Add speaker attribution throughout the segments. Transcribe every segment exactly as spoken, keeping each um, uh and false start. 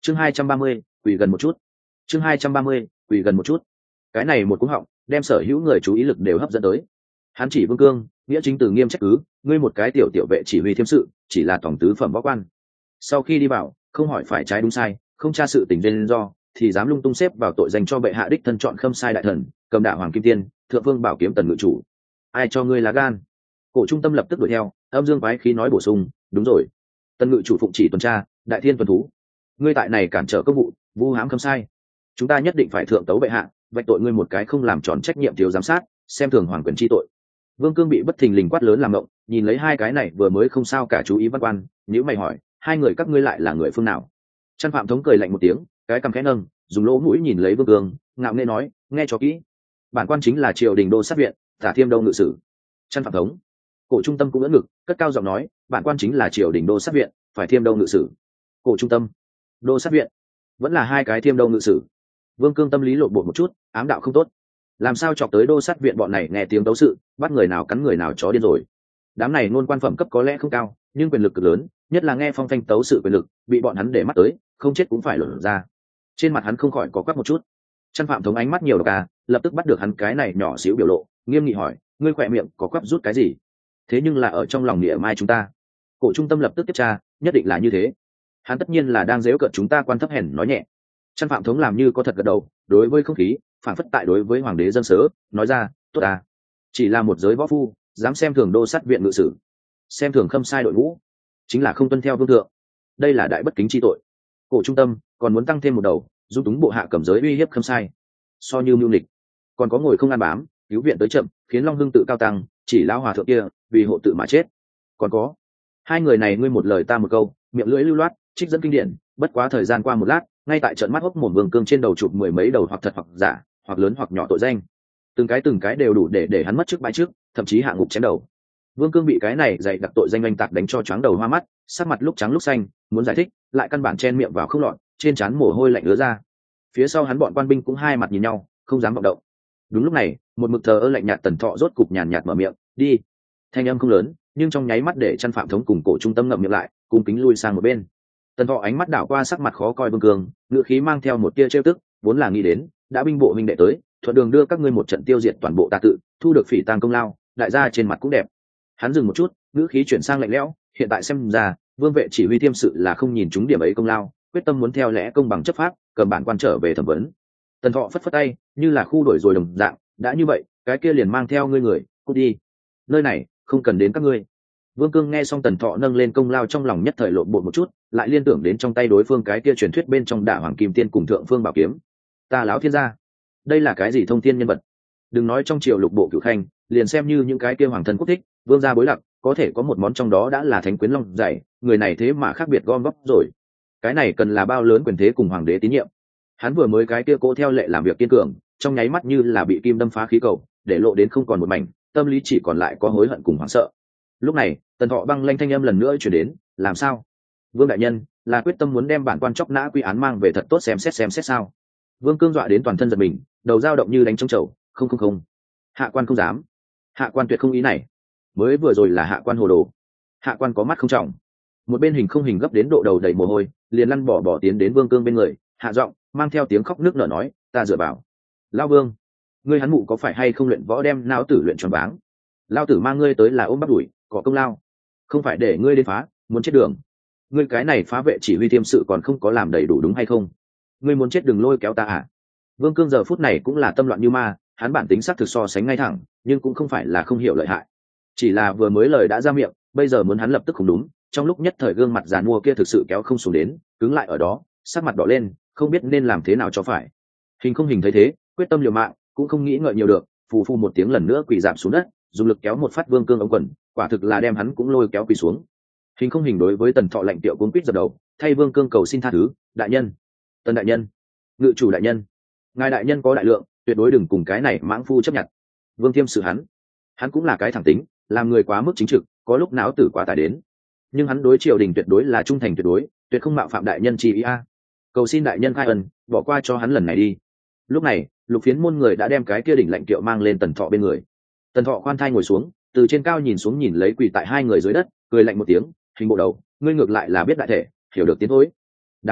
Speaker 1: chương hai trăm ba mươi quỳ gần một chút chương hai trăm ba mươi quỳ gần một chút cái này một cú họng đem sở hữu người chú ý lực đều hấp dẫn tới. Hắn chỉ Vương Cương, nghĩa chính từ nghiêm trách cứ, ngươi một cái tiểu tiểu vệ chỉ huy thiêm sự, chỉ là tổng tứ phẩm võ quan. Sau khi đi vào, không hỏi phải trái đúng sai, không tra sự tình nên do, thì dám lung tung xếp vào tội danh cho bệ hạ đích thân chọn khâm sai đại thần, cầm đạo hoàng kim tiên, thượng vương bảo kiếm tần ngự chủ. Ai cho ngươi lá gan? Cổ trung tâm lập tức đuổi theo, âm dương quái khí nói bổ sung, đúng rồi, tần ngự chủ phụng chỉ tuần tra, đại thiên tuần thú, ngươi tại này cản trở công vụ, vu hãm khâm sai, chúng ta nhất định phải thượng tấu bệ hạ, vạch tội ngươi một cái không làm tròn trách nhiệm thiếu giám sát, xem thường hoàng quyền chi tội. Vương Cương bị bất thình lình quát lớn làm động, nhìn lấy hai cái này vừa mới không sao cả chú ý văn quan, nếu mày hỏi, hai người các ngươi lại là người phương nào? Chân Phạm Thống cười lạnh một tiếng, cái cằm khẽ nâng, dùng lỗ mũi nhìn lấy Vương Cương, ngạo nghễ nói, nghe cho kỹ, bản quan chính là triều đình đô sát viện, Tả Thiêm Đông ngự sử. Chân Phạm Thống, Cổ trung tâm cũng ưỡn ngực, cất cao giọng nói, bản quan chính là triều đình đô sát viện, phải Thiêm Đông ngự sử. Cổ trung tâm, đô sát viện, vẫn là hai cái Thiêm Đông ngự sử. Vương Cương tâm lý lộn bột một chút, ám đạo không tốt, làm sao chọc tới đô sát viện bọn này nghe tiếng đấu sự, bắt người nào cắn người nào chó điên rồi. Đám này luôn quan phẩm cấp có lẽ không cao, nhưng quyền lực cực lớn, nhất là nghe phong thanh tấu sự quyền lực, bị bọn hắn để mắt tới, không chết cũng phải lột ra. Trên mặt hắn không khỏi có quắc một chút. Chân Phạm Thống ánh mắt nhiều độc à, lập tức bắt được hắn cái này nhỏ xíu biểu lộ, nghiêm nghị hỏi, ngươi khỏe miệng có quắc rút cái gì? Thế nhưng là ở trong lòng nghĩa mai chúng ta. Cổ trung tâm lập tức tiếp tra, nhất định là như thế. Hắn tất nhiên là đang giễu cợt chúng ta quan thấp hèn nói nhẹ. Chân Phạm Thống làm như có thật gật đầu, đối với không khí, phản phất tại đối với hoàng đế dân sớ, nói ra, tốt à, chỉ là một giới võ phu, dám xem thường đô sát viện ngự sử, xem thường khâm sai đội ngũ, chính là không tuân theo vương thượng, đây là đại bất kính chi tội. Cổ trung tâm còn muốn tăng thêm một đầu, dung túng bộ hạ cầm giới uy hiếp khâm sai, so như mưu lịch, còn có ngồi không ăn bám, cứu viện tới chậm, khiến Long Hưng tự cao tăng, chỉ lão hòa thượng kia vì hộ tự mà chết. Còn có hai người này, ngươi một lời ta một câu, miệng lưỡi lưu loát, trích dẫn kinh điển, bất quá thời gian qua một lát, ngay tại trận mắt hốc mồm Vương Cương trên đầu chụp mười mấy đầu hoặc thật hoặc giả, hoặc lớn hoặc nhỏ tội danh, từng cái từng cái đều đủ để để hắn mất trước bãi trước, thậm chí hạ ngục chém đầu. Vương Cương bị cái này dày đặc tội danh oanh tạc đánh cho choáng đầu hoa mắt, sắc mặt lúc trắng lúc xanh, muốn giải thích lại căn bản chen miệng vào không lọt, trên trán mồ hôi lạnh ứa ra. Phía sau hắn bọn quan binh cũng hai mặt nhìn nhau, không dám vọng động. Đúng lúc này, một mực thờ ơ lạnh nhạt Tần Thọ rốt cục nhàn nhạt mở miệng, đi. Thanh âm không lớn, nhưng trong nháy mắt để Chân Phạm Thống cùng Cổ trung tâm ngậm miệng lại, cung kính lui sang một bên. Tần Thọ ánh mắt đảo qua sắc mặt khó coi Vương Cương, ngữ khí mang theo một tia trêu tức, vốn là nghĩ đến, đã binh bộ minh đệ tới, thuận đường đưa các ngươi một trận tiêu diệt toàn bộ tà tự, thu được phỉ tang công lao, đại gia trên mặt cũng đẹp. Hắn dừng một chút, ngữ khí chuyển sang lạnh lẽo, hiện tại xem ra, Vương vệ chỉ huy thiêm sự là không nhìn chúng điểm ấy công lao, quyết tâm muốn theo lẽ công bằng chấp pháp, cầm bản quan trở về thẩm vấn. Tần Thọ phất phất tay, như là khu đổi rồi đồng dạng, đã như vậy, cái kia liền mang theo ngươi người, cút đi. Nơi này không cần đến các ngươi. Vương Cương nghe xong Tần Thọ nâng lên công lao trong lòng nhất thời lộn bột một chút, lại liên tưởng đến trong tay đối phương cái kia truyền thuyết bên trong Đả Hoàng Kim Tiên cùng Thượng Phương Bảo Kiếm. Ta láo thiên gia, đây là cái gì thông thiên nhân vật? Đừng nói trong triều lục bộ cửu khanh, liền xem như những cái kia hoàng thân quốc thích, vương gia bối lạc, có thể có một món trong đó đã là thánh quyến long dày, người này thế mà khác biệt gom góp rồi. Cái này cần là bao lớn quyền thế cùng hoàng đế tín nhiệm. Hắn vừa mới cái kia cố theo lệ làm việc kiên cường, trong nháy mắt như là bị kim đâm phá khí cầu, để lộ đến không còn một mảnh, tâm lý chỉ còn lại có hối hận cùng hoảng sợ. Lúc này, Tần Thọ băng lanh thanh âm lần nữa truyền đến, làm sao? Vương đại nhân là quyết tâm muốn đem bản quan chóc nã quy án mang về thật tốt xem xét xem xét sao? Vương Cương dọa đến toàn thân giật mình, đầu dao động như đánh trống trầu, không không không, hạ quan không dám, hạ quan tuyệt không ý này, mới vừa rồi là hạ quan hồ đồ, hạ quan có mắt không trọng. Một bên hình không hình gấp đến độ đầu đầy mồ hôi, liền lăn bỏ bỏ tiến đến Vương Cương bên người, hạ giọng mang theo tiếng khóc nước nở nói, ta dựa vào. Lao Vương, ngươi hắn mụ có phải hay không luyện võ đem não tử luyện tròn váng? Lao tử mang ngươi tới là ôm bắp đuổi, có công lao, không phải để ngươi đến phá, muốn chết đường. Ngươi cái này phá vệ chỉ huy thiêm sự còn không có làm đầy đủ đúng hay không? Ngươi muốn chết đừng lôi kéo ta à? Vương Cương giờ phút này cũng là tâm loạn như ma, hắn bản tính sắc thực so sánh ngay thẳng, nhưng cũng không phải là không hiểu lợi hại. Chỉ là vừa mới lời đã ra miệng, bây giờ muốn hắn lập tức không đúng, trong lúc nhất thời gương mặt giàn mua kia thực sự kéo không xuống đến, cứng lại ở đó, sắc mặt đỏ lên, không biết nên làm thế nào cho phải. Hình không hình thấy thế, quyết tâm liều mạng, cũng không nghĩ ngợi nhiều được, phù phù một tiếng lần nữa quỳ rạp xuống đất, dùng lực kéo một phát Vương Cương ống quần, quả thực là đem hắn cũng lôi kéo quỳ xuống. Hình không hình đối với Tần Thọ lạnh tiệu cuống quýt dập đầu, thay Vương Cương cầu xin tha thứ, đại nhân, Tần đại nhân, ngự chủ đại nhân, ngài đại nhân có đại lượng, tuyệt đối đừng cùng cái này mãng phu chấp nhận. Vương Thiêm sự hắn, hắn cũng là cái thẳng tính, làm người quá mức chính trực, có lúc não tử quá tải đến, nhưng hắn đối triều đình tuyệt đối là trung thành tuyệt đối, tuyệt không mạo phạm đại nhân chi ý a. Cầu xin đại nhân khai ân, bỏ qua cho hắn lần này đi. Lúc này, Lục Phiến môn người đã đem cái kia đỉnh lạnh kiệu mang lên Tần Thọ bên người. Tần Thọ khoan thai ngồi xuống, từ trên cao nhìn xuống nhìn lấy quỳ tại hai người dưới đất, cười lạnh một tiếng, hình bộ đầu, ngươi ngược lại là biết đại thể, hiểu được tiến thối. Đáng tiếc à,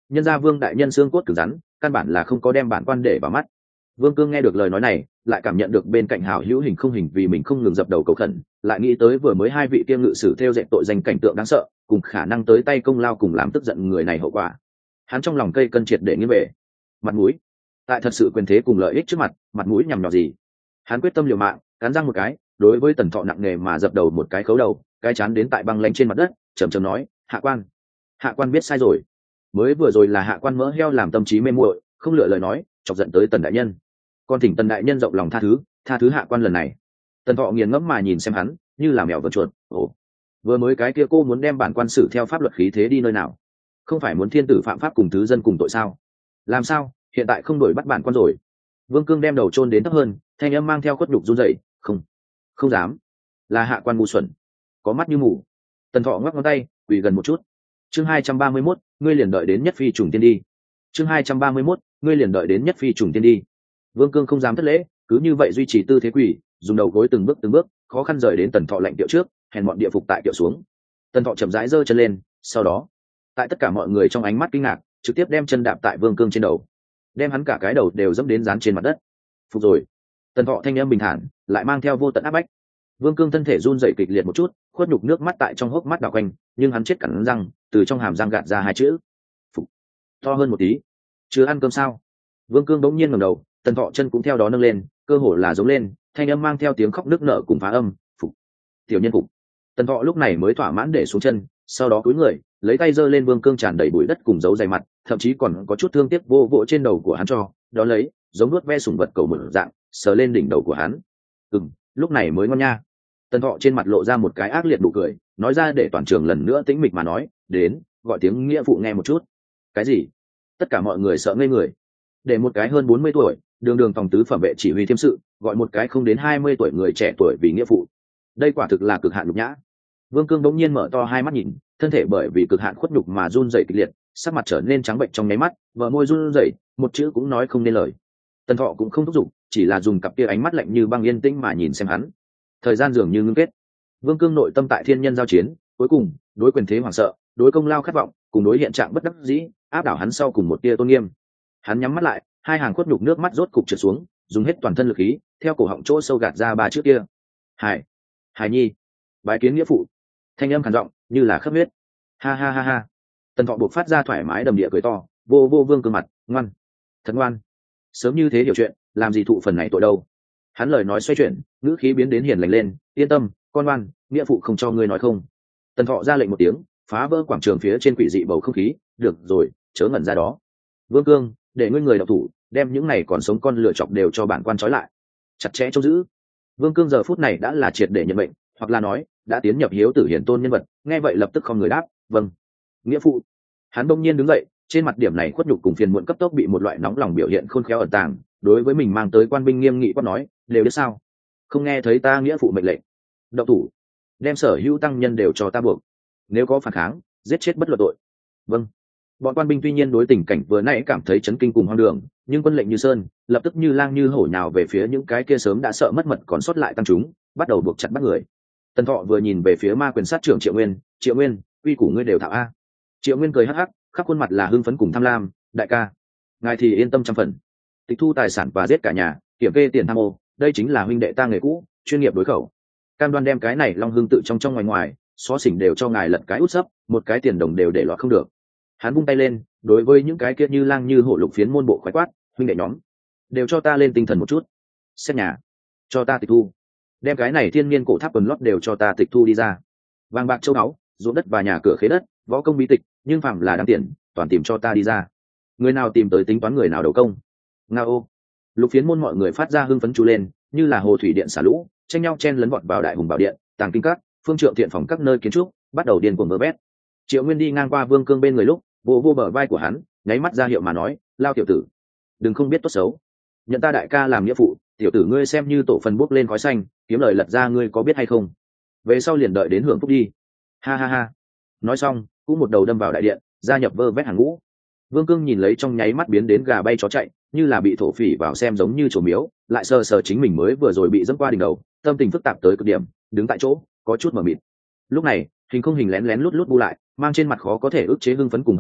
Speaker 1: nhân gia vương đại nhân xương cốt cứng rắn, căn bản là không có đem bản quan để vào mắt. Vương Cương nghe được lời nói này, lại cảm nhận được bên cạnh hảo hữu hình không hình vì mình không ngừng dập đầu cầu khẩn, lại nghĩ tới vừa mới hai vị kia ngự sử theo dệt tội danh cảnh tượng đáng sợ, cùng khả năng tới tay công lao cùng làm tức giận người này hậu quả. Hắn trong lòng cây cân triệt để nghiêng về. Mặt mũi, tại thật sự quyền thế cùng lợi ích trước mặt, mặt mũi nhằm nhọ gì? Hắn quyết tâm liều mạng, cắn răng một cái, đối với Tần Thọ nặng nề mà dập đầu một cái khấu đầu, cái chán đến tại băng lãnh trên mặt đất, trầm trầm nói: "Hạ quan, hạ quan biết sai rồi. Mới vừa rồi là hạ quan mỡ heo làm tâm trí mê muội, không lựa lời nói, chọc giận tới Tần đại nhân. Con thỉnh Tần đại nhân rộng lòng tha thứ, tha thứ hạ quan lần này." Tần Thọ nghiền ngẫm mà nhìn xem hắn, như là mèo vờn chuột. Ồ, vừa mới cái kia cô muốn đem bản quan xử theo pháp luật khí thế đi nơi nào? Không phải muốn thiên tử phạm pháp cùng thứ dân cùng tội sao? Làm sao hiện tại không đổi bắt bản quan rồi? Vương Cương đem đầu chôn đến thấp hơn, thanh âm mang theo khuất nhục run rẩy. Không, không dám, là hạ quan ngu xuẩn, có mắt như mù. Tần Thọ ngoắc ngón tay, quỳ gần một chút. Chương hai trăm ba mươi mốt, ngươi liền đợi đến nhất phi trùng tiên đi. Chương hai trăm ba mươi mốt, ngươi liền đợi đến nhất phi trùng tiên đi. Vương Cương không dám thất lễ, cứ như vậy duy trì tư thế quỳ, dùng đầu gối từng bước từng bước, khó khăn rời đến Tần Thọ lạnh tiệu trước, hèn mọn địa phục tại tiệu xuống. Tần Thọ chậm rãi giơ chân lên, sau đó, tại tất cả mọi người trong ánh mắt kinh ngạc, trực tiếp đem chân đạp tại Vương Cương trên đầu, đem hắn cả cái đầu đều dẫm đến dán trên mặt đất. Phục rồi. Tần Thọ thanh âm bình thản, lại mang theo vô tận áp bách. Vương Cương thân thể run rẩy kịch liệt một chút, khuất nhục nước mắt tại trong hốc mắt đảo quanh, nhưng hắn chết cắn răng, từ trong hàm răng gạt ra hai chữ: "Phục." To hơn một tí. "Chưa ăn cơm sao?" Vương Cương bỗng nhiên ngẩng đầu, Tần Thọ chân cũng theo đó nâng lên, cơ hồ là giống lên, thanh âm mang theo tiếng khóc nức nở cùng phá âm: "Phục, tiểu nhân phục." Tần Thọ lúc này mới thỏa mãn để xuống chân, sau đó cúi người, lấy tay giơ lên Vương Cương tràn đầy bụi đất cùng dấu dày mặt, thậm chí còn có chút thương tiếc vô vỗ trên đầu của hắn cho, đó lấy, giống nuốt ve sủng vật cầu mở dạng, sờ lên đỉnh đầu của hắn. "Ừm, lúc này mới ngon nha." Tần Thọ trên mặt lộ ra một cái ác liệt nụ cười, nói ra để toàn trường lần nữa tĩnh mịch mà nói: "Đến, gọi tiếng nghĩa phụ nghe một chút." "Cái gì?" Tất cả mọi người sợ ngây người. Để một cái hơn bốn mươi tuổi, đường đường phòng tứ phẩm vệ chỉ huy thiêm sự, gọi một cái không đến hai mươi tuổi người trẻ tuổi vì nghĩa phụ. Đây quả thực là cực hạn nhục nhã. Vương Cương đống nhiên mở to hai mắt nhìn, thân thể bởi vì cực hạn khuất nhục mà run rẩy kịch liệt, sắc mặt trở nên trắng bệnh trong nháy mắt, vợ môi run rẩy, một chữ cũng nói không nên lời. Tần Thọ cũng không thúc giục, chỉ là dùng cặp kia ánh mắt lạnh như băng yên tĩnh mà nhìn xem hắn. Thời gian dường như ngưng kết. Vương Cương nội tâm tại thiên nhân giao chiến, cuối cùng, đối quyền thế hoảng sợ, đối công lao khát vọng, cùng đối hiện trạng bất đắc dĩ, áp đảo hắn sau cùng một tia tôn nghiêm. Hắn nhắm mắt lại, hai hàng khuất nhục nước mắt rốt cục trượt xuống, dùng hết toàn thân lực khí, theo cổ họng chỗ sâu gạt ra ba chữ kia: "Hải, Hải Nhi, bái kiến nghĩa phụ." Thanh âm khàn giọng, như là khắp huyết. Ha ha ha ha. Tần Thọ buộc phát ra thoải mái đầm địa cười to, vô vô Vương Cương mặt: "Ngoan, thật ngoan. Sớm như thế hiểu chuyện, làm gì thụ phần này tội đâu." Hắn lời nói xoay chuyển, ngữ khí biến đến hiền lành lên: "Yên tâm, con ngoan, nghĩa phụ không cho ngươi nói không." Tần Thọ ra lệnh một tiếng, phá vỡ quảng trường phía trên quỷ dị bầu không khí: "Được rồi, chớ ngẩn ra đó. Vương Cương, để ngươi người độc thủ, đem những này còn sống con lựa chọc đều cho bản quan trói lại, chặt chẽ trông giữ." Vương Cương giờ phút này đã là triệt để nhận mệnh, hoặc là nói đã tiến nhập hiếu tử hiển tôn nhân vật, nghe vậy lập tức không người đáp: "Vâng, nghĩa phụ." Hắn bỗng nhiên đứng dậy, trên mặt điểm này khuất nhục cùng phiền muộn cấp tốc bị một loại nóng lòng biểu hiện khôn khéo ẩn tàng, đối với mình mang tới quan binh nghiêm nghị quát nói: "Đều biết sao? Không nghe thấy ta nghĩa phụ mệnh lệnh? Động thủ, đem sở hữu tăng nhân đều cho ta buộc. Nếu có phản kháng, giết chết bất luận tội." "Vâng." Bọn quan binh tuy nhiên đối tình cảnh vừa nãy cảm thấy chấn kinh cùng hoang đường, nhưng quân lệnh như sơn, lập tức như lang như hổ nhào về phía những cái kia sớm đã sợ mất mật còn sót lại tăng chúng, bắt đầu buộc chặt bắt người. Tần Thọ vừa nhìn về phía ma quyền sát trưởng Triệu Nguyên: "Triệu Nguyên, uy củ ngươi đều thạo a." Triệu Nguyên cười hắc hắc, khắp khuôn mặt là hưng phấn cùng tham lam: "Đại ca, ngài thì yên tâm trăm phần. Tịch thu tài sản và giết cả nhà, kiểm kê tiền tham ô, đây chính là huynh đệ ta nghề cũ, chuyên nghiệp đối khẩu. Cam đoan đem cái này Long Hưng tự trong trong ngoài ngoài, xó xỉnh đều cho ngài lật cái út sấp, một cái tiền đồng đều để lọt không được." Hắn vung tay lên, đối với những cái kia như lang như hổ lục phiến môn bộ khoái quát: "Huynh đệ nhóm, đều cho ta lên tinh thần một chút. Xét nhà, cho ta tịch thu. Đem cái này thiên niên cổ tháp quần lót đều cho ta tịch thu đi ra. Vàng bạc châu báu, ruộng đất và nhà cửa khế đất, võ công bí tịch, nhưng phạm là đáng tiền, toàn tìm cho ta đi ra. Người nào tìm tới tính toán người nào đầu công." Ngao. Lục phiến môn mọi người phát ra hưng phấn chú lên, như là hồ thủy điện xả lũ, tranh nhau chen lấn vọt vào đại hùng bảo điện, tàng kinh các, phương trượng thiện phòng các nơi kiến trúc, bắt đầu điên cuồng vơ vét. Triệu Nguyên đi ngang qua Vương Cương bên người lúc, vô vô bờ vai của hắn, nháy mắt ra hiệu mà nói: "Lao tiểu tử, đừng không biết tốt xấu, nhận ta đại ca làm nghĩa phụ, tiểu tử ngươi xem như tổ phần bốc lên khói xanh, kiếm lời lật ra ngươi có biết hay không? Về sau liền đợi đến hưởng phúc đi." Ha ha ha. Nói xong, cũng một đầu đâm vào đại điện, gia nhập vơ vét hàng ngũ. Vương Cương nhìn lấy trong nháy mắt biến đến gà bay chó chạy, như là bị thổ phỉ vào xem giống như chỗ miếu, lại sờ sờ chính mình mới vừa rồi bị dẫm qua đỉnh đầu, tâm tình phức tạp tới cực điểm, đứng tại chỗ, có chút mờ mịt. Lúc này, Hình Không Hình lén lén lút lút bu lại, mang trên mặt khó có thể ức chế hưng phấn cùng hâm mộ,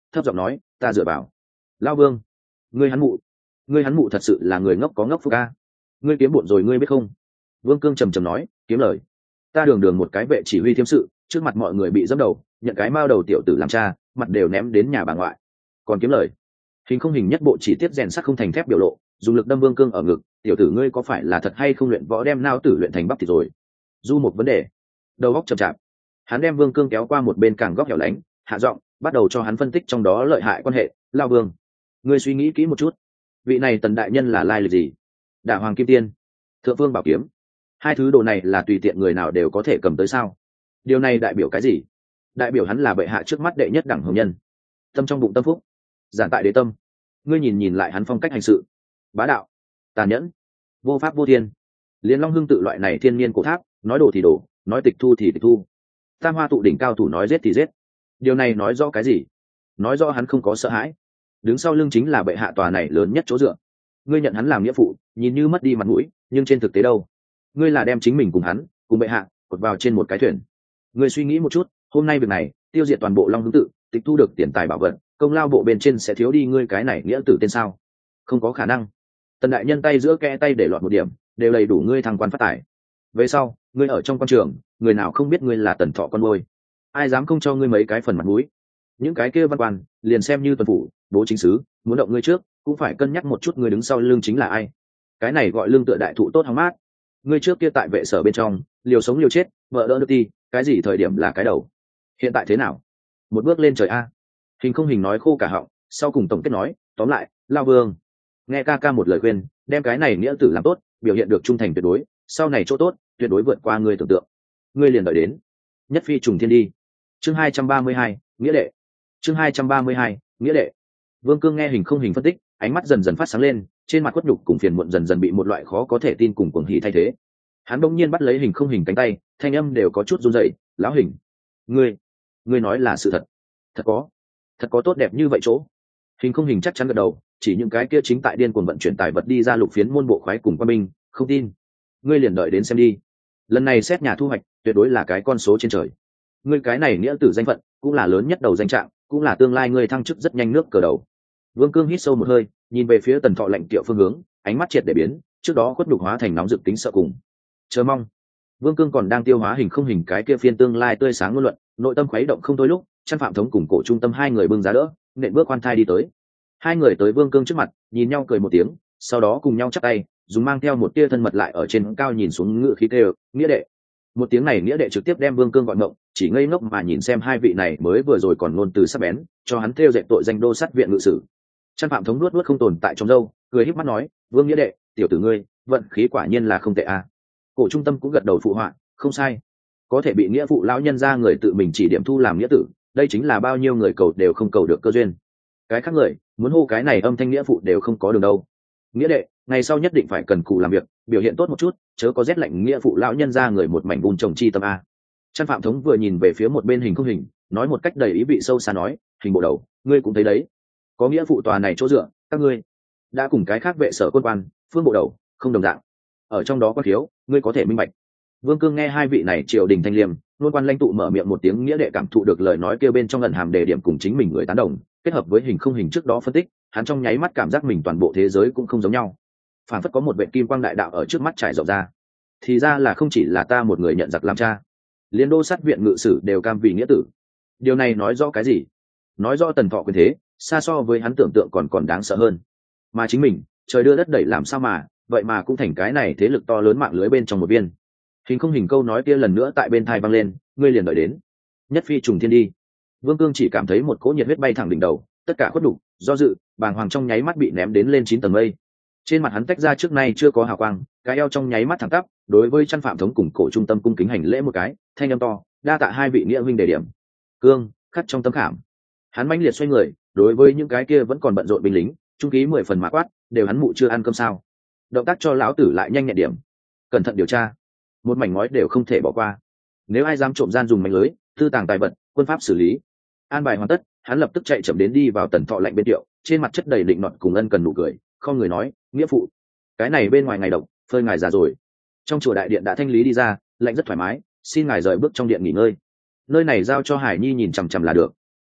Speaker 1: thấp giọng nói, ta dựa vào. Lao Vương, ngươi hắn mụ, ngươi hắn mụ thật sự là người ngốc có ngốc phúc ca. Ngươi kiếm bộn rồi ngươi biết không? Vương Cương trầm trầm nói, kiếm lời. Ta đường đường một cái vệ chỉ huy thiêm sự, trước mặt mọi người bị dẫm đầu, nhận cái mao đầu tiểu tử làm cha, mặt đều ném đến nhà bà ngoại. Còn kiếm lời. Hình không hình nhất bộ chỉ tiết rèn sắt không thành thép biểu lộ, dùng lực đâm Vương Cương ở ngực, tiểu tử ngươi có phải là thật hay không luyện võ đem nao tử luyện thành bắp thịt rồi? Du một vấn đề. Đầu óc chậm chạp. Hắn đem Vương Cương kéo qua một bên càng góc hẻo lánh, hạ giọng, bắt đầu cho hắn phân tích trong đó lợi hại quan hệ. Lao Vương, ngươi suy nghĩ kỹ một chút, vị này Tần đại nhân là lai lịch gì? Đả Hoàng Kim Tiên, Thượng Vương Bảo Kiếm, hai thứ đồ này là tùy tiện người nào đều có thể cầm tới sao? Điều này đại biểu cái gì? Đại biểu hắn là bệ hạ trước mắt đệ nhất đẳng hồng nhân, tâm trong bụng tâm phúc, giản tại đế tâm. Ngươi nhìn nhìn lại hắn phong cách hành sự, bá đạo, tàn nhẫn, vô pháp vô thiên. Liên Long Hưng tự loại này thiên nhiên cổ tháp, nói đổ thì đổ, nói tịch thu thì tịch thu. Tam Hoa tụ đỉnh cao thủ nói giết thì giết. Điều này nói rõ cái gì? Nói rõ hắn không có sợ hãi, đứng sau lưng chính là bệ hạ tòa này lớn nhất chỗ dựa. Ngươi nhận hắn làm nghĩa phụ, nhìn như mất đi mặt mũi, nhưng trên thực tế đâu? Ngươi là đem chính mình cùng hắn, cùng bệ hạ, cột vào trên một cái thuyền. Ngươi suy nghĩ một chút, hôm nay việc này, tiêu diệt toàn bộ Long Hưng tự, tịch thu được tiền tài bảo vật, công lao bộ bên trên sẽ thiếu đi ngươi cái này nghĩa tử tên sao? Không có khả năng. Tần đại nhân tay giữa kẽ tay để lọt một điểm, đều đầy đủ ngươi thăng quan phát tài. Về sau, ngươi ở trong quan trường, người nào không biết ngươi là Tần Thọ con nuôi? Ai dám không cho ngươi mấy cái phần mặt mũi? Những cái kia văn quan, liền xem như tuần phủ, bố chính sứ, muốn động ngươi trước, cũng phải cân nhắc một chút ngươi đứng sau lưng chính là ai. Cái này gọi lương tựa đại thụ tốt hóng mát. Ngươi trước kia tại vệ sở bên trong, liều sống liều chết, vợ đỡ được ti, cái gì thời điểm là cái đầu? Hiện tại thế nào? Một bước lên trời a. Hình không hình nói khô cả họng, sau cùng tổng kết nói, tóm lại, Lao Vương, nghe ca ca một lời khuyên, đem cái này nghĩa tử làm tốt, biểu hiện được trung thành tuyệt đối, sau này chỗ tốt, tuyệt đối vượt qua ngươi tưởng tượng. Ngươi liền đợi đến. Nhất phi trùng thiên đi. Chương hai trăm ba mươi hai, nghĩa đệ. Chương hai trăm ba mươi hai, nghĩa đệ. Vương Cương nghe hình không hình phân tích, ánh mắt dần dần phát sáng lên, trên mặt khuất nhục cùng phiền muộn dần dần bị một loại khó có thể tin cùng cuồng hỉ thay thế. Hắn bỗng nhiên bắt lấy hình không hình cánh tay, thanh âm đều có chút run rẩy, "Lão Hình, ngươi, ngươi nói là sự thật?" "Thật có, thật có tốt đẹp như vậy chỗ." Hình không hình chắc chắn gật đầu, chỉ những cái kia chính tại điên cuồng vận chuyển tài vật đi ra lục phiến môn bộ khoái cùng quan binh, "Không tin, ngươi liền đợi đến xem đi. Lần này xét nhà thu hoạch, tuyệt đối là cái con số trên trời. Ngươi cái này nghĩa tử danh phận, cũng là lớn nhất đầu danh trạng, cũng là tương lai ngươi thăng chức rất nhanh nước cờ đầu." Vương Cương hít sâu một hơi, nhìn về phía Tần Thọ lệnh kiệu phương hướng, ánh mắt triệt để biến, trước đó khuất nhục hóa thành nóng rực tính sợ cùng chờ mong. Vương Cương còn đang tiêu hóa hình không hình cái kia phiên tương lai tươi sáng ngôn luận, nội tâm khuấy động không thôi lúc, Chân Phạm Thống cùng Cổ Trung Tâm hai người bưng giá đỡ, nện bước khoan thai đi tới. Hai người tới Vương Cương trước mặt, nhìn nhau cười một tiếng, sau đó cùng nhau chắp tay, dùng mang theo một tia thân mật lại ở trên cao nhìn xuống ngựa khí kêu, "Nghĩa đệ." Một tiếng này nghĩa đệ trực tiếp đem Vương Cương gọi ngộng, chỉ ngây ngốc mà nhìn xem hai vị này mới vừa rồi còn ngôn từ sắc bén, cho hắn thêu dệt tội danh đô sát viện ngự sử. Chân Phạm Thống nuốt nuốt không tồn tại trong râu, cười híp mắt nói, "Vương nghĩa đệ, tiểu tử ngươi, vận khí quả nhiên là không tệ a." Cổ Trung Tâm cũng gật đầu phụ họa, "Không sai, có thể bị nghĩa phụ lão nhân gia người tự mình chỉ điểm thu làm nghĩa tử, đây chính là bao nhiêu người cầu đều không cầu được cơ duyên. Cái khác người muốn hô cái này âm thanh nghĩa phụ đều không có đường đâu. Nghĩa đệ, ngày sau nhất định phải cần cù làm việc, biểu hiện tốt một chút, chớ có rét lạnh nghĩa phụ lão nhân gia người một mảnh bùn trồng chi tâm a." Chân Phạm Thống vừa nhìn về phía một bên hình không hình, nói một cách đầy ý vị sâu xa nói, "Hình bộ đầu, ngươi cũng thấy đấy, có nghĩa phụ tòa này chỗ dựa, các ngươi đã cùng cái khác vệ sở quân quan, phương bộ đầu không đồng dạng, ở trong đó có thiếu, ngươi có thể minh bạch." Vương Cương nghe hai vị này triều đình thanh liêm, luôn quan lãnh tụ mở miệng một tiếng nghĩa đệ cảm thụ được lời nói kêu bên trong ẩn hàm đề điểm cùng chính mình người tán đồng, kết hợp với hình không hình trước đó phân tích, hắn trong nháy mắt cảm giác mình toàn bộ thế giới cũng không giống nhau, phản phất có một vệ kim quang đại đạo ở trước mắt trải rộng ra. Thì ra là không chỉ là ta một người nhận giặc làm cha, liên đô sát viện ngự sử đều cam vì nghĩa tử. Điều này nói rõ cái gì? Nói rõ Tần Thọ quyền thế xa so với hắn tưởng tượng còn còn đáng sợ hơn, mà chính mình trời đưa đất đẩy làm sao mà vậy mà cũng thành cái này thế lực to lớn mạng lưới bên trong một viên. Hình không hình câu nói kia lần nữa tại bên thai vang lên, "Ngươi liền đợi đến. Nhất phi trùng thiên đi." Vương Cương chỉ cảm thấy một cỗ nhiệt huyết bay thẳng đỉnh đầu, tất cả khuất đủ, do dự, bàng hoàng trong nháy mắt bị ném đến lên chín tầng mây. Trên mặt hắn tách ra trước nay chưa có hào quang, cái eo trong nháy mắt thẳng tắp, đối với Chân Phạm Thống cùng Cổ Trung Tâm cung kính hành lễ một cái, thanh âm to, "Đa tạ hai vị nghĩa huynh đề điểm." Cương khắc trong tâm khảm. Hắn mãnh liệt xoay người, đối với những cái kia vẫn còn bận rộn binh lính, trung ký mười phần mã quát, "Đều hắn mụ chưa ăn cơm sao? Động tác cho lão tử lại nhanh nhẹn điểm, cẩn thận điều tra, một mảnh ngói đều không thể bỏ qua. Nếu ai dám trộm gian dùng mảnh lưới, tư tàng tài vật, quân pháp xử lý." An bài hoàn tất, hắn lập tức chạy chậm đến đi vào Tần Thọ lạnh bên tiệu, trên mặt chất đầy định nọt cùng ân cần nụ cười, không người nói, "Nghĩa phụ, cái này bên ngoài ngày độc, phơi ngài già rồi." Trong chùa đại điện đã thanh lý đi ra, lạnh rất thoải mái, "Xin ngài rời bước trong điện nghỉ ngơi. Nơi này giao cho Hải Nhi nhìn chằm chằm là được."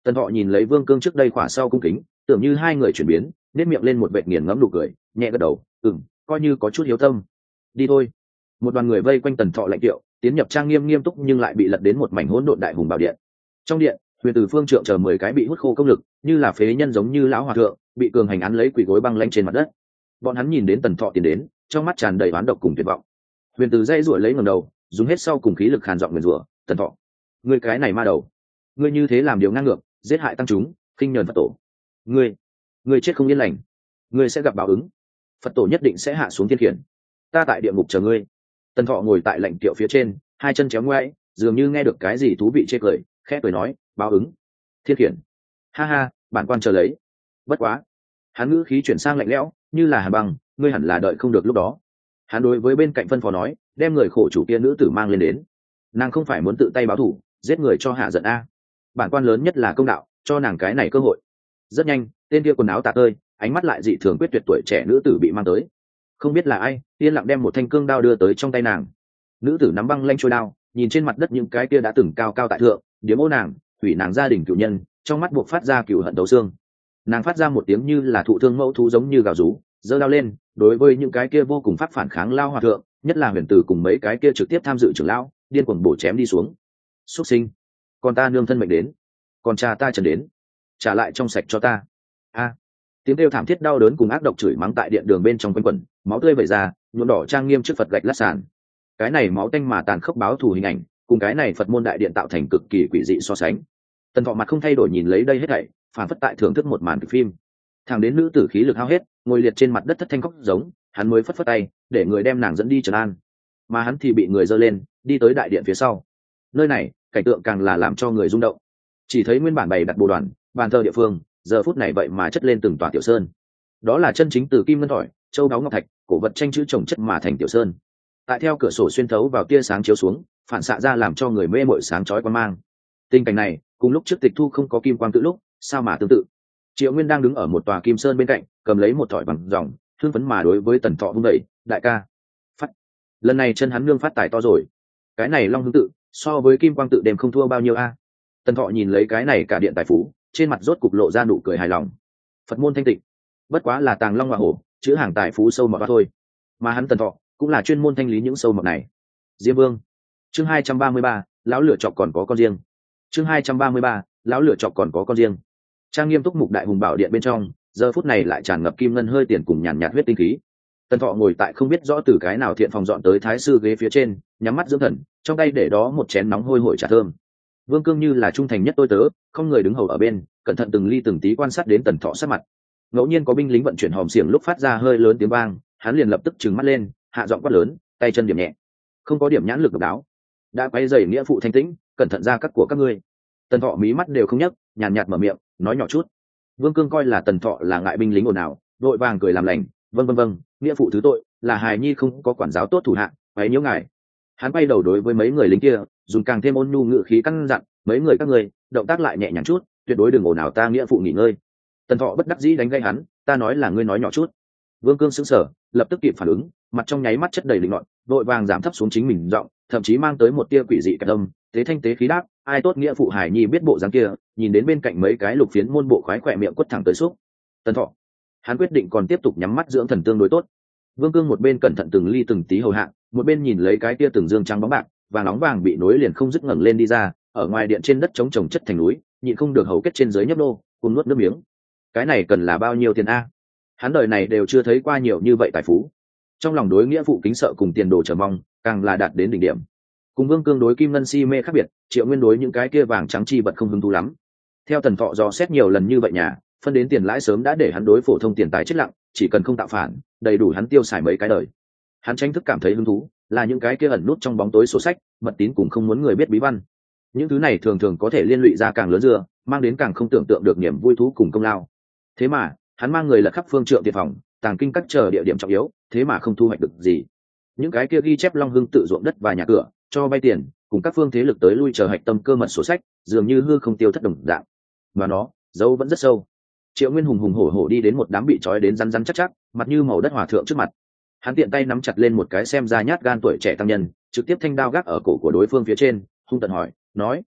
Speaker 1: Tần Thọ nhìn lấy Vương Cương trước đây khỏa sau cung kính, tưởng như hai người chuyển biến, nét miệng lên một vệt nghiền ngẫm nụ cười, nhẹ gật đầu, ừm, coi như có chút hiếu tâm. Đi thôi. Một đoàn người vây quanh Tần Thọ lạnh tiệu, tiến nhập trang nghiêm nghiêm túc nhưng lại bị lật đến một mảnh hỗn độn đại hùng bảo điện. Trong điện, Huyền Từ Phương Trượng chờ mười cái bị hút khô công lực, như là phế nhân giống như lão hòa thượng, bị cường hành án lấy quỳ gối băng lãnh trên mặt đất. Bọn hắn nhìn đến Tần Thọ tiến đến, trong mắt tràn đầy oán độc cùng tuyệt vọng. Huyền Từ dây rủa lấy ngẩng đầu, dùng hết sau cùng khí lực khàn giọng nguyền rủa, "Tần Thọ, ngươi cái này ma đầu, ngươi như thế làm điều ngang ngược, giết hại tăng chúng, khinh nhẫn Phật tổ. Ngươi, ngươi chết không yên lành, ngươi sẽ gặp báo ứng. Phật tổ nhất định sẽ hạ xuống thiên khiển. Ta tại địa ngục chờ ngươi." Tần Thọ ngồi tại lạnh kiệu phía trên, hai chân chéo ngoãi, dường như nghe được cái gì thú vị chê cười, khẽ cười nói, "Báo ứng, thiên khiển. Ha ha, bản quan chờ lấy. Bất quá." Hắn ngữ khí chuyển sang lạnh lẽo, như là hàn băng, "Ngươi hẳn là đợi không được lúc đó." Hắn đối với bên cạnh phân phó nói, đem người khổ chủ kia nữ tử mang lên đến. Nàng không phải muốn tự tay báo thù, giết người cho hạ giận a. Bản quan lớn nhất là công đạo, cho nàng cái này cơ hội. Rất nhanh, tên kia quần áo tả tơi, ánh mắt lại dị thường quyết tuyệt tuổi trẻ nữ tử bị mang tới. Không biết là ai, yên lặng đem một thanh cương đao đưa tới trong tay nàng. Nữ tử nắm băng lanh trôi đao, nhìn trên mặt đất những cái kia đã từng cao cao tại thượng, điếm ô nàng, hủy nàng gia đình cựu nhân, trong mắt buộc phát ra cựu hận đấu xương. Nàng phát ra một tiếng như là thụ thương mẫu thú giống như gào rú, giơ đao lên, đối với những cái kia vô cùng pháp phản kháng lao hòa thượng, nhất là Huyền Tử cùng mấy cái kia trực tiếp tham dự trưởng lão, điên cuồng bổ chém đi xuống. Xuất sinh, còn ta nương thân mệnh đến, còn cha ta trần đến, trả lại trong sạch cho ta. A. Tiếng kêu thảm thiết đau đớn cùng ác độc chửi mắng tại điện đường bên trong quanh quẩn, máu tươi vẩy ra, nhuộm đỏ trang nghiêm trước Phật gạch lát sàn. Cái này máu tanh mà tàn khốc báo thù hình ảnh, cùng cái này Phật môn đại điện tạo thành cực kỳ quỷ dị so sánh. Tần Thọ mặt không thay đổi nhìn lấy đây hết thảy, phản phất tại thưởng thức một màn kịch phim. Thằng đến nữ tử khí lực hao hết, ngồi liệt trên mặt đất thất thanh khóc giống, hắn mới phất phất tay, để người đem nàng dẫn đi trấn an. Mà hắn thì bị người giơ lên, đi tới đại điện phía sau. Nơi này, cảnh tượng càng là làm cho người rung động. Chỉ thấy nguyên bản bày đặt bồ đoàn, bàn thờ địa phương, giờ phút này vậy mà chất lên từng tòa tiểu sơn. Đó là chân chính từ kim ngân thỏi, châu báu ngọc thạch, cổ vật tranh chữ trồng chất mà thành tiểu sơn. Tại theo cửa sổ xuyên thấu vào tia sáng chiếu xuống, phản xạ ra làm cho người mê mội sáng chói quan mang. Tình cảnh này, cùng lúc trước tịch thu không có kim quang tự lúc, sao mà tương tự. Triệu Nguyên đang đứng ở một tòa kim sơn bên cạnh, cầm lấy một thỏi bằng dòng, thương phấn mà đối với Tần Thọ vung đẩy, "Đại ca, phát. Lần này chân hắn nương phát tài to rồi. Cái này Long Hương tự, so với kim quang tự đêm không thua bao nhiêu a." Tần Thọ nhìn lấy cái này cả điện tài phú, trên mặt rốt cục lộ ra nụ cười hài lòng. Phật môn thanh tịnh, bất quá là tàng long hoa hổ, chữ hàng tài phú sâu mọt thôi. Mà hắn Tần Thọ cũng là chuyên môn thanh lý những sâu mọt này. Diêm Vương. Chương hai trăm ba mươi ba, lão lửa chọc còn có con riêng. Chương hai trăm ba mươi ba, lão lửa chọc còn có con riêng. Trang nghiêm túc mục đại hùng bảo điện bên trong, giờ phút này lại tràn ngập kim ngân hơi tiền cùng nhàn nhạt huyết tinh khí. Tần Thọ ngồi tại không biết rõ từ cái nào thiện phòng dọn tới thái sư ghế phía trên, nhắm mắt dưỡng thần, trong tay để đó một chén nóng hôi hổi trà thơm. Vương Cương như là trung thành nhất tôi tớ, không người đứng hầu ở bên, cẩn thận từng ly từng tí quan sát đến Tần Thọ sát mặt. Ngẫu nhiên có binh lính vận chuyển hòm xiềng lúc phát ra hơi lớn tiếng vang, hắn liền lập tức trừng mắt lên, hạ giọng quát lớn, tay chân điểm nhẹ, không có điểm nhãn lực độc đáo, đã quay dày nghĩa phụ thanh tĩnh, cẩn thận ra các của các ngươi. Tần Thọ mí mắt đều không nhấc, nhàn nhạt mở miệng, nói nhỏ chút. Vương Cương coi là Tần Thọ là ngại binh lính ồn ào, đội vàng cười làm lành, vâng vâng vâng, nghĩa phụ thứ tội, là hài nhi không có quản giáo tốt thủ hạ, ấy nhiễu ngài. Hắn quay đầu đối với mấy người lính kia, dùng càng thêm ôn nhu ngữ khí căn dặn, mấy người các ngươi, động tác lại nhẹ nhàng chút, tuyệt đối đừng ồn ào ta nghĩa phụ nghỉ ngơi. Tần Thọ bất đắc dĩ đánh gây hắn, ta nói là ngươi nói nhỏ chút. Vương Cương sững sờ, lập tức kịp phản ứng, mặt trong nháy mắt chất đầy linh loạn, đội vàng giảm thấp xuống chính mình giọng, thậm chí mang tới một tia quỷ dị cả âm, tế thanh tế khí đáp, ai tốt nghĩa phụ hải nhi biết bộ dáng kia, nhìn đến bên cạnh mấy cái lục phiến môn bộ khoái khỏe miệng quất thẳng tới xúc. Tần Thọ, hắn quyết định còn tiếp tục nhắm mắt dưỡng thần tương đối tốt. Vương Cương một bên cẩn thận từng ly từng tí hầu hạ, một bên nhìn lấy cái tia từng dương trắng bóng bạc, vàng nóng vàng bị nối liền không dứt ngẩng lên đi ra, ở ngoài điện trên đất trống trồng chất thành núi, nhịn không được hầu kết trên dưới nhấp nô, cùng nuốt nước miếng. Cái này cần là bao nhiêu tiền a? Hắn đời này đều chưa thấy qua nhiều như vậy tài phú. Trong lòng đối nghĩa phụ kính sợ cùng tiền đồ chờ mong, càng là đạt đến đỉnh điểm. Cùng Vương Cương đối kim ngân si mê khác biệt, Triệu Nguyên đối những cái kia vàng trắng chi vật không hứng thú lắm. Theo Tần Thọ dò xét nhiều lần như vậy nhà, phân đến tiền lãi sớm đã để hắn đối phổ thông tiền tài chết lặng, chỉ cần không tạo phản, đầy đủ hắn tiêu xài mấy cái đời. Hắn tranh thức cảm thấy hứng thú, là những cái kia ẩn nút trong bóng tối sổ sách, mật tín cùng không muốn người biết bí văn. Những thứ này thường thường có thể liên lụy ra càng lớn dưa, mang đến càng không tưởng tượng được niềm vui thú cùng công lao. Thế mà, hắn mang người lật khắp phương trượng tiền phòng, tàng kinh các chờ địa điểm trọng yếu, thế mà không thu hoạch được gì. Những cái kia ghi chép Long Hưng tự ruộng đất và nhà cửa, cho vay tiền, cùng các phương thế lực tới lui chờ hạch tâm cơ mật sổ sách, dường như hư không tiêu thất đồng dạng. Mà nó, dấu vẫn rất sâu. Triệu Nguyên hùng hùng hổ hổ đi đến một đám bị trói đến rắn rắn chắc chắc, mặt như màu đất hòa thượng trước mặt. Hắn tiện tay nắm chặt lên một cái xem ra nhát gan tuổi trẻ tăng nhân, trực tiếp thanh đao gác ở cổ của đối phương phía trên, hung tợn hỏi, nói: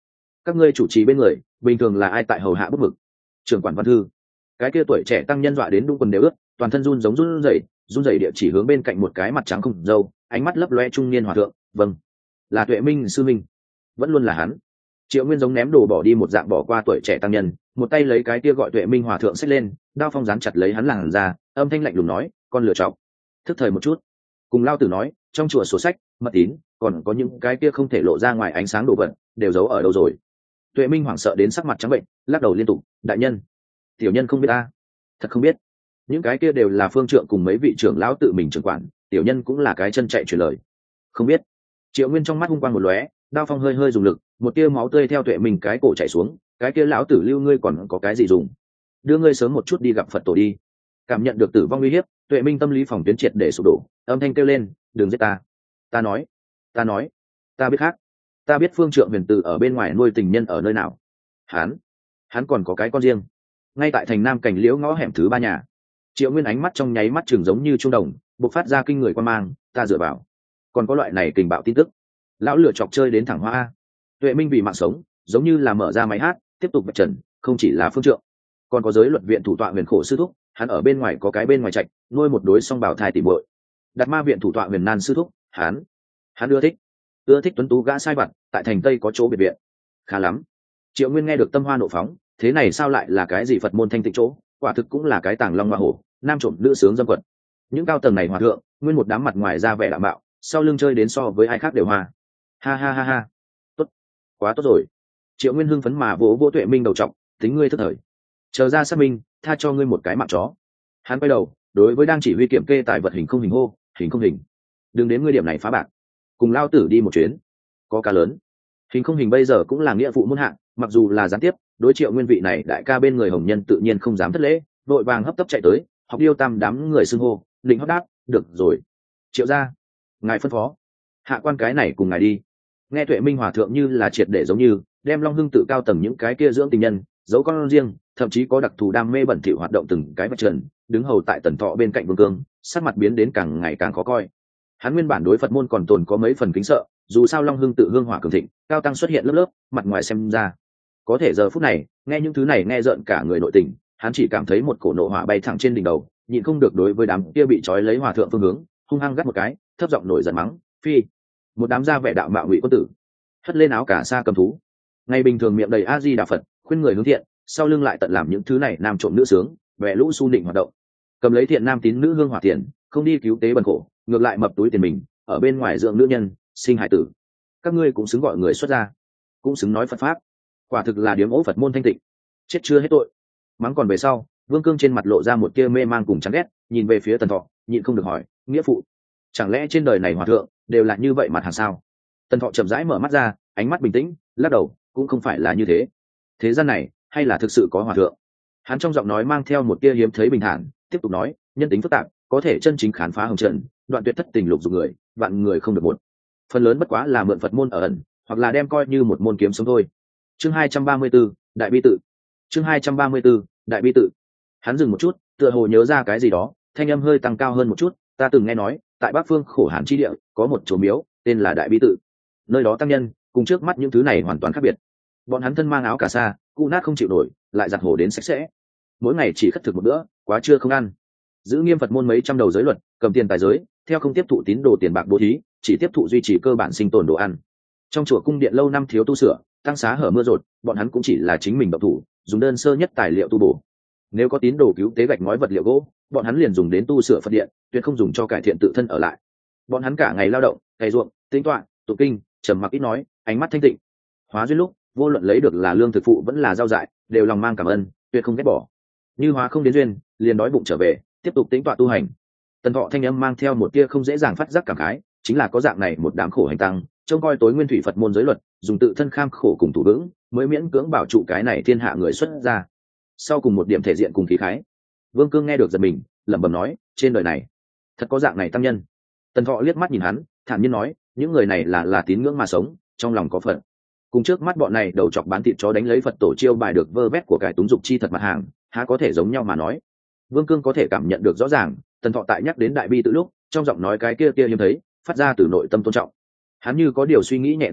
Speaker 1: các ngươi chủ trì bên người bình thường là ai tại hầu hạ bút mực? Trưởng quản văn thư. Cái kia tuổi trẻ tăng nhân dọa đến đung quần đều ướt, toàn thân run giống run rẩy, run rẩy địa chỉ hướng bên cạnh một cái mặt trắng không râu, ánh mắt lấp loe trung niên hòa thượng. Vâng, là Tuệ Minh sư minh, vẫn luôn là hắn. Triệu Nguyên giống ném đồ bỏ đi một dạng bỏ qua tuổi trẻ tăng nhân, một tay lấy cái kia gọi Tuệ Minh hòa thượng xách lên, đao phong dán chặt lấy hắn làn ra, âm thanh lạnh lùng nói, con lựa chọc. Thức thời một chút. Cùng lao tử nói, trong chùa sổ sách, mật tín, còn có những cái kia không thể lộ ra ngoài ánh sáng đồ vật, đều giấu ở đâu rồi? Tuệ Minh hoảng sợ đến sắc mặt trắng bệnh, lắc đầu liên tục, đại nhân, tiểu nhân không biết ta, thật không biết. Những cái kia đều là phương trượng cùng mấy vị trưởng lão tự mình trưởng quản, tiểu nhân cũng là cái chân chạy truyền lời, không biết. Triệu Nguyên trong mắt hung quang một lóe, đao phong hơi hơi dùng lực, một tia máu tươi theo Tuệ Minh cái cổ chảy xuống. Cái kia lão tử lưu ngươi còn có cái gì dùng? Đưa ngươi sớm một chút đi gặp Phật tổ đi. Cảm nhận được tử vong uy hiếp, Tuệ Minh tâm lý phòng tuyến triệt để sụp đổ, âm thanh kêu lên, đừng giết ta. Ta nói, ta nói, ta biết khác, ta biết phương trượng huyền tử ở bên ngoài nuôi tình nhân ở nơi nào. Hắn, hắn còn có cái con riêng, ngay tại thành Nam Cảnh Liễu ngõ hẻm thứ ba nhà. Triệu Nguyên ánh mắt trong nháy mắt trường giống như trung đồng, bộc phát ra kinh người quan mang, ta dựa vào, còn có loại này tình bạo tin tức. Lão lửa chọc chơi đến thẳng hoa. Tuệ Minh vì mạng sống, giống như là mở ra máy hát, tiếp tục bạch trần, không chỉ là phương trượng, còn có giới luật viện thủ tọa huyền khổ sư thúc, hắn ở bên ngoài có cái bên ngoài trạch, nuôi một đối song bảo thai tỉ muội. Đạt ma viện thủ tọa huyền nan sư thúc, hắn, hắn ưa thích, ưa thích tuấn tú gã sai vặt, tại thành Tây có chỗ biệt viện. Khá lắm. Triệu Nguyên nghe được tâm hoa nộ phóng, thế này sao lại là cái gì Phật môn thanh tịnh chỗ, quả thực cũng là cái tàng long hoa hổ, nam trộm nữ sướng dâm quật. Những cao tầng này hòa thượng, nguyên một đám mặt ngoài ra vẻ đạm bạo, sau lưng chơi đến so với ai khác đều hoa. Ha ha ha ha, tốt, quá tốt rồi. Triệu Nguyên hưng phấn mà vỗ vỗ Tuệ Minh đầu trọng, tính ngươi thất thời, chờ ra xác minh, tha cho ngươi một cái mạng chó. Hắn quay đầu, đối với đang chỉ huy kiểm kê tài vật hình không hình hô, hình không hình, đừng đến ngươi điểm này phá bạc, cùng lao tử đi một chuyến. Có cá lớn. Hình không hình bây giờ cũng là nghĩa vụ muôn hạng, mặc dù là gián tiếp, đối Triệu Nguyên vị này đại ca bên người hồng nhân tự nhiên không dám thất lễ, vội vàng hấp tấp chạy tới, học điêu tam đám người xưng hô, định hót đáp, được rồi. Triệu gia, ngài phân phó, hạ quan cái này cùng ngài đi. Nghe Tuệ Minh hòa thượng như là triệt để giống như đem Long Hưng tự cao tầng những cái kia dưỡng tình nhân, giấu con riêng, thậm chí có đặc thù đam mê bẩn thỉu hoạt động từng cái vạch trần, đứng hầu tại Tần Thọ bên cạnh Vương Cương, sắc mặt biến đến càng ngày càng khó coi. Hắn nguyên bản đối Phật môn còn tồn có mấy phần kính sợ, dù sao Long Hưng tự hương hỏa cường thịnh, cao tăng xuất hiện lớp lớp, mặt ngoài xem ra. Có thể giờ phút này, nghe những thứ này nghe rợn cả người nội tình, hắn chỉ cảm thấy một cổ nộ hỏa bay thẳng trên đỉnh đầu, nhịn không được đối với đám kia bị trói lấy hòa thượng phương hướng, hung hăng gắt một cái, thấp giọng nổi giận mắng, phi, một đám gia vẻ đạo mạo ngụy quân tử, hất lên áo cả sa cầm thú. Ngày bình thường miệng đầy a di đà Phật, khuyên người hướng thiện, sau lưng lại tận làm những thứ này nam trộm nữ sướng, bè lũ su nịnh hoạt động, cầm lấy thiện nam tín nữ hương hỏa tiền, không đi cứu tế bần khổ, ngược lại mập túi tiền mình, ở bên ngoài dưỡng nữ nhân, sinh hải tử. Các ngươi cũng xứng gọi người xuất gia, cũng xứng nói Phật pháp, quả thực là điếm ố Phật môn thanh tịnh, chết chưa hết tội. Mắng còn về sau, Vương Cương trên mặt lộ ra một tia mê mang cùng chán ghét, nhìn về phía Tần Thọ, nhịn không được hỏi, nghĩa phụ, chẳng lẽ trên đời này hòa thượng đều là như vậy mặt hàng sao? Tần Thọ chậm rãi mở mắt ra, ánh mắt bình tĩnh, lắc đầu, cũng không phải là như thế. Thế gian này, hay là thực sự có hòa thượng? Hắn trong giọng nói mang theo một tia hiếm thấy bình thản, tiếp tục nói, nhân tính phức tạp, có thể chân chính khám phá hồng trần, đoạn tuyệt thất tình lục dục người, vạn người không được một. Phần lớn bất quá là mượn Phật môn ở ẩn, hoặc là đem coi như một môn kiếm sống thôi. Chương hai trăm ba mươi 34, Đại bi tự. Chương hai trăm ba mươi 34, Đại bi tự. Hắn dừng một chút, tựa hồ nhớ ra cái gì đó, thanh âm hơi tăng cao hơn một chút, ta từng nghe nói, tại Bắc Phương Khổ Hàn chi địa, có một chùa miếu, tên là Đại bi tự. Nơi đó tăng nhân, cùng trước mắt những thứ này hoàn toàn khác biệt. Bọn hắn thân mang áo cà sa, cụ nát không chịu nổi, lại giặt hồ đến sạch sẽ. Mỗi ngày chỉ khất thực một bữa, quá trưa không ăn. Giữ nghiêm Phật môn mấy trăm đầu giới luật, cầm tiền tài giới, theo không tiếp thụ tín đồ tiền bạc bố thí, chỉ tiếp thụ duy trì cơ bản sinh tồn đồ ăn. Trong chùa cung điện lâu năm thiếu tu sửa, tăng xá hở mưa rột, bọn hắn cũng chỉ là chính mình độc thủ, dùng đơn sơ nhất tài liệu tu bổ. Nếu có tín đồ cứu tế gạch ngói vật liệu gỗ, bọn hắn liền dùng đến tu sửa Phật điện, tuyệt không dùng cho cải thiện tự thân ở lại. Bọn hắn cả ngày lao động, cày ruộng, tính toán, tụng kinh, trầm mặc ít nói, ánh mắt thanh tịnh. Hóa duyên lúc, vô luận lấy được là lương thực phụ vẫn là rau dại, đều lòng mang cảm ơn, tuyệt không ghét bỏ. Như hóa không đến duyên, liền đói bụng trở về, tiếp tục tính toán tu hành. Tần Thọ thanh âm mang theo một tia không dễ dàng phát giác cảm khái, chính là có dạng này một đám khổ hành tăng, trông coi tối nguyên thủy Phật môn giới luật, dùng tự thân kham khổ cùng thủ vững, mới miễn cưỡng bảo trụ cái này thiên hạ người xuất ra. Sau cùng một điểm thể diện cùng khí khái, Vương Cương nghe được giật mình, lẩm bẩm nói, trên đời này thật có dạng này tăng nhân. Tần Thọ liếc mắt nhìn hắn, thản nhiên nói, những người này là là tín ngưỡng mà sống, trong lòng có Phật. Cùng trước mắt bọn này đầu chọc bán thịt chó đánh lấy Phật tổ chiêu bài được vơ vét của cải túng dục chi thật mặt hàng, há có thể giống nhau mà nói. Vương Cương có thể cảm nhận được rõ ràng, Tần Thọ tại nhắc đến Đại bi tự lúc, trong giọng nói cái kia kia hiếm thấy, phát ra từ nội tâm tôn trọng. Hắn như có điều suy nghĩ nhẹ gật đầu,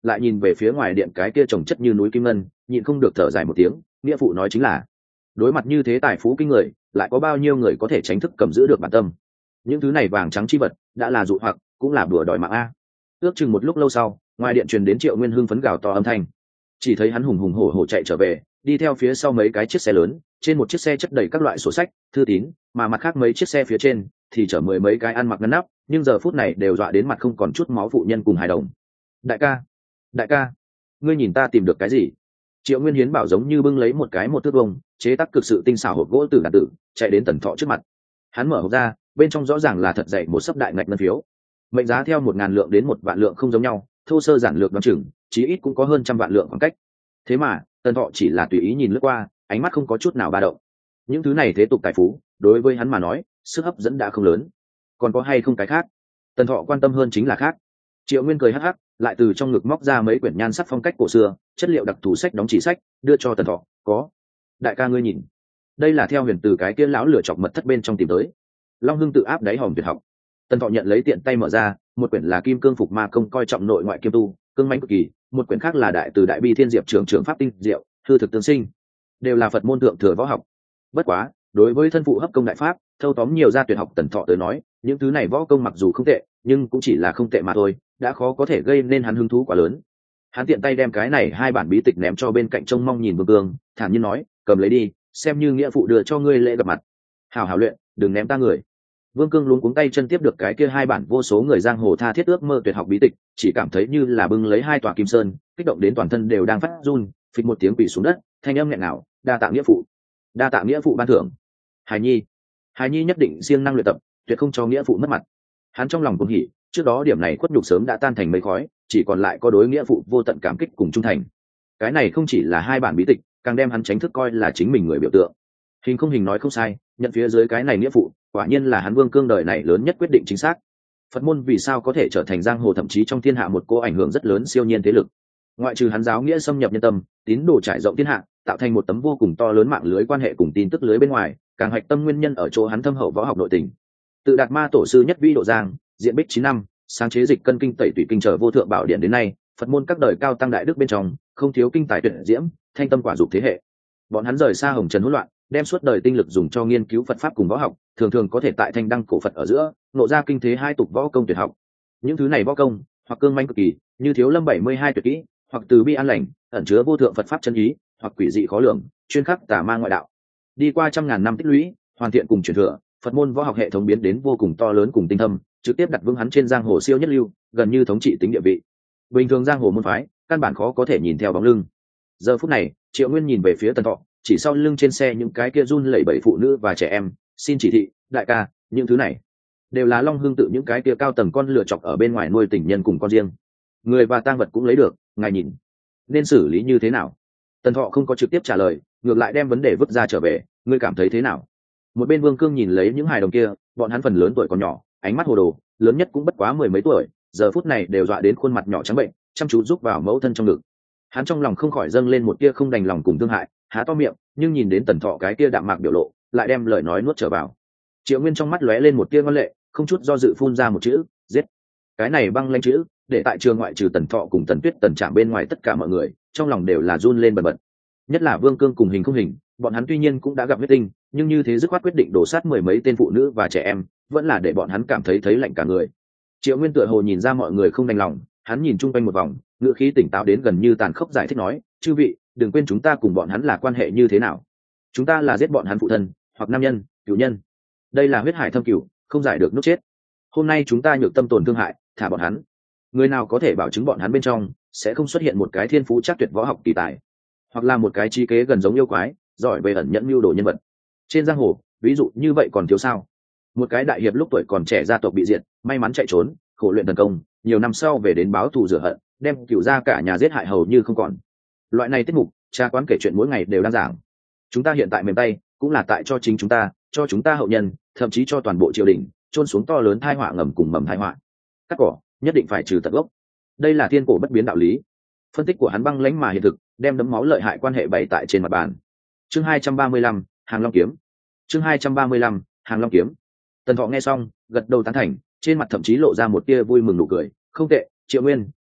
Speaker 1: lại nhìn về phía ngoài điện cái kia trồng chất như núi kim ngân, nhịn không được thở dài một tiếng. Nghĩa phụ nói chính là, đối mặt như thế tài phú kinh người, lại có bao nhiêu người có thể tránh thức cầm giữ được bản tâm. Những thứ này vàng trắng chi vật đã là dụ hoặc, cũng là đùa đòi mạng a. Ước chừng một lúc lâu sau, ngoài điện truyền đến Triệu Nguyên hưng phấn gào to âm thanh. Chỉ thấy hắn hùng hùng hổ hổ chạy trở về, đi theo phía sau mấy cái chiếc xe lớn, trên một chiếc xe chất đầy các loại sổ sách, thư tín, mà mặt khác mấy chiếc xe phía trên thì chở mười mấy cái ăn mặc ngăn nắp, nhưng giờ phút này đều dọa đến mặt không còn chút máu phụ nhân cùng hài đồng. Đại ca, đại ca, ngươi nhìn ta tìm được cái gì? Triệu Nguyên Hiến bảo giống như bưng lấy một cái một thước vông, chế tác cực sự tinh xảo hộp gỗ từ đàn tử, chạy đến Tần Thọ trước mặt. Hắn mở hộp ra, bên trong rõ ràng là thật dày một sấp đại ngạch ngân phiếu, mệnh giá theo một ngàn lượng đến một vạn lượng không giống nhau, thô sơ giản lược đoán chừng, chí ít cũng có hơn trăm vạn lượng khoảng cách. Thế mà Tần Thọ chỉ là tùy ý nhìn lướt qua, ánh mắt không có chút nào ba động. Những thứ này thế tục tài phú, đối với hắn mà nói, sức hấp dẫn đã không lớn. Còn có hay không cái khác? Tần Thọ quan tâm hơn chính là khác. Triệu Nguyên cười hắc hắc, lại từ trong ngực móc ra mấy quyển nhan sắc phong cách cổ xưa, chất liệu đặc thù sách đóng chỉ sách, đưa cho Tần Thọ. Có, đại ca ngươi nhìn, đây là theo huyền từ cái kia lão lửa chọc mật thất bên trong tìm tới. Long Hưng tự áp đáy hòm tuyệt học. Tần Thọ nhận lấy tiện tay mở ra, một quyển là Kim Cương Phục Ma Công coi trọng nội ngoại kiêm tu, cương mãnh cực kỳ, một quyển khác là Đại từ Đại bi Thiên Diệp trưởng trưởng pháp tinh diệu, hư thực tương sinh, đều là Phật môn thượng thừa võ học. Bất quá, đối với thân phụ hấp công đại pháp, thâu tóm nhiều gia tuyệt học Tần Thọ tới nói, những thứ này võ công mặc dù không tệ, nhưng cũng chỉ là không tệ mà thôi, đã khó có thể gây nên hắn hứng thú quá lớn. Hắn tiện tay đem cái này hai bản bí tịch ném cho bên cạnh trông mong nhìn Vương Cương, thản nhiên nói, cầm lấy đi, xem như nghĩa phụ đưa cho ngươi lễ gặp mặt. Hảo hảo luyện, đừng ném ta người. Vương Cương luống cuống tay chân tiếp được cái kia hai bản vô số người giang hồ tha thiết ước mơ tuyệt học bí tịch, chỉ cảm thấy như là bưng lấy hai tòa kim sơn, kích động đến toàn thân đều đang phát run, phịch một tiếng quỳ xuống đất, thanh âm nghẹn ngào, đa tạ nghĩa phụ, đa tạ nghĩa phụ ban thưởng. Hải Nhi, Hải Nhi nhất định siêng năng luyện tập, tuyệt không cho nghĩa phụ mất mặt. Hắn trong lòng cuồng hỉ, trước đó điểm này khuất nhục sớm đã tan thành mây khói, chỉ còn lại có đối nghĩa phụ vô tận cảm kích cùng trung thành. Cái này không chỉ là hai bản bí tịch, càng đem hắn tránh thức coi là chính mình người biểu tượng. Hình không hình nói không sai, nhận phía dưới cái này nghĩa phụ, quả nhiên là hắn Vương Cương đời này lớn nhất quyết định chính xác. Phật môn vì sao có thể trở thành giang hồ thậm chí trong thiên hạ một cô ảnh hưởng rất lớn siêu nhiên thế lực? Ngoại trừ hắn giáo nghĩa xâm nhập nhân tâm, tín đồ trải rộng thiên hạ, tạo thành một tấm vô cùng to lớn mạng lưới quan hệ cùng tin tức lưới bên ngoài, càng hạch tâm nguyên nhân ở chỗ hắn thâm hậu võ học nội tình. Từ Đạt Ma tổ sư nhất vĩ độ giang, diện bích chín năm, sáng chế dịch cân kinh tẩy tủy kinh trở vô thượng bảo điện đến nay, Phật môn các đời cao tăng đại đức bên trong, không thiếu kinh tài tuyệt diễm, thanh tâm quả dục thế hệ. Bọn hắn rời xa hồng trần hỗn loạn, đem suốt đời tinh lực dùng cho nghiên cứu Phật pháp cùng võ học, thường thường có thể tại thanh đăng cổ Phật ở giữa, nộ ra kinh thế hai tục võ công tuyệt học. Những thứ này võ công, hoặc cương manh cực kỳ, như Thiếu Lâm bảy mươi hai tuyệt kỹ, hoặc từ bi an lành, ẩn chứa vô thượng Phật pháp chân ý, hoặc quỷ dị khó lường, chuyên khắc tà ma ngoại đạo. Đi qua trăm ngàn năm tích lũy, hoàn thiện cùng truyền thừa, Phật môn võ học hệ thống biến đến vô cùng to lớn cùng tinh thâm, trực tiếp đặt vững hắn trên giang hồ siêu nhất lưu, gần như thống trị tính địa vị. Bình thường giang hồ môn phái, căn bản khó có thể nhìn theo bóng lưng. Giờ phút này, Triệu Nguyên nhìn về phía Tần Thọ, chỉ sau lưng trên xe những cái kia run lẩy bẩy phụ nữ và trẻ em, xin chỉ thị, đại ca, những thứ này đều là Long Hương tự những cái kia cao tầng con lựa chọc ở bên ngoài nuôi tình nhân cùng con riêng. Người và tang vật cũng lấy được, ngài nhìn, nên xử lý như thế nào? Tần Thọ không có trực tiếp trả lời, ngược lại đem vấn đề vứt ra trở về, ngươi cảm thấy thế nào? Một bên Vương Cương nhìn lấy những hài đồng kia, bọn hắn phần lớn tuổi còn nhỏ, ánh mắt hồ đồ, lớn nhất cũng bất quá mười mấy tuổi, giờ phút này đều dọa đến khuôn mặt nhỏ trắng bệnh, chăm chú giúp vào mẫu thân trong ngực. Hắn trong lòng không khỏi dâng lên một tia không đành lòng cùng thương hại, há to miệng, nhưng nhìn đến Tần Thọ cái kia đạm mạc biểu lộ, lại đem lời nói nuốt trở vào. Triệu Nguyên trong mắt lóe lên một tia ngoan lệ, không chút do dự phun ra một chữ, giết. Cái này băng lãnh chữ, để tại trường ngoại trừ Tần Thọ cùng Tần Tuyết Tần Trạm bên ngoài tất cả mọi người, trong lòng đều là run lên bần bật. Nhất là Vương Cương cùng Hình không hình, bọn hắn tuy nhiên cũng đã gặp huyết tinh, nhưng như thế dứt khoát quyết định đổ sát mười mấy tên phụ nữ và trẻ em, vẫn là để bọn hắn cảm thấy thấy lạnh cả người. Triệu Nguyên tựa hồ nhìn ra mọi người không đành lòng, hắn nhìn chung quanh một vòng, ngữ khí tỉnh táo đến gần như tàn khốc giải thích nói, chư vị, đừng quên chúng ta cùng bọn hắn là quan hệ như thế nào. Chúng ta là giết bọn hắn phụ thân, hoặc nam nhân, cửu nhân. Đây là huyết hải thâm cửu, không giải được nút chết. Hôm nay chúng ta nhược tâm tổn thương hại, thả bọn hắn. Người nào có thể bảo chứng bọn hắn bên trong sẽ không xuất hiện một cái thiên phú chắc tuyệt võ học kỳ tài, hoặc là một cái trí kế gần giống yêu quái, giỏi về ẩn nhẫn mưu đồ nhân vật. Trên giang hồ, ví dụ như vậy còn thiếu sao? Một cái đại hiệp lúc tuổi còn trẻ gia tộc bị diệt, may mắn chạy trốn, khổ luyện thần công, nhiều năm sau về đến báo thù rửa hận, đem cửu gia cả nhà giết hại hầu như không còn. Loại này tiết mục, cha quán kể chuyện mỗi ngày đều đang giảng. Chúng ta hiện tại mềm tay, cũng là tại cho chính chúng ta, cho chúng ta hậu nhân, thậm chí cho toàn bộ triều đình, trôn xuống to lớn tai họa ngầm cùng mầm tai họa. Cắt cỏ, nhất định phải trừ tận gốc. Đây là thiên cổ bất biến đạo lý. Phân tích của hắn băng lãnh mà hiện thực, đem đấm máu lợi hại quan hệ bày tại trên mặt bàn. Chương hai trăm ba mươi lăm, Hàng Long kiếm. Chương hai trăm ba mươi lăm, Hàng Long kiếm. Tần Thọ nghe xong, gật đầu tán thành, trên mặt thậm chí lộ ra một tia vui mừng nụ cười, không tệ, Triệu Nguyên,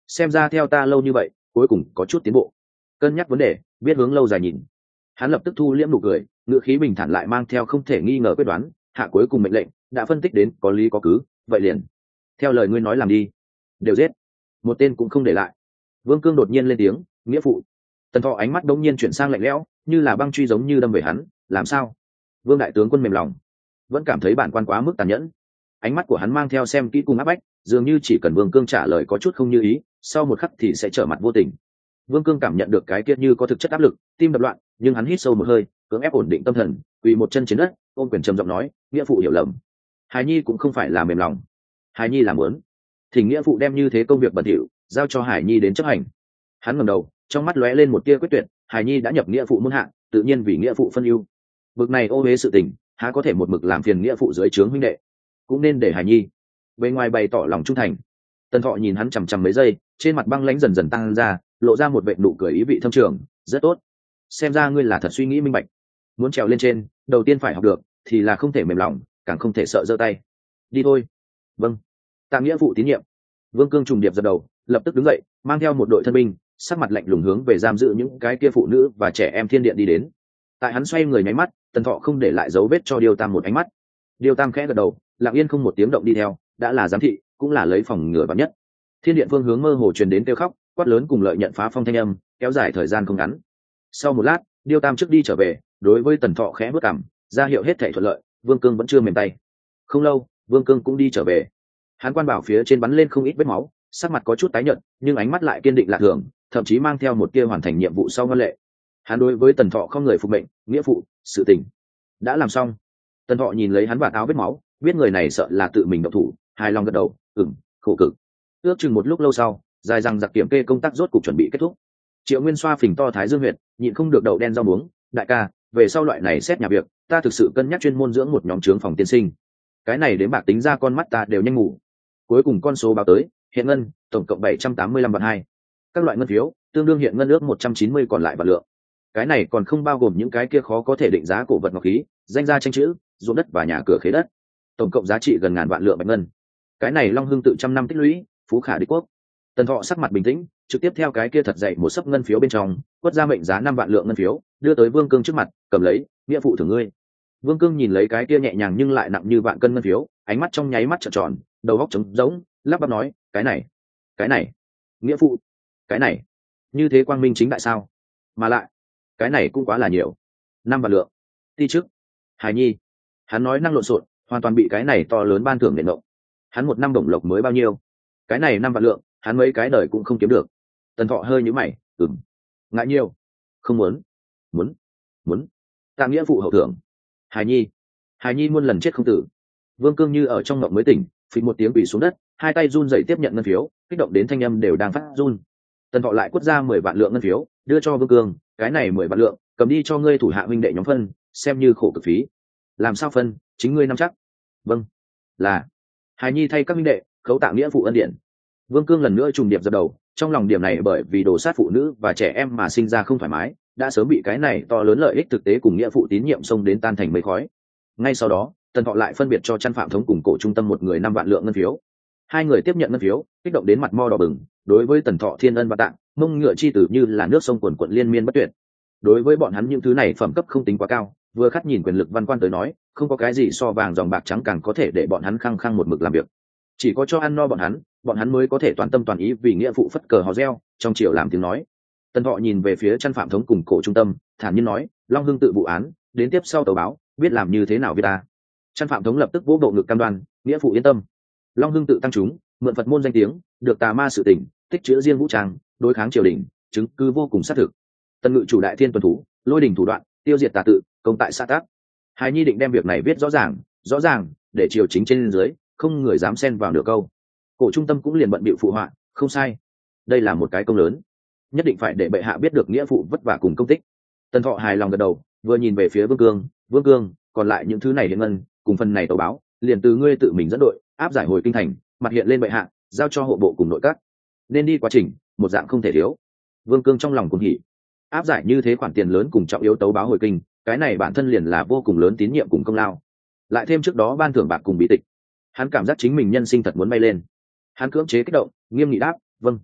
Speaker 1: xem ra theo ta lâu như vậy cuối cùng có chút tiến bộ. Cân nhắc vấn đề, biết hướng lâu dài nhìn. Hắn lập tức thu liễm nụ cười, ngữ khí bình thản lại mang theo không thể nghi ngờ quyết đoán. Hạ cuối cùng mệnh lệnh đã phân tích đến có lý có cứ, vậy liền theo lời ngươi nói làm đi, đều giết, một tên cũng không để lại. Vương Cương đột nhiên lên tiếng, nghĩa phụ. Tần Thọ ánh mắt đống nhiên chuyển sang lạnh lẽo, như là băng truy giống như đâm về hắn. Làm sao? Vương đại tướng quân mềm lòng, vẫn cảm thấy bản quan quá mức tàn nhẫn. Ánh mắt của hắn mang theo xem kỹ cùng áp bách, dường như chỉ cần Vương Cương trả lời có chút không như ý, sau một khắc thì sẽ trở mặt vô tình. Vương Cương cảm nhận được cái kia như có thực chất áp lực, tim đập loạn, nhưng hắn hít sâu một hơi, cưỡng ép ổn định tâm thần, quỳ một chân trên đất, ôm quyền trầm giọng nói, nghĩa phụ hiểu lầm. Hài nhi cũng không phải là mềm lòng, Hài nhi là muốn thỉnh nghĩa phụ đem như thế công việc bẩn thỉu giao cho Hải nhi đến chấp hành. Hắn ngẩng đầu, trong mắt lóe lên một tia quyết tuyệt. Hải nhi đã nhập nghĩa phụ môn hạ, tự nhiên vì nghĩa phụ phân ưu. Bực này ô uế sự tình, há có thể một mực làm phiền nghĩa phụ dưới trướng huynh đệ, cũng nên để Hải nhi bên ngoài bày tỏ lòng trung thành. Tần Thọ nhìn hắn chằm chằm mấy giây, trên mặt băng lãnh dần dần tăng ra, lộ ra một vệt nụ cười ý vị thâm trường. Rất tốt, xem ra ngươi là thật suy nghĩ minh bạch. Muốn trèo lên trên, đầu tiên phải học được thì là không thể mềm lòng, càng không thể sợ giơ tay. Đi thôi. Vâng. Tạ nghĩa phụ tín nhiệm. Vương Cương trùng điệp giật đầu, lập tức đứng dậy, mang theo một đội thân binh, sắc mặt lạnh lùng hướng về giam giữ những cái kia phụ nữ và trẻ em thiên điện đi đến. Tại hắn xoay người nháy mắt, Tần Thọ không để lại dấu vết cho Điêu Tam một ánh mắt. Điêu Tam khẽ gật đầu, lặng yên không một tiếng động đi theo, đã là giám thị, cũng là lấy phòng ngừa vạn nhất. Thiên điện phương hướng mơ hồ truyền đến kêu khóc, quát lớn cùng lợi nhận phá phong thanh âm, kéo dài thời gian không ngắn. Sau một lát, Điêu Tam trước đi trở về, đối với Tần Thọ khẽ bước cằm, ra hiệu hết thảy thuận lợi. Vương Cương vẫn chưa mềm tay. Không lâu, Vương Cương cũng đi trở về. Hắn quan bảo phía trên bắn lên không ít vết máu, sắc mặt có chút tái nhợt, nhưng ánh mắt lại kiên định lạ thường, thậm chí mang theo một tia hoàn thành nhiệm vụ sau ngân lệ. Hắn đối với Tần Thọ không người phục mệnh, nghĩa phụ, sự tình đã làm xong. Tần Thọ nhìn lấy hắn vạt áo vết máu, biết người này sợ là tự mình động thủ, hài lòng gật đầu, ừm, khổ cực. Ước chừng một lúc lâu sau, dài rằng giặc kiểm kê công tác rốt cục chuẩn bị kết thúc. Triệu Nguyên xoa phình to thái dương huyệt, nhịn không được đậu đen rau muống, đại ca, về sau loại này xét nhà việc, ta thực sự cân nhắc chuyên môn dưỡng một nhóm trướng phòng tiên sinh. Cái này đến bạc tính ra con mắt ta đều nhanh ngủ. Cuối cùng con số báo tới, hiện ngân tổng cộng bảy trăm tám mươi lăm vạn hai. Các loại ngân phiếu tương đương hiện ngân ước một trăm chín mươi còn lại vạn lượng. Cái này còn không bao gồm những cái kia khó có thể định giá cổ vật ngọc khí, danh gia tranh chữ, ruộng đất và nhà cửa khế đất. Tổng cộng giá trị gần ngàn vạn lượng bạch ngân. Cái này Long Hưng tự trăm năm tích lũy, phú khả địch quốc. Tần Thọ sắc mặt bình tĩnh, trực tiếp theo cái kia thật dậy một sấp ngân phiếu bên trong, quất ra mệnh giá năm vạn lượng ngân phiếu, đưa tới Vương Cương trước mặt, cầm lấy, nghĩa phụ thưởng ngươi. Vương Cương nhìn lấy cái kia nhẹ nhàng nhưng lại nặng như vạn cân ngân phiếu, ánh mắt trong nháy mắt trợn tròn, đầu óc trống rỗng, lắp bắp nói, cái này, cái này, nghĩa phụ, cái này, như thế quang minh chính đại sao? Mà lại, cái này cũng quá là nhiều. Năm vạn lượng. Ti trước, Hải nhi, hắn nói năng lộn xộn, hoàn toàn bị cái này to lớn ban thưởng đền động. Hắn một năm đồng lộc mới bao nhiêu? Cái này năm vạn lượng, hắn mấy cái đời cũng không kiếm được. Tần Thọ hơi nhíu mày, ừm, ngại nhiều, không muốn, muốn, muốn, ta nghĩa phụ hậu thưởng. Hải nhi, Hải nhi muôn lần chết không tử. Vương Cương như ở trong mộng mới tỉnh, phịch một tiếng quỳ xuống đất, hai tay run rẩy tiếp nhận ngân phiếu, kích động đến thanh âm đều đang phát run. Tần Thọ lại quất ra mười vạn lượng ngân phiếu, đưa cho Vương Cương, cái này mười vạn lượng, cầm đi cho ngươi thủ hạ huynh đệ nhóm phân, xem như khổ cực phí. Làm sao phân, chính ngươi nắm chắc. Vâng, là. Hải nhi thay các huynh đệ khấu tạ nghĩa phụ ân điển. Vương Cương lần nữa trùng điệp dập đầu, trong lòng điểm này bởi vì đồ sát phụ nữ và trẻ em mà sinh ra không thoải mái, đã sớm bị cái này to lớn lợi ích thực tế cùng nghĩa phụ tín nhiệm xông đến tan thành mây khói. Ngay sau đó, Tần Thọ lại phân biệt cho Trăn Phạm Thống cùng Cổ Trung Tâm một người năm vạn lượng ngân phiếu. Hai người tiếp nhận ngân phiếu, kích động đến mặt mo đỏ bừng, đối với Tần Thọ thiên ân và tạng, mông ngựa chi tử như là nước sông quần quận liên miên bất tuyệt. Đối với bọn hắn những thứ này phẩm cấp không tính quá cao, vừa khát nhìn quyền lực văn quan tới nói, không có cái gì so vàng dòng bạc trắng càng có thể để bọn hắn khăng khăng một mực làm việc. Chỉ có cho ăn no bọn hắn, bọn hắn mới có thể toàn tâm toàn ý vì nghĩa phụ phất cờ hò reo, trong triều làm tiếng nói. Tần Thọ nhìn về phía Trăn Phạm Thống cùng Cổ Trung Tâm, thản nhiên nói, Long Hưng tự vụ án, đến tiếp sau tấu báo, biết làm như thế nào với ta. Trăn Phạm Thống lập tức vỗ bộ ngực cam đoan, nghĩa phụ yên tâm. Long Hưng tự tăng chúng, mượn Phật môn danh tiếng, được tà ma sự tỉnh, tích chữa riêng vũ trang, đối kháng triều đình, chứng cứ vô cùng xác thực. Tần Ngự chủ đại thiên tuần thủ, lôi đình thủ đoạn, tiêu diệt tà tự, công tại xã tác. Hải nhi định đem việc này viết rõ ràng, rõ ràng, để triều chính trên dưới không người dám xen vào nửa câu. Cổ Trung Tâm cũng liền bận bịu phụ họa, không sai, đây là một cái công lớn, nhất định phải để bệ hạ biết được nghĩa phụ vất vả cùng công tích. Tần Thọ hài lòng gật đầu, vừa nhìn về phía Vương Cương, Vương Cương, còn lại những thứ này hiện ngân cùng phần này tấu báo, liền từ ngươi tự mình dẫn đội áp giải hồi kinh thành, mặt hiện lên bệ hạ, giao cho hộ bộ cùng nội các, nên đi quá trình một dạng không thể thiếu. Vương Cương trong lòng cuồng hỉ, áp giải như thế khoản tiền lớn cùng trọng yếu tấu báo hồi kinh, cái này bản thân liền là vô cùng lớn tín nhiệm cùng công lao, lại thêm trước đó ban thưởng bạc cùng bí tịch, hắn cảm giác chính mình nhân sinh thật muốn bay lên. Hắn cưỡng chế kích động, nghiêm nghị đáp, vâng.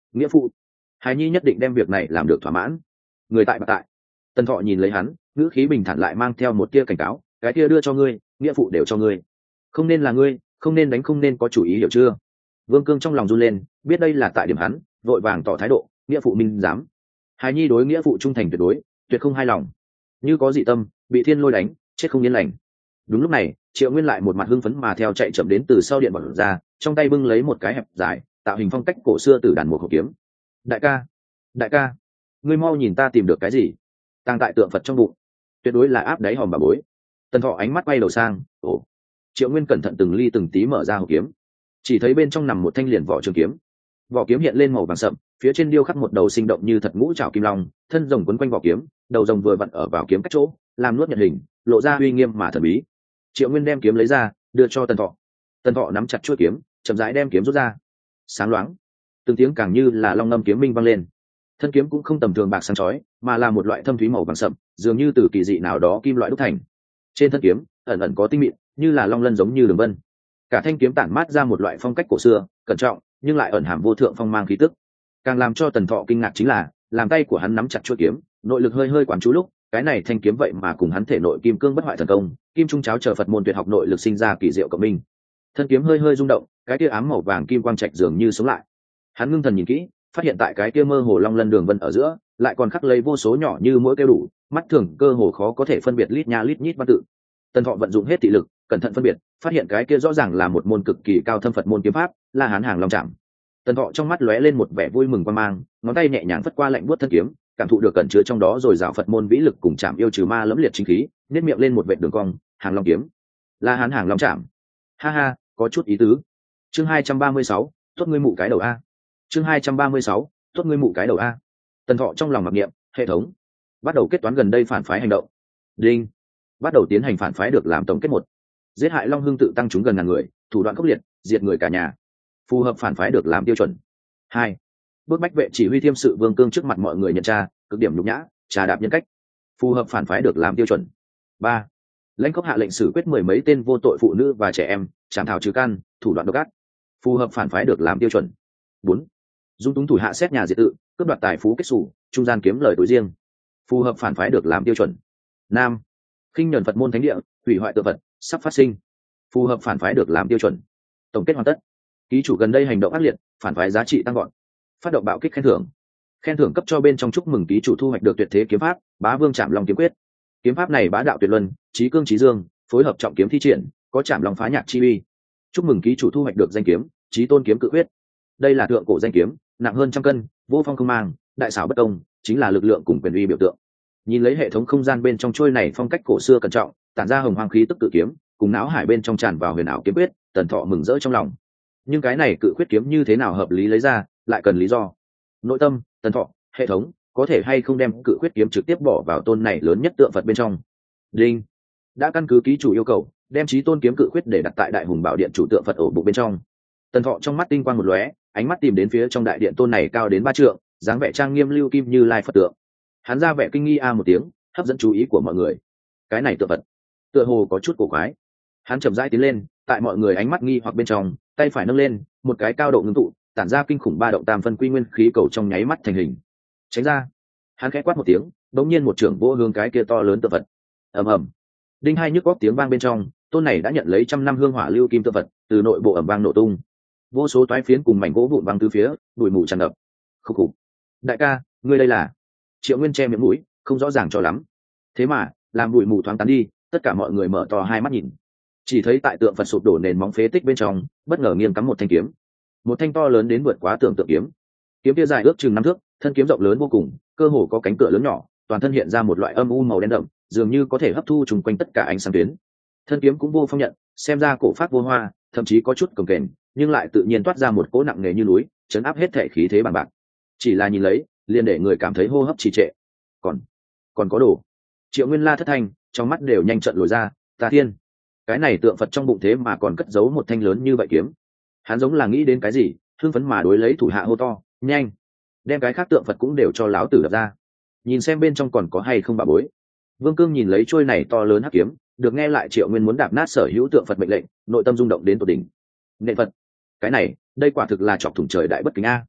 Speaker 1: nghĩa phụ, hài nhi nhất định đem việc này làm được thỏa mãn. Người tại bạc tại. Tần Thọ nhìn lấy hắn, ngữ khí bình thản lại mang theo một tia cảnh cáo, cái kia đưa cho ngươi, nghĩa phụ đều cho ngươi, không nên là ngươi, không nên đánh, không nên có chủ ý, hiểu chưa? Vương Cương trong lòng run lên, biết đây là tại điểm hắn, vội vàng tỏ thái độ, nghĩa phụ minh dám. Hài nhi đối nghĩa phụ trung thành tuyệt đối, tuyệt không hai lòng. Như có dị tâm, bị thiên lôi đánh, chết không yên lành. Đúng lúc này, Triệu Nguyên lại một mặt hưng phấn mà theo chạy chậm đến từ sau điện bật ra, trong tay bưng lấy một cái hẹp dài, tạo hình phong cách cổ xưa từ đàn một khẩu kiếm. Đại ca, đại ca, ngươi mau nhìn ta tìm được cái gì? Tàng tại tượng Phật trong bụng, tuyệt đối là áp đáy hòm bà bối. Tần Thọ ánh mắt quay đầu sang, ồ. Triệu Nguyên cẩn thận từng ly từng tí mở ra hộp kiếm, chỉ thấy bên trong nằm một thanh liền vỏ trường kiếm. Vỏ kiếm hiện lên màu vàng sậm, phía trên điêu khắc một đầu sinh động như thật ngũ trảo kim long, thân rồng quấn quanh vỏ kiếm, đầu rồng vừa vặn ở vào kiếm cách chỗ, làm nuốt nhận hình, lộ ra uy nghiêm mà thần bí. Triệu Nguyên đem kiếm lấy ra, đưa cho Tần Thọ. Tần Thọ nắm chặt chuôi kiếm, chậm rãi đem kiếm rút ra. Sáng loáng, từng tiếng càng như là long ngâm kiếm minh vang lên. Thân kiếm cũng không tầm thường bạc sáng chói, mà là một loại thâm thúy màu vàng sậm, dường như từ kỳ dị nào đó kim loại đúc thành. Trên thân kiếm ẩn ẩn có tinh mịn, như là long lân giống như đường vân. Cả thanh kiếm tản mát ra một loại phong cách cổ xưa, cẩn trọng, nhưng lại ẩn hàm vô thượng phong mang khí tức. Càng làm cho Tần Thọ kinh ngạc chính là, làm tay của hắn nắm chặt chuôi kiếm, nội lực hơi hơi quán chú lúc, cái này thanh kiếm vậy mà cùng hắn thể nội kim cương bất hoại thần công, kim trung cháo chờ Phật môn tuyệt học nội lực sinh ra kỳ diệu cộng minh. Thân kiếm hơi hơi rung động, cái kia ám màu vàng kim quang trạch dường như sống lại. Hắn ngưng thần nhìn kỹ, phát hiện tại cái kia mơ hồ long lân đường vân ở giữa, lại còn khắc lấy vô số nhỏ như mỗi kêu đủ, mắt thường cơ hồ khó có thể phân biệt lít nha lít nhít văn tự. Tần Thọ vận dụng hết thị lực, cẩn thận phân biệt, phát hiện cái kia rõ ràng là một môn cực kỳ cao thâm Phật môn kiếm pháp, La Hán Hàng Long Trảm. Tần Thọ trong mắt lóe lên một vẻ vui mừng quan mang, ngón tay nhẹ nhàng phất qua lạnh buốt thân kiếm, cảm thụ được cẩn chứa trong đó rồi rào Phật môn vĩ lực cùng chạm yêu trừ ma lẫm liệt chính khí, nét miệng lên một vệt đường cong, Hàng Long kiếm, La Hán Hàng Long Trảm. Ha ha, có chút ý tứ. Chương hai trăm ba mươi sáu, tốt ngươi mụ cái đầu a. Chương hai trăm ba mươi sáu, tốt ngươi mụ cái đầu a. Tần Thọ trong lòng mặc niệm, hệ thống bắt đầu kết toán gần đây phản phái hành động. Đinh, bắt đầu tiến hành phản phái được làm tổng kết một, giết hại Long Hưng tự tăng chúng gần ngàn người, thủ đoạn khốc liệt, diệt người cả nhà, phù hợp phản phái được làm tiêu chuẩn. Hai, bước bách vệ chỉ huy thiêm sự Vương Cương trước mặt mọi người nhận tra, cực điểm nhục nhã, trà đạp nhân cách, phù hợp phản phái được làm tiêu chuẩn. Ba, lãnh cốc hạ lệnh xử quyết mười mấy tên vô tội phụ nữ và trẻ em, trảm thảo trừ căn, thủ đoạn độc ác, phù hợp phản phái được làm tiêu chuẩn. Bốn, dung túng thủ hạ xét nhà diệt tự, cướp đoạt tài phú kết xù, trung gian kiếm lời tối riêng, phù hợp phản phái được làm tiêu chuẩn. Năm, khinh nhẫn Phật môn thánh địa, hủy hoại tự vật, sắp phát sinh, phù hợp phản phái được làm tiêu chuẩn. Tổng kết hoàn tất. Ký chủ gần đây hành động ác liệt, phản phái giá trị tăng gọn, phát động bạo kích khen thưởng, khen thưởng cấp cho bên trong chúc mừng ký chủ thu hoạch được tuyệt thế kiếm pháp Bá Vương Trảm Long kiếm quyết. Kiếm pháp này bá đạo tuyệt luân, trí cương trí dương, phối hợp trọng kiếm thi triển, có Trảm Long phá nhạc chi uy. Chúc mừng ký chủ thu hoạch được danh kiếm Chí Tôn kiếm cự quyết. Đây là thượng cổ danh kiếm, nặng hơn trăm cân, vô phong không mang, đại xảo bất công, chính là lực lượng cùng quyền uy biểu tượng. Nhìn lấy hệ thống không gian bên trong trôi này phong cách cổ xưa cẩn trọng, tản ra hồng hoang khí tức tự kiếm, cùng não hải bên trong tràn vào huyền ảo kiếm quyết, Tần Thọ mừng rỡ trong lòng. Nhưng cái này cự quyết kiếm như thế nào hợp lý lấy ra, lại cần lý do. Nội tâm, Tần Thọ, hệ thống, có thể hay không đem cự quyết kiếm trực tiếp bỏ vào tôn này lớn nhất tượng Phật bên trong. Đinh, đã căn cứ ký chủ yêu cầu, đem Chí Tôn kiếm cự quyết để đặt tại Đại Hùng Bảo Điện chủ tượng Phật ổ bụng bên trong. Tần Thọ trong mắt tinh quang một lóe, ánh mắt tìm đến phía trong đại điện tôn này cao đến ba trượng, dáng vẻ trang nghiêm lưu kim như lai Phật tượng. Hắn ra vẻ kinh nghi a một tiếng, hấp dẫn chú ý của mọi người. Cái này tượng Phật, tựa hồ có chút cổ quái. Hắn chậm rãi tiến lên, tại mọi người ánh mắt nghi hoặc bên trong, tay phải nâng lên, một cái cao độ ngưng tụ, tản ra kinh khủng ba động tam phân quy nguyên khí cầu trong nháy mắt thành hình. Tránh ra. Hắn khẽ quát một tiếng, đống nhiên một trưởng vỗ hướng cái kia to lớn tượng Phật. Ầm ầm. Đinh hai nhức góc tiếng vang bên trong, tôn này đã nhận lấy trăm năm hương hỏa lưu kim tượng Phật, từ nội bộ ầm vang nổ tung. Vô số toái phiến cùng mảnh gỗ vụn văng từ phía, bụi mù tràn ngập. Khục khục. Đại ca, ngươi đây là? Triệu Nguyên che miệng mũi, không rõ ràng cho lắm. Thế mà, làm bụi mù thoáng tán đi, tất cả mọi người mở to hai mắt nhìn. Chỉ thấy tại tượng Phật sụp đổ nền móng phế tích bên trong, bất ngờ nghiêng cắm một thanh kiếm. Một thanh to lớn đến vượt quá tưởng tượng kiếm. Kiếm kia dài ước chừng năm thước, thân kiếm rộng lớn vô cùng, cơ hồ có cánh cửa lớn nhỏ, toàn thân hiện ra một loại âm u màu đen đậm, dường như có thể hấp thu trùng quanh tất cả ánh sáng tuyến. Thân kiếm cũng vô phong nhận, xem ra cổ pháp vô hoa, thậm chí có chút cồng kềnh, nhưng lại tự nhiên toát ra một cỗ nặng nề như núi, chấn áp hết thể khí thế bằng bạc. Chỉ là nhìn lấy, liền để người cảm thấy hô hấp trì trệ. Còn, còn có đồ. Triệu Nguyên la thất thanh, trong mắt đều nhanh trận lồi ra, ta thiên, cái này tượng Phật trong bụng thế mà còn cất giấu một thanh lớn như vậy kiếm. Hắn giống là nghĩ đến cái gì, hưng phấn mà đối lấy thủ hạ hô to, nhanh, đem cái khác tượng Phật cũng đều cho láo tử đập ra, nhìn xem bên trong còn có hay không bà bối. Vương Cương nhìn lấy trôi này to lớn hắc kiếm, được nghe lại Triệu Nguyên muốn đạp nát sở hữu tượng Phật mệnh lệnh, nội tâm rung động đến tột đỉnh. Nệ Phật, cái này, đây quả thực là chọc thủng trời đại bất kính a.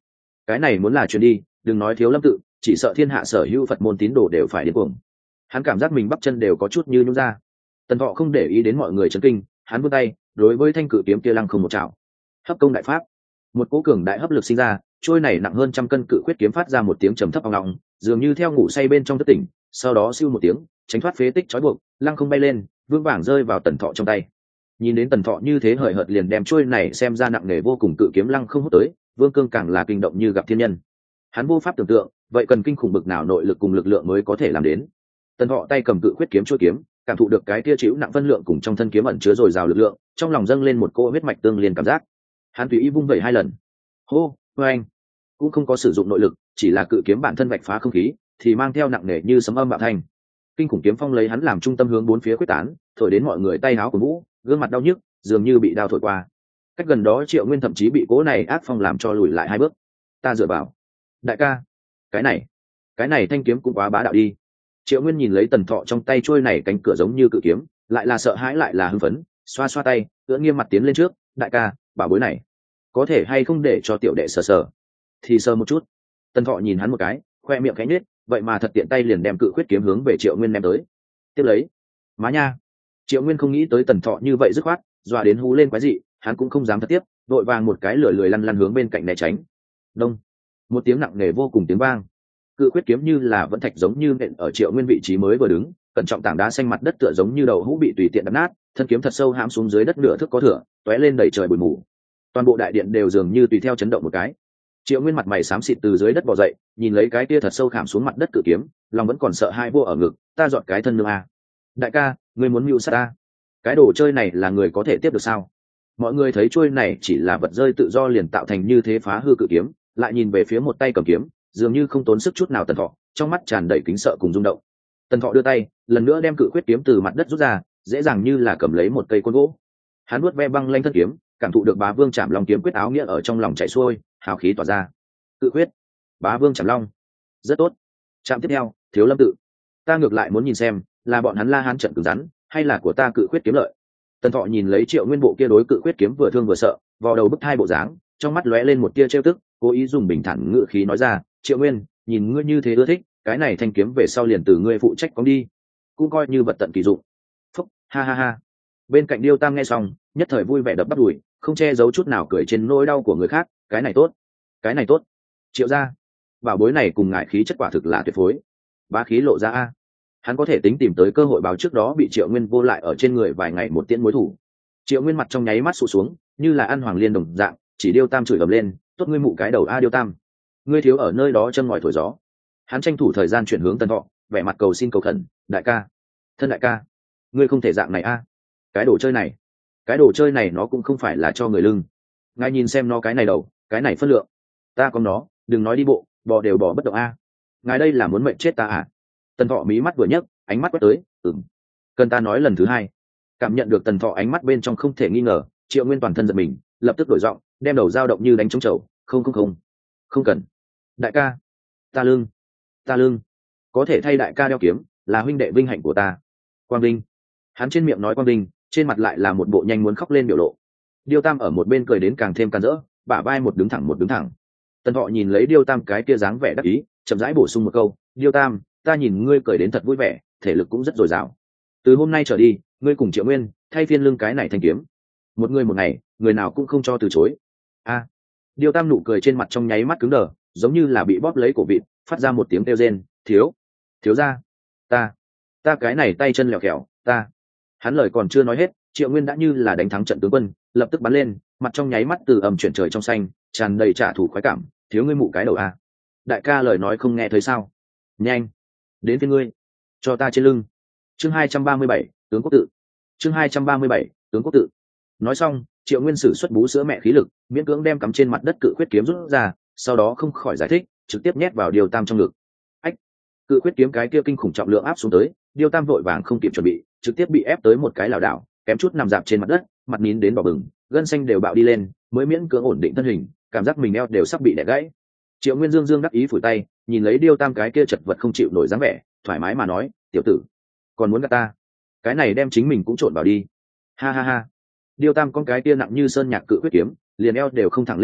Speaker 1: cái này muốn là truyền đi, đừng nói Thiếu Lâm tự, chỉ sợ thiên hạ sở hữu Phật môn tín đồ đều phải điên cuồng. Hắn cảm giác mình bắp chân đều có chút như nhũn ra. Tần Thọ không để ý đến mọi người chấn kinh, hắn vươn tay đối với thanh cự kiếm kia lăng không một chảo. Hấp công đại pháp, một cỗ cường đại hấp lực sinh ra, trôi này nặng hơn trăm cân cự khuyết kiếm phát ra một tiếng trầm thấp ong ong, dường như theo ngủ say bên trong thất tỉnh, sau đó siêu một tiếng tránh thoát phế tích trói buộc, lăng không bay lên, vương vàng rơi vào Tần Thọ trong tay. Nhìn đến Tần Thọ như thế hời hợt liền đem trôi này xem ra nặng nề vô cùng cự kiếm lăng không hút tới, Vương Cương càng là kinh động như gặp thiên nhân. Hắn vô pháp tưởng tượng, vậy cần kinh khủng bực nào nội lực cùng lực lượng mới có thể làm đến. Tần Thọ tay cầm cự khuyết kiếm chuôi kiếm, cảm thụ được cái kia chịu nặng phân lượng cùng trong thân kiếm ẩn chứa dồi dào lực lượng, trong lòng dâng lên một cỗ huyết mạch tương liên cảm giác. Hắn tùy ý vung vẩy hai lần. Hô, oeng, cũng không có sử dụng nội lực, chỉ là cự kiếm bản thân vạch phá không khí, thì mang theo nặng nề như sấm âm bạo thanh. Kinh khủng kiếm phong lấy hắn làm trung tâm hướng bốn phía quyết tán, thổi đến mọi người tay áo của vũ, gương mặt đau nhức, dường như bị đao thổi qua. Cách gần đó Triệu Nguyên thậm chí bị cỗ này ác phong làm cho lùi lại hai bước. Ta dựa vào. Đại ca, cái này, cái này thanh kiếm cũng quá bá đạo đi. Triệu Nguyên nhìn lấy Tần Thọ trong tay trôi này cánh cửa giống như cự kiếm, lại là sợ hãi lại là hưng phấn, xoa xoa tay, ưỡn nghiêm mặt tiến lên trước, đại ca, bảo bối này, có thể hay không để cho tiểu đệ sờ sờ? Thì sờ một chút. Tần Thọ nhìn hắn một cái, khoe miệng khẽ nhếch, vậy mà thật tiện tay liền đem cự khuyết kiếm hướng về Triệu Nguyên ném tới. Tiếp lấy, má nha. Triệu Nguyên không nghĩ tới Tần Thọ như vậy dứt khoát, dọa đến hú lên quái dị, hắn cũng không dám thật tiếp, đội vàng một cái lười lười lăn lăn hướng bên cạnh né tránh. Đông, một tiếng nặng nề vô cùng tiếng vang, cự quyết kiếm như là vẫn thạch giống như nện ở Triệu Nguyên vị trí mới vừa đứng, cẩn trọng tảng đá xanh mặt đất tựa giống như đầu hũ bị tùy tiện đập nát, thân kiếm thật sâu hãm xuống dưới đất nửa thước có thửa, tóe lên đầy trời bụi mù. Toàn bộ đại điện đều dường như tùy theo chấn động một cái. Triệu Nguyên mặt mày xám xịt từ dưới đất bò dậy, nhìn lấy cái kia thật sâu khảm xuống mặt đất cự kiếm, lòng vẫn còn sợ hai vô ở ngực, ta dọn cái thân nương a. Đại ca, ngươi muốn mưu sát ta? Cái đồ chơi này là người có thể tiếp được sao? Mọi người thấy chuôi này chỉ là vật rơi tự do liền tạo thành như thế phá hư cự kiếm, lại nhìn về phía một tay cầm kiếm, dường như không tốn sức chút nào Tần Thọ, trong mắt tràn đầy kính sợ cùng rung động. Tần Thọ đưa tay, lần nữa đem cự quyết kiếm từ mặt đất rút ra, dễ dàng như là cầm lấy một cây côn gỗ. Hắn vuốt ve băng lanh thân kiếm, cảm thụ được Bá Vương Chạm Long kiếm quyết áo nghĩa ở trong lòng chảy xuôi, hào khí tỏa ra. Cự quyết, Bá Vương Chạm Long, rất tốt. Trạm tiếp theo, Thiếu Lâm tự. Ta ngược lại muốn nhìn xem, là bọn hắn La Hán trận cứng rắn, hay là của ta cự quyết kiếm lợi. Tần Thọ nhìn lấy Triệu Nguyên bộ kia đối cự quyết kiếm vừa thương vừa sợ, vò đầu bức thai bộ dáng, trong mắt lóe lên một tia trêu tức, cố ý dùng bình thản ngữ khí nói ra, Triệu Nguyên, nhìn ngươi như thế ưa thích, cái này thanh kiếm về sau liền từ ngươi phụ trách cóng đi, cũng coi như vật tận kỳ dụng. Phúc, ha ha ha. Bên cạnh Điêu Tam nghe xong, nhất thời vui vẻ đập bắp đùi, không che giấu chút nào cười trên nỗi đau của người khác, cái này tốt, cái này tốt. Triệu gia, bảo bối này cùng ngại khí chất quả thực là tuyệt phối. Bá khí lộ ra a. Hắn có thể tính tìm tới cơ hội báo trước đó bị Triệu Nguyên vô lại ở trên người vài ngày một tiễn mối thủ. Triệu Nguyên mặt trong nháy mắt sụt xuống, như là ăn hoàng liên đồng dạng, chỉ Điêu Tam chửi ầm lên, tốt ngươi mụ cái đầu a Điêu Tam, ngươi thiếu ở nơi đó châm ngòi thổi gió. Hắn tranh thủ thời gian chuyển hướng Tần Thọ, vẻ mặt cầu xin cầu khẩn, đại ca, thân đại ca, ngươi không thể dạng này a. Cái đồ chơi này, cái đồ chơi này nó cũng không phải là cho người lưng. Ngài nhìn xem nó cái này đầu, cái này phân lượng, ta có nó, đừng nói đi bộ, bò đều bò bất động a. Ngài đây là muốn mệnh chết ta à? Tần Thọ mí mắt vừa nhấc, ánh mắt quét tới, ừm, cần ta nói lần thứ hai. Cảm nhận được Tần Thọ ánh mắt bên trong không thể nghi ngờ, Triệu Nguyên toàn thân giật mình, lập tức đổi giọng, đem đầu dao động như đánh trống chầu, không không không, không cần. Đại ca, ta lương, ta lương, có thể thay đại ca đeo kiếm, là huynh đệ vinh hạnh của ta. Quang Vinh. Hắn trên miệng nói Quang Vinh, trên mặt lại là một bộ nhanh muốn khóc lên biểu lộ. Điêu Tam ở một bên cười đến càng thêm can rỡ, bả vai một đứng thẳng một đứng thẳng. Tần Thọ nhìn lấy Điêu Tam cái kia dáng vẻ đắc ý, chậm rãi bổ sung một câu, Điêu Tam, ta nhìn ngươi cười đến thật vui vẻ, thể lực cũng rất dồi dào. Từ hôm nay trở đi, ngươi cùng Triệu Nguyên thay phiên lưng cái này thanh kiếm, một người một ngày, người nào cũng không cho từ chối. A. À, Điêu Tam nụ cười trên mặt trong nháy mắt cứng đờ, giống như là bị bóp lấy cổ vịt, phát ra một tiếng kêu rên, thiếu, thiếu gia, ta, ta cái này tay chân lẹo kẹo, ta. Hắn lời còn chưa nói hết, Triệu Nguyên đã như là đánh thắng trận tướng quân, lập tức bắn lên, mặt trong nháy mắt từ ầm chuyển trời trong xanh, tràn đầy trả thù khoái cảm, thiếu ngươi mụ cái đầu a. Đại ca lời nói không nghe thấy sao? Nhanh, đến phía ngươi, cho ta trên lưng. Chương hai trăm ba mươi bảy, tướng quốc tự. Chương hai trăm ba mươi bảy, tướng quốc tự. Nói xong, Triệu Nguyên sử xuất bú sữa mẹ khí lực, miễn cưỡng đem cắm trên mặt đất cự khuyết kiếm rút ra, sau đó không khỏi giải thích, trực tiếp nhét vào Điêu Tam trong ngực. Ách, cự khuyết kiếm cái kia kinh khủng trọng lượng áp xuống tới, Điêu Tam vội vàng không kịp chuẩn bị, trực tiếp bị ép tới một cái lảo đảo, kém chút nằm dạp trên mặt đất, mặt nín đến đỏ bừng, gân xanh đều bạo đi lên, mới miễn cưỡng ổn định thân hình, cảm giác mình eo đều sắp bị đè gãy. Triệu Nguyên dương dương đắc ý phủi tay, nhìn lấy Điêu Tam cái kia chật vật không chịu nổi dáng vẻ, thoải mái mà nói, tiểu tử, còn muốn gạt ta? Cái này đem chính mình cũng trộn vào đi. Ha ha ha. Điêu Tam con cái kia nặng như sơn nhạc cự quyết kiếm, liền eo đều không thẳng lên được,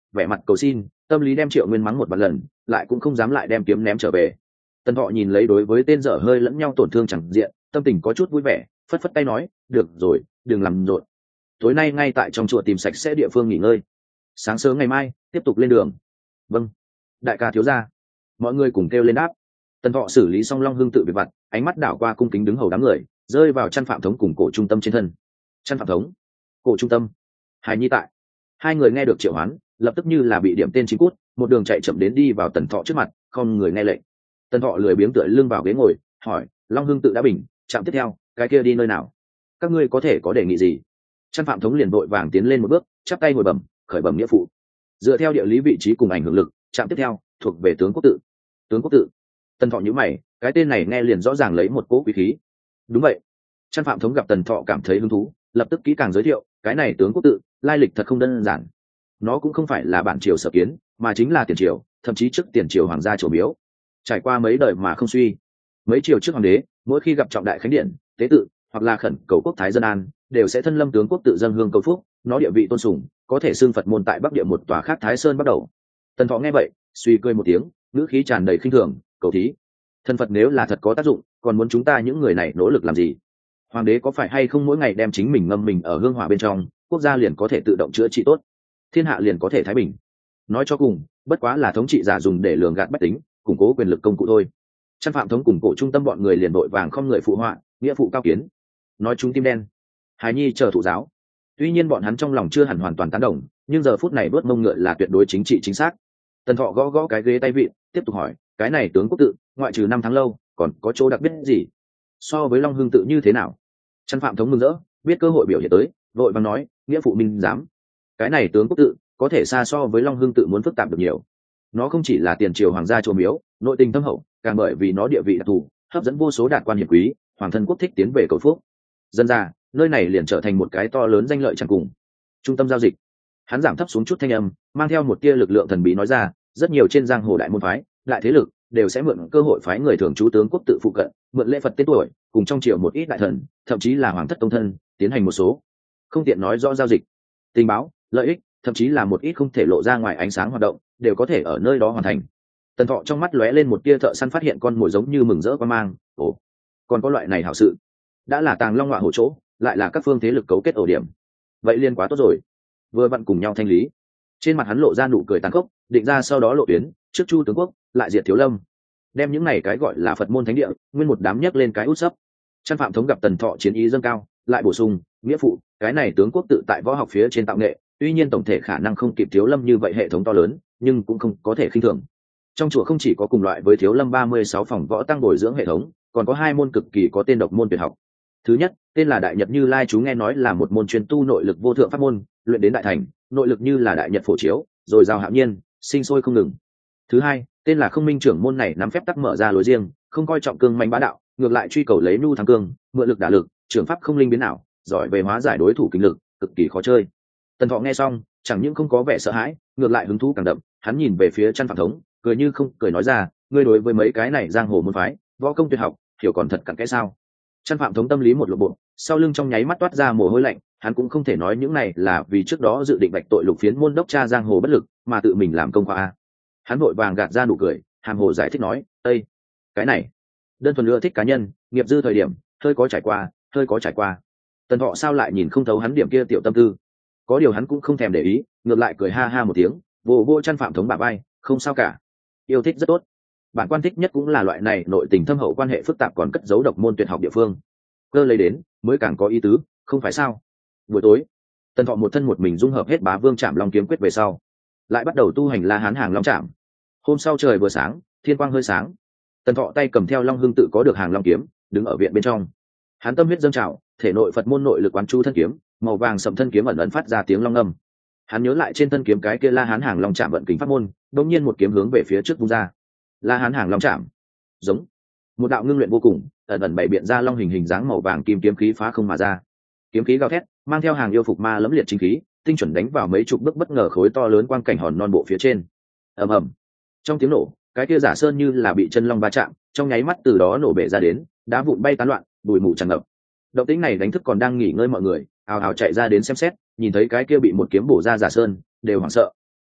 Speaker 1: vẻ mặt cầu xin, tâm lý đem Triệu Nguyên mắng một vài lần, lại cũng không dám lại đem kiếm ném trở về. Tần Thọ nhìn lấy đối với tên dở hơi lẫn nhau tổn thương chẳng diện, tâm tình có chút vui vẻ, phất phất tay nói, được rồi, đừng làm rộn. Tối nay ngay tại trong chùa tìm sạch sẽ địa phương nghỉ ngơi. Sáng sớm ngày mai tiếp tục lên đường. Vâng, đại ca thiếu gia. Mọi người cùng kêu lên đáp. Tần Thọ xử lý xong Long Hưng tự việc vặt, ánh mắt đảo qua cung kính đứng hầu đám người, rơi vào Chăn Phạm Thống cùng Cổ Trung Tâm trên thân. Chăn Phạm Thống, Cổ Trung Tâm, Hải Nhi tại. Hai người nghe được triệu hoán, lập tức như là bị điểm tên chín cút, một đường chạy chậm đến đi vào Tần Thọ trước mặt, không người nghe lệnh. Tần Thọ lười biếng tựa lưng vào ghế ngồi, hỏi, Long Hưng tự đã bình, chạm tiếp theo, cái kia đi nơi nào? Các ngươi có thể có đề nghị gì? Chăn Phạm Thống liền vội vàng tiến lên một bước, chắp tay hồi bẩm, khởi bẩm nghĩa phụ. Dựa theo địa lý vị trí cùng ảnh hưởng lực, chạm tiếp theo thuộc về tướng quốc tự. Tướng quốc tự. Tần Thọ nhíu mày, cái tên này nghe liền rõ ràng lấy một cỗ quý khí. Đúng vậy. Chăn Phạm Thống gặp Tần Thọ cảm thấy hứng thú, lập tức kỹ càng giới thiệu, cái này tướng quốc tự, lai lịch thật không đơn giản. Nó cũng không phải là bản triều sở kiến, mà chính là tiền triều, thậm chí trước tiền triều hoàng gia triều miếu. Trải qua mấy đời mà không suy. Mấy triều trước hoàng đế, mỗi khi gặp trọng đại khánh điện, tế tự, hoặc là khẩn cầu quốc thái dân an, đều sẽ thân lâm tướng quốc tự dâng hương cầu phúc, nó địa vị tôn sùng, có thể xưng Phật môn tại Bắc Địa một tòa khác Thái Sơn bắt đầu. Tần Thọ nghe vậy, suy cười một tiếng, ngữ khí tràn đầy khinh thường, cầu thí. Thân Phật nếu là thật có tác dụng, còn muốn chúng ta những người này nỗ lực làm gì? Hoàng đế có phải hay không mỗi ngày đem chính mình ngâm mình ở hương hỏa bên trong, quốc gia liền có thể tự động chữa trị tốt, thiên hạ liền có thể thái bình? Nói cho cùng, bất quá là thống trị giả dùng để lường gạt bách tính, củng cố quyền lực công cụ thôi. Chăn Phạm Thống cùng Cổ Trung Tâm bọn người liền đội vàng không người phụ họa, nghĩa phụ cao kiến. Nói chúng tim đen. Hải Nhi chờ thụ giáo. Tuy nhiên bọn hắn trong lòng chưa hẳn hoàn toàn tán đồng, nhưng giờ phút này đuốt mông ngựa là tuyệt đối chính trị chính xác. Tần Thọ gõ gõ cái ghế tay vịn, tiếp tục hỏi, cái này tướng quốc tự, ngoại trừ năm tháng lâu, còn có chỗ đặc biệt gì? So với Long Hưng tự như thế nào? Chăn Phạm Thống mừng rỡ, biết cơ hội biểu hiện tới, vội vàng nói, nghĩa phụ minh dám. Cái này tướng quốc tự, có thể xa so với Long Hưng tự muốn phức tạp được nhiều. Nó không chỉ là tiền triều hoàng gia chùa miếu, nội tình thâm hậu, càng bởi vì nó địa vị đặc thù, hấp dẫn vô số đạt quan hiệp quý, hoàng thân quốc thích tiến về cầu phúc. Dân ra, nơi này liền trở thành một cái to lớn danh lợi chẳng cùng. Trung tâm giao dịch. Hắn giảm thấp xuống chút thanh âm, mang theo một tia lực lượng thần bí nói ra, rất nhiều trên giang hồ đại môn phái, đại thế lực đều sẽ mượn cơ hội phái người thường trú tướng quốc tự phụ cận, mượn lễ Phật tên tuổi, cùng trong triều một ít đại thần, thậm chí là hoàng thất tông thân, tiến hành một số không tiện nói rõ giao dịch, tình báo, lợi ích, thậm chí là một ít không thể lộ ra ngoài ánh sáng hoạt động, đều có thể ở nơi đó hoàn thành. Tần Thọ trong mắt lóe lên một tia thợ săn phát hiện con mồi giống như mừng rỡ qua mang, ồ, còn có loại này hảo sự. Đã là tàng long ngọa hổ chỗ, lại là các phương thế lực cấu kết ổ điểm, vậy liên quá tốt rồi. Vừa vặn cùng nhau thanh lý. Trên mặt hắn lộ ra nụ cười tàn khốc, định ra sau đó lộ tuyến, trước Chu tướng quốc, lại diệt Thiếu Lâm, đem những này cái gọi là Phật môn thánh địa, nguyên một đám nhấc lên cái út sấp. Chăn Phạm Thống gặp Tần Thọ chiến ý dâng cao, lại bổ sung, nghĩa phụ, cái này tướng quốc tự tại võ học phía trên tạo nghệ, tuy nhiên tổng thể khả năng không kịp Thiếu Lâm như vậy hệ thống to lớn, nhưng cũng không có thể khinh thường. Trong chùa không chỉ có cùng loại với Thiếu Lâm ba mươi sáu phòng võ tăng bồi dưỡng hệ thống, còn có hai môn cực kỳ có tên độc môn tuyệt học. Thứ nhất, tên là Đại Nhật Như Lai chú, nghe nói là một môn chuyên tu nội lực vô thượng pháp môn, luyện đến đại thành, nội lực như là đại nhật phổ chiếu, rồi rào hạo nhiên, sinh sôi không ngừng. Thứ hai, tên là Không Minh trưởng môn, này nắm phép tắc mở ra lối riêng, không coi trọng cương manh bá đạo, ngược lại truy cầu lấy nhu thắng cương, mượn lực đả lực, trưởng pháp không linh biến nào, giỏi về hóa giải đối thủ kinh lực, cực kỳ khó chơi. Tần Thọ nghe xong, chẳng những không có vẻ sợ hãi, ngược lại hứng thú càng đậm, hắn nhìn về phía Chăn Phạm Thống, cười như không cười nói ra, ngươi đối với mấy cái này giang hồ môn phái, võ công tuyệt học, hiểu còn thật cặn kẽ sao? Chăn Phạm Thống tâm lý một lộ bộ, sau lưng trong nháy mắt toát ra mồ hôi lạnh, hắn cũng không thể nói những này là vì trước đó dự định bạch tội lục phiến môn đốc cha giang hồ bất lực, mà tự mình làm công khoa a. Hắn vội vàng gạt ra nụ cười, hàm hồ giải thích nói, "Ây, cái này, đơn thuần ưa thích cá nhân, nghiệp dư thời điểm, hơi có trải qua, hơi có trải qua." Tần Thọ sao lại nhìn không thấu hắn điểm kia tiểu tâm tư? Có điều hắn cũng không thèm để ý, ngược lại cười ha ha một tiếng, vỗ vỗ Chăn Phạm Thống bả vai, "Không sao cả, yêu thích rất tốt. Bản quan thích nhất cũng là loại này nội tình thâm hậu, quan hệ phức tạp còn cất giấu độc môn tuyệt học địa phương. Cơ lấy đến, mới càng có ý tứ, không phải sao?" Buổi tối, Tần Thọ một thân một mình dung hợp hết Bá Vương Trảm Long kiếm quyết về sau, lại bắt đầu tu hành La Hán Hàng Long Trảm. Hôm sau trời vừa sáng, thiên quang hơi sáng, Tần Thọ tay cầm theo Long Hưng tự có được Hàng Long kiếm, đứng ở viện bên trong. Hắn tâm huyết dâng trào, thể nội Phật môn nội lực quán chú thân kiếm, màu vàng sậm thân kiếm ẩn ẩn phát ra tiếng long ngâm. Hắn nhớ lại trên thân kiếm cái kia La Hán Hàng Long Trảm vận kính pháp môn, đột nhiên một kiếm hướng về phía trước vung ra. La Hán Hàng Long Trảm, giống một đạo ngưng luyện vô cùng, ẩn ẩn bày biện ra long hình hình dáng màu vàng kim kiếm khí phá không mà ra. Kiếm khí gào thét, mang theo hàng yêu phục ma lẫm liệt chính khí, tinh chuẩn đánh vào mấy chục bước bất ngờ khối to lớn quang cảnh hòn non bộ phía trên. Ầm ầm. Trong tiếng nổ, cái kia giả sơn như là bị chân long va chạm, trong nháy mắt từ đó nổ bể ra đến, đá vụn bay tán loạn, bụi mù tràn ngập. Động tĩnh này đánh thức còn đang nghỉ ngơi mọi người, ào ào chạy ra đến xem xét, nhìn thấy cái kia bị một kiếm bổ ra giả sơn, đều hoảng sợ.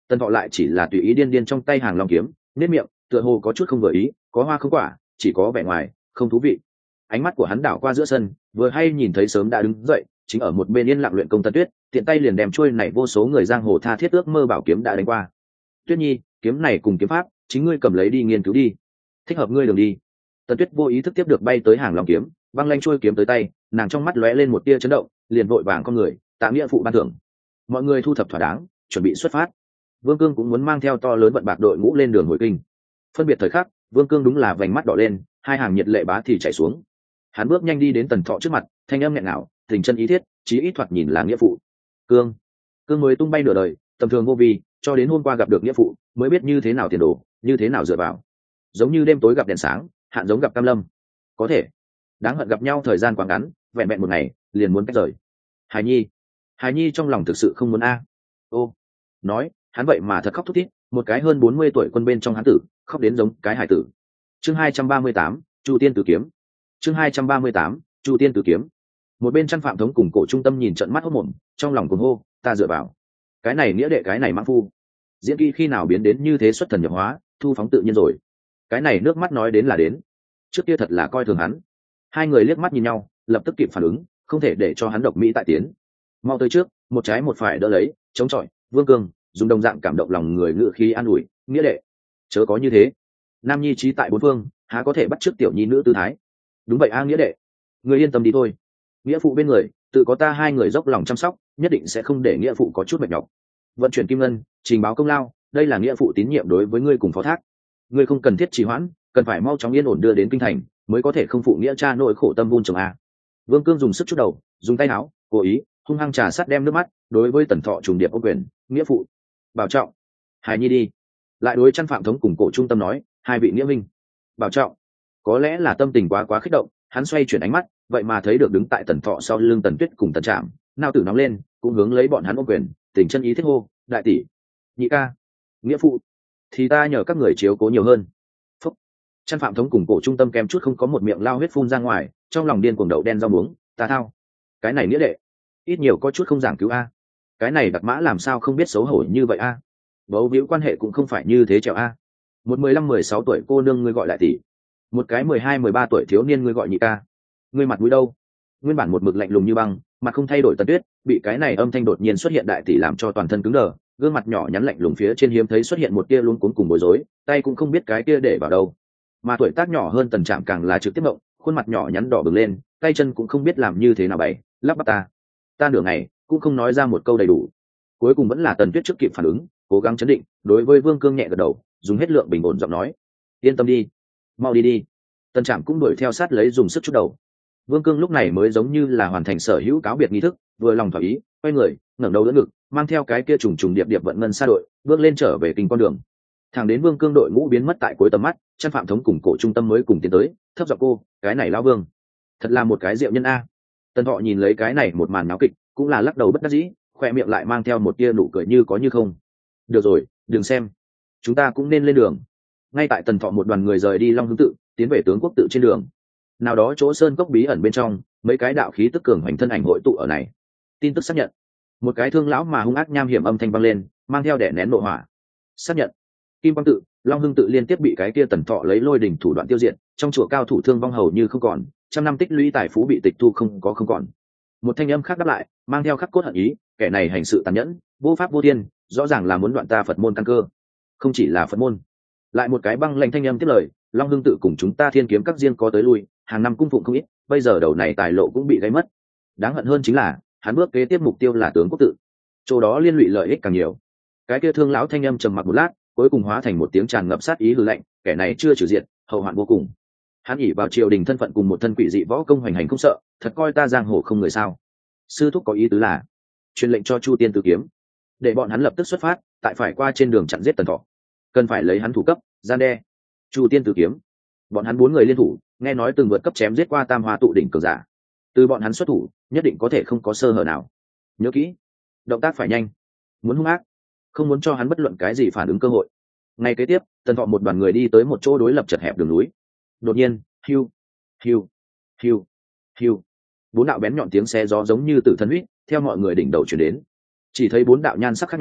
Speaker 1: Tần Thọ lại chỉ là tùy ý điên điên trong tay hàng long kiếm, nếp miệng tựa hồ có chút không vừa ý, có hoa không quả, chỉ có vẻ ngoài không thú vị. Ánh mắt của hắn đảo qua giữa sân, vừa hay nhìn thấy sớm đã đứng dậy, chính ở một bên yên lặng luyện công Tần Tuyết, tiện tay liền đem chuôi này vô số người giang hồ tha thiết ước mơ bảo kiếm đã đánh qua. Tuyết Nhi, kiếm này cùng kiếm pháp, chính ngươi cầm lấy đi nghiên cứu đi, thích hợp ngươi đường đi. Tần Tuyết vô ý thức tiếp được bay tới hàng long kiếm, băng lanh chuôi kiếm tới tay, nàng trong mắt lóe lên một tia chấn động, liền vội vàng con người tạ nghĩa phụ ban thưởng. Mọi người thu thập thỏa đáng, chuẩn bị xuất phát. Vương Cương cũng muốn mang theo to lớn vận bạc đội ngũ lên đường hồi kinh. Phân biệt thời khắc, Vương Cương đúng là vành mắt đỏ lên, hai hàng nhiệt lệ bá thì chảy xuống. Hắn bước nhanh đi đến Tần Thọ trước mặt, thanh âm nghẹn ngào, tình chân ý thiết, chí ít thoạt nhìn là nghĩa phụ. Cương, Cương mới tung bay nửa đời, tầm thường vô vi, cho đến hôm qua gặp được nghĩa phụ, mới biết như thế nào tiền đồ, như thế nào dựa vào. Giống như đêm tối gặp đèn sáng, hạn giống gặp cam lâm. Có thể, đáng hận gặp nhau thời gian quá ngắn, vẹn vẹn một ngày, liền muốn cách rời. Hải Nhi, Hải Nhi trong lòng thực sự không muốn a. Ô, nói, hắn vậy mà thật khóc thút thít, một cái hơn bốn mươi tuổi quân bên trong hắn tử, khóc đến giống cái hải tử. Chương hai trăm ba mươi tám, Chu Tiên Tử Kiếm. Chương hai trăm ba mươi tám, Chu Tiên Tử Kiếm. Một bên Trăn Phạm Thống cùng Cổ Trung Tâm nhìn trận mắt hốt mồm, trong lòng cuồng hô, ta dựa vào. Cái này nghĩa đệ cái này mãng phu. Diễn kỹ khi nào biến đến như thế xuất thần nhập hóa, thu phóng tự nhiên rồi. Cái này nước mắt nói đến là đến. Trước kia thật là coi thường hắn. Hai người liếc mắt nhìn nhau, lập tức kịp phản ứng, không thể để cho hắn độc mỹ tại tiến. Mau tới trước, một trái một phải đỡ lấy, chống chọi. Vương Cương dùng đồng dạng cảm động lòng người ngự khí an ủi, nghĩa đệ, chớ có như thế. Nam nhi trí tại bốn phương, há có thể bắt chước tiểu nhi nữ tư thái. Đúng vậy a nghĩa đệ, người yên tâm đi thôi. Nghĩa phụ bên người, tự có ta hai người dốc lòng chăm sóc, nhất định sẽ không để nghĩa phụ có chút mệt nhọc. Vận chuyển kim ngân, trình báo công lao, đây là nghĩa phụ tín nhiệm đối với ngươi cùng phó thác. Ngươi không cần thiết trì hoãn, cần phải mau chóng yên ổn đưa đến kinh thành, mới có thể không phụ nghĩa cha nội khổ tâm vun trồng a. Vương Cương dùng sức chút đầu, dùng tay áo, cố ý hung hăng trà sát đem nước mắt, đối với Tần Thọ trùng điệp ô quyền, nghĩa phụ bảo trọng. Hải Nhi đi. Lại đối Trăn Phạm Thống cùng Cổ Trung Tâm nói, hai vị nghĩa minh bảo trọng. Có lẽ là tâm tình quá quá kích động, hắn xoay chuyển ánh mắt, vậy mà thấy được đứng tại Tần Thọ sau lưng Tần Tuyết cùng Tần Trạm, nao tử nóng lên, cũng hướng lấy bọn hắn ôm quyền, tình chân ý thiết hô, đại tỷ, nhị ca, nghĩa phụ, thì ta nhờ các người chiếu cố nhiều hơn. Phúc. Trăn Phạm Thống cùng Cổ Trung Tâm kém chút không có một miệng lao huyết phun ra ngoài, trong lòng điên cuồng đậu đen rau muống, ta thao, cái này nghĩa đệ, ít nhiều có chút không giảng cứu a. Cái này đặc mã làm sao không biết xấu hổ như vậy a. Bấu víu quan hệ cũng không phải như thế trèo a. Một mười lăm mười sáu tuổi cô nương ngươi gọi lại tỷ, một cái mười hai mười ba tuổi thiếu niên ngươi gọi nhị ca, ngươi mặt mũi đâu? Nguyên bản một mực lạnh lùng như băng, mặt không thay đổi Tần Tuyết, bị cái này âm thanh đột nhiên xuất hiện đại tỷ làm cho toàn thân cứng đờ, gương mặt nhỏ nhắn lạnh lùng phía trên hiếm thấy xuất hiện một tia luống cuống cùng bối rối, tay cũng không biết cái kia để vào đâu. Mà tuổi tác nhỏ hơn Tần Trạm càng là trực tiếp động, khuôn mặt nhỏ nhắn đỏ bừng lên, tay chân cũng không biết làm như thế nào bày, lắp bắp ta, ta nửa ngày cũng không nói ra một câu đầy đủ. Cuối cùng vẫn là Tần Tuyết trước kịp phản ứng, cố gắng chấn định, đối với Vương Cương nhẹ gật đầu, dùng hết lượng bình ổn giọng nói, yên tâm đi, mau đi đi. Tần Trạm cũng đuổi theo sát lấy dùng sức chút đầu. Vương Cương lúc này mới giống như là hoàn thành sở hữu cáo biệt nghi thức, vừa lòng thỏa ý, quay người, ngẩng đầu đỡ ngực, mang theo cái kia trùng trùng điệp điệp vận ngân xa đội, bước lên trở về kinh con đường. Thẳng đến Vương Cương đội ngũ biến mất tại cuối tầm mắt, Trăn Phạm Thống cùng Cổ Trung Tâm mới cùng tiến tới, thấp giọng cô, cái này lão Vương, thật là một cái diệu nhân a. Tần Thọ nhìn lấy cái này một màn náo kịch, cũng là lắc đầu bất đắc dĩ, khoe miệng lại mang theo một tia nụ cười như có như không. Được rồi, đừng xem, chúng ta cũng nên lên đường. Ngay tại Tần Thọ một đoàn người rời đi Long Hưng tự, tiến về tướng quốc tự trên đường, nào đó chỗ sơn cốc bí ẩn bên trong, mấy cái đạo khí tức cường hoành thân ảnh hội tụ ở này. Tin tức xác nhận, một cái thương lão mà hung ác nham hiểm âm thanh vang lên, mang theo đẻ nén nộ hỏa. Xác nhận, Kim Quang tự, Long Hưng tự liên tiếp bị cái kia Tần Thọ lấy lôi đỉnh thủ đoạn tiêu diệt, trong chùa cao thủ thương vong hầu như không còn, trăm năm tích lũy tài phú bị tịch thu không có không còn. Một thanh âm khác đáp lại, mang theo khắc cốt hận ý, kẻ này hành sự tàn nhẫn, vô pháp vô thiên, rõ ràng là muốn đoạn ta Phật môn căn cơ. Không chỉ là Phật môn, lại một cái băng lạnh thanh âm tiếp lời, Long Hưng tự cùng chúng ta Thiên Kiếm các riêng có tới lui, hàng năm cung phụng không ít, bây giờ đầu này tài lộ cũng bị gây mất. Đáng hận hơn chính là, hắn bước kế tiếp mục tiêu là tướng quốc tự, chỗ đó liên lụy lợi ích càng nhiều. Cái kia thương lão thanh âm trầm mặc một lát, cuối cùng hóa thành một tiếng tràn ngập sát ý hư lạnh, kẻ này chưa trừ diệt, hậu hoạn vô cùng. Hắn ỉ vào triều đình thân phận cùng một thân quỷ dị võ công hoành hành không sợ, thật coi ta giang hồ không người sao? Sư thúc có ý tứ là truyền lệnh cho Chu Tiên Tử Kiếm, để bọn hắn lập tức xuất phát, tại phải qua trên đường chặn giết Tần Thọ, cần phải lấy hắn thủ cấp gian đe. Chu Tiên Tử Kiếm, bọn hắn bốn người liên thủ, nghe nói từng vượt cấp chém giết qua Tam Hoa tụ đỉnh cường giả, từ bọn hắn xuất thủ, nhất định có thể không có sơ hở nào. Nhớ kỹ, động tác phải nhanh, muốn hung ác, không muốn cho hắn bất luận cái gì phản ứng cơ hội. Ngay kế tiếp, Tần Thọ một đoàn người đi tới một chỗ đối lập chật hẹp đường núi. Đột nhiên, hiu, hiu, hiu, hiu, bốn đạo bén nhọn tiếng xe gió giống như tử thần huýt theo mọi người đỉnh đầu chuyển đến. Chỉ thấy bốn đạo nhan sắc khác nhau,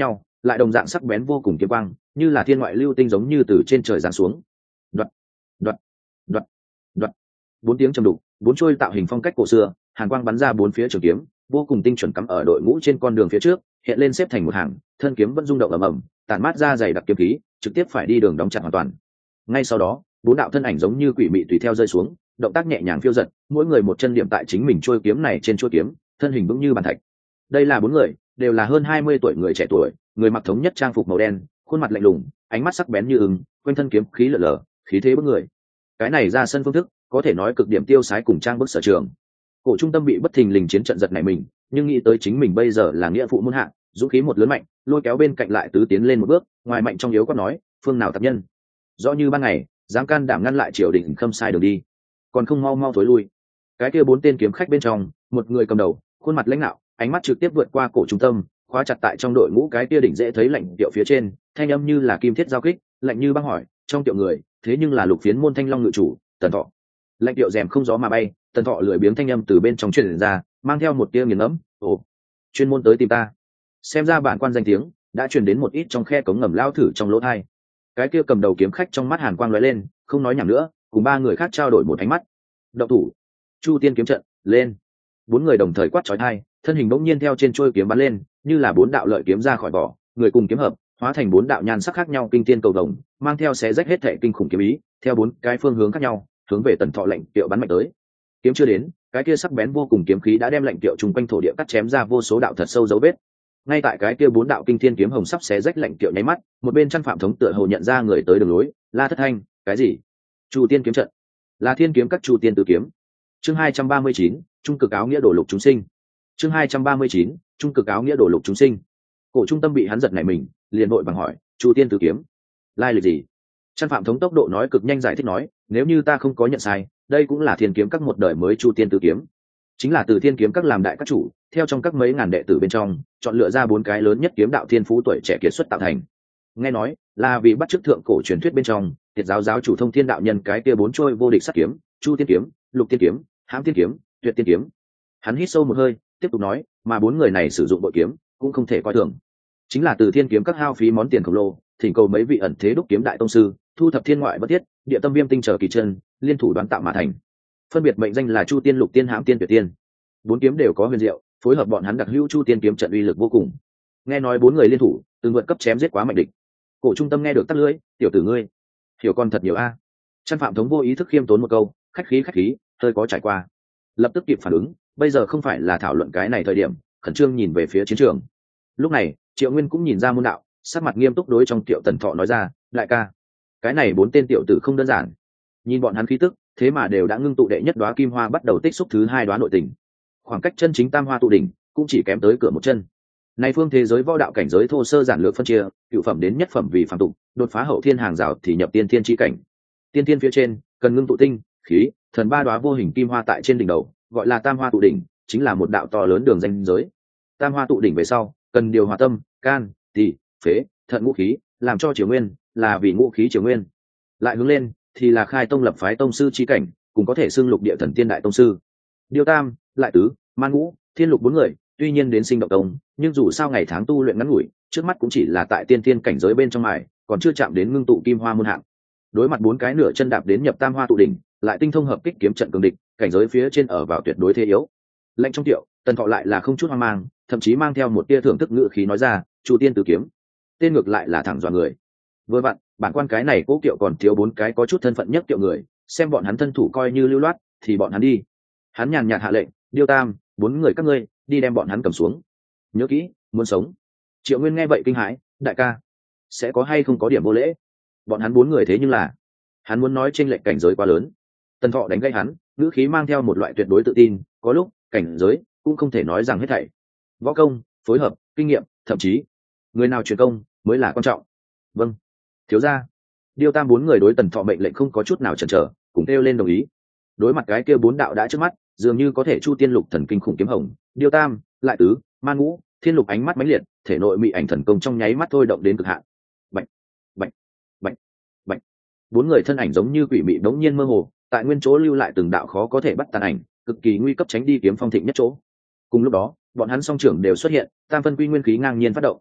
Speaker 1: lại đồng dạng sắc bén vô cùng kiếm quang, như là thiên ngoại lưu tinh giống như từ trên trời giáng xuống. Đoạt, đoạt, đoạt, đoạt. Bốn tiếng trầm đục, bốn chuôi tạo hình phong cách cổ xưa, hàn quang bắn ra bốn phía trường kiếm, vô cùng tinh chuẩn cắm ở đội ngũ trên con đường phía trước, hiện lên xếp thành một hàng, thân kiếm vẫn rung động ầm ầm, tản mát ra dày đặc kiếm khí, trực tiếp phải đi đường đóng chặt hoàn toàn. Ngay sau đó, bốn đạo thân ảnh giống như quỷ mị tùy theo rơi xuống, động tác nhẹ nhàng phiêu dật, mỗi người một chân điểm tại chính mình chuôi kiếm này trên chuôi kiếm, thân hình vững như bàn thạch. Đây là bốn người, đều là hơn hai mươi tuổi người trẻ tuổi, người mặc thống nhất trang phục màu đen, khuôn mặt lạnh lùng, ánh mắt sắc bén như ưng, quanh thân kiếm khí lở lở, khí thế bức người. Cái này ra sân phương thức, có thể nói cực điểm tiêu sái cùng trang bức sở trường. Cổ Trung Tâm bị bất thình lình chiến trận giật này mình, nhưng nghĩ tới chính mình bây giờ là nghĩa phụ muôn hạ, dũng khí một lớn mạnh, lôi kéo bên cạnh lại tứ tiến lên một bước, ngoài mạnh trong yếu quát nói, phương nào tạp nhân, rõ như ban ngày, dám can đảm ngăn lại triều đình khâm sai đường đi, còn không mau mau thối lui. Cái kia bốn tên kiếm khách bên trong, một người cầm đầu, khuôn mặt lãnh đạo, ánh mắt trực tiếp vượt qua Cổ Trung Tâm, khóa chặt tại trong đội ngũ cái kia đỉnh dễ thấy lạnh tiệu phía trên, thanh âm như là kim thiết giao kích, lạnh như băng hỏi, trong tiệu người, thế nhưng là Lục Phiến môn Thanh Long ngự chủ, Tần Thọ. Lạnh tiệu rèm không gió mà bay, Tần Thọ lười biếng thanh âm từ bên trong truyền ra, mang theo một tia nghiền ngẫm, ồ, chuyên môn tới tìm ta. Xem ra bản quan danh tiếng đã truyền đến một ít trong khe cống ngầm lao thử trong lỗ thai. Cái kia cầm đầu kiếm khách trong mắt hàn quang lóe lên, không nói nhảm nữa, cùng ba người khác trao đổi một ánh mắt. Động thủ. Chu Tiên kiếm trận, lên. Bốn người đồng thời quát chói tai, thân hình bỗng nhiên theo trên chuôi kiếm bắn lên, như là bốn đạo lợi kiếm ra khỏi vỏ, người cùng kiếm hợp, hóa thành bốn đạo nhan sắc khác nhau kinh tiên cầu đồng, mang theo xé rách hết thể kinh khủng kiếm ý, theo bốn cái phương hướng khác nhau, hướng về Tần Thọ lệnh tiệu bắn mạnh tới. Kiếm chưa đến, cái kia sắc bén vô cùng kiếm khí đã đem lệnh tiệu trùng quanh thổ địa cắt chém ra vô số đạo thật sâu dấu vết. Ngay tại cái kia bốn đạo kinh thiên kiếm hồng sắp xé rách lệnh tiệu nháy mắt, một bên Chân Phạm Thống tựa hồ nhận ra người tới đường lối, la thất thanh, cái gì? Chu Tiên kiếm trận, là thiên kiếm các Chu Tiên tứ kiếm. Chương hai trăm ba mươi chín, trung cực áo nghĩa đổ lục chúng sinh. Chương hai trăm ba mươi chín, trung cực áo nghĩa đổ lục chúng sinh. Cổ Trung Tâm bị hắn giật nảy mình, liền vội vàng hỏi, Chu Tiên tứ kiếm, lai lịch gì? Chân Phạm Thống tốc độ nói cực nhanh giải thích nói, nếu như ta không có nhận sai, đây cũng là thiên kiếm các một đời mới Chu Tiên tứ kiếm, chính là từ thiên kiếm các làm đại các chủ, theo trong các mấy ngàn đệ tử bên trong, chọn lựa ra bốn cái lớn nhất kiếm đạo thiên phú tuổi trẻ kiệt xuất tạo thành. Nghe nói là vì bắt chước thượng cổ truyền thuyết bên trong, Tiệt giáo giáo chủ Thông Thiên đạo nhân cái kia bốn trôi vô địch sát kiếm, Chu Tiên kiếm, Lục Tiên kiếm, Hãm Tiên kiếm, Tuyệt Tiên kiếm. Hắn hít sâu một hơi, tiếp tục nói, mà bốn người này sử dụng bội kiếm, cũng không thể coi thường. Chính là từ thiên kiếm các hao phí món tiền khổng lồ, thỉnh cầu mấy vị ẩn thế đúc kiếm đại tông sư, thu thập thiên ngoại bất thiết, địa tâm viêm tinh trở kỳ chân, liên thủ đoán tạo mà thành. Phân biệt mệnh danh là Chu Tiên, Lục Tiên, Hãm Tiên, Tuyệt Tiên. Bốn kiếm đều có huyền diệu, phối hợp bọn hắn đặc hữu Chu Tiên kiếm trận uy lực vô cùng. Nghe nói bốn người liên thủ, từng vượt cấp chém giết quá mạnh địch. Cổ Trung Tâm nghe được tắt lưỡi, tiểu tử ngươi, hiểu con thật nhiều a. Chân Phạm Thống vô ý thức khiêm tốn một câu, khách khí khách khí, hơi có trải qua. Lập tức kịp phản ứng, bây giờ không phải là thảo luận cái này thời điểm, khẩn trương nhìn về phía chiến trường. Lúc này, Triệu Nguyên cũng nhìn ra môn đạo, sắc mặt nghiêm túc đối trong Tiểu Tần Thọ nói ra, đại ca, cái này bốn tên tiểu tử không đơn giản. Nhìn bọn hắn khí tức, thế mà đều đã ngưng tụ đệ nhất đóa kim hoa bắt đầu tích xúc thứ hai đóa nội tình. Khoảng cách chân chính tam hoa tụ đỉnh cũng chỉ kém tới cửa một chân. Này phương thế giới võ đạo cảnh giới thô sơ giản lược phân chia, cựu phẩm đến nhất phẩm vì phàm tục, đột phá hậu thiên hàng rào thì nhập tiên thiên chi cảnh. Tiên thiên phía trên, cần ngưng tụ tinh, khí, thần ba đóa vô hình kim hoa tại trên đỉnh đầu, gọi là tam hoa tụ đỉnh, chính là một đạo to lớn đường ranh giới. Tam hoa tụ đỉnh về sau, cần điều hòa tâm, can, tỳ, phế, thận ngũ khí, làm cho triều nguyên, là vì ngũ khí triều nguyên. Lại hướng lên thì là khai tông lập phái tông sư chi cảnh, cũng có thể xưng lục địa thần tiên đại tông sư. Điêu tam, lại tứ, man ngũ, thiên lục bốn người, tuy nhiên đến sinh động công, nhưng dù sao ngày tháng tu luyện ngắn ngủi, trước mắt cũng chỉ là tại tiên tiên cảnh giới bên trong mài, còn chưa chạm đến ngưng tụ kim hoa môn hạng. Đối mặt bốn cái nửa chân đạp đến nhập tam hoa tụ đỉnh, lại tinh thông hợp kích kiếm trận cường địch, cảnh giới phía trên ở vào tuyệt đối thế yếu. Lệnh trong Tiệu, Tần Thọ lại là không chút hoang mang, thậm chí mang theo một tia thưởng thức ngữ khí nói ra, Chu Tiên tứ kiếm, tên ngược lại là thẳng dọa người. Vừa vặn, bản quan cái này Cố Kiệu còn thiếu bốn cái có chút thân phận nhất kiệu người, xem bọn hắn thân thủ coi như lưu loát, thì bọn hắn đi. Hắn nhàn nhạt hạ lệnh, Điêu Tam, bốn người các ngươi, đi đem bọn hắn cầm xuống. Nhớ kỹ, muốn sống. Triệu Nguyên nghe vậy kinh hãi, đại ca, sẽ có hay không có điểm vô lễ? Bọn hắn bốn người thế nhưng là, hắn muốn nói chênh lệch cảnh giới quá lớn. Tần Thọ đánh gãy hắn, ngữ khí mang theo một loại tuyệt đối tự tin, có lúc cảnh giới cũng không thể nói rằng hết thảy. Võ công, phối hợp, kinh nghiệm, thậm chí người nào truyền công mới là quan trọng. Vâng, thiếu gia. Điêu Tam bốn người đối Tần Thọ mệnh lệnh không có chút nào chần chờ, cùng kêu lên đồng ý. Đối mặt cái kia bốn đạo đã trước mắt, dường như có thể Chu Tiên lục thần kinh khủng kiếm hồng, Điêu Tam, lại tứ, man ngũ, thiên lục ánh mắt mãnh liệt, thể nội mị ảnh thần công trong nháy mắt thôi động đến cực hạn. Bạch, bạch, bạch, bạch. Bốn người thân ảnh giống như quỷ mị đống nhiên mơ hồ, tại nguyên chỗ lưu lại từng đạo khó có thể bắt tàn ảnh, cực kỳ nguy cấp tránh đi kiếm phong thịnh nhất chỗ. Cùng lúc đó, bọn hắn song trưởng đều xuất hiện, tam phân quy nguyên khí ngang nhiên phát động.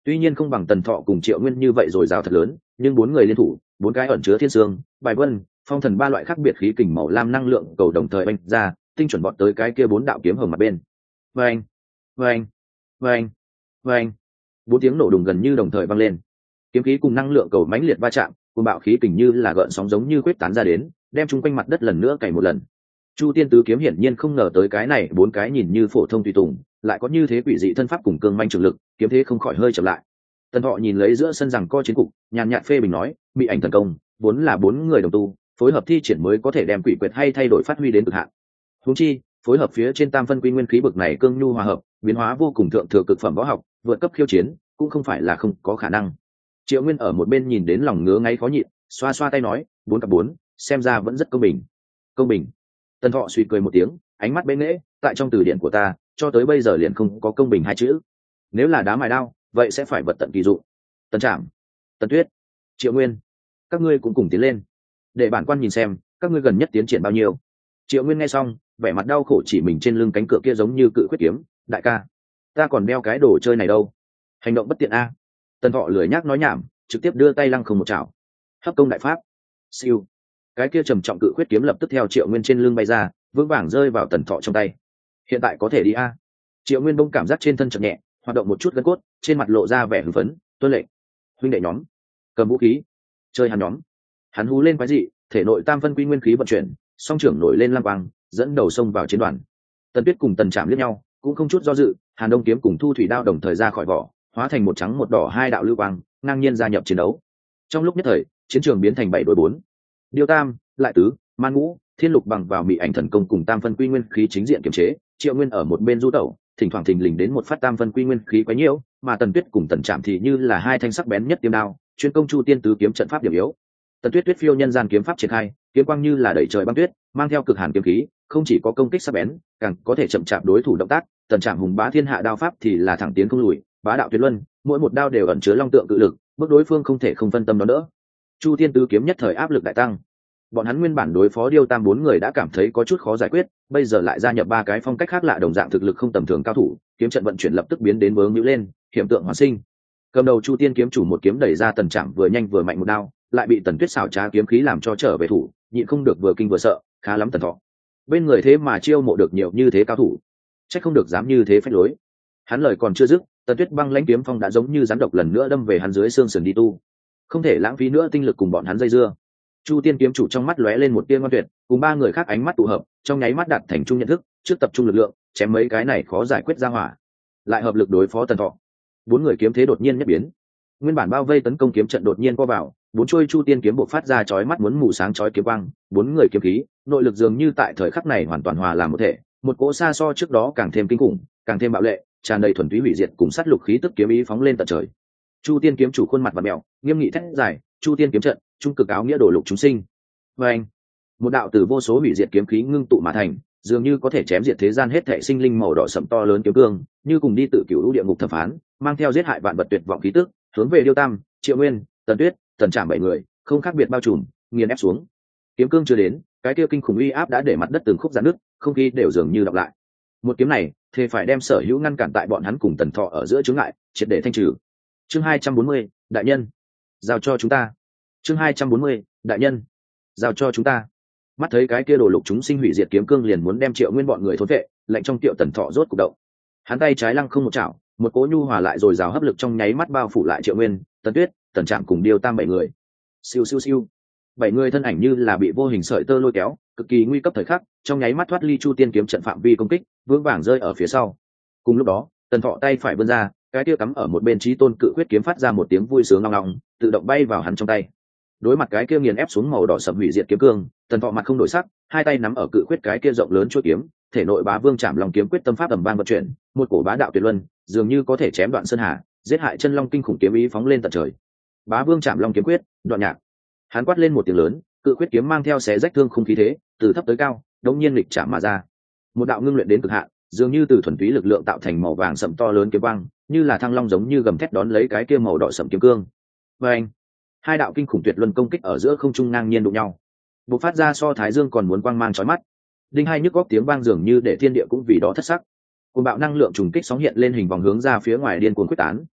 Speaker 1: tuy nhiên không bằng Tần Thọ cùng Triệu Nguyên như vậy rồi rào thật lớn, nhưng bốn người liên thủ, bốn cái ẩn chứa thiên sương, bài vân, phong thần ba loại khác biệt khí kình màu lam năng lượng cầu đồng thời oanh ra, tinh chuẩn bọt tới cái kia bốn đạo kiếm hồng mặt bên. Vâng, vâng, vâng, vâng, bốn tiếng nổ đùng gần như đồng thời vang lên. Kiếm khí cùng năng lượng cầu mãnh liệt va chạm, cùng bạo khí kình như là gợn sóng giống như quyết tán ra đến, đem chung quanh mặt đất lần nữa cày một lần. Chu Tiên Tứ kiếm hiển nhiên không ngờ tới cái này bốn cái nhìn như phổ thông tùy tùng, lại có như thế quỷ dị thân pháp cùng cương manh trường lực, kiếm thế không khỏi hơi chậm lại. Tần Thọ nhìn lấy giữa sân rằng co chiến cục, nhàn nhạt phê bình nói, bị ảnh thần công, vốn là bốn người đồng tu, phối hợp thi triển mới có thể đem quỷ quyệt hay thay đổi phát huy đến cực hạn. Huống chi, phối hợp phía trên tam phân quy nguyên khí bực này cương nhu hòa hợp, biến hóa vô cùng thượng thừa cực phẩm võ học, vượt cấp khiêu chiến, cũng không phải là không có khả năng. Triệu Nguyên ở một bên nhìn đến lòng ngứa ngáy khó nhịn, xoa xoa tay nói, bốn cặp bốn, xem ra vẫn rất công bình. Công bình? Tần Thọ suy cười một tiếng, ánh mắt bẽ nghễ, tại trong từ điển của ta, cho tới bây giờ liền không có công bình hai chữ. Nếu là đá mài đao, vậy sẽ phải vật tận kỳ dụng. Tần Trạm, Tần Tuyết, Triệu Nguyên, các ngươi cũng cùng tiến lên, để bản quan nhìn xem các ngươi gần nhất tiến triển bao nhiêu. Triệu Nguyên nghe xong, vẻ mặt đau khổ chỉ mình trên lưng cánh cửa kia giống như cự quyết kiếm, đại ca, ta còn đeo cái đồ chơi này đâu, hành động bất tiện a. Tần Thọ lười nhác nói nhảm, trực tiếp đưa tay lăng không một chảo, hấp công đại pháp, siêu, cái kia trầm trọng cự quyết kiếm lập tức theo Triệu Nguyên trên lưng bay ra, vững vàng rơi vào Tần Thọ trong tay. Hiện tại có thể đi a. Triệu Nguyên bỗng cảm giác trên thân chậm nhẹ, hoạt động một chút gân cốt, trên mặt lộ ra vẻ hưng phấn, tuân lệnh. Huynh đệ nhóm, cầm vũ khí, chơi hắn nhóm. Hắn hú lên quái dị, thể nội tam phân quy nguyên khí vận chuyển, song trưởng nổi lên lam quang, dẫn đầu xông vào chiến đoàn. Tần Tuyết cùng Tần Trạm liếc nhau, cũng không chút do dự, Hàn Đông kiếm cùng Thu Thủy đao đồng thời ra khỏi vỏ, hóa thành một trắng một đỏ hai đạo lưu quang, ngang nhiên gia nhập chiến đấu. Trong lúc nhất thời, chiến trường biến thành bảy đối bốn. Điêu Tam, Lại Tứ, Man Ngũ, Thiên Lục bằng vào mị ảnh thần công cùng tam phân quy nguyên khí chính diện kiềm chế, Triệu Nguyên ở một bên du tẩu, thỉnh thoảng thình lình đến một phát tam phân quy nguyên khí quá nhiễu, mà Tần Tuyết cùng Tần Trạm thì như là hai thanh sắc bén nhất tiêm đao, chuyên công Chu Tiên Tứ kiếm trận pháp điểm yếu. Tần Tuyết Tuyết phiêu nhân gian kiếm pháp triển khai, kiếm quang như là đẩy trời băng tuyết, mang theo cực hàn kiếm khí, không chỉ có công kích sắc bén, càng có thể chậm chạp đối thủ động tác. Tần Trạm hùng bá thiên hạ đao pháp thì là thẳng tiến không lùi, bá đạo tuyệt luân, mỗi một đao đều ẩn chứa long tượng cự lực, bước đối phương không thể không phân tâm đón đỡ. Chu Tiên Tứ kiếm nhất thời áp lực đại tăng. Bọn hắn nguyên bản đối phó Điêu Tam bốn người đã cảm thấy có chút khó giải quyết, bây giờ lại gia nhập ba cái phong cách khác lạ đồng dạng thực lực không tầm thường cao thủ, kiếm trận vận chuyển lập tức biến đến vướng nhũ lên, hiểm tượng hoàn sinh. Cầm đầu Chu Tiên kiếm chủ một kiếm đẩy ra Tần Trạm vừa nhanh vừa mạnh một đao, lại bị Tần Tuyết xảo trá kiếm khí làm cho trở về thủ, nhịn không được vừa kinh vừa sợ, khá lắm Tần Thọ. Bên người thế mà chiêu mộ được nhiều như thế cao thủ, chắc không được dám như thế phách lối. Hắn lời còn chưa dứt, Tần Tuyết băng lãnh kiếm phong đã giống như rắn độc lần nữa đâm về hắn dưới xương sườn đi tu. Không thể lãng phí nữa tinh lực cùng bọn hắn dây dưa. Chu Tiên kiếm chủ trong mắt lóe lên một tia ngoan tuyệt, cùng ba người khác ánh mắt tụ hợp, trong nháy mắt đạt thành chung nhận thức, trước tập trung lực lượng, chém mấy cái này khó giải quyết ra hỏa, lại hợp lực đối phó Tần Thọ. Bốn người kiếm thế đột nhiên nhất biến, nguyên bản bao vây tấn công kiếm trận đột nhiên co vào, bốn chuôi Chu Tiên kiếm bộc phát ra chói mắt muốn mù sáng chói kiếm quang, bốn người kiếm khí, nội lực dường như tại thời khắc này hoàn toàn hòa làm một thể, một cỗ xa so trước đó càng thêm kinh khủng, càng thêm bạo lệ, tràn đầy thuần túy hủy diệt cùng sát lục khí tức kiếm ý phóng lên tận trời. Chu Tiên kiếm chủ khuôn mặt vặn mèo, nghiêm nghị thét dài, Chu Tiên kiếm trận, trung cực áo nghĩa đổ lục chúng sinh. Và anh, một đạo từ vô số hủy diệt kiếm khí ngưng tụ mà thành, dường như có thể chém diệt thế gian hết thảy sinh linh màu đỏ sẫm to lớn kiếm cương, như cùng đi tự cửu lũ địa ngục thẩm phán, mang theo giết hại vạn vật tuyệt vọng khí tức, hướng về Điêu Tam, Triệu Nguyên, Tần Tuyết, Tần Trạm bảy người, không khác biệt bao trùm, nghiền ép xuống. Kiếm cương chưa đến, cái kia kinh khủng uy áp đã để mặt đất từng khúc giãn nứt, không khí đều dường như đọc lại. Một kiếm này, thì phải đem sở hữu ngăn cản tại bọn hắn cùng Tần Thọ ở giữa chướng ngại, triệt để thanh trừ. Chương hai trăm bốn mươi, đại nhân, giao cho chúng ta. Chương hai trăm bốn mươi, đại nhân, giao cho chúng ta. Mắt thấy cái kia đồ lục chúng sinh hủy diệt kiếm cương liền muốn đem Triệu Nguyên bọn người thôn vệ, lệnh trong Tiệu Tần Thọ rốt cục động. Hắn tay trái lăng không một chảo, một cỗ nhu hòa lại rồi rào hấp lực trong nháy mắt bao phủ lại Triệu Nguyên, Tần Tuyết, Tần Trạm cùng Điêu Tam bảy người. Siêu siêu siêu. Bảy người thân ảnh như là bị vô hình sợi tơ lôi kéo, cực kỳ nguy cấp thời khắc, trong nháy mắt thoát ly Chu Tiên kiếm trận phạm vi công kích, vững vàng rơi ở phía sau. Cùng lúc đó, Tần Thọ tay phải vươn ra, cái kia cắm ở một bên Chí Tôn cự quyết kiếm phát ra một tiếng vui sướng long long, tự động bay vào hắn trong tay. Đối mặt cái kia nghiền ép xuống màu đỏ sẫm hủy diệt kiếm cương, Tần Thọ mặt không đổi sắc, hai tay nắm ở cự quyết cái kia rộng lớn chuôi kiếm, thể nội Bá Vương Trảm Long kiếm quyết tâm pháp tầm vang vận chuyển, một cổ bá đạo tuyệt luân, dường như có thể chém đoạn sơn hà, giết hại chân long kinh khủng kiếm ý phóng lên tận trời. Bá Vương Trảm Long kiếm quyết, đoạn nhạc. Hắn quát lên một tiếng lớn, cự quyết kiếm mang theo xé rách thương không khí thế, từ thấp tới cao, đống nhiên lịch chạm mà ra. Một đạo ngưng luyện đến cực hạn, dường như từ thuần túy lực lượng tạo thành màu vàng sẫm to lớn kiếm quang, như là thăng long giống như gầm thét đón lấy cái kia màu đỏ sẫm kiếm cương. Và anh, hai đạo kinh khủng tuyệt luân công kích ở giữa không trung ngang nhiên đụng nhau, bộc phát ra so thái dương còn muốn quang mang chói mắt. Đinh hai nhức góc tiếng vang dường như để thiên địa cũng vì đó thất sắc. Cuồng bạo năng lượng trùng kích sóng hiện lên hình vòng hướng ra phía ngoài điên cuồng quyết tán,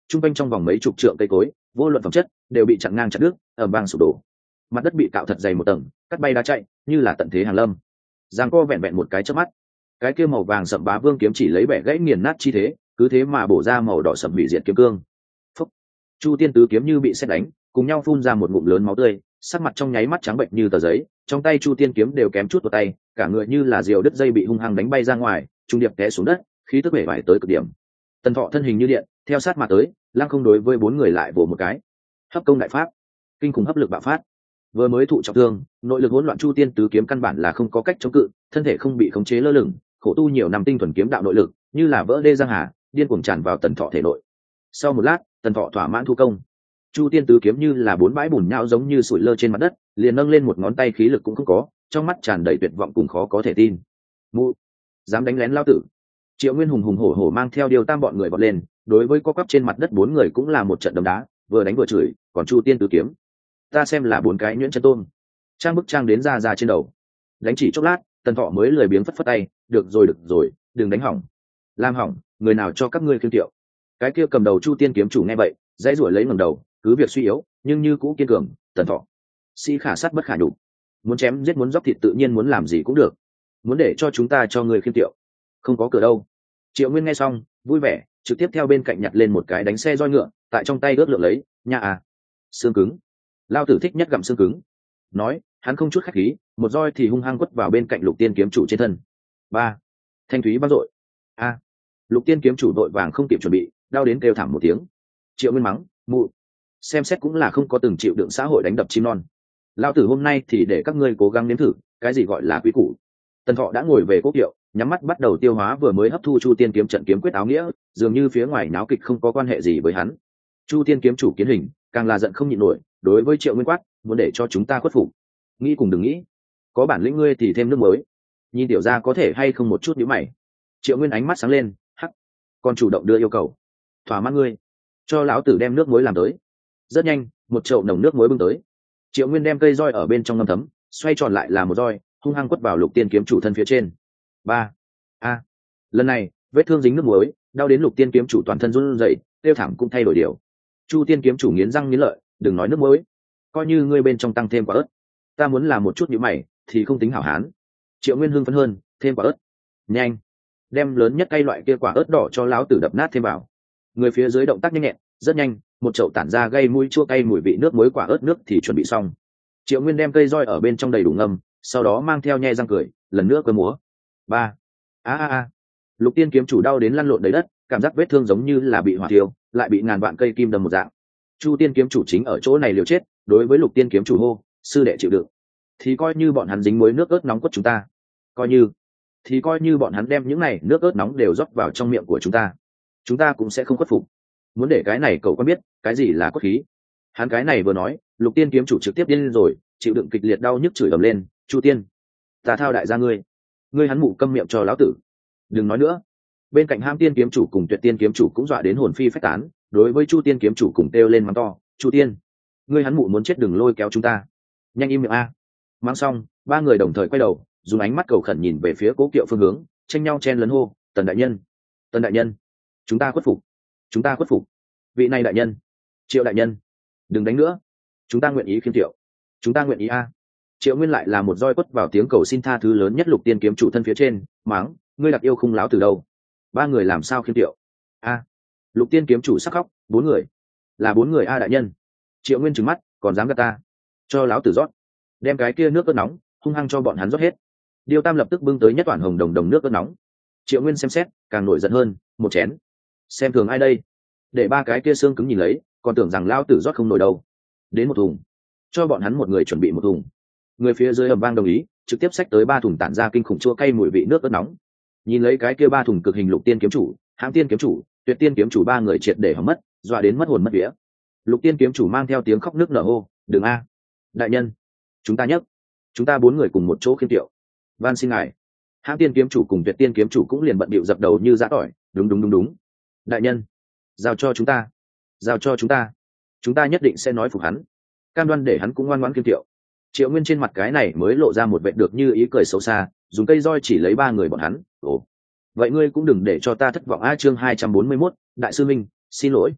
Speaker 1: trung quanh trong vòng mấy chục trượng cây cối vô luận phẩm chất đều bị chặn ngang chặt đứt, ầm vang sụp đổ. Mặt đất bị cạo thật dày một tầng, cắt bay đá chạy như là tận thế hàng lâm. Giang co vẹn vẹn một cái chớp mắt, cái kia màu vàng sậm bá vương kiếm chỉ lấy bẻ gãy nghiền nát chi thế, cứ thế mà bổ ra màu đỏ sậm hủy diệt kiếm cương. Phúc. Chu Tiên tứ kiếm như bị sét đánh, cùng nhau phun ra một ngụm lớn máu tươi, sắc mặt trong nháy mắt trắng bệnh như tờ giấy, trong tay Chu Tiên kiếm đều kém chút vào tay, cả người như là diều đứt dây bị hung hăng đánh bay ra ngoài, trung điệp té xuống đất, khí tức bể bại tới cực điểm. Tần Thọ thân hình như điện, theo sát mà tới, lăng không đối với bốn người lại vồ một cái. Hấp công đại pháp, kinh khủng hấp lực bạo phát. Vừa mới thụ trọng thương, nội lực hỗn loạn Chu Tiên tứ kiếm căn bản là không có cách chống cự, thân thể không bị khống chế lơ lửng, khổ tu nhiều năm tinh thuần kiếm đạo nội lực, như là vỡ đê giang hà, điên cuồng tràn vào Tần Thọ thể nội. Sau một lát, Tần Thọ thỏa mãn thu công. Chu Tiên tứ kiếm như là bốn bãi bùn nhão giống như sủi lơ trên mặt đất, liền nâng lên một ngón tay khí lực cũng không có, trong mắt tràn đầy tuyệt vọng cùng khó có thể tin. Mụ, dám đánh lén lao tử! Triệu Nguyên hùng hùng hổ hổ mang theo điều tam bọn người vọt lên, đối với co quắp trên mặt đất bốn người cũng là một trận đấm đá, vừa đánh vừa chửi, còn Chu Tiên tứ kiếm, ta xem là bốn cái nhuyễn chân tôm. Trang bức trang đến ra ra trên đầu. Đánh chỉ chốc lát, Tần Thọ mới lười biếng phất phất tay, được rồi được rồi, đừng đánh hỏng. Làm hỏng, người nào cho các ngươi khiêm tiệu. Cái kia cầm đầu Chu Tiên kiếm chủ nghe vậy, dãy rủa lấy ngẩng đầu, cứ việc suy yếu, nhưng như cũ kiên cường. Tần Thọ, sĩ khả sát bất khả nhục, muốn chém giết muốn dốc thịt tự nhiên muốn làm gì cũng được, muốn để cho chúng ta cho người khiêm tiệu, không có cửa đâu. Triệu Nguyên nghe xong vui vẻ, trực tiếp theo bên cạnh nhặt lên một cái đánh xe roi ngựa, tại trong tay ướt lượng lấy, nha à, xương cứng, lao tử thích nhất gặm xương cứng. Nói, hắn không chút khách khí, một roi thì hung hăng quất vào bên cạnh Lục Tiên kiếm chủ trên thân. Ba, thanh thúy vang dội. A, Lục Tiên kiếm chủ đội vàng không kịp chuẩn bị, đau đến kêu thảm một tiếng. Triệu Nguyên mắng, mụ, xem xét cũng là không có từng chịu đựng xã hội đánh đập chim non. Lao tử hôm nay thì để các ngươi cố gắng nếm thử cái gì gọi là quý củ. Tần Thọ đã ngồi về quốc hiệu, nhắm mắt bắt đầu tiêu hóa vừa mới hấp thu Chu Tiên kiếm trận kiếm quyết áo nghĩa, dường như phía ngoài náo kịch không có quan hệ gì với hắn. Chu Tiên kiếm chủ kiến hình, càng là giận không nhịn nổi, đối với Triệu Nguyên quát, muốn để cho chúng ta khuất phục. Nghĩ cùng đừng nghĩ, có bản lĩnh ngươi thì thêm nước mới. Nhìn tiểu gia có thể hay không một chút nhíu mày. Triệu Nguyên ánh mắt sáng lên, hắc, còn chủ động đưa yêu cầu. Thỏa mãn ngươi, cho lão tử đem nước muối làm tới. Rất nhanh, một chậu nồng nước muối bưng tới. Triệu Nguyên đem cây roi ở bên trong ngâm thấm, xoay tròn lại là một roi, hung hăng quất vào Lục Tiên kiếm chủ thân phía trên. Ba, a, lần này vết thương dính nước muối, đau đến Lục Tiên kiếm chủ toàn thân run rẩy, tiêu thảm cũng thay đổi điều. Chu Tiên kiếm chủ nghiến răng nghiến lợi, đừng nói nước muối, coi như ngươi bên trong tăng thêm quả ớt, ta muốn làm một chút nhíu mày thì không tính hảo hán. Triệu Nguyên hưng phấn hơn, thêm quả ớt, nhanh, đem lớn nhất cây loại kia quả ớt đỏ cho lão tử đập nát thêm vào. Người phía dưới động tác nhanh nhẹn, rất nhanh, một chậu tản ra gây mũi chua cay mùi vị nước muối quả ớt nước thì chuẩn bị xong. Triệu Nguyên đem cây roi ở bên trong đầy đủ ngâm, sau đó mang theo nhe răng cười, lần nữa cơ múa. Ba, a a a, Lục Tiên kiếm chủ đau đến lăn lộn đầy đất, cảm giác vết thương giống như là bị hỏa thiêu, lại bị ngàn vạn cây kim đâm một dạng. Chu Tiên kiếm chủ chính ở chỗ này liều chết, đối với Lục Tiên kiếm chủ hô, sư đệ chịu đựng, thì coi như bọn hắn dính muối nước ớt nóng quất chúng ta, coi như thì coi như bọn hắn đem những này nước ớt nóng đều rót vào trong miệng của chúng ta, chúng ta cũng sẽ không khuất phục. Muốn để cái này cậu có biết cái gì là cốt khí. Hắn cái này vừa nói, Lục Tiên kiếm chủ trực tiếp điên lên rồi, chịu đựng kịch liệt đau nhức chửi ầm lên, Chu Tiên, ta thao đại gia ngươi, ngươi hắn mụ câm miệng cho lão tử, đừng nói nữa. Bên cạnh Ham Tiên kiếm chủ cùng Tuyệt Tiên kiếm chủ cũng dọa đến hồn phi phách tán, đối với Chu Tiên kiếm chủ cùng kêu lên mắng to, Chu Tiên, ngươi hắn mụ muốn chết đừng lôi kéo chúng ta, nhanh im miệng a. Mang xong, ba người đồng thời quay đầu, dùng ánh mắt cầu khẩn nhìn về phía Cố Kiệu phương hướng, tranh nhau chen lấn hô, Tần đại nhân, Tần đại nhân, chúng ta khuất phục, chúng ta khuất phục. Vị này đại nhân, Triệu đại nhân, đừng đánh nữa, chúng ta nguyện ý khiêm tiệu, chúng ta nguyện ý a. Triệu Nguyên lại là một roi quất vào tiếng cầu xin tha thứ lớn nhất Lục Tiên kiếm chủ thân phía trên, mắng, ngươi đặt yêu khung láo từ đâu? Ba người làm sao khiêm tiệu? A. Lục Tiên kiếm chủ sắc khóc, bốn người, là bốn người a đại nhân. Triệu Nguyên trừng mắt, còn dám gạt ta? Cho láo tử rót, đem cái kia nước ớt nóng hung hăng cho bọn hắn rót hết. Điêu Tam lập tức bưng tới nhất toàn hồng đồng đồng nước ớt nóng. Triệu Nguyên xem xét, càng nổi giận hơn, một chén. Xem thường ai đây? Để ba cái kia xương cứng nhìn lấy, còn tưởng rằng lao tử rót không nổi đâu. Đến một thùng, cho bọn hắn một người chuẩn bị một thùng. Người phía dưới ầm vang đồng ý, trực tiếp xách tới ba thùng tản ra kinh khủng chua cay mùi vị nước ớt nóng. Nhìn lấy cái kia ba thùng cực hình Lục Tiên kiếm chủ, Hãm Tiên kiếm chủ, Tuyệt Tiên kiếm chủ ba người triệt để hỏng mất, dọa đến mất hồn mất vía. Lục Tiên kiếm chủ mang theo tiếng khóc nước nở hô, đừng a, đại nhân, chúng ta nhấc, chúng ta bốn người cùng một chỗ khiêm tiệu, van xin ngài. Hãm Tiên kiếm chủ cùng Tuyệt Tiên kiếm chủ cũng liền bận bịu dập đầu như giã tỏi, đúng đúng đúng đúng, đại nhân, giao cho chúng ta, giao cho chúng ta, chúng ta nhất định sẽ nói phục hắn, cam đoan để hắn cũng ngoan ngoãn khiêm tiệu. Triệu Nguyên trên mặt cái này mới lộ ra một vẻ được như ý cười xấu xa, dùng cây roi chỉ lấy ba người bọn hắn. Ồ, vậy ngươi cũng đừng để cho ta thất vọng a. Chương hai trăm bốn mươi mốt, đại sư minh, xin lỗi.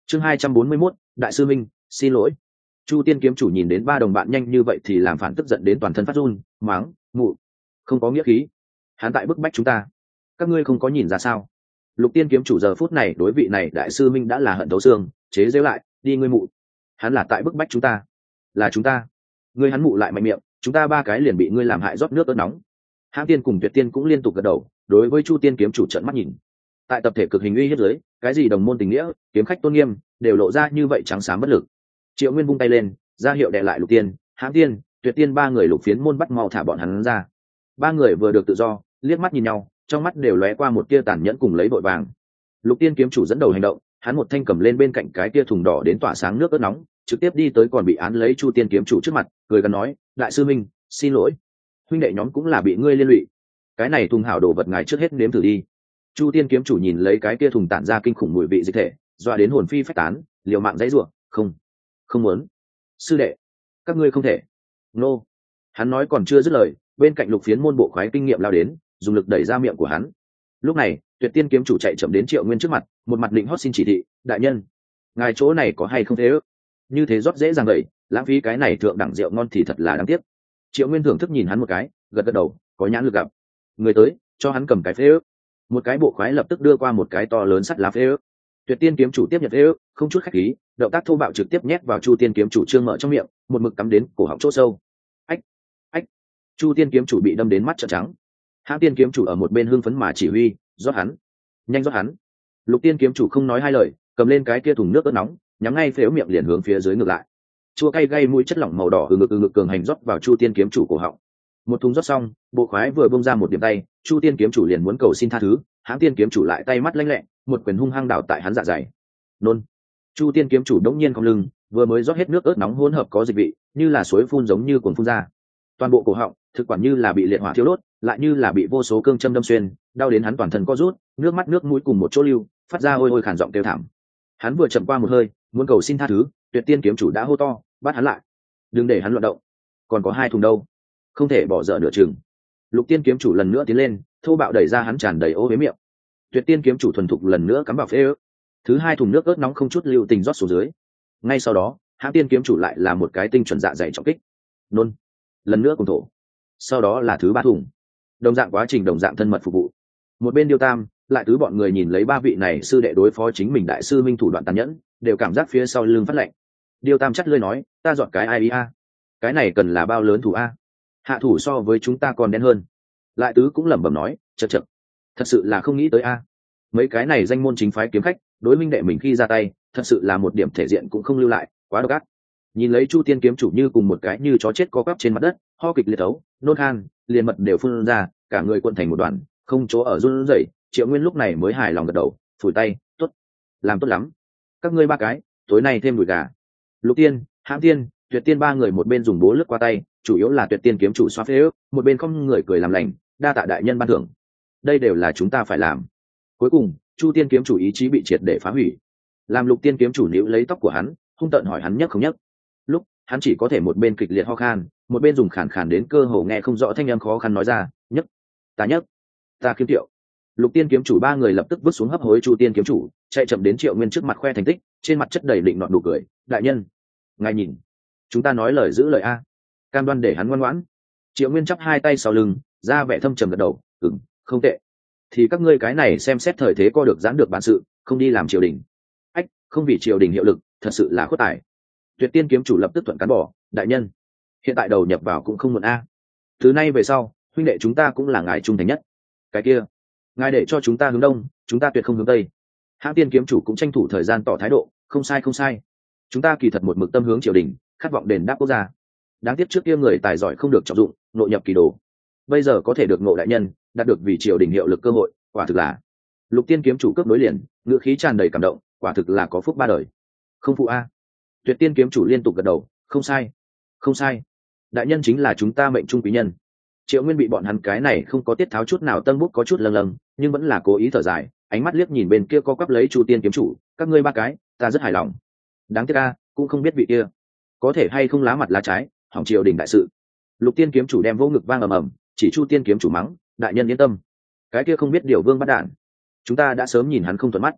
Speaker 1: chương hai trăm bốn mươi mốt, đại sư minh xin lỗi. Chu Tiên kiếm chủ nhìn đến ba đồng bạn nhanh như vậy thì làm phản, tức giận đến toàn thân phát run, mắng mụ không có nghĩa khí, hắn tại bức bách chúng ta, các ngươi không có nhìn ra sao? Lục Tiên kiếm chủ giờ phút này đối vị này đại sư minh đã là hận thấu xương, chế giễu lại, đi ngươi mụ, hắn là tại bức bách chúng ta, là chúng ta, ngươi hắn mụ lại mạnh miệng, chúng ta ba cái liền bị ngươi làm hại rót nước ớt nóng. Hãng Tiên cùng Tuyệt Tiên cũng liên tục gật đầu, đối với Chu Tiên kiếm chủ trợn mắt nhìn. Tại tập thể cực hình uy hiếp dưới, cái gì đồng môn tình nghĩa, kiếm khách tôn nghiêm, đều lộ ra như vậy trắng xám bất lực. Triệu Nguyên vung tay lên, ra hiệu đè lại Lục Tiên, Hãng Tiên, Tuyệt Tiên ba người Lục Phiến môn bắt mau thả bọn hắn ra. Ba người vừa được tự do, liếc mắt nhìn nhau, trong mắt đều lóe qua một tia tàn nhẫn cùng lấy vội vàng. Lục Tiên kiếm chủ dẫn đầu hành động, hắn một thanh cầm lên bên cạnh cái tia thùng đỏ đến tỏa sáng nước ớt nóng, trực tiếp đi tới còn bị án lấy Chu Tiên kiếm chủ trước mặt, cười gần nói, đại sư minh, xin lỗi, huynh đệ nhóm cũng là bị ngươi liên lụy, cái này thùng hảo đồ vật ngài trước hết nếm thử đi. Chu Tiên kiếm chủ nhìn lấy cái kia thùng tản ra kinh khủng mùi vị dịch thể, dọa đến hồn phi phách tán, liều mạng dãy rủa, không, không muốn, sư đệ, các ngươi không thể, nô. Hắn nói còn chưa dứt lời, bên cạnh Lục Phiến môn bộ khoái kinh nghiệm lao đến, dùng lực đẩy ra miệng của hắn. Lúc này, Tuyệt Tiên kiếm chủ chạy chậm đến Triệu Nguyên trước mặt, một mặt định hót xin chỉ thị, đại nhân, ngài chỗ này có hay không thế ước? Như thế rót dễ dàng vậy, lãng phí cái này thượng đẳng rượu ngon thì thật là đáng tiếc. Triệu Nguyên thưởng thức nhìn hắn một cái, gật gật đầu, có nhãn lực gặp. Người tới, cho hắn cầm cái phế ước. Một cái bộ khoái lập tức đưa qua một cái to lớn sắt lá phế ước. Tuyệt Tiên kiếm chủ tiếp nhận phế ước, không chút khách khí, động tác thô bạo trực tiếp nhét vào Chu Tiên kiếm chủ trương mở trong miệng, một mực cắm đến cổ họng chỗ sâu. Ách, ách. Chu Tiên kiếm chủ bị đâm đến mắt trợn trắng. Hãng Tiên kiếm chủ ở một bên hưng phấn mà chỉ huy, rót hắn, nhanh rót hắn. Lục Tiên kiếm chủ không nói hai lời, cầm lên cái kia thùng nước ớt nóng, nhắm ngay phếu miệng liền hướng phía dưới ngược lại. Chua cay gây mũi chất lỏng màu đỏ từ ngực từ ngực cường hành rót vào Chu Tiên kiếm chủ cổ họng. Một thùng rót xong, bộ khoái vừa bung ra một điểm tay, Chu Tiên kiếm chủ liền muốn cầu xin tha thứ, Hãng Tiên kiếm chủ lại tay mắt lanh lẹ, một quyền hung hăng đảo tại hắn dạ dày. Nôn. Chu Tiên kiếm chủ đống nhiên cong lưng, vừa mới rót hết nước ớt nóng hỗn hợp có dịch vị, như là suối phun giống như cuồn phun ra. Toàn bộ cổ họng, thực quản như là bị liệt hỏa thiêu đốt, lại như là bị vô số cương châm đâm xuyên, đau đến hắn toàn thân co rút, nước mắt nước mũi cùng một chỗ lưu, phát ra ôi ôi khản giọng kêu thảm. Hắn vừa chậm qua một hơi, muốn cầu xin tha thứ, Tuyệt Tiên kiếm chủ đã hô to, bắt hắn lại, đừng để hắn loạn động, còn có hai thùng đâu, không thể bỏ dở nửa chừng. Lục Tiên kiếm chủ lần nữa tiến lên, thô bạo đẩy ra hắn tràn đầy ô huế miệng. Tuyệt Tiên kiếm chủ thuần thục lần nữa cắm vào phế ước, thứ hai thùng nước ớt nóng không chút lưu tình rót xuống dưới. Ngay sau đó, Hãng Tiên kiếm chủ lại là một cái tinh chuẩn dạ dày trọng kích, nôn, lần nữa cùng thổ. Sau đó là thứ ba thùng, đồng dạng quá trình đồng dạng thân mật phục vụ. Một bên Điêu Tam, lại tứ bọn người nhìn lấy ba vị này sư đệ đối phó chính mình đại sư minh thủ đoạn tàn nhẫn, đều cảm giác phía sau lưng phát lạnh. Điêu Tam chắt lưỡi nói, ta dọn cái ai a, cái này cần là bao lớn thủ a, hạ thủ so với chúng ta còn đen hơn. Lại tứ cũng lẩm bẩm nói, chật chật, thật sự là không nghĩ tới a, mấy cái này danh môn chính phái kiếm khách đối minh đệ mình khi ra tay thật sự là một điểm thể diện cũng không lưu lại, quá độc ác. Nhìn lấy Chu Tiên kiếm chủ như cùng một cái như chó chết co quắp trên mặt đất, ho kịch liệt ấu, nôn khan, liền mật đều phun ra, cả người cuộn thành một đoàn, không chỗ ở run rẩy. Triệu Nguyên lúc này mới hài lòng gật đầu, phủi tay, tốt, làm tốt lắm, các ngươi ba cái tối nay thêm đùi gà. Lục Tiên, Hãng Tiên, Tuyệt Tiên ba người một bên dùng bố lướt qua tay, chủ yếu là Tuyệt Tiên kiếm chủ xoa phế ước, một bên không người cười làm lành, đa tạ đại nhân ban thưởng, đây đều là chúng ta phải làm. Cuối cùng, Chu Tiên kiếm chủ ý chí bị triệt để phá hủy. Làm Lục Tiên kiếm chủ níu lấy tóc của hắn, hung tợn hỏi hắn nhấc không nhấc. Lúc hắn chỉ có thể một bên kịch liệt ho khan, một bên dùng khàn khàn đến cơ hồ nghe không rõ thanh âm khó khăn nói ra, nhấc, ta nhấc, ta kiếm tiệu. Lục Tiên kiếm chủ ba người lập tức vứt xuống hấp hối Chu Tiên kiếm chủ, chạy chậm đến Triệu Nguyên trước mặt khoe thành tích, trên mặt chất đầy định nọt nụ cười, đại nhân, ngài nhìn, chúng ta nói lời giữ lời a, cam đoan để hắn ngoan ngoãn. Triệu Nguyên chắp hai tay sau lưng, ra vẻ thâm trầm gật đầu, ừm, không tệ. Thì các ngươi cái này xem xét thời thế co được giãn được bản sự, không đi làm triều đình. Ách, không vì triều đình hiệu lực, thật sự là khuất tài. Tuyệt Tiên kiếm chủ lập tức thuận cán bỏ, đại nhân, hiện tại đầu nhập vào cũng không muộn a. Từ nay về sau, huynh đệ chúng ta cũng là ngài trung thành nhất. Cái kia, ngài để cho chúng ta hướng đông, chúng ta tuyệt không hướng tây. Hãng Tiên kiếm chủ cũng tranh thủ thời gian tỏ thái độ, không sai không sai. Chúng ta kỳ thật một mực tâm hướng triều đình, khát vọng đền đáp quốc gia. Đáng tiếc trước kia người tài giỏi không được trọng dụng, nội nhập kỳ đồ. Bây giờ có thể được ngộ đại nhân, đạt được vì triều đình hiệu lực cơ hội, quả thực là. Lục Tiên kiếm chủ cướp nối liền, ngữ khí tràn đầy cảm động, quả thực là có phúc ba đời. Không phụ a. Tuyệt Tiên kiếm chủ liên tục gật đầu, không sai, không sai. Đại nhân chính là chúng ta mệnh trung quý nhân. Triệu Nguyên bị bọn hắn cái này không có tiết tháo chút nào tân bút có chút lâng lâng, nhưng vẫn là cố ý thở dài, ánh mắt liếc nhìn bên kia co quắp lấy Chu Tiên kiếm chủ, các ngươi ba cái, ta rất hài lòng. Đáng tiếc a, cũng không biết vị kia có thể hay không lá mặt lá trái, hỏng triều đình đại sự. Lục Tiên kiếm chủ đem vỗ ngực vang ầm ầm, chỉ Chu Tiên kiếm chủ mắng, đại nhân yên tâm, cái kia không biết điều vương bắt đạn, chúng ta đã sớm nhìn hắn không thuận mắt.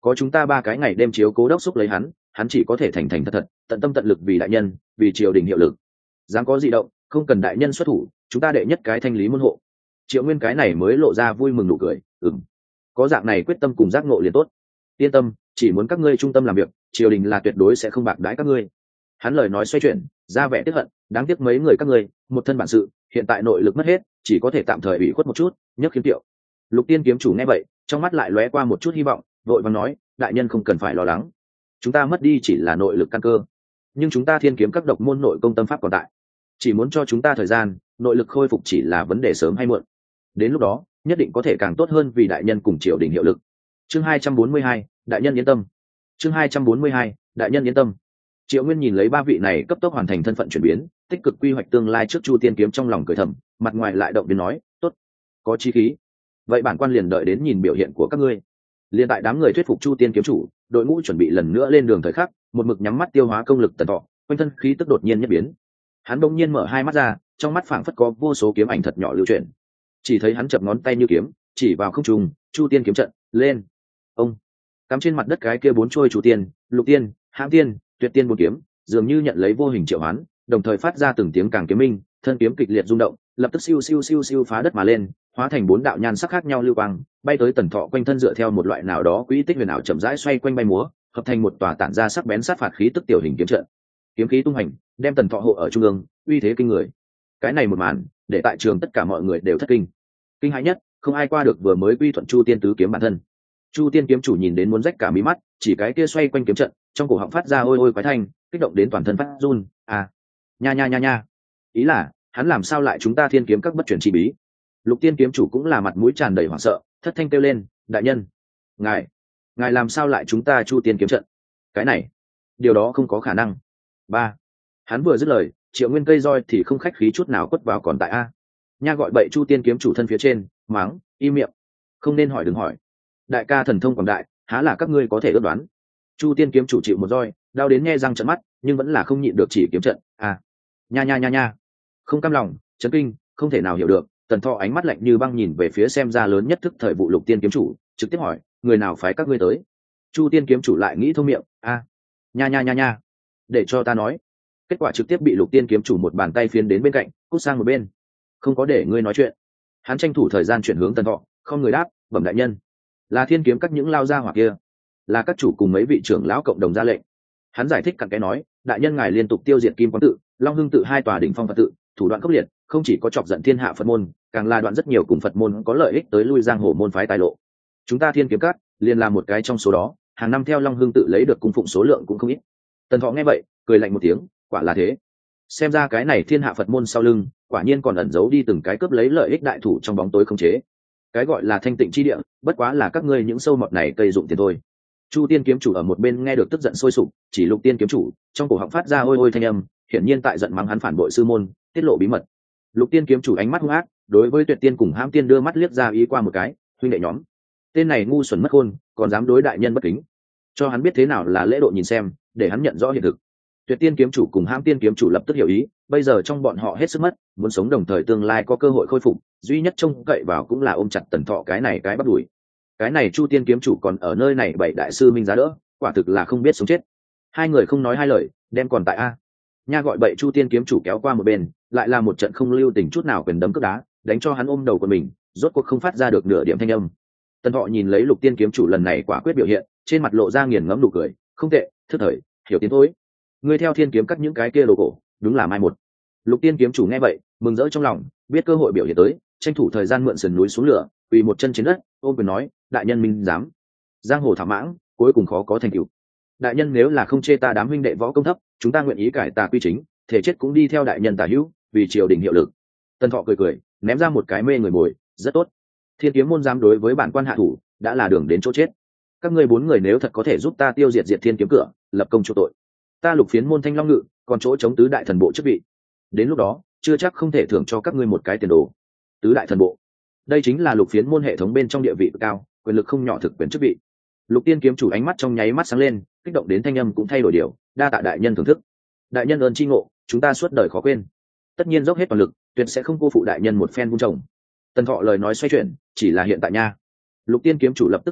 Speaker 1: có chúng ta ba cái ngày đêm chiếu cố đốc xúc lấy hắn, hắn chỉ có thể thành thành thật thật tận tâm tận lực vì đại nhân, vì triều đình hiệu lực. dám có di động không cần đại nhân xuất thủ, chúng ta đệ nhất cái thanh lý môn hộ. Triệu Nguyên cái này mới lộ ra vui mừng nụ cười. Ừm, có dạng này quyết tâm cùng giác ngộ liền tốt. Yên tâm, chỉ muốn các ngươi trung tâm làm việc, triều đình là tuyệt đối sẽ không bạc đãi các ngươi. Hắn lời nói xoay chuyển, ra vẻ tiếc hận, đáng tiếc mấy người các ngươi một thân bản sự, hiện tại nội lực mất hết, chỉ có thể tạm thời ủy khuất một chút, nhấc kiếm tiệu. Lục Tiên kiếm chủ nghe vậy, trong mắt lại lóe qua một chút hy vọng, vội vàng nói, đại nhân không cần phải lo lắng, chúng ta mất đi chỉ là nội lực căn cơ, nhưng chúng ta thiên kiếm các độc môn nội công tâm pháp còn tại, chỉ muốn cho chúng ta thời gian, nội lực khôi phục chỉ là vấn đề sớm hay muộn. Đến lúc đó, nhất định có thể càng tốt hơn vì đại nhân cùng triều đình hiệu lực. Chương hai trăm bốn mươi hai, đại nhân yên tâm. Chương hai trăm bốn mươi hai, đại nhân yên tâm. Triệu Nguyên nhìn lấy ba vị này cấp tốc hoàn thành thân phận chuyển biến, tích cực quy hoạch tương lai trước Chu Tiên kiếm trong lòng cười thầm, mặt ngoài lại động viên nói, tốt, có chí khí. Vậy bản quan liền đợi đến nhìn biểu hiện của các ngươi. Liên tại đám người thuyết phục Chu Tiên kiếm chủ, đội ngũ chuẩn bị lần nữa lên đường thời khắc, một mực nhắm mắt tiêu hóa công lực Tần Thọ, quanh thân khí tức đột nhiên nhất biến. Hắn bỗng nhiên mở hai mắt ra, trong mắt phảng phất có vô số kiếm ảnh thật nhỏ lưu chuyển. Chỉ thấy hắn chập ngón tay như kiếm, chỉ vào không trung, Chu Tiên kiếm trận, lên. Ông cắm trên mặt đất cái kia bốn trôi Chu Tiên, Lục Tiên, Hãm Tiên, Tuyệt Tiên bốn kiếm, dường như nhận lấy vô hình triệu hoán, đồng thời phát ra từng tiếng càng kiếm minh, thân kiếm kịch liệt rung động, lập tức siêu siêu siêu siêu phá đất mà lên, hóa thành bốn đạo nhan sắc khác nhau lưu quang, bay tới Tần Thọ quanh thân dựa theo một loại nào đó quỹ tích huyền ảo chậm rãi xoay quanh bay múa, hợp thành một tòa tản ra sắc bén sát phạt khí tức tiểu hình kiếm trận. Kiếm khí tung hành, đem Tần Thọ hộ ở trung ương, uy thế kinh người. Cái này một màn, để tại trường tất cả mọi người đều thất kinh. Kinh hãi nhất, không ai qua được vừa mới quy thuận Chu Tiên tứ kiếm bản thân. Chu Tiên kiếm chủ nhìn đến muốn rách cả mí mắt, chỉ cái kia xoay quanh kiếm trận, trong cổ họng phát ra ôi ôi quái thanh, kích động đến toàn thân phát run. À, nha nha nha nha, ý là hắn làm sao lại chúng ta thiên kiếm các bất chuyển chi bí. Lục Tiên kiếm chủ cũng là mặt mũi tràn đầy hoảng sợ, thất thanh kêu lên, đại nhân, ngài ngài làm sao lại chúng ta Chu Tiên kiếm trận? Cái này, điều đó không có khả năng. Ba, hắn vừa dứt lời, Triệu Nguyên cây roi thì không khách khí chút nào quất vào còn tại a. Nha gọi bậy Chu Tiên kiếm chủ thân phía trên, mắng, im miệng, không nên hỏi đừng hỏi. Đại ca thần thông quảng đại, há là các ngươi có thể ước đoán. Chu Tiên kiếm chủ chịu một roi, đau đến nghe răng trợn mắt, nhưng vẫn là không nhịn được chỉ kiếm trận. À, nha nha nha nha, không cam lòng, chấn kinh, không thể nào hiểu được. Tần Thọ ánh mắt lạnh như băng nhìn về phía xem ra lớn nhất thức thời vụ Lục Tiên kiếm chủ, trực tiếp hỏi, người nào phái các ngươi tới? Chu Tiên kiếm chủ lại nghĩ thông miệng, a, à, nha nha nha nha, để cho ta nói. Kết quả trực tiếp bị Lục Tiên kiếm chủ một bàn tay phiến đến bên cạnh, cút sang một bên. Không có để ngươi nói chuyện. Hắn tranh thủ thời gian chuyển hướng Tần Thọ, không người đáp, bẩm đại nhân, là thiên kiếm các những lao gia hỏa kia, là các chủ cùng mấy vị trưởng lão cộng đồng ra lệnh. Hắn giải thích cặn kẽ nói, đại nhân ngài liên tục tiêu diệt Kim Quán tự, Long Hưng tự hai tòa đỉnh phong Phật tự, thủ đoạn khốc liệt, không chỉ có chọc giận thiên hạ Phật môn, càng là đoạn rất nhiều cùng Phật môn có lợi ích tới lui giang hồ môn phái tài lộ. Chúng ta thiên kiếm các liền là một cái trong số đó, hàng năm theo Long Hưng tự lấy được cung phụng số lượng cũng không ít. Tần Thọ nghe vậy, cười lạnh một tiếng, quả là thế. Xem ra cái này thiên hạ Phật môn sau lưng, quả nhiên còn ẩn giấu đi từng cái cướp lấy lợi ích đại thủ trong bóng tối không chế. Cái gọi là thanh tịnh chi địa, bất quá là các ngươi những sâu mọt này cây dụng tiền thôi. Chu Tiên kiếm chủ ở một bên nghe được tức giận sôi sục, chỉ Lục Tiên kiếm chủ, trong cổ họng phát ra ôi ôi thanh âm, hiển nhiên tại giận mắng hắn phản bội sư môn, tiết lộ bí mật. Lục Tiên kiếm chủ ánh mắt hung ác, đối với Tuyệt Tiên cùng Hãm Tiên đưa mắt liếc ra ý qua một cái, huynh đệ nhóm, tên này ngu xuẩn mất khôn, còn dám đối đại nhân bất kính. Cho hắn biết thế nào là lễ độ nhìn xem, để hắn nhận rõ hiện thực. Tuyệt Tiên kiếm chủ cùng Hãm Tiên kiếm chủ lập tức hiểu ý, bây giờ trong bọn họ hết sức mất, muốn sống đồng thời tương lai có cơ hội khôi phục, duy nhất trông cậy vào cũng là ôm chặt Tần Thọ cái này cái bắt đuổi. Cái này Chu Tiên kiếm chủ còn ở nơi này bảy đại sư minh giá đỡ, quả thực là không biết sống chết. Hai người không nói hai lời, đem còn tại a. Nha gọi bậy Chu Tiên kiếm chủ kéo qua một bên, lại là một trận không lưu tình chút nào quyền đấm cước đá, đánh cho hắn ôm đầu của mình, rốt cuộc không phát ra được nửa điểm thanh âm. Tần Thọ nhìn lấy Lục Tiên kiếm chủ lần này quả quyết biểu hiện, trên mặt lộ ra nghiền ngẫm nụ cười, không tệ, thức thời, hiểu tiến thối. Ngươi theo thiên kiếm cắt những cái kia đồ cổ, đúng là mai một. Lục Tiên kiếm chủ nghe vậy, mừng rỡ trong lòng, biết cơ hội biểu hiện tới, tranh thủ thời gian mượn sườn núi xuống lửa, quỳ một chân trên đất, ôm quyền nói, đại nhân minh dám. Giang hồ thảo mãng, cuối cùng khó có thành tựu. Đại nhân nếu là không chê ta đám huynh đệ võ công thấp, chúng ta nguyện ý cải tà quy chính, thể chết cũng đi theo đại nhân tả hữu, vì triều đình hiệu lực. Tần Thọ cười cười, ném ra một cái mê người mồi, rất tốt. Thiên kiếm môn dám đối với bản quan hạ thủ, đã là đường đến chỗ chết. Các ngươi bốn người nếu thật có thể giúp ta tiêu diệt diệt thiên kiếm cửa, lập công chỗ tội, ta Lục Phiến môn Thanh Long ngự, còn chỗ chống tứ đại thần bộ chức vị. Đến lúc đó, chưa chắc không thể thưởng cho các ngươi một cái tiền đồ. Tứ đại thần bộ, đây chính là Lục Phiến môn hệ thống bên trong địa vị cao, quyền lực không nhỏ thực quyền chức vị. Lục Tiên kiếm chủ ánh mắt trong nháy mắt sáng lên, kích động đến thanh âm cũng thay đổi điều, đa tạ đại nhân thưởng thức. Đại nhân ơn chi ngộ, chúng ta suốt đời khó quên. Tất nhiên dốc hết toàn lực, tuyệt sẽ không cô phụ đại nhân một phen vun trồng. Tần Thọ lời nói xoay chuyển, chỉ là hiện tại nha. Lục Tiên kiếm chủ lập tức tiếp lời,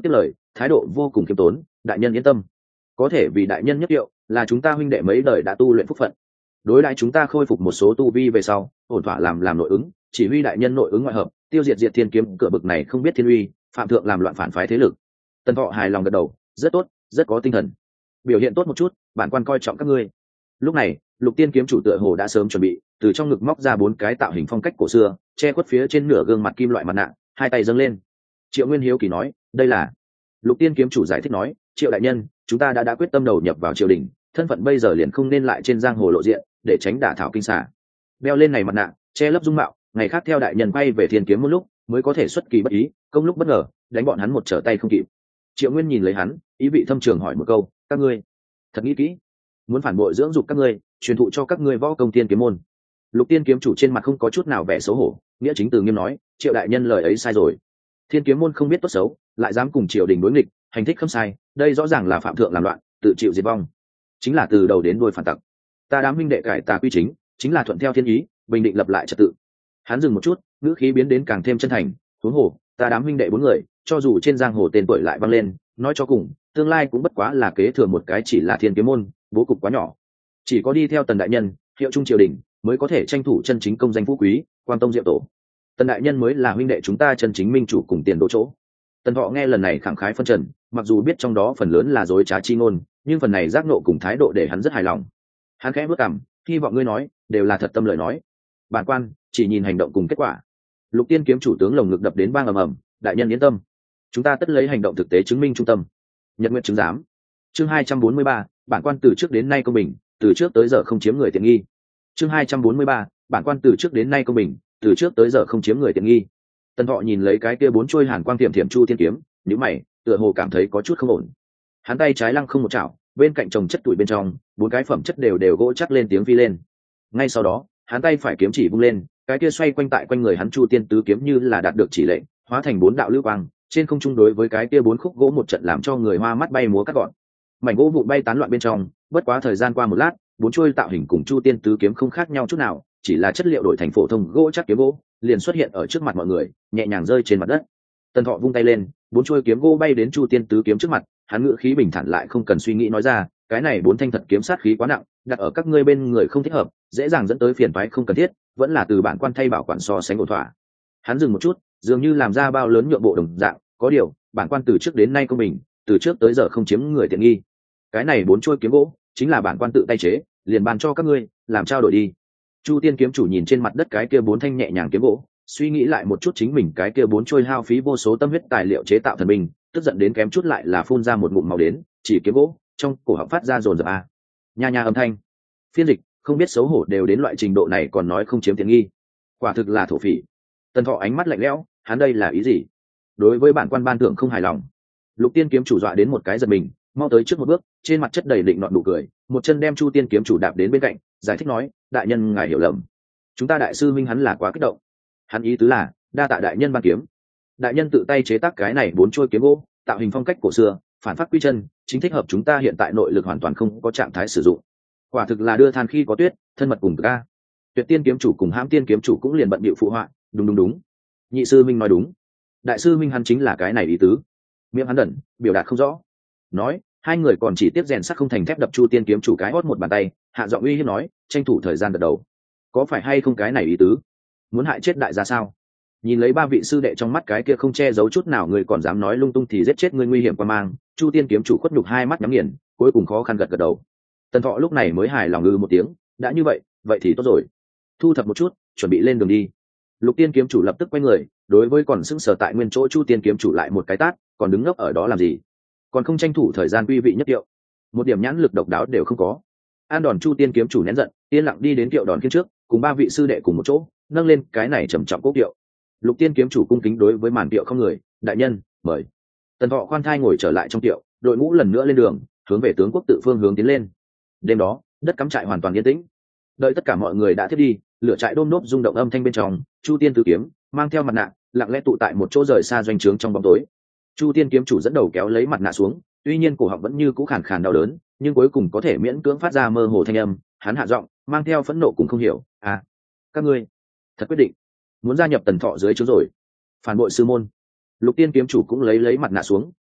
Speaker 1: thái độ vô cùng khiêm tốn. Đại nhân yên tâm, có thể vì đại nhân nhất hiệu là chúng ta huynh đệ mấy đời đã tu luyện phúc phận. Đối đãi chúng ta khôi phục một số tu vi về sau, ổn thỏa làm làm nội ứng, chỉ huy đại nhân nội ứng ngoại hợp, tiêu diệt diệt thiên kiếm cửa bực này không biết thiên uy, phạm thượng làm loạn phản phái thế lực. Tần Thọ hài lòng gật đầu, rất tốt, rất có tinh thần, biểu hiện tốt một chút, bản quan coi trọng các ngươi. Lúc này Lục Tiên kiếm chủ tựa hồ đã sớm chuẩn bị, từ trong ngực móc ra bốn cái tạo hình phong cách cổ xưa, che khuất phía trên nửa gương mặt kim loại mặt nạ, hai tay dâng lên. Triệu Nguyên hiếu kỳ nói, đây là? Lục Tiên kiếm chủ giải thích nói, Triệu đại nhân, chúng ta đã đã quyết tâm đầu nhập vào triều đình, thân phận bây giờ liền không nên lại trên giang hồ lộ diện, để tránh đả thảo kinh xả. Đeo lên này mặt nạ, che lấp dung mạo, ngày khác theo đại nhân quay về thiên kiếm một lúc, mới có thể xuất kỳ bất ý, công lúc bất ngờ, đánh bọn hắn một trở tay không kịp. Triệu Nguyên nhìn lấy hắn, ý vị thâm trường hỏi một câu, các ngươi thật nghĩ kỹ, muốn phản bội dưỡng dục các ngươi, truyền thụ cho các ngươi võ công tiên kiếm môn? Lục Tiên kiếm chủ trên mặt không có chút nào vẻ xấu hổ, nghĩa chính từ nghiêm nói, Triệu đại nhân lời ấy sai rồi. Thiên kiếm môn không biết tốt xấu, lại dám cùng triều đình đối nghịch, hành thích không sai, đây rõ ràng là phạm thượng làm loạn, tự chịu diệt vong, chính là từ đầu đến đuôi phản tặc. Ta đám minh đệ cải tà quy chính, chính là thuận theo thiên ý, bình định lập lại trật tự. Hắn dừng một chút, ngữ khí biến đến càng thêm chân thành, huống hồ ta đám minh đệ bốn người, cho dù trên giang hồ tên tuổi lại vang lên, nói cho cùng tương lai cũng bất quá là kế thừa một cái chỉ là thiên kiếm môn, bố cục quá nhỏ. Chỉ có đi theo Tần đại nhân, hiệu trung triều đình, mới có thể tranh thủ chân chính công danh phú quý, quan tông diệu tổ. Tần đại nhân mới là huynh đệ chúng ta chân chính minh chủ cùng tiền đỗ chỗ. Tần Thọ nghe lần này khẳng khái phân trần, mặc dù biết trong đó phần lớn là dối trá chi ngôn, nhưng phần này giác nộ cùng thái độ để hắn rất hài lòng. Hắn khẽ bước cằm, hy vọng ngươi nói đều là thật tâm lời nói. Bản quan chỉ nhìn hành động cùng kết quả. Lục Tiên kiếm chủ tướng lồng ngực đập đến bang ầm ầm, đại nhân yên tâm, chúng ta tất lấy hành động thực tế chứng minh trung tâm. Nhật nguyện chứng giám. Chương hai trăm bốn mươi ba, bản quan từ trước đến nay công bình, từ trước tới giờ không chiếm người tiện nghi. Chương hai trăm bốn mươi ba, bản quan từ trước đến nay công bình, từ trước tới giờ không chiếm người tiện nghi. Tần Thọ nhìn lấy cái kia bốn chuôi hàn quang tiệm tiệm chu tiên kiếm, nhíu mày, tựa hồ cảm thấy có chút không ổn. Hắn tay trái lăng không một chảo, bên cạnh chồng chất tuổi bên trong, bốn cái phẩm chất đều đều gỗ chắc lên tiếng phi lên. Ngay sau đó, hắn tay phải kiếm chỉ vung lên, cái kia xoay quanh tại quanh người hắn chu tiên tứ kiếm như là đạt được chỉ lệnh, hóa thành bốn đạo lưu quang, trên không trung đối với cái kia bốn khúc gỗ một trận làm cho người hoa mắt bay múa cắt gọn. Mảnh gỗ vụn bay tán loạn bên trong, bất quá thời gian qua một lát, bốn chuôi tạo hình cùng chu tiên tứ kiếm không khác nhau chút nào, chỉ là chất liệu đổi thành phổ thông gỗ chắc kiếm gỗ, liền xuất hiện ở trước mặt mọi người, nhẹ nhàng rơi trên mặt đất. Tần Thọ vung tay lên, bốn chuôi kiếm gỗ bay đến chu tiên tứ kiếm trước mặt, hắn ngữ khí bình thản lại không cần suy nghĩ nói ra, cái này bốn thanh thật kiếm sát khí quá nặng, đặt ở các ngươi bên người không thích hợp, dễ dàng dẫn tới phiền toái không cần thiết, vẫn là từ bản quan thay bảo quản so sánh ổn thỏa. Hắn dừng một chút, dường như làm ra bao lớn nhượng bộ đồng dạng, có điều, bản quan từ trước đến nay công bình, từ trước tới giờ không chiếm người tiện nghi. Cái này bốn chuôi kiếm gỗ, chính là bản quan tự tay chế, liền bàn cho các ngươi, làm trao đổi đi. Chu Tiên kiếm chủ nhìn trên mặt đất cái kia bốn thanh nhẹ nhàng kiếm gỗ, suy nghĩ lại một chút chính mình cái kia bốn trôi hao phí vô số tâm huyết tài liệu chế tạo thần binh, tức giận đến kém chút lại là phun ra một ngụm máu đến, chỉ kiếm gỗ, trong cổ họng phát ra rồn rập a. Nha nha âm thanh. Phiên dịch, không biết xấu hổ đều đến loại trình độ này còn nói không chiếm tiện nghi. Quả thực là thổ phỉ. Tần Thọ ánh mắt lạnh lẽo, hắn đây là ý gì? Đối với bản quan ban thưởng không hài lòng. Lục Tiên kiếm chủ dọa đến một cái giật mình, mau tới trước một bước, trên mặt chất đầy định nọt nụ cười, một chân đem Chu Tiên kiếm chủ đạp đến bên cạnh, giải thích nói, đại nhân ngài hiểu lầm, chúng ta đại sư minh hắn là quá kích động. Hắn ý tứ là, đa tạ đại nhân ban kiếm. Đại nhân tự tay chế tác cái này bốn chuôi kiếm gỗ, tạo hình phong cách cổ xưa, phản phát quy chân, chính thích hợp chúng ta hiện tại nội lực hoàn toàn không có trạng thái sử dụng. Quả thực là đưa than khi có tuyết, thân mật cùng ca. Tuyệt Tiên kiếm chủ cùng Hãm Tiên kiếm chủ cũng liền bận bịu phụ họa, đúng đúng đúng. Nhị sư minh nói đúng. Đại sư minh hắn chính là cái này ý tứ. Miệng hắn đẩn, biểu đạt không rõ. Nói, hai người còn chỉ tiếp rèn sắt không thành thép đập Chu Tiên kiếm chủ cái hót một bàn tay, hạ giọng uy hiếp nói, tranh thủ thời gian gật đầu. Có phải hay không cái này ý tứ? Muốn hại chết đại gia sao? Nhìn lấy ba vị sư đệ trong mắt cái kia không che giấu chút nào, người còn dám nói lung tung thì giết chết người nguy hiểm qua mang. Chu Tiên kiếm chủ khuất nhục hai mắt nhắm nghiền, cuối cùng khó khăn gật gật đầu. Tần Thọ lúc này mới hài lòng ngư một tiếng, đã như vậy, vậy thì tốt rồi. Thu thập một chút, chuẩn bị lên đường đi. Lục Tiên kiếm chủ lập tức quay người, đối với còn sững sờ tại nguyên chỗ Chu Tiên kiếm chủ lại một cái tát, còn đứng ngốc ở đó làm gì? Còn không tranh thủ thời gian quy vị nhất kiệu, một điểm nhãn lực độc đáo đều không có. An đòn Chu Tiên kiếm chủ nén giận, yên lặng đi đến kiệu đòn kiên trước, cùng ba vị sư đệ cùng một chỗ, nâng lên cái này trầm trọng cố kiệu. Lục Tiên kiếm chủ cung kính đối với màn kiệu không người, đại nhân, mời. Tần Thọ khoan thai ngồi trở lại trong kiệu, đội ngũ lần nữa lên đường, hướng về tướng quốc tự phương hướng tiến lên. Đêm đó, đất cắm trại hoàn toàn yên tĩnh. Đợi tất cả mọi người đã thiết đi, lửa trại đôm nốt rung động âm thanh bên trong, Chu Tiên tứ kiếm mang theo mặt nạ, lặng lẽ tụ tại một chỗ rời xa doanh trướng trong bóng tối. Chu Tiên kiếm chủ dẫn đầu kéo lấy mặt nạ xuống, tuy nhiên cổ họng vẫn như cũ khàn khàn đau đớn, nhưng cuối cùng có thể miễn cưỡng phát ra mơ hồ thanh âm. Hắn hạ giọng, mang theo phẫn nộ cùng không hiểu, à, các ngươi thật quyết định muốn gia nhập Tần Thọ dưới trướng rồi? Phản bội sư môn. Lục Tiên kiếm chủ cũng lấy lấy mặt nạ xuống,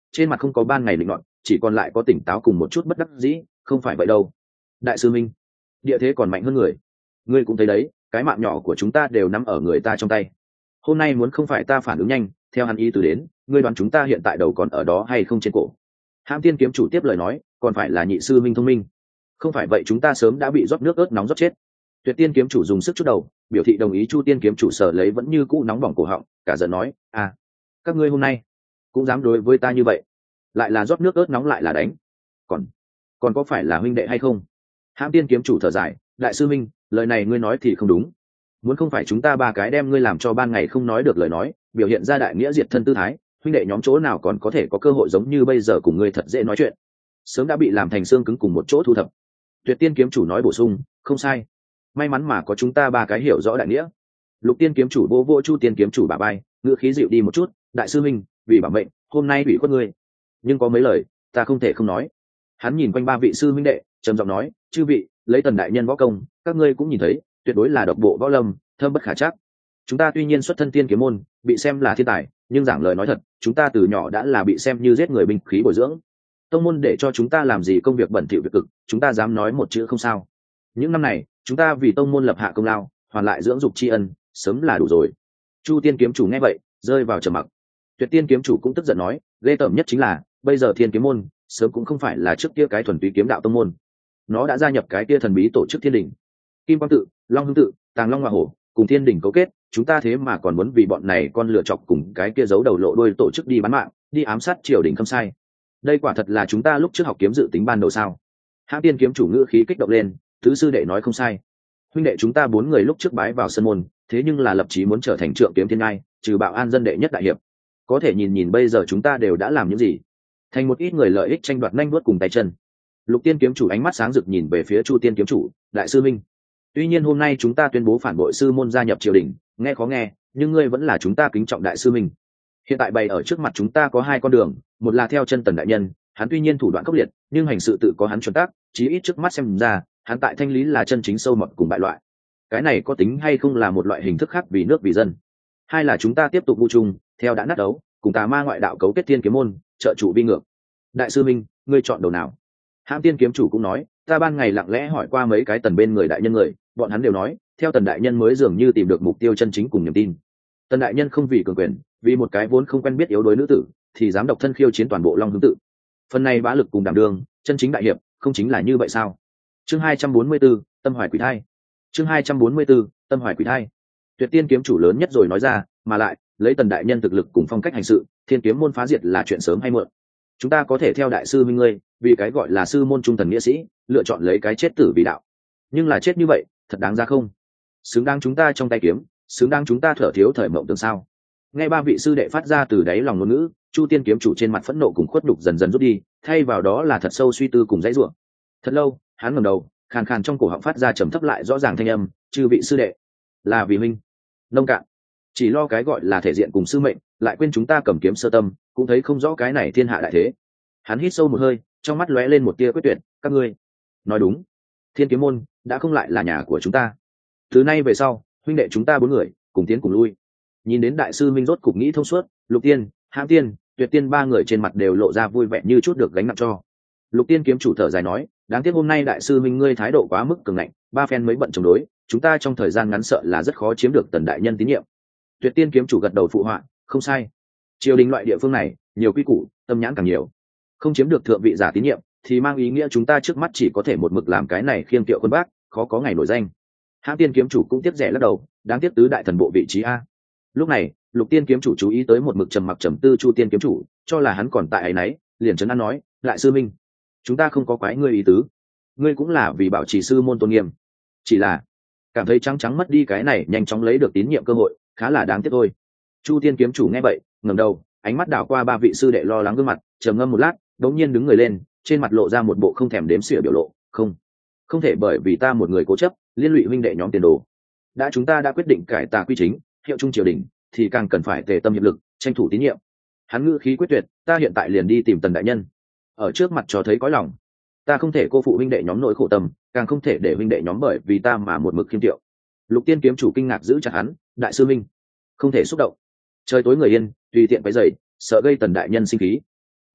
Speaker 1: trên mặt không có ban ngày định luận, chỉ còn lại có tỉnh táo cùng một chút bất đắc dĩ. Không phải vậy đâu đại sư minh, địa thế còn mạnh hơn người. Ngươi cũng thấy đấy, cái mạng nhỏ của chúng ta đều nắm ở người ta trong tay. Hôm nay muốn không phải ta phản ứng nhanh theo hắn ý từ đến, ngươi đoán chúng ta hiện tại đầu còn ở đó hay không trên cổ. Hãm Tiên kiếm chủ tiếp lời nói, còn phải là nhị sư minh thông minh, không phải vậy chúng ta sớm đã bị rót nước ớt nóng rót chết. Tuyệt Tiên kiếm chủ dùng sức chút đầu, biểu thị đồng ý. Chu Tiên kiếm chủ sở lấy vẫn như cũ nóng bỏng cổ họng, cả giận nói, à các ngươi hôm nay cũng dám đối với ta như vậy, lại là rót nước ớt nóng lại là đánh, còn còn có phải là huynh đệ hay không? Hãm Tiên kiếm chủ thở dài, đại sư minh, lời này ngươi nói thì không đúng. Muốn không phải chúng ta ba cái đem ngươi làm cho ban ngày không nói được lời nói, biểu hiện ra đại nghĩa diệt thân tư thái, huynh đệ nhóm chỗ nào còn có thể có cơ hội giống như bây giờ cùng ngươi thật dễ nói chuyện, sớm đã bị làm thành xương cứng cùng một chỗ thu thập. Tuyệt Tiên kiếm chủ nói bổ sung, không sai, may mắn mà có chúng ta ba cái hiểu rõ đại nghĩa. Lục Tiên kiếm chủ vô vô Chu Tiên kiếm chủ bả vai, ngựa khí dịu đi một chút, đại sư minh, vì bảo mệnh hôm nay ủy khuất ngươi, nhưng có mấy lời ta không thể không nói. Hắn nhìn quanh ba vị sư minh đệ, trầm giọng nói, chư vị, lấy Tần đại nhân võ công, các ngươi cũng nhìn thấy, tuyệt đối là độc bộ võ lâm, thâm bất khả trắc. Chúng ta tuy nhiên xuất thân tiên kiếm môn, bị xem là thiên tài, nhưng giảng lời nói thật, chúng ta từ nhỏ đã là bị xem như giết người binh khí bồi dưỡng. Tông môn để cho chúng ta làm gì công việc bẩn thỉu việc cực, chúng ta dám nói một chữ không sao. Những năm này chúng ta vì tông môn lập hạ công lao, hoàn lại dưỡng dục tri ân, sớm là đủ rồi. Chu Tiên kiếm chủ nghe vậy rơi vào trầm mặc. Tuyệt Tiên kiếm chủ cũng tức giận nói, ghê tởm nhất chính là bây giờ thiên kiếm môn sớm cũng không phải là trước kia cái thuần túy kiếm đạo tông môn, nó đã gia nhập cái kia thần bí tổ chức thiên đình. Kim Quang tự, Long Hưng tự, Tàng Long Hoa Hổ cùng thiên đình cấu kết, chúng ta thế mà còn muốn vì bọn này con lựa chọc cùng cái kia giấu đầu lộ đuôi tổ chức đi bán mạng, đi ám sát triều đình không sai. Đây quả thật là chúng ta lúc trước học kiếm dự tính ban đầu sao? Hãm Tiên kiếm chủ ngữ khí kích động lên, thứ sư đệ nói không sai, huynh đệ chúng ta bốn người lúc trước bái vào sân môn, thế nhưng là lập chí muốn trở thành trượng kiếm thiên ngai, trừ bạo an dân đệ nhất đại hiệp. Có thể nhìn nhìn bây giờ chúng ta đều đã làm những gì, thành một ít người lợi ích tranh đoạt nhanh vuốt cùng tay chân. Lục Tiên kiếm chủ ánh mắt sáng rực nhìn về phía Chu Tiên kiếm chủ, đại sư minh, tuy nhiên hôm nay chúng ta tuyên bố phản bội sư môn gia nhập triều đình, nghe khó nghe, nhưng ngươi vẫn là chúng ta kính trọng đại sư minh. Hiện tại bày ở trước mặt chúng ta có hai con đường, một là theo chân Tần đại nhân, hắn tuy nhiên thủ đoạn khốc liệt, nhưng hành sự tự có hắn chuẩn tắc, chí ít trước mắt xem ra, hắn tại thanh lý là chân chính sâu mọt cùng bại loại. Cái này có tính hay không là một loại hình thức khác vì nước vì dân? Hai là chúng ta tiếp tục vu chung, theo đã nát đấu, cùng tà ma ngoại đạo cấu kết tiên kiếm môn, trợ trụ vi ngược. Đại sư minh, ngươi chọn đầu nào? Hãm Tiên kiếm chủ cũng nói, ta ban ngày lặng lẽ hỏi qua mấy cái Tần bên người đại nhân người, bọn hắn đều nói, theo Tần đại nhân mới dường như tìm được mục tiêu chân chính cùng niềm tin. Tần đại nhân không vì cường quyền, vì một cái vốn không quen biết yếu đuối nữ tử, thì dám độc thân khiêu chiến toàn bộ Long Hưng tự. Phần này bá lực cùng đảm đương, chân chính đại hiệp, không chính là như vậy sao? Chương hai trăm bốn mươi 4, Tâm Hoài Quỷ Thai. Chương hai trăm bốn mươi 4, Tâm Hoài Quỷ Thai. Tuyệt Tiên kiếm chủ lớn nhất rồi nói ra, mà lại, lấy Tần đại nhân thực lực cùng phong cách hành sự, thiên kiếm môn phá diệt là chuyện sớm hay muộn. Chúng ta có thể theo đại sư minh ngươi, vì cái gọi là sư môn trung thần nghĩa sĩ, lựa chọn lấy cái chết tử vì đạo. Nhưng là chết như vậy, thật đáng ra không? Xứng đáng chúng ta trong tay kiếm, xứng đáng chúng ta thở thiếu thời mộng tương sao? Nghe ba vị sư đệ phát ra từ đáy lòng ngôn ngữ, Chu Tiên kiếm chủ trên mặt phẫn nộ cùng khuất nhục dần dần rút đi, thay vào đó là thật sâu suy tư cùng dãy rủa. Thật lâu, hắn ngẩng đầu, khàn khàn trong cổ họng phát ra trầm thấp lại rõ ràng thanh âm, chư vị sư đệ, là vì huynh nông cạn, chỉ lo cái gọi là thể diện cùng sư mệnh, lại quên chúng ta cầm kiếm sơ tâm, cũng thấy không rõ cái này thiên hạ đại thế. Hắn hít sâu một hơi, trong mắt lóe lên một tia quyết tuyệt, các ngươi nói đúng, thiên kiếm môn đã không lại là nhà của chúng ta. Từ nay về sau, huynh đệ chúng ta bốn người cùng tiến cùng lui. Nhìn đến đại sư minh rốt cục nghĩ thông suốt, Lục Tiên, Hãm Tiên, Tuyệt Tiên ba người trên mặt đều lộ ra vui vẻ như chút được gánh nặng cho. Lục Tiên kiếm chủ thở dài nói, đáng tiếc hôm nay đại sư minh ngươi thái độ quá mức cường ngạnh, ba phen mới bận chống đối, chúng ta trong thời gian ngắn sợ là rất khó chiếm được Tần đại nhân tín nhiệm. Tuyệt Tiên kiếm chủ gật đầu phụ họa, không sai, triều đình loại địa phương này nhiều quy củ, tâm nhãn càng nhiều, không chiếm được thượng vị giả tín nhiệm thì mang ý nghĩa chúng ta trước mắt chỉ có thể một mực làm cái này khiêng tiệu quân bác, khó có ngày nổi danh. Hãm Tiên kiếm chủ cũng tiếc rẻ lắc đầu, đáng tiếc tứ đại thần bộ vị trí a. Lúc này Lục Tiên kiếm chủ chú ý tới một mực trầm mặc trầm tư Chu Tiên kiếm chủ, cho là hắn còn tại ấy nấy, liền trấn an nói, lại sư minh, chúng ta không có quái ngươi ý tứ, ngươi cũng là vì bảo trì sư môn tôn nghiêm, chỉ là cảm thấy trắng trắng mất đi cái này nhanh chóng lấy được tín nhiệm cơ hội, khá là đáng tiếc thôi. Chu Tiên kiếm chủ nghe vậy ngẩng đầu, ánh mắt đảo qua ba vị sư đệ lo lắng gương mặt, trầm ngâm một lát, đống nhiên đứng người lên, trên mặt lộ ra một bộ không thèm đếm xỉa biểu lộ, không không thể bởi vì ta một người cố chấp liên lụy huynh đệ nhóm tiền đồ. Đã chúng ta đã quyết định cải tà quy chính, hiệu trung triều đình, thì càng cần phải tề tâm hiệp lực, tranh thủ tín nhiệm. Hắn ngữ khí quyết tuyệt, ta hiện tại liền đi tìm Tần đại nhân, ở trước mặt cho thấy cõi lòng. Ta không thể cô phụ huynh đệ nhóm nỗi khổ tâm, càng không thể để huynh đệ nhóm bởi vì ta mà một mực khiêm tiệu. Lục Tiên kiếm chủ kinh ngạc giữ chặt hắn, đại sư minh không thể xúc động, trời tối người yên, tùy tiện cái dậy, sợ gây Tần đại nhân sinh khí.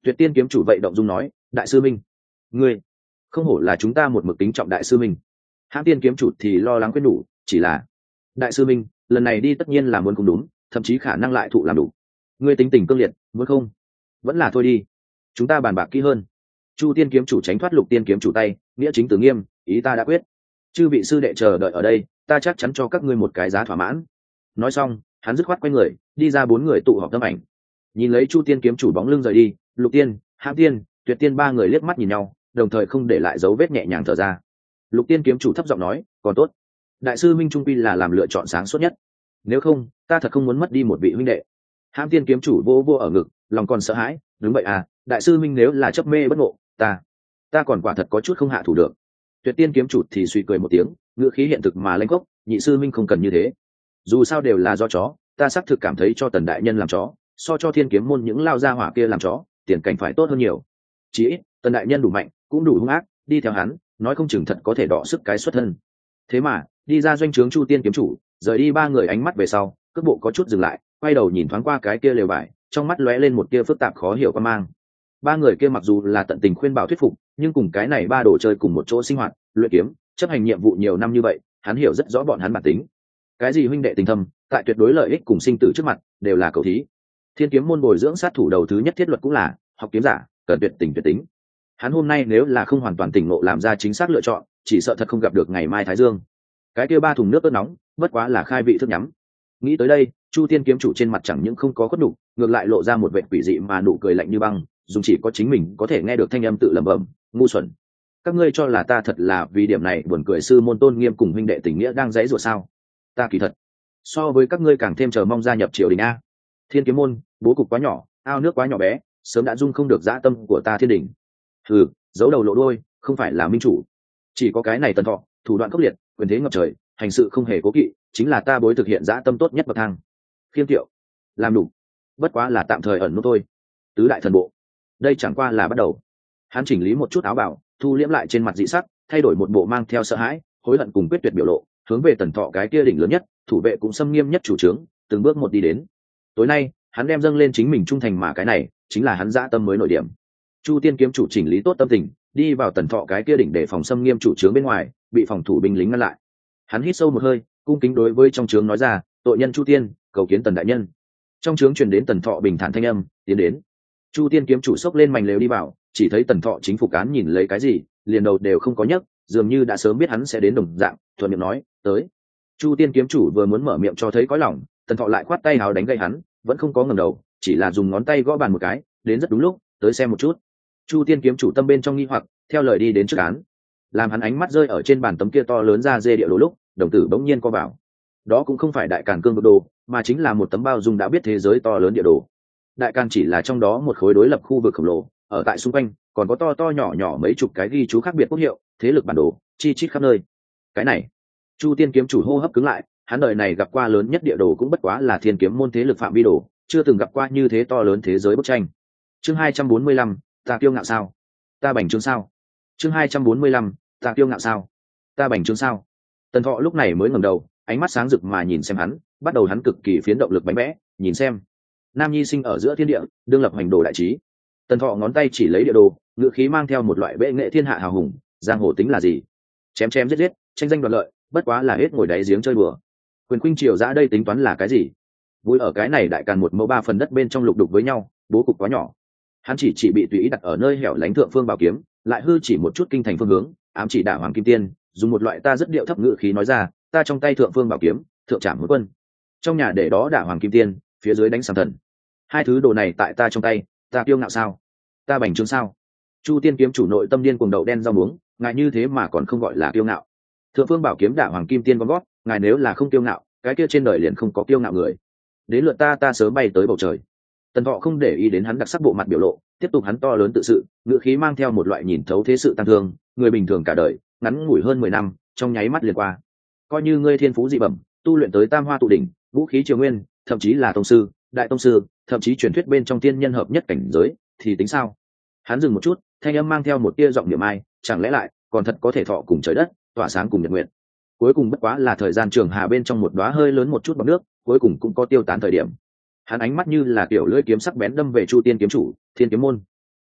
Speaker 1: Tuyệt Tiên kiếm chủ vậy động dung nói, đại sư minh, ngươi không hổ là chúng ta một mực tính trọng đại sư minh. Hãm Tiên kiếm chủ thì lo lắng khuyên đủ, chỉ là đại sư minh, lần này đi tất nhiên là muốn không đúng, thậm chí khả năng lại thụ làm đủ. Ngươi tính tình cương liệt, muốn không? Vẫn là thôi đi, chúng ta bàn bạc kỹ hơn. Chu Tiên kiếm chủ tránh thoát Lục Tiên kiếm chủ tay, nghĩa chính từ nghiêm, ý ta đã quyết. Chư vị sư đệ chờ đợi ở đây, ta chắc chắn cho các ngươi một cái giá thỏa mãn. Nói xong, hắn dứt khoát quay người, đi ra bốn người tụ họp tâm ảnh. Nhìn lấy Chu Tiên kiếm chủ bóng lưng rời đi, Lục Tiên, Hãm Tiên, Tuyệt Tiên ba người liếc mắt nhìn nhau, đồng thời không để lại dấu vết, nhẹ nhàng thở ra. Lục Tiên kiếm chủ thấp giọng nói, còn tốt, đại sư minh trung quy là làm lựa chọn sáng suốt nhất, nếu không ta thật không muốn mất đi một vị huynh đệ. Hãm Tiên kiếm chủ vô vô ở ngực, lòng còn sợ hãi, đúng vậy à, đại sư minh nếu là chấp mê bất ngộ, ta ta còn quả thật có chút không hạ thủ được. Tuyệt Tiên kiếm chủ thì suy cười một tiếng, ngữ khí hiện thực mà lãnh gốc, nhị sư minh không cần như thế, dù sao đều là do chó, ta xác thực cảm thấy cho Tần đại nhân làm chó, so cho Thiên kiếm môn những lao gia hỏa kia làm chó, tiền cảnh phải tốt hơn nhiều. Chỉ ít Tần đại nhân đủ mạnh, cũng đủ hung ác, đi theo hắn, nói không chừng thật có thể đọ sức cái xuất thân. Thế mà đi ra doanh trướng Chu Tiên kiếm chủ, rời đi ba người ánh mắt về sau, cước bộ có chút dừng lại, quay đầu nhìn thoáng qua cái kia lều vải, trong mắt lóe lên một tia phức tạp khó hiểu quan mang. Ba người kia mặc dù là tận tình khuyên bảo thuyết phục, nhưng cùng cái này ba đồ chơi cùng một chỗ sinh hoạt, luyện kiếm, chấp hành nhiệm vụ nhiều năm như vậy, hắn hiểu rất rõ bọn hắn bản tính. Cái gì huynh đệ tình thâm, tại tuyệt đối lợi ích cùng sinh tử trước mặt, đều là cầu thí. Thiên kiếm môn bồi dưỡng sát thủ đầu thứ nhất thiết luật cũng là học kiếm giả cần tuyệt tình tuyệt tính. Hắn hôm nay nếu là không hoàn toàn tỉnh ngộ làm ra chính xác lựa chọn, chỉ sợ thật không gặp được ngày mai thái dương. Cái kia ba thùng nước ớt nóng, bất quá là khai vị thức nhắm. Nghĩ tới đây, Chu Tiên kiếm chủ trên mặt chẳng những không có khuất đủ, ngược lại lộ ra một vẻ quỷ dị mà nụ cười lạnh như băng, dùng chỉ có chính mình có thể nghe được thanh âm tự lẩm bẩm, ngu xuẩn. Các ngươi cho là ta thật là vì điểm này buồn cười sư môn tôn nghiêm cùng huynh đệ tình nghĩa đang dãy rủa sao? Ta kỳ thật so với các ngươi càng thêm chờ mong gia nhập triều đình a. Thiên kiếm môn bố cục quá nhỏ, ao nước quá nhỏ bé, sớm đã dung không được dã tâm của ta thiên đình. Hừ, giấu đầu lộ đuôi, không phải là minh chủ. Chỉ có cái này Tần Thọ, thủ đoạn khốc liệt, quyền thế ngập trời, hành sự không hề cố kỵ, chính là ta bối thực hiện dã tâm tốt nhất bậc thang. Khiêm Tiệu, làm đủ, bất quá là tạm thời ẩn nút thôi. Tứ đại thần bộ, đây chẳng qua là bắt đầu. Hắn chỉnh lý một chút áo bào, thu liễm lại trên mặt dị sắc, thay đổi một bộ mang theo sợ hãi, hối hận cùng quyết tuyệt biểu lộ, hướng về Tần Thọ cái kia đỉnh lớn nhất, thủ vệ cũng xâm nghiêm nhất chủ trướng, từng bước một đi đến. Tối nay, hắn đem dâng lên chính mình trung thành mà cái này, chính là hắn dã tâm mới nổi điểm. Chu Tiên kiếm chủ chỉnh lý tốt tâm tình, đi vào Tần Thọ cái kia đỉnh để phòng xâm nghiêm chủ trướng bên ngoài, bị phòng thủ binh lính ngăn lại. Hắn hít sâu một hơi, cung kính đối với trong trướng nói ra, tội nhân Chu Tiên, cầu kiến Tần đại nhân. Trong trướng truyền đến Tần Thọ bình thản thanh âm, tiến đến. Chu Tiên kiếm chủ xốc lên mành lều đi vào, chỉ thấy Tần Thọ chính phủ cán nhìn lấy cái gì, liền đầu đều không có nhấc, dường như đã sớm biết hắn sẽ đến đồng dạng, thuận miệng nói, tới. Chu Tiên kiếm chủ vừa muốn mở miệng cho thấy có lòng, Tần Thọ lại khoát tay hào đánh gây hắn, vẫn không có ngẩng đầu, chỉ là dùng ngón tay gõ bàn một cái, đến rất đúng lúc, tới xem một chút. Chu Tiên kiếm chủ tâm bên trong nghi hoặc, theo lời đi đến trước án, làm hắn ánh mắt rơi ở trên bàn tấm kia to lớn ra dê địa đồ lúc, đồng tử bỗng nhiên co vào. Đó cũng không phải đại càn cương vực đồ, mà chính là một tấm bao dung đã biết thế giới to lớn địa đồ. Đại càn chỉ là trong đó một khối đối lập khu vực khổng lồ, ở tại xung quanh còn có to to nhỏ nhỏ mấy chục cái ghi chú khác biệt quốc hiệu, thế lực bản đồ, chi chít khắp nơi. Cái này, Chu Tiên kiếm chủ hô hấp cứng lại, hắn đời này gặp qua lớn nhất địa đồ cũng bất quá là Thiên kiếm môn thế lực phạm vi đồ, chưa từng gặp qua như thế to lớn thế giới bức tranh. Chương hai trăm bốn mươi lăm, ta kiêu ngạo sao? Ta bành trướng sao? Chương hai trăm bốn mươi lăm, ta kiêu ngạo sao? Ta bành trướng sao? Tần Thọ lúc này mới ngẩng đầu, ánh mắt sáng rực mà nhìn xem hắn, bắt đầu hắn cực kỳ phiến động lực bánh bẽ, nhìn xem. Nam nhi sinh ở giữa thiên địa, đương lập hành đồ đại trí. Tần Thọ ngón tay chỉ lấy địa đồ, ngữ khí mang theo một loại bệ nghệ thiên hạ hào hùng, giang hồ tính là gì? Chém chém giết giết, tranh danh đoạt lợi, bất quá là hết ngồi đáy giếng chơi bừa. Quyền khuynh triều dã đây tính toán là cái gì? Vui ở cái này đại càn một mẫu ba phần đất bên trong lục đục với nhau, bố cục quá nhỏ. Hắn chỉ chỉ bị tùy ý đặt ở nơi hẻo lánh thượng phương bảo kiếm, lại hư chỉ một chút kinh thành phương hướng, ám chỉ đả hoàng kim tiên, dùng một loại ta rất điệu thấp ngữ khí nói ra, ta trong tay thượng phương bảo kiếm, thượng trảm hối quân. Trong nhà để đó đả hoàng kim tiên, phía dưới đánh sàng thần. Hai thứ đồ này tại ta trong tay, ta kiêu ngạo sao? Ta bành trướng sao? Chu Tiên kiếm chủ nội tâm điên cuồng đậu đen rau muống, ngài như thế mà còn không gọi là kiêu ngạo. Thượng phương bảo kiếm đả hoàng kim tiên con gót, ngài nếu là không kiêu ngạo, cái kia trên đời liền không có kiêu ngạo người. Đến lượt ta ta sớm bay tới bầu trời. Tần Thọ không để ý đến hắn đặc sắc bộ mặt biểu lộ, tiếp tục hắn to lớn tự sự, ngữ khí mang theo một loại nhìn thấu thế sự tăng thương, người bình thường cả đời, ngắn ngủi hơn mười năm, trong nháy mắt liền qua. Coi như ngươi thiên phú dị bẩm, tu luyện tới tam hoa tụ đỉnh, vũ khí triều nguyên, thậm chí là tông sư, đại tông sư, thậm chí truyền thuyết bên trong tiên nhân hợp nhất cảnh giới, thì tính sao? Hắn dừng một chút, thanh âm mang theo một tia giọng niệm ai, chẳng lẽ lại còn thật có thể thọ cùng trời đất, tỏa sáng cùng nhật nguyện. Cuối cùng bất quá là thời gian trường hà bên trong một đóa hơi lớn một chút bọt nước, cuối cùng cũng có tiêu tán thời điểm. Hắn ánh mắt như là kiểu lưỡi kiếm sắc bén đâm về Chu Tiên kiếm chủ, Thiên kiếm môn.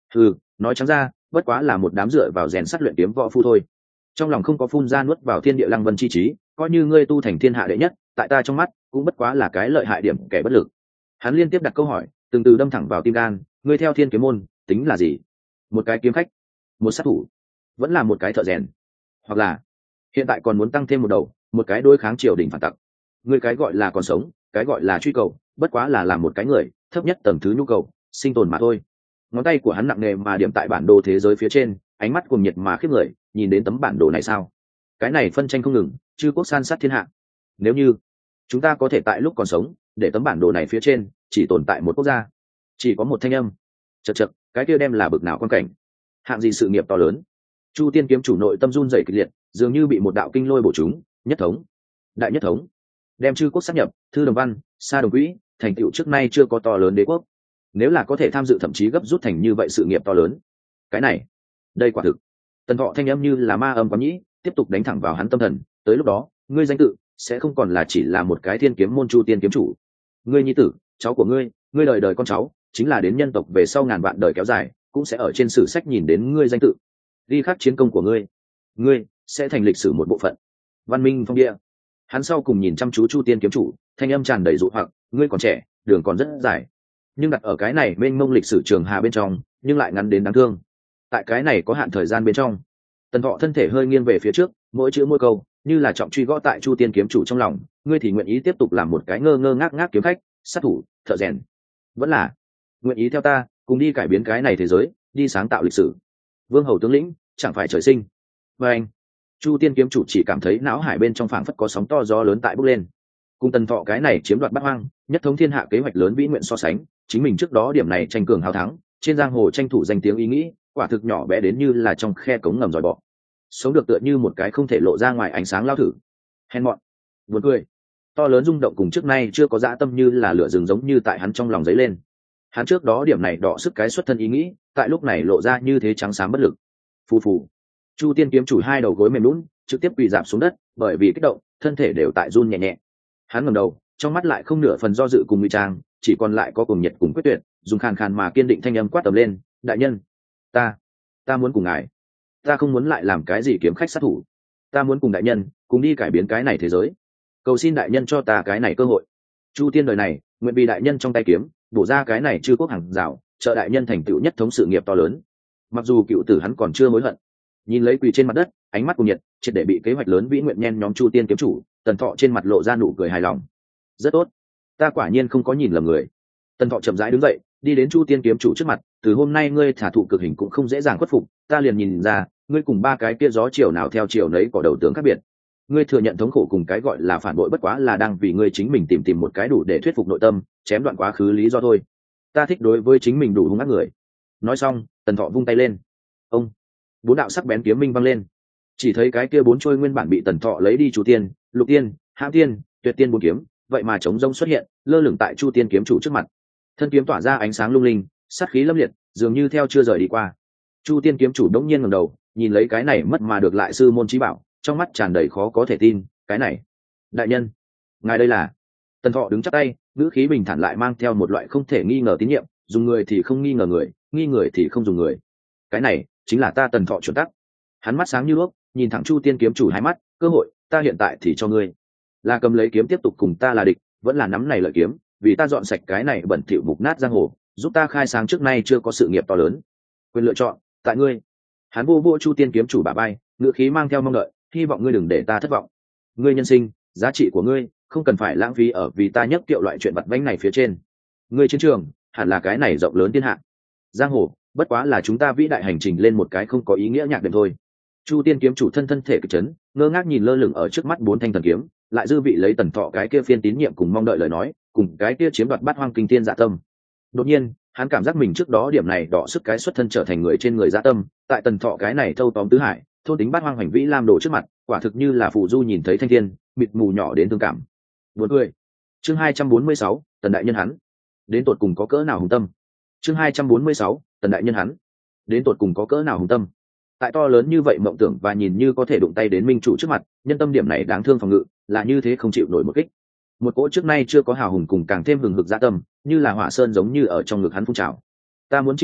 Speaker 1: Ừ, nói trắng ra bất quá là một đám dựa vào rèn sắt luyện kiếm võ phu thôi. Trong lòng không có phun ra nuốt vào thiên địa lăng vân chi trí, coi như ngươi tu thành thiên hạ đệ nhất, tại ta trong mắt cũng bất quá là cái lợi hại điểm kẻ bất lực. Hắn liên tiếp đặt câu hỏi, từng từ đâm thẳng vào tim gan. Ngươi theo thiên kiếm môn tính là gì? Một cái kiếm khách, một sát thủ, vẫn là một cái thợ rèn, hoặc là hiện tại còn muốn tăng thêm một đầu, một cái đối kháng triều đình phản tặc. Ngươi cái gọi là còn sống, cái gọi là truy cầu, bất quá là làm một cái người thấp nhất tầng thứ nhu cầu sinh tồn mà thôi. Ngón tay của hắn nặng nề mà điểm tại bản đồ thế giới phía trên, ánh mắt cuồng nhiệt mà khiếp người. Nhìn đến tấm bản đồ này sao? Cái này phân tranh không ngừng, chư quốc san sát thiên hạ. Nếu như chúng ta có thể tại lúc còn sống để tấm bản đồ này phía trên chỉ tồn tại một quốc gia, chỉ có một thanh âm, chật chật, cái kia đem là bực nào quan cảnh, hạng gì sự nghiệp to lớn. Chu Tiên kiếm chủ nội tâm run rẩy kịch liệt, dường như bị một đạo kinh lôi bổ trúng. Nhất thống, đại nhất thống, đem chư quốc sát nhập, thư đồng văn, sa đồng quỹ, thành tựu trước nay chưa có to lớn đế quốc. Nếu là có thể tham dự thậm chí gấp rút thành như vậy sự nghiệp to lớn, cái này, đây quả thực. Tần Thọ thanh âm như là ma âm quán nhĩ, tiếp tục đánh thẳng vào hắn tâm thần. Tới lúc đó, ngươi danh tự sẽ không còn là chỉ là một cái thiên kiếm môn Chu Tiên kiếm chủ. Ngươi nhi tử, cháu của ngươi, ngươi đời đời con cháu, chính là đến nhân tộc về sau ngàn vạn đời kéo dài, cũng sẽ ở trên sử sách nhìn đến ngươi danh tự, ghi khắc chiến công của ngươi. Ngươi sẽ thành lịch sử một bộ phận. Văn minh phong địa. Hắn sau cùng nhìn chăm chú Chu Tiên kiếm chủ, thanh âm tràn đầy dụ hoặc. Ngươi còn trẻ, đường còn rất dài, nhưng đặt ở cái này mênh mông lịch sử trường hà bên trong, nhưng lại ngắn đến đáng thương. Tại cái này có hạn thời gian bên trong, Tần Thọ thân thể hơi nghiêng về phía trước, mỗi chữ mỗi câu như là trọng truy gõ tại Chu Tiên kiếm chủ trong lòng. Ngươi thì nguyện ý tiếp tục làm một cái ngơ ngơ ngác ngác kiếm khách, sát thủ, thợ rèn, vẫn là nguyện ý theo ta cùng đi cải biến cái này thế giới, đi sáng tạo lịch sử? Vương hầu tướng lĩnh chẳng phải trời sinh. Và anh, Chu Tiên kiếm chủ chỉ cảm thấy não hải bên trong phảng phất có sóng to gió lớn tại bốc lên. Cùng Tần Thọ cái này chiếm đoạt bát hoang, nhất thống thiên hạ kế hoạch lớn vĩ nguyện so sánh, chính mình trước đó điểm này tranh cường hào thắng, trên giang hồ tranh thủ danh tiếng ý nghĩ, quả thực nhỏ bé đến như là trong khe cống ngầm dòi bọ. Sống được tựa như một cái không thể lộ ra ngoài ánh sáng lao thử. Hèn mọn, buồn cười. To lớn rung động cùng trước nay chưa có dã tâm như là lửa rừng giống như tại hắn trong lòng dấy lên. Hắn trước đó điểm này đọ sức cái xuất thân ý nghĩ, tại lúc này lộ ra như thế trắng xám bất lực. Phù phù. Chu Tiên kiếm chủ hai đầu gối mềm lún, trực tiếp quỳ rạp xuống đất, bởi vì kích động, thân thể đều tại run nhẹ nhẹ. Hắn ngẩng đầu, trong mắt lại không nửa phần do dự cùng ngụy trang, chỉ còn lại có cùng nhiệt cùng quyết tuyệt, dùng khàn khàn mà kiên định thanh âm quát tầm lên. Đại nhân, ta ta muốn cùng ngài, ta không muốn lại làm cái gì kiếm khách sát thủ, ta muốn cùng đại nhân cùng đi cải biến cái này thế giới. Cầu xin đại nhân cho ta cái này cơ hội. Chu Tiên đời này nguyện vì đại nhân trong tay kiếm bổ ra cái này chư quốc hàng rào, trợ đại nhân thành tựu nhất thống sự nghiệp to lớn. Mặc dù cựu tử hắn còn chưa hối hận. Nhìn lấy quỳ trên mặt đất, ánh mắt cùng nhiệt, triệt để bị kế hoạch lớn vĩ nguyện nhen nhóm Chu Tiên kiếm chủ, Tần Thọ trên mặt lộ ra nụ cười hài lòng. Rất tốt, ta quả nhiên không có nhìn lầm người. Tần Thọ chậm rãi đứng dậy, đi đến Chu Tiên kiếm chủ trước mặt. Từ hôm nay ngươi thả thụ cực hình cũng không dễ dàng khuất phục, ta liền nhìn ra ngươi cùng ba cái kia gió chiều nào theo chiều nấy có đầu tướng khác biệt. Ngươi thừa nhận thống khổ cùng cái gọi là phản bội bất quá là đang vì ngươi chính mình tìm tìm một cái đủ để thuyết phục nội tâm, chém đoạn quá khứ lý do thôi. Ta thích đối với chính mình đủ hung ác người. Nói xong, Tần Thọ vung tay lên. Ông, bốn đạo sắc bén kiếm minh văng lên. Chỉ thấy cái kia bốn trôi nguyên bản bị Tần Thọ lấy đi Chu Tiên, Lục Tiên, Hãm Tiên, Tuyệt Tiên bốn kiếm, vậy mà chống rông xuất hiện, lơ lửng tại Chu Tiên kiếm chủ trước mặt. Thân kiếm tỏa ra ánh sáng lung linh, sát khí lâm liệt, dường như theo chưa rời đi qua. Chu Tiên kiếm chủ đống nhiên ngẩng đầu, nhìn lấy cái này mất mà được lại sư môn chí bảo, trong mắt tràn đầy khó có thể tin. Cái này, đại nhân, ngài đây là? Tần Thọ đứng chắp tay, ngữ khí bình thản lại mang theo một loại không thể nghi ngờ tín nhiệm. Dùng người thì không nghi ngờ người, nghi người thì không dùng người. Cái này chính là ta Tần Thọ chuẩn tắc. Hắn mắt sáng như đuốc, nhìn thẳng Chu Tiên kiếm chủ hai mắt. Cơ hội ta hiện tại thì cho ngươi, là cầm lấy kiếm tiếp tục cùng ta là địch, vẫn là nắm này lợi kiếm vì ta dọn sạch cái này bẩn thỉu mục nát giang hồ, giúp ta khai sáng trước nay chưa có sự nghiệp to lớn. Quyền lựa chọn tại ngươi. Hắn vô vô Chu Tiên kiếm chủ bả vai, ngữ khí mang theo mong đợi, hy vọng ngươi đừng để ta thất vọng. Ngươi nhân sinh giá trị của ngươi không cần phải lãng phí ở vì ta nhấc kiệu loại chuyện vặt vãnh này phía trên. Ngươi chiến trường hẳn là cái này rộng lớn thiên hạ, giang hồ bất quá là chúng ta vĩ đại hành trình lên một cái không có ý nghĩa nhạc đệm thôi. Chu Tiên kiếm chủ thân thân thể kịch chấn, ngơ ngác nhìn lơ lửng ở trước mắt bốn thanh thần kiếm, lại dư vị lấy Tần Thọ cái kia phiên tín nhiệm cùng mong đợi lời nói, cùng cái kia chiếm đoạt bát hoang kinh thiên dạ tâm. Đột nhiên, hắn cảm giác mình trước đó điểm này đọ sức cái xuất thân trở thành người trên người dạ tâm, tại Tần Thọ cái này thâu tóm tứ hải, thôn tính bát hoang hành vĩ lam đồ trước mặt, quả thực như là phù du nhìn thấy thanh thiên, mịt mù nhỏ đến thương cảm. Buồn cười. Chương hai trăm bốn mươi sáu, Tần đại nhân hắn, đến tột cùng có cỡ nào hùng tâm. Chương hai trăm bốn mươi sáu, Tần đại nhân hắn, đến tột cùng có cỡ nào hùng tâm. Tại to lớn như vậy mộng tưởng và nhìn như có thể đụng tay đến minh chủ trước mặt, nhân tâm điểm này đáng thương phòng ngự, là như thế không chịu nổi một kích. Một cỗ trước nay chưa có hào hùng cùng càng thêm hừng hực dạ tâm, như là hỏa sơn giống như ở trong ngực hắn phun trào. Ta muốn chinh phục,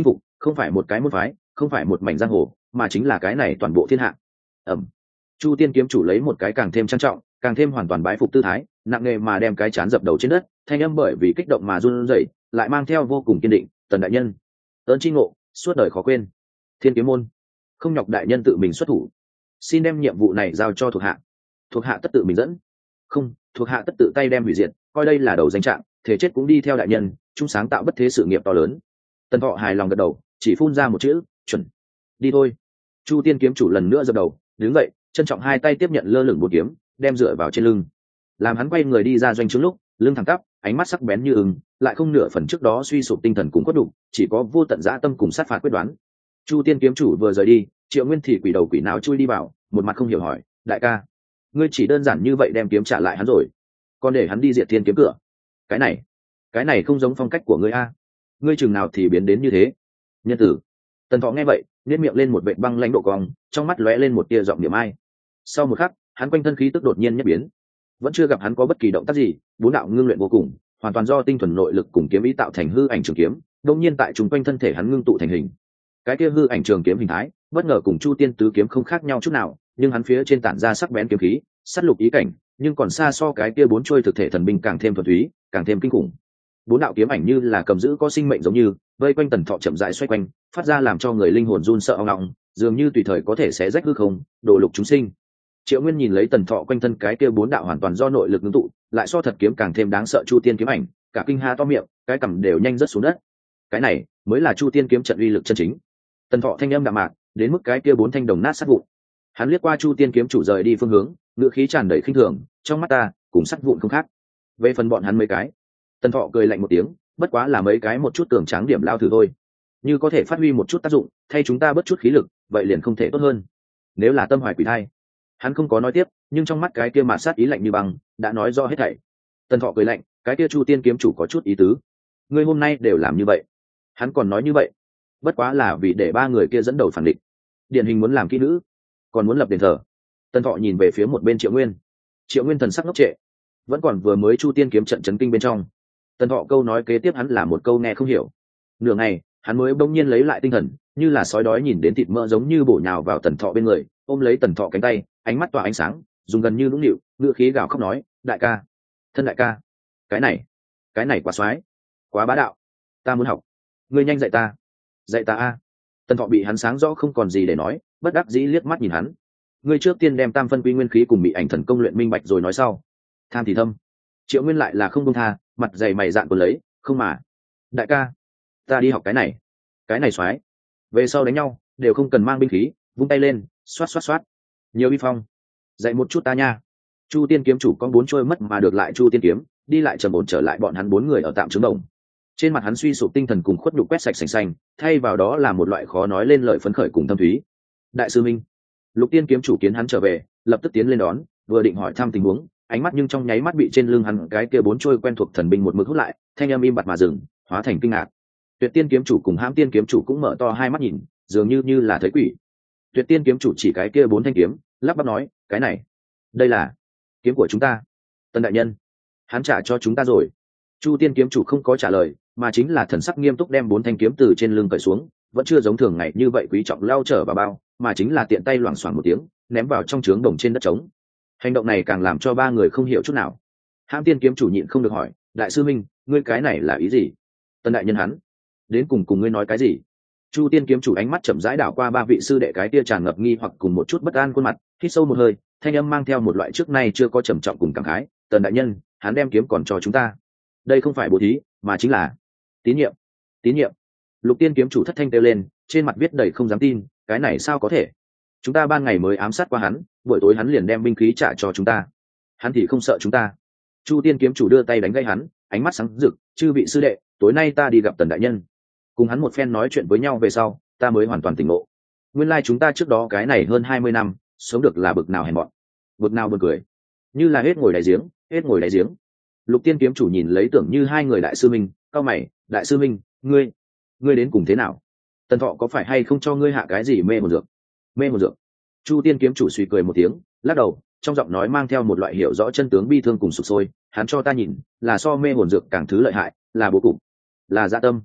Speaker 1: không phải một cái môn phái, không phải một mảnh giang hồ, mà chính là cái này toàn bộ thiên hạ. Ẩm. Chu Tiên kiếm chủ lấy một cái càng thêm trang trọng, càng thêm hoàn toàn bái phục tư thái, nặng nề mà đem cái chán dập đầu trên đất, thanh âm bởi vì kích động mà run rẩy, lại mang theo vô cùng kiên định, "Tần đại nhân, ơn chi ngộ, suốt đời khó quên. Thiên kiếm môn, không nhọc đại nhân tự mình xuất thủ, xin đem nhiệm vụ này giao cho thuộc hạ. Thuộc hạ tất tự mình dẫn. Không, thuộc hạ tất tự tay đem hủy diệt, coi đây là đầu danh trạng, thể chết cũng đi theo đại nhân, chung sáng tạo bất thế sự nghiệp to lớn." Tần Thọ hài lòng gật đầu, chỉ phun ra một chữ, "Chuẩn." "Đi thôi." Chu Tiên kiếm chủ lần nữa dập đầu, đứng dậy, trân trọng hai tay tiếp nhận lơ lửng một kiếm, đem dựa vào trên lưng. Làm hắn quay người đi ra doanh trướng lúc, lưng thẳng tắp, ánh mắt sắc bén như ưng, lại không nửa phần trước đó suy sụp tinh thần cũng quất đủ, chỉ có vô tận dã tâm cùng sát phạt quyết đoán. Chu Tiên kiếm chủ vừa rời đi, Triệu Nguyên thì quỷ đầu quỷ não chui đi vào, một mặt không hiểu hỏi, "Đại ca, ngươi chỉ đơn giản như vậy đem kiếm trả lại hắn rồi, còn để hắn đi diệt thiên kiếm cửa? Cái này, cái này không giống phong cách của ngươi a. Ngươi chừng nào thì biến đến như thế?" Nhân tử. Tần Thọ nghe vậy, nhếch miệng lên một vệt băng lãnh độ cong, trong mắt lóe lên một tia giọng niệm ai. Sau một khắc, hắn quanh thân khí tức đột nhiên nhất biến. Vẫn chưa gặp hắn có bất kỳ động tác gì, bốn đạo ngưng luyện vô cùng, hoàn toàn do tinh thuần nội lực cùng kiếm ý tạo thành hư ảnh trường kiếm, đột nhiên tại trung quanh thân thể hắn ngưng tụ thành hình. Cái kia hư ảnh trường kiếm hình thái, bất ngờ cùng Chu Tiên tứ kiếm không khác nhau chút nào, nhưng hắn phía trên tản ra sắc bén kiếm khí, sát lục ý cảnh, nhưng còn xa so cái kia bốn trôi thực thể thần binh càng thêm thuần túy, càng thêm kinh khủng. Bốn đạo kiếm ảnh như là cầm giữ có sinh mệnh giống như, vây quanh Tần Thọ chậm rãi xoay quanh, phát ra làm cho người linh hồn run sợ ong ong, dường như tùy thời có thể xé rách hư không, đổ lục chúng sinh. Triệu Nguyên nhìn lấy Tần Thọ quanh thân cái kia bốn đạo hoàn toàn do nội lực ngưng tụ, lại so thật kiếm càng thêm đáng sợ Chu Tiên kiếm ảnh, cả kinh ha to miệng, cái cằm đều nhanh rớt xuống đất. Cái này mới là Chu Tiên kiếm trận uy lực chân chính. Tần Thọ thanh âm đạm mạc, đến mức cái kia bốn thanh đồng nát sát vụn. Hắn liếc qua Chu Tiên kiếm chủ rời đi phương hướng, ngữ khí tràn đầy khinh thường, "Trong mắt ta, cùng sắt vụn không khác. Về phần bọn hắn mấy cái." Tần Thọ cười lạnh một tiếng, "Bất quá là mấy cái một chút tưởng tráng điểm lao thử thôi. Như có thể phát huy một chút tác dụng, thay chúng ta bớt chút khí lực, vậy liền không thể tốt hơn. Nếu là tâm hoài quỷ thai." Hắn không có nói tiếp, nhưng trong mắt cái kia mạt sát ý lạnh như băng, đã nói rõ hết thảy. Tần Thọ cười lạnh, cái kia Chu Tiên kiếm chủ có chút ý tứ. "Ngươi hôm nay đều làm như vậy." Hắn còn nói như vậy, bất quá là vì để ba người kia dẫn đầu phản địch. Điển hình muốn làm kỹ nữ, còn muốn lập đền thờ. Tần Thọ nhìn về phía một bên Triệu Nguyên. Triệu Nguyên thần sắc ngốc trệ, vẫn còn vừa mới Chu Tiên kiếm trận chấn kinh bên trong. Tần Thọ câu nói kế tiếp hắn là một câu nghe không hiểu. Nửa ngày, hắn mới bỗng nhiên lấy lại tinh thần, như là sói đói nhìn đến thịt mỡ giống như bổ nhào vào Tần Thọ bên người, ôm lấy Tần Thọ cánh tay, ánh mắt tỏa ánh sáng, dùng gần như nũng nịu, ngựa khí gào khóc nói, "Đại ca, thân đại ca, cái này, cái này quá xoái, quá bá đạo, ta muốn học, ngươi nhanh dạy ta, dạy ta a." Tần Thọ bị hắn sáng rõ không còn gì để nói, bất đắc dĩ liếc mắt nhìn hắn. "Ngươi trước tiên đem tam phân quy nguyên khí cùng bị ảnh thần công luyện minh bạch rồi nói sau." Tham thì thâm. Triệu Nguyên lại là không buông tha, mặt dày mày dạn còn lấy, "Không mà, đại ca, ta đi học cái này, cái này xoái, về sau đánh nhau đều không cần mang binh khí, vung tay lên, xoát xoát xoát, nhiều uy phong, dạy một chút ta nha." Chu Tiên kiếm chủ con bốn trôi mất mà được lại Chu Tiên kiếm, đi lại trầm ổn trở lại bọn hắn bốn người ở tạm trướng đồng. Trên mặt hắn suy sụp tinh thần cùng khuất nhục quét sạch sành xanh, thay vào đó là một loại khó nói lên lời phấn khởi cùng thâm thúy. "Đại sư Minh." Lục Tiên kiếm chủ kiến hắn trở về, lập tức tiến lên đón, vừa định hỏi thăm tình huống, ánh mắt nhưng trong nháy mắt bị trên lưng hắn cái kia bốn trôi quen thuộc thần binh một mực hút lại, thanh âm im bặt mà dừng, hóa thành kinh ngạc. Tuyệt Tiên kiếm chủ cùng Hãm Tiên kiếm chủ cũng mở to hai mắt nhìn, dường như như là thấy quỷ. Tuyệt Tiên kiếm chủ chỉ cái kia bốn thanh kiếm, lắp bắp nói, "Cái này, đây là kiếm của chúng ta, Tần đại nhân, hắn trả cho chúng ta rồi." Chu Tiên kiếm chủ không có trả lời, mà chính là thần sắc nghiêm túc đem bốn thanh kiếm từ trên lưng cởi xuống, vẫn chưa giống thường ngày như vậy quý trọng lao trở vào bao, mà chính là tiện tay loảng xoảng một tiếng, ném vào trong trướng đồng trên đất trống. Hành động này càng làm cho ba người không hiểu chút nào. Hãm Tiên kiếm chủ nhịn không được hỏi, "Đại sư Minh, ngươi cái này là ý gì? Tần đại nhân hắn đến cùng cùng ngươi nói cái gì?" Chu Tiên kiếm chủ ánh mắt chậm rãi đảo qua ba vị sư đệ cái tia tràn ngập nghi hoặc cùng một chút bất an khuôn mặt, hít sâu một hơi, thanh âm mang theo một loại trước nay chưa có trầm trọng cùng cảm khái, "Tần đại nhân, hắn đem kiếm còn cho chúng ta. Đây không phải bố thí, mà chính là tín nhiệm, tín nhiệm." Lục Tiên kiếm chủ thất thanh kêu lên, trên mặt viết đầy không dám tin, "Cái này sao có thể? Chúng ta ban ngày mới ám sát qua hắn, buổi tối hắn liền đem binh khí trả cho chúng ta. Hắn thì không sợ chúng ta." Chu Tiên kiếm chủ đưa tay đánh gây hắn, ánh mắt sáng rực, "Chư vị sư đệ, tối nay ta đi gặp Tần đại nhân." Cùng hắn một phen nói chuyện với nhau về sau, ta mới hoàn toàn tỉnh ngộ. Nguyên lai chúng ta trước đó cái này hơn hai mươi năm, sống được là bực nào hèn mọn, bực nào buồn cười, như là hết ngồi đáy giếng, hết ngồi đáy giếng. Lục Tiên kiếm chủ nhìn lấy tưởng như hai người đại sư minh, cau mày, "Đại sư minh, ngươi, ngươi đến cùng thế nào? Tần Thọ có phải hay không cho ngươi hạ cái gì mê hồn dược?" "Mê hồn dược?" Chu Tiên kiếm chủ suy cười một tiếng, lắc đầu, trong giọng nói mang theo một loại hiểu rõ chân tướng bi thương cùng sụp sôi, "Hắn cho ta nhìn, là so mê hồn dược càng thứ lợi hại, là bố cục, là dạ tâm."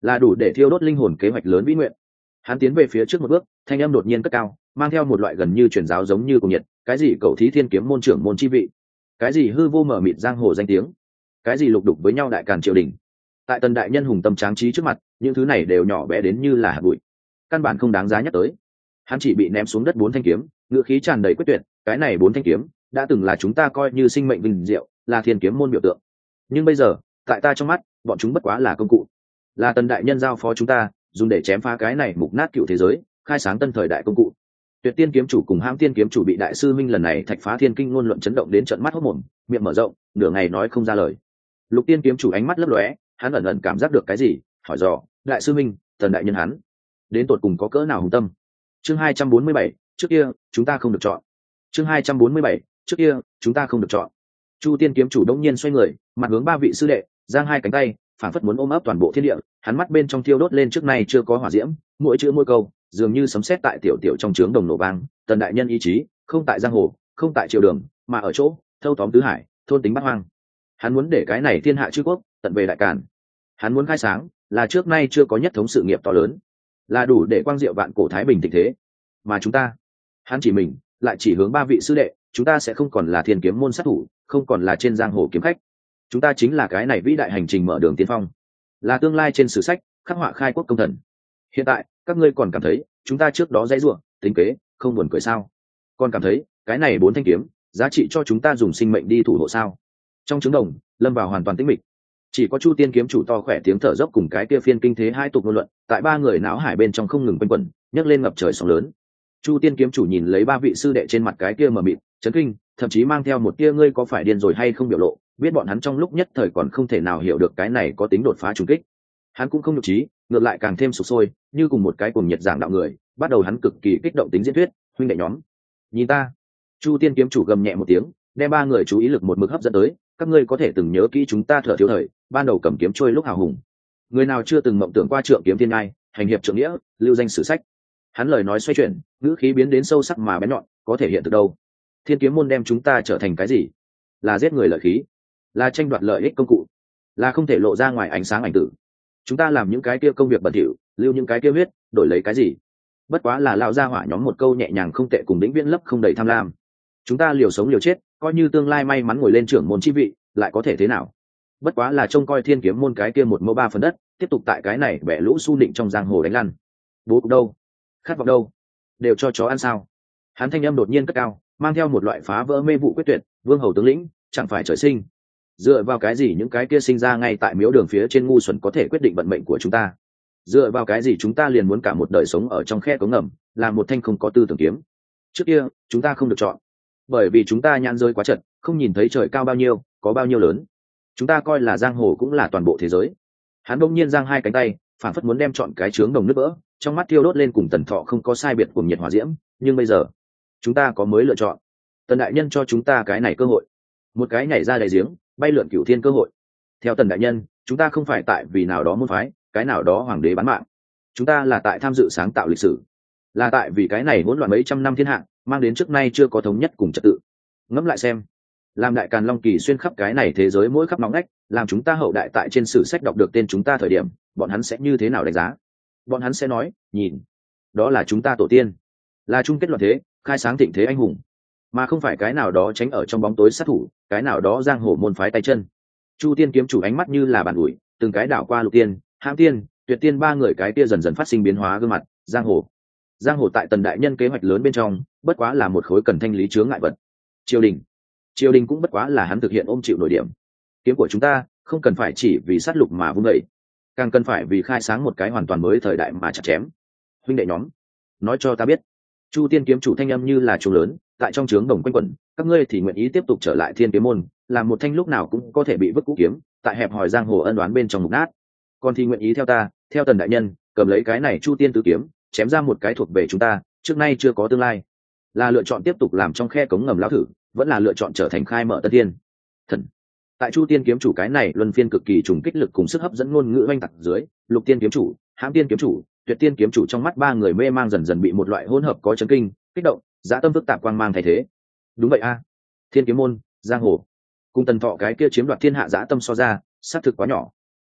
Speaker 1: là đủ để thiêu đốt linh hồn kế hoạch lớn vĩ nguyện. Hắn tiến về phía trước một bước, thanh âm đột nhiên cất cao, mang theo một loại gần như truyền giáo giống như cùng nhiệt. Cái gì cầu thí thiên kiếm môn trưởng môn chi vị, cái gì hư vô mở mịt giang hồ danh tiếng, cái gì lục đục với nhau đại càn triều đình, tại Tần đại nhân hùng tâm tráng trí trước mặt, những thứ này đều nhỏ bé đến như là hạt bụi, căn bản không đáng giá nhắc tới. Hắn chỉ bị ném xuống đất bốn thanh kiếm, ngựa khí tràn đầy quyết tuyệt. Cái này bốn thanh kiếm đã từng là chúng ta coi như sinh mệnh vinh diệu, là thiên kiếm môn biểu tượng, nhưng bây giờ tại ta trong mắt, bọn chúng bất quá là công cụ, là Tần đại nhân giao phó chúng ta dùng để chém phá cái này mục nát cựu thế giới, khai sáng tân thời đại công cụ. Tuyệt tiên kiếm chủ cùng Hãm tiên kiếm chủ bị đại sư minh lần này thạch phá thiên kinh ngôn luận chấn động đến trợn mắt hốt mồm, miệng mở rộng, nửa ngày nói không ra lời. Lục tiên kiếm chủ ánh mắt lấp lóe, hắn ẩn ẩn cảm giác được cái gì, hỏi dò, đại sư minh, Tần đại nhân hắn đến tột cùng có cỡ nào hùng tâm. Chương hai trăm bốn mươi bảy, trước kia chúng ta không được chọn. Chương hai trăm bốn mươi bảy, trước kia chúng ta không được chọn. Chu tiên kiếm chủ đông nhiên xoay người, mặt hướng ba vị sư đệ, giang hai cánh tay, phảng phất muốn ôm ấp toàn bộ thiên địa. Hắn mắt bên trong thiêu đốt lên trước nay chưa có hỏa diễm, mỗi chữ mỗi câu dường như sấm sét tại tiểu tiểu trong trướng đồng nổ vang. Tần đại nhân ý chí không tại giang hồ, không tại triều đường, mà ở chỗ thâu tóm tứ hải, thôn tính bát hoang. Hắn muốn để cái này thiên hạ chư quốc tận về đại càn. Hắn muốn khai sáng là trước nay chưa có nhất thống sự nghiệp to lớn, là đủ để quang diệu vạn cổ thái bình tình thế. Mà chúng ta, hắn chỉ mình lại chỉ hướng ba vị sư đệ, chúng ta sẽ không còn là thiên kiếm môn sát thủ, không còn là trên giang hồ kiếm khách. Chúng ta chính là cái này vĩ đại hành trình mở đường tiên phong, là tương lai trên sử sách khắc họa khai quốc công thần. Hiện tại các ngươi còn cảm thấy chúng ta trước đó dãy ruộng tính kế không buồn cười sao? Còn cảm thấy cái này bốn thanh kiếm giá trị cho chúng ta dùng sinh mệnh đi thủ hộ sao? Trong trứng đồng lâm vào hoàn toàn tĩnh mịch, chỉ có Chu tiên kiếm chủ to khỏe tiếng thở dốc cùng cái kia phiên kinh thế hai tục ngôn luận tại ba người não hải bên trong không ngừng quanh quẩn, nhấc lên ngập trời sóng lớn. Chu tiên kiếm chủ nhìn lấy ba vị sư đệ trên mặt cái kia mờ mịt chấn kinh, thậm chí mang theo một tia ngươi có phải điên rồi hay không biểu lộ, biết bọn hắn trong lúc nhất thời còn không thể nào hiểu được cái này có tính đột phá trùng kích. Hắn cũng không nhục trí, ngược lại càng thêm sục sôi, như cùng một cái cuồng nhiệt giảng đạo người, bắt đầu hắn cực kỳ kích động tính diễn thuyết. Huynh đệ nhóm, nhìn ta! Chu tiên kiếm chủ gầm nhẹ một tiếng, đem ba người chú ý lực một mực hấp dẫn tới. Các ngươi có thể từng nhớ kỹ chúng ta thở thiếu thời ban đầu cầm kiếm trôi lúc hào hùng, người nào chưa từng mộng tưởng qua trượng kiếm thiên ngai, hành hiệp trượng nghĩa, lưu danh sử sách. Hắn lời nói xoay chuyển, ngữ khí biến đến sâu sắc mà bén nhọn, có thể hiện từ đâu? Thiên kiếm môn đem chúng ta trở thành cái gì? Là giết người lợi khí, là tranh đoạt lợi ích công cụ, là không thể lộ ra ngoài ánh sáng ảnh tử. Chúng ta làm những cái kia công việc bẩn thỉu, lưu những cái kia huyết, đổi lấy cái gì? Bất quá là lão gia hỏa nhóm một câu nhẹ nhàng không tệ cùng đĩnh viễn lấp không đầy tham lam. Chúng ta liều sống liều chết, coi như tương lai may mắn ngồi lên trưởng môn chi vị, lại có thể thế nào? Bất quá là trông coi thiên kiếm môn cái kia một mẫu ba phần đất, tiếp tục tại cái này bẻ lũ su nịnh trong giang hồ đánh lăn. Bố cục đâu? Khát vọng đâu? Đều cho chó ăn sao? Hắn thanh âm đột nhiên cất cao, mang theo một loại phá vỡ mê vụ quyết tuyệt. Vương hầu tướng lĩnh chẳng phải trời sinh, dựa vào cái gì những cái kia sinh ra ngay tại miếu đường phía trên ngu xuẩn có thể quyết định vận mệnh của chúng ta? Dựa vào cái gì chúng ta liền muốn cả một đời sống ở trong khe cống ngầm, là một thanh không có tư tưởng kiếm? Trước kia chúng ta không được chọn, bởi vì chúng ta nhãn rơi quá chật, không nhìn thấy trời cao bao nhiêu, có bao nhiêu lớn. Chúng ta coi là giang hồ cũng là toàn bộ thế giới. Hắn bỗng nhiên giang hai cánh tay, phản phất muốn đem chọn cái trướng đồng nứt vỡ, trong mắt thiêu đốt lên cùng Tần Thọ không có sai biệt cùng nhiệt hỏa diễm. Nhưng bây giờ chúng ta có mới lựa chọn. Tần đại nhân cho chúng ta cái này cơ hội, một cái nhảy ra đại giếng bay lượn cửu thiên cơ hội. Theo Tần đại nhân, chúng ta không phải tại vì nào đó môn phái, cái nào đó hoàng đế bán mạng. Chúng ta là tại tham dự sáng tạo lịch sử, là tại vì cái này hỗn loạn mấy trăm năm thiên hạ mang đến trước nay chưa có thống nhất cùng trật tự. Ngẫm lại xem, làm đại càn long kỳ xuyên khắp cái này thế giới mỗi khắp nóng ngách, làm chúng ta hậu đại tại trên sử sách đọc được tên chúng ta thời điểm, bọn hắn sẽ như thế nào đánh giá? Bọn hắn sẽ nói, nhìn, đó là chúng ta tổ tiên, là chung kết loạn thế, khai sáng thịnh thế anh hùng, mà không phải cái nào đó tránh ở trong bóng tối sát thủ, cái nào đó giang hồ môn phái tay chân. Chu tiên kiếm chủ ánh mắt như là bàn ủi, từng cái đảo qua Lục tiên, Hãm tiên, Tuyệt tiên ba người cái kia dần dần phát sinh biến hóa gương mặt. Giang hồ, giang hồ tại Tần đại nhân kế hoạch lớn bên trong, bất quá là một khối cần thanh lý chướng ngại vật. Triều đình, triều đình cũng bất quá là hắn thực hiện ôm chịu nổi điểm. Kiếm của chúng ta không cần phải chỉ vì sát lục mà vung dậy, càng cần phải vì khai sáng một cái hoàn toàn mới thời đại mà chặt chém. Huynh đệ nhóm, nói cho ta biết. Chu tiên kiếm chủ thanh âm như là chuông lớn tại trong trướng đồng quanh quẩn, các ngươi thì nguyện ý tiếp tục trở lại thiên kiếm môn, làm một thanh lúc nào cũng có thể bị vứt cũ kiếm, tại hẹp hòi giang hồ ân đoán bên trong mục nát. Còn thì nguyện ý theo ta, theo Tần đại nhân, cầm lấy cái này Chu tiên tứ kiếm, chém ra một cái thuộc về chúng ta, trước nay chưa có tương lai. Là lựa chọn tiếp tục làm trong khe cống ngầm lão thử, vẫn là lựa chọn trở thành khai mở tân tiên thần? Tại Chu tiên kiếm chủ cái này luân phiên cực kỳ trùng kích lực cùng sức hấp dẫn ngôn ngữ oanh tạc dưới, Lục tiên kiếm chủ, Hãm tiên kiếm chủ, Tuyệt tiên kiếm chủ trong mắt ba người mê mang dần dần bị một loại hỗn hợp có chấn kinh, kích động, dã tâm phức tạp quang mang thay thế. Đúng vậy a, thiên kiếm môn, giang hồ, cùng Tần Thọ cái kia chiếm đoạt thiên hạ dã tâm so ra, sát thực quá nhỏ.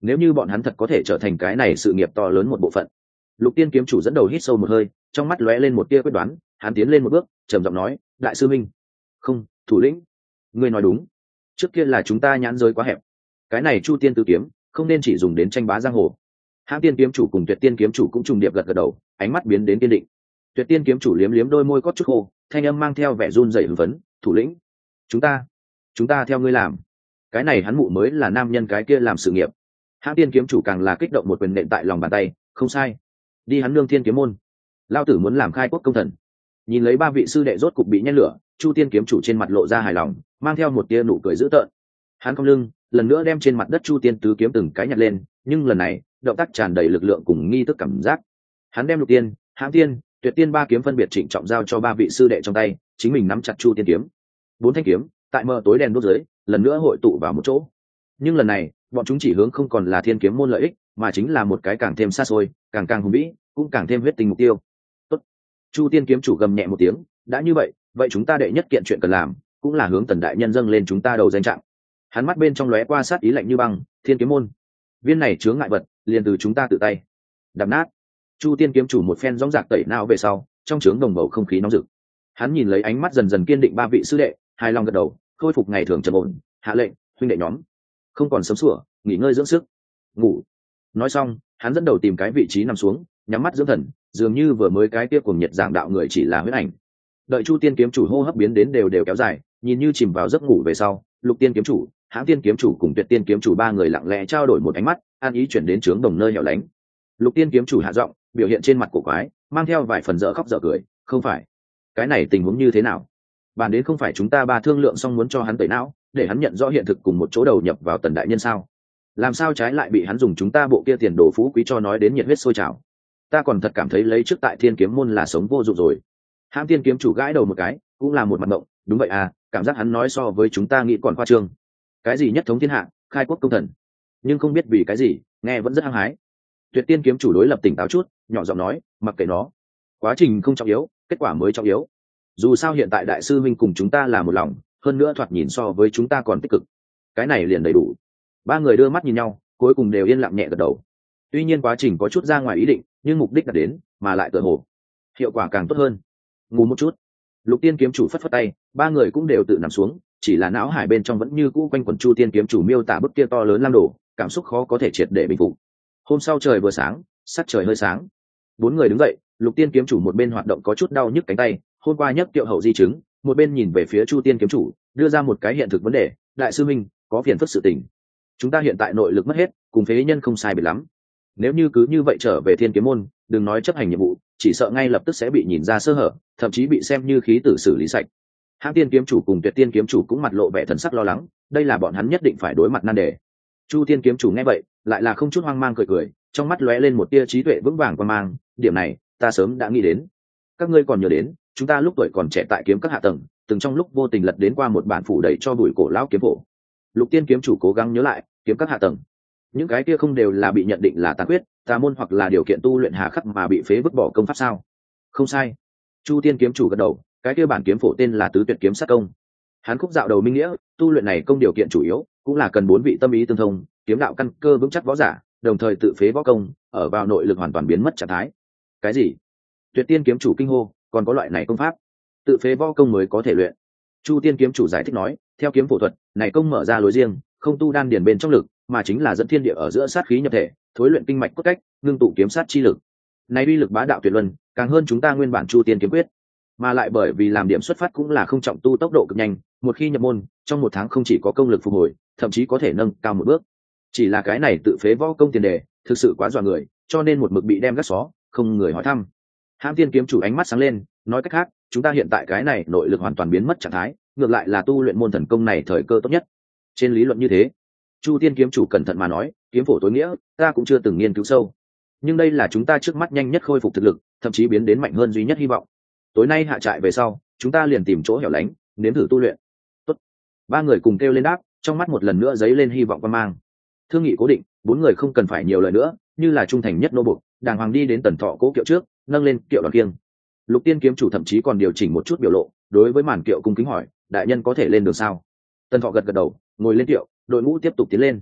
Speaker 1: nếu như bọn hắn thật có thể trở thành cái này sự nghiệp to lớn một bộ phận. Lục Tiên kiếm chủ dẫn đầu hít sâu một hơi, trong mắt lóe lên một tia quyết đoán, hắn tiến lên một bước, trầm giọng nói, đại sư minh. Không, thủ lĩnh, ngươi nói đúng, trước kia là chúng ta nhãn giới quá hẹp, cái này Chu Tiên Tứ kiếm không nên chỉ dùng đến tranh bá giang hồ. Hãng Tiên kiếm chủ cùng Tuyệt Tiên kiếm chủ cũng trùng điệp gật gật đầu, ánh mắt biến đến kiên định. Tuyệt Tiên kiếm chủ liếm liếm đôi môi cốt chút khô, thanh âm mang theo vẻ run rẩy hưng phấn, thủ lĩnh, chúng ta chúng ta theo ngươi làm. Cái này hắn mụ mới là nam nhân, cái kia làm sự nghiệp. Hãng Tiên kiếm chủ càng là kích động, một quyền nện tại lòng bàn tay, không sai, đi hắn Nương Thiên kiếm môn, lao tử muốn làm khai quốc công thần. Nhìn lấy ba vị sư đệ rốt cục bị nhen lửa, Chu Tiên kiếm chủ trên mặt lộ ra hài lòng, mang theo một tia nụ cười dữ tợn. Hắn cong lưng, lần nữa đem trên mặt đất Chu Tiên Tứ kiếm từng cái nhặt lên, nhưng lần này động tác tràn đầy lực lượng cùng nghi thức cảm giác. Hắn đem Lục Tiên, Hãng Tiên, Tuyệt Tiên ba kiếm phân biệt trịnh trọng giao cho ba vị sư đệ trong tay, chính mình nắm chặt Chu Tiên kiếm. Bốn thanh kiếm tại mờ tối đèn đốt dưới lần nữa hội tụ vào một chỗ, nhưng lần này bọn chúng chỉ hướng không còn là Thiên kiếm môn lợi ích, mà chính là một cái càng thêm xa xôi, càng càng hùng vĩ, cũng càng thêm huyết tình mục tiêu. Tốt. Chu Tiên kiếm chủ gầm nhẹ một tiếng, đã như vậy, vậy chúng ta đệ nhất kiện chuyện cần làm, cũng là hướng Tần đại nhân dâng lên chúng ta đầu danh trạng. Hắn mắt bên trong lóe qua sát ý lạnh như băng, Thiên kiếm môn, viên này chướng ngại vật, liền từ chúng ta tự tay đập nát. Chu Tiên kiếm chủ một phen gióng giạc tẩy não về sau, trong trướng đồng bầu không khí nóng rực. Hắn nhìn lấy ánh mắt dần dần kiên định ba vị sư đệ, hài lòng gật đầu, khôi phục ngày thường trầm ổn, hạ lệnh, huynh đệ nhóm, không còn sớm sủa, nghỉ ngơi dưỡng sức, ngủ. Nói xong, hắn dẫn đầu tìm cái vị trí nằm xuống, nhắm mắt dưỡng thần, dường như vừa mới cái kia cuồng nhiệt giảng đạo người chỉ là huyết ảnh. Đợi Chu Tiên kiếm chủ hô hấp biến đến đều đều kéo dài, nhìn như chìm vào giấc ngủ về sau, Lục Tiên kiếm chủ, Hãng Tiên kiếm chủ cùng Tuyệt Tiên kiếm chủ ba người lặng lẽ trao đổi một ánh mắt, an ý chuyển đến trướng đồng nơi hẻo lánh. Lục Tiên kiếm chủ hạ giọng, biểu hiện trên mặt cổ quái, mang theo vài phần dở khóc dở cười, không phải, cái này tình huống như thế nào? Bản đến không phải chúng ta ba thương lượng xong muốn cho hắn tẩy não, để hắn nhận rõ hiện thực cùng một chỗ đầu nhập vào Tần đại nhân sao? Làm sao trái lại bị hắn dùng chúng ta bộ kia tiền đồ phú quý cho nói đến nhiệt huyết sôi trào? Ta còn thật cảm thấy lấy trước tại Thiên kiếm môn là sống vô dụng rồi. Hãng Tiên kiếm chủ gãi đầu một cái, cũng là một mặt động, đúng vậy à, cảm giác hắn nói so với chúng ta nghĩ còn khoa trương. Cái gì nhất thống thiên hạ, khai quốc công thần, nhưng không biết vì cái gì, nghe vẫn rất hăng hái. Tuyệt Tiên kiếm chủ đối lập tỉnh táo chút, nhỏ giọng nói, mặc kệ nó, quá trình không trọng yếu, kết quả mới trọng yếu. Dù sao hiện tại đại sư minh cùng chúng ta là một lòng, hơn nữa thoạt nhìn so với chúng ta còn tích cực, cái này liền đầy đủ. Ba người đưa mắt nhìn nhau, cuối cùng đều yên lặng nhẹ gật đầu. Tuy nhiên quá trình có chút ra ngoài ý định, nhưng mục đích đạt đến, mà lại tựa hồ hiệu quả càng tốt hơn. Ngủ một chút. Lục Tiên kiếm chủ phất phất tay, ba người cũng đều tự nằm xuống, chỉ là não hải bên trong vẫn như cũ quanh quẩn Chu Tiên kiếm chủ miêu tả bức kia to lớn lam đổ, cảm xúc khó có thể triệt để bình phục. Hôm sau trời vừa sáng, sắc trời hơi sáng, bốn người đứng dậy. Lục Tiên kiếm chủ một bên hoạt động có chút đau nhức cánh tay, hôm qua nhấc kiệu hậu di chứng, một bên nhìn về phía Chu Tiên kiếm chủ, đưa ra một cái hiện thực vấn đề, đại sư minh, có phiền phức sự tình. Chúng ta hiện tại nội lực mất hết, cùng phế nhân không sai biệt lắm. Nếu như cứ như vậy trở về Thiên kiếm môn, đừng nói chấp hành nhiệm vụ, chỉ sợ ngay lập tức sẽ bị nhìn ra sơ hở, thậm chí bị xem như khí tử xử lý sạch. Hãng Tiên kiếm chủ cùng Tuyệt Tiên kiếm chủ cũng mặt lộ vẻ thần sắc lo lắng, đây là bọn hắn nhất định phải đối mặt nan đề. Chu Tiên kiếm chủ nghe vậy, lại là không chút hoang mang cười cười, trong mắt lóe lên một tia trí tuệ vững vàng quan mang, điểm này ta sớm đã nghĩ đến. Các ngươi còn nhớ đến, chúng ta lúc tuổi còn trẻ tại kiếm các hạ tầng, từng trong lúc vô tình lật đến qua một bản phủ đầy cho bụi cổ lão kiếm phổ. Lục Tiên kiếm chủ cố gắng nhớ lại, kiếm các hạ tầng, những cái kia không đều là bị nhận định là tà quyết, tà môn hoặc là điều kiện tu luyện hà khắc mà bị phế vứt bỏ công pháp sao? Không sai. Chu Tiên kiếm chủ gật đầu, cái kia bản kiếm phổ tên là Tứ Tuyệt kiếm sát công. Hắn khúc dạo đầu minh nghĩa, tu luyện này công điều kiện chủ yếu cũng là cần bốn vị tâm ý tương thông, kiếm đạo căn cơ vững chắc võ giả, đồng thời tự phế võ công, ở vào nội lực hoàn toàn biến mất trạng thái. Cái gì? Tuyệt Tiên kiếm chủ kinh hô, còn có loại này công pháp, tự phế võ công mới có thể luyện. Chu Tiên kiếm chủ giải thích nói, theo kiếm phổ thuật, này công mở ra lối riêng, không tu đan điền bên trong lực, mà chính là dẫn thiên địa ở giữa sát khí nhập thể, thối luyện kinh mạch cốt cách, ngưng tụ kiếm sát chi lực. Này uy lực bá đạo tuyệt luân, càng hơn chúng ta nguyên bản Chu Tiên kiếm quyết, mà lại bởi vì làm điểm xuất phát cũng là không trọng tu tốc độ cực nhanh, một khi nhập môn, trong một tháng không chỉ có công lực phục hồi, thậm chí có thể nâng cao một bước. Chỉ là cái này tự phế võ công tiền đề, thực sự quá dọa người, cho nên một mực bị đem gác xó, không người hỏi thăm. Hãng Tiên kiếm chủ ánh mắt sáng lên, nói cách khác, chúng ta hiện tại cái này nội lực hoàn toàn biến mất trạng thái, ngược lại là tu luyện môn thần công này thời cơ tốt nhất. Trên lý luận như thế. Chu Tiên kiếm chủ cẩn thận mà nói, kiếm phổ tối nghĩa, ta cũng chưa từng nghiên cứu sâu. Nhưng đây là chúng ta trước mắt nhanh nhất khôi phục thực lực, thậm chí biến đến mạnh hơn duy nhất hy vọng. Tối nay hạ trại về sau, chúng ta liền tìm chỗ hẻo lánh, nếm thử tu luyện. Tốt. Ba người cùng kêu lên đáp, trong mắt một lần nữa dấy lên hy vọng quan mang. Thương nghị cố định, bốn người không cần phải nhiều lời nữa, như là trung thành nhất nô buộc, đàng hoàng đi đến Tần Thọ cố kiệu trước, nâng lên kiệu đoàn kiêng. Lục Tiên kiếm chủ thậm chí còn điều chỉnh một chút biểu lộ, đối với màn kiệu cung kính hỏi, đại nhân có thể lên đường sao? Tần Thọ gật gật đầu, ngồi lên kiệu, đội ngũ tiếp tục tiến lên.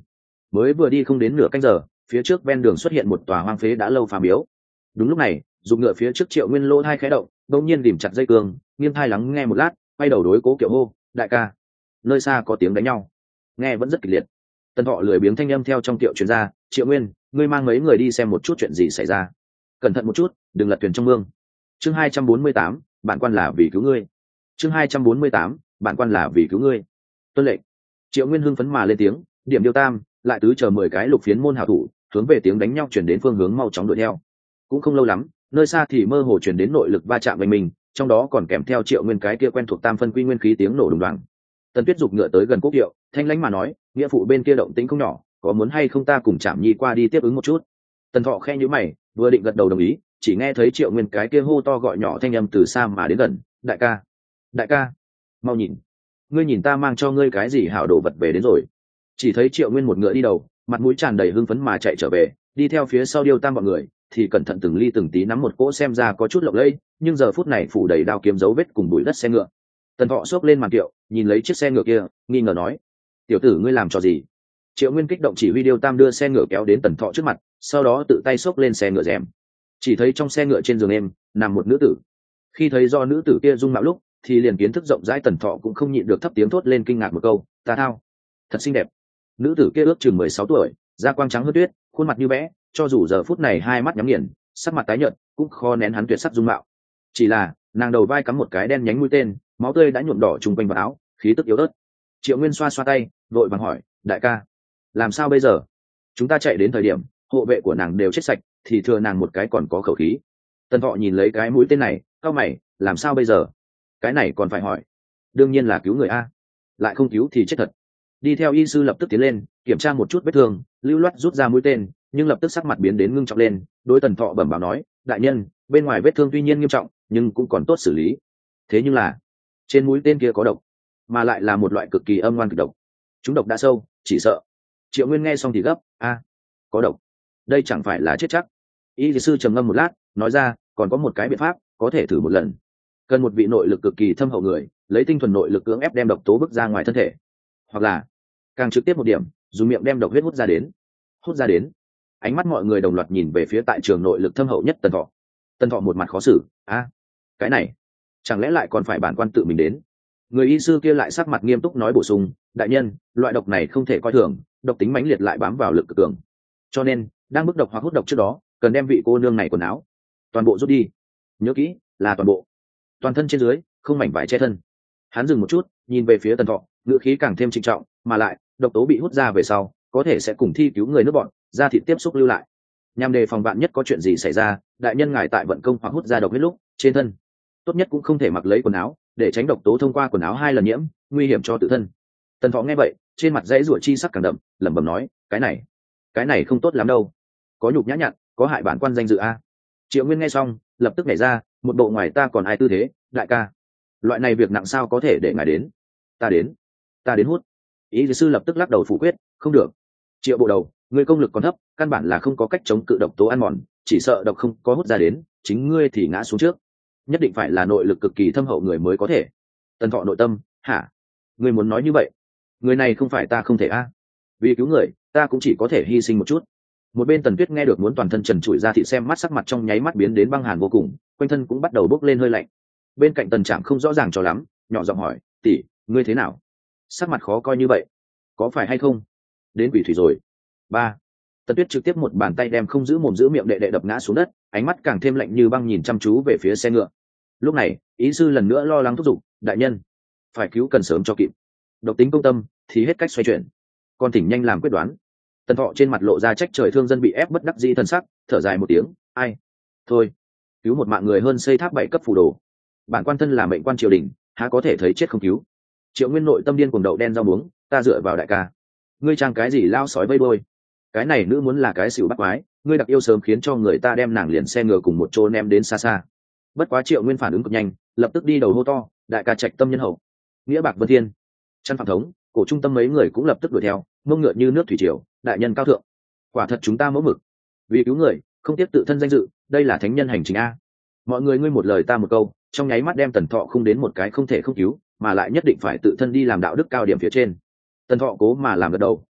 Speaker 1: mới vừa đi không đến nửa canh giờ, phía trước ven đường xuất hiện một tòa hoang phế đã lâu phá miếu. Đúng lúc này, dùng ngựa phía trước Triệu Nguyên lỗ thai khẽ động, đột nhiên rìm chặt dây cương, nghiêng thai lắng nghe một lát, quay đầu đối Cố Kiệu hô, đại ca. Nơi xa có tiếng đánh nhau, nghe vẫn rất kịch liệt. Tần Thọ lười biếng thanh âm theo trong tiệu truyền ra, Triệu Nguyên, ngươi mang mấy người đi xem một chút chuyện gì xảy ra. Cẩn thận một chút, đừng lật thuyền trong mương. Chương hai trăm bốn mươi tám, bản quan là vì cứu ngươi. Chương hai trăm bốn mươi tám, bản quan là vì cứu ngươi. Tuân lệnh. Triệu Nguyên hưng phấn mà lên tiếng, điểm điều tam, lại tứ chờ mười cái lục phiến môn hảo thủ, hướng về tiếng đánh nhau chuyển đến phương hướng mau chóng đuổi theo. Cũng không lâu lắm, nơi xa thì mơ hồ chuyển đến nội lực va chạm với mình, trong đó còn kèm theo Triệu Nguyên cái kia quen thuộc tam phân quy nguyên khí tiếng nổ đùng đoàng. Tần Tuyết giục ngựa tới gần Cố Kiệu, thanh lãnh mà nói, nghĩa phụ bên kia động tĩnh không nhỏ, có muốn hay không ta cùng Trảm Nhi qua đi tiếp ứng một chút. Tần Thọ khe nhíu mày, vừa định gật đầu đồng ý, chỉ nghe thấy Triệu Nguyên cái kia hô to gọi nhỏ thanh âm từ xa mà đến gần, đại ca, đại ca, mau nhìn, ngươi nhìn ta mang cho ngươi cái gì hảo đồ vật về đến rồi. Chỉ thấy Triệu Nguyên một ngựa đi đầu, mặt mũi tràn đầy hưng phấn mà chạy trở về, đi theo phía sau Điêu Tam bọn người thì cẩn thận từng ly từng tí nắm một cỗ xem ra có chút lộng lẫy, nhưng giờ phút này phủ đầy đao kiếm dấu vết cùng bụi đất xe ngựa. Tần Thọ xốc lên màn kiệu, nhìn lấy chiếc xe ngựa kia, nghi ngờ nói, tiểu tử ngươi làm trò gì? Triệu Nguyên kích động chỉ huy Điêu Tam đưa xe ngựa kéo đến Tần Thọ trước mặt, sau đó tự tay xốc lên xe ngựa rèm. Chỉ thấy trong xe ngựa trên giường êm nằm một nữ tử. Khi thấy do nữ tử kia dung mạo lúc, thì liền kiến thức rộng rãi Tần Thọ cũng không nhịn được thấp tiếng thốt lên kinh ngạc một câu, ta thao, thật xinh đẹp. Nữ tử kia ước chừng mười sáu tuổi, da quang trắng hơn tuyết, khuôn mặt như vẽ, cho dù giờ phút này hai mắt nhắm nghiền, sắc mặt tái nhợt, cũng khó nén hắn tuyệt sắc dung mạo. Chỉ là nàng đầu vai cắm một cái đen nhánh mũi tên, máu tươi đã nhuộm đỏ trùng quanh vào áo, khí tức yếu ớt. Triệu Nguyên xoa xoa tay, vội vàng hỏi, đại ca, làm sao bây giờ? Chúng ta chạy đến thời điểm hộ vệ của nàng đều chết sạch, thì thừa nàng một cái còn có khẩu khí. Tần Thọ nhìn lấy cái mũi tên này, cau mày, làm sao bây giờ? Cái này còn phải hỏi, đương nhiên là cứu người a, lại không cứu thì chết thật. Đi theo y sư lập tức tiến lên kiểm tra một chút vết thương, lưu loát rút ra mũi tên, nhưng lập tức sắc mặt biến đến ngưng trọng lên, đối Tần Thọ bẩm báo nói, đại nhân, bên ngoài vết thương tuy nhiên nghiêm trọng nhưng cũng còn tốt xử lý. Thế nhưng là trên mũi tên kia có độc, mà lại là một loại cực kỳ âm ngoan kịch độc, chúng độc đã sâu, chỉ sợ. Triệu Nguyên nghe xong thì gấp, a, có độc, đây chẳng phải là chết chắc. Y sư trầm ngâm một lát, nói ra, còn có một cái biện pháp, có thể thử một lần. Cần một vị nội lực cực kỳ thâm hậu người, lấy tinh thuần nội lực cưỡng ép đem độc tố bức ra ngoài thân thể, hoặc là càng trực tiếp một điểm, dùng miệng đem độc huyết hút ra đến. Hút ra đến. Ánh mắt mọi người đồng loạt nhìn về phía tại trường nội lực thâm hậu nhất Tần Thọ. Tần Thọ một mặt khó xử, a, cái này chẳng lẽ lại còn phải bản quan tự mình đến? Người y sư kia lại sắc mặt nghiêm túc nói bổ sung, đại nhân, loại độc này không thể coi thường, độc tính mãnh liệt lại bám vào lực cực cường, cho nên đang bức độc hoặc hút độc trước đó cần đem vị cô nương này quần áo toàn bộ rút đi, nhớ kỹ là toàn bộ, toàn thân trên dưới không mảnh vải che thân. Hắn dừng một chút, nhìn về phía Tần Thọ, ngữ khí càng thêm trịnh trọng, mà lại độc tố bị hút ra về sau có thể sẽ cùng thi cứu người nước bọn ra thịt tiếp xúc lưu lại, nhằm đề phòng vạn nhất có chuyện gì xảy ra, đại nhân ngài tại vận công hoặc hút ra độc huyết lúc trên thân tốt nhất cũng không thể mặc lấy quần áo, để tránh độc tố thông qua quần áo hai lần nhiễm, nguy hiểm cho tự thân. Tần Thọ nghe vậy, trên mặt dãy rủa chi sắc càng đậm, lẩm bẩm nói, cái này cái này không tốt lắm đâu, có nhục nhã nhặn, có hại bản quan danh dự a. Triệu Nguyên nghe xong lập tức nhảy ra, một bộ ngoài ta còn ai tư thế, đại ca, loại này việc nặng sao có thể để ngài đến? Ta đến, ta đến hút. Ý sư lập tức lắc đầu phủ quyết, không được. Triệu bộ đầu, ngươi công lực còn thấp, căn bản là không có cách chống cự độc tố ăn mòn, chỉ sợ độc không có hút ra đến, chính ngươi thì ngã xuống trước. Nhất định phải là nội lực cực kỳ thâm hậu người mới có thể. Tần Thọ nội tâm, hả? Ngươi muốn nói như vậy? Người này không phải ta không thể a. Vì cứu người, ta cũng chỉ có thể hy sinh một chút. Một bên Tần Tuyết nghe được muốn toàn thân trần trụi ra thị xem mắt, sắc mặt trong nháy mắt biến đến băng hàn vô cùng, quanh thân cũng bắt đầu bốc lên hơi lạnh. Bên cạnh Tần Trạm không rõ ràng cho lắm, nhỏ giọng hỏi, tỷ, ngươi thế nào? Sắc mặt khó coi như vậy, có phải hay không? Đến quỷ thủy rồi. Ba. Tần Tuyết trực tiếp một bàn tay đem không giữ mồm giữ miệng đệ đệ đập ngã xuống đất, ánh mắt càng thêm lạnh như băng nhìn chăm chú về phía xe ngựa. Lúc này, ý sư lần nữa lo lắng thúc giục, đại nhân, phải cứu cần sớm cho kịp. Độc tính công tâm thì hết cách xoay chuyển, con thỉnh nhanh làm quyết đoán. Tần Thọ trên mặt lộ ra trách trời thương dân bị ép bất đắc dĩ thần sắc, thở dài một tiếng, ai, thôi, cứu một mạng người hơn xây tháp bảy cấp phù đồ. Bản quan thân là mệnh quan triều đình, há có thể thấy chết không cứu. Triệu Nguyên nội tâm điên cuồng đậu đen rau muống, ta dựa vào đại ca, ngươi trang cái gì lao sói vây đôi? Cái này nữ muốn là cái xỉu bắt quái, ngươi đặc yêu sớm khiến cho người ta đem nàng liền xe ngựa cùng một chỗ ném đến xa xa. Bất quá Triệu Nguyên phản ứng cực nhanh, lập tức đi đầu hô to, đại ca trạch tâm nhân hậu, nghĩa bạc vân thiên. Chân phạm thống, cổ trung tâm mấy người cũng lập tức đuổi theo, mông ngựa như nước thủy triều, đại nhân cao thượng, quả thật chúng ta mẫu mực, vì cứu người không tiếc tự thân danh dự, đây là thánh nhân hành trình a. Mọi người ngươi một lời ta một câu, trong nháy mắt đem Tần Thọ không đến một cái không thể không cứu, mà lại nhất định phải tự thân đi làm đạo đức cao điểm phía trên. Tần Thọ cố mà làm gật đầu,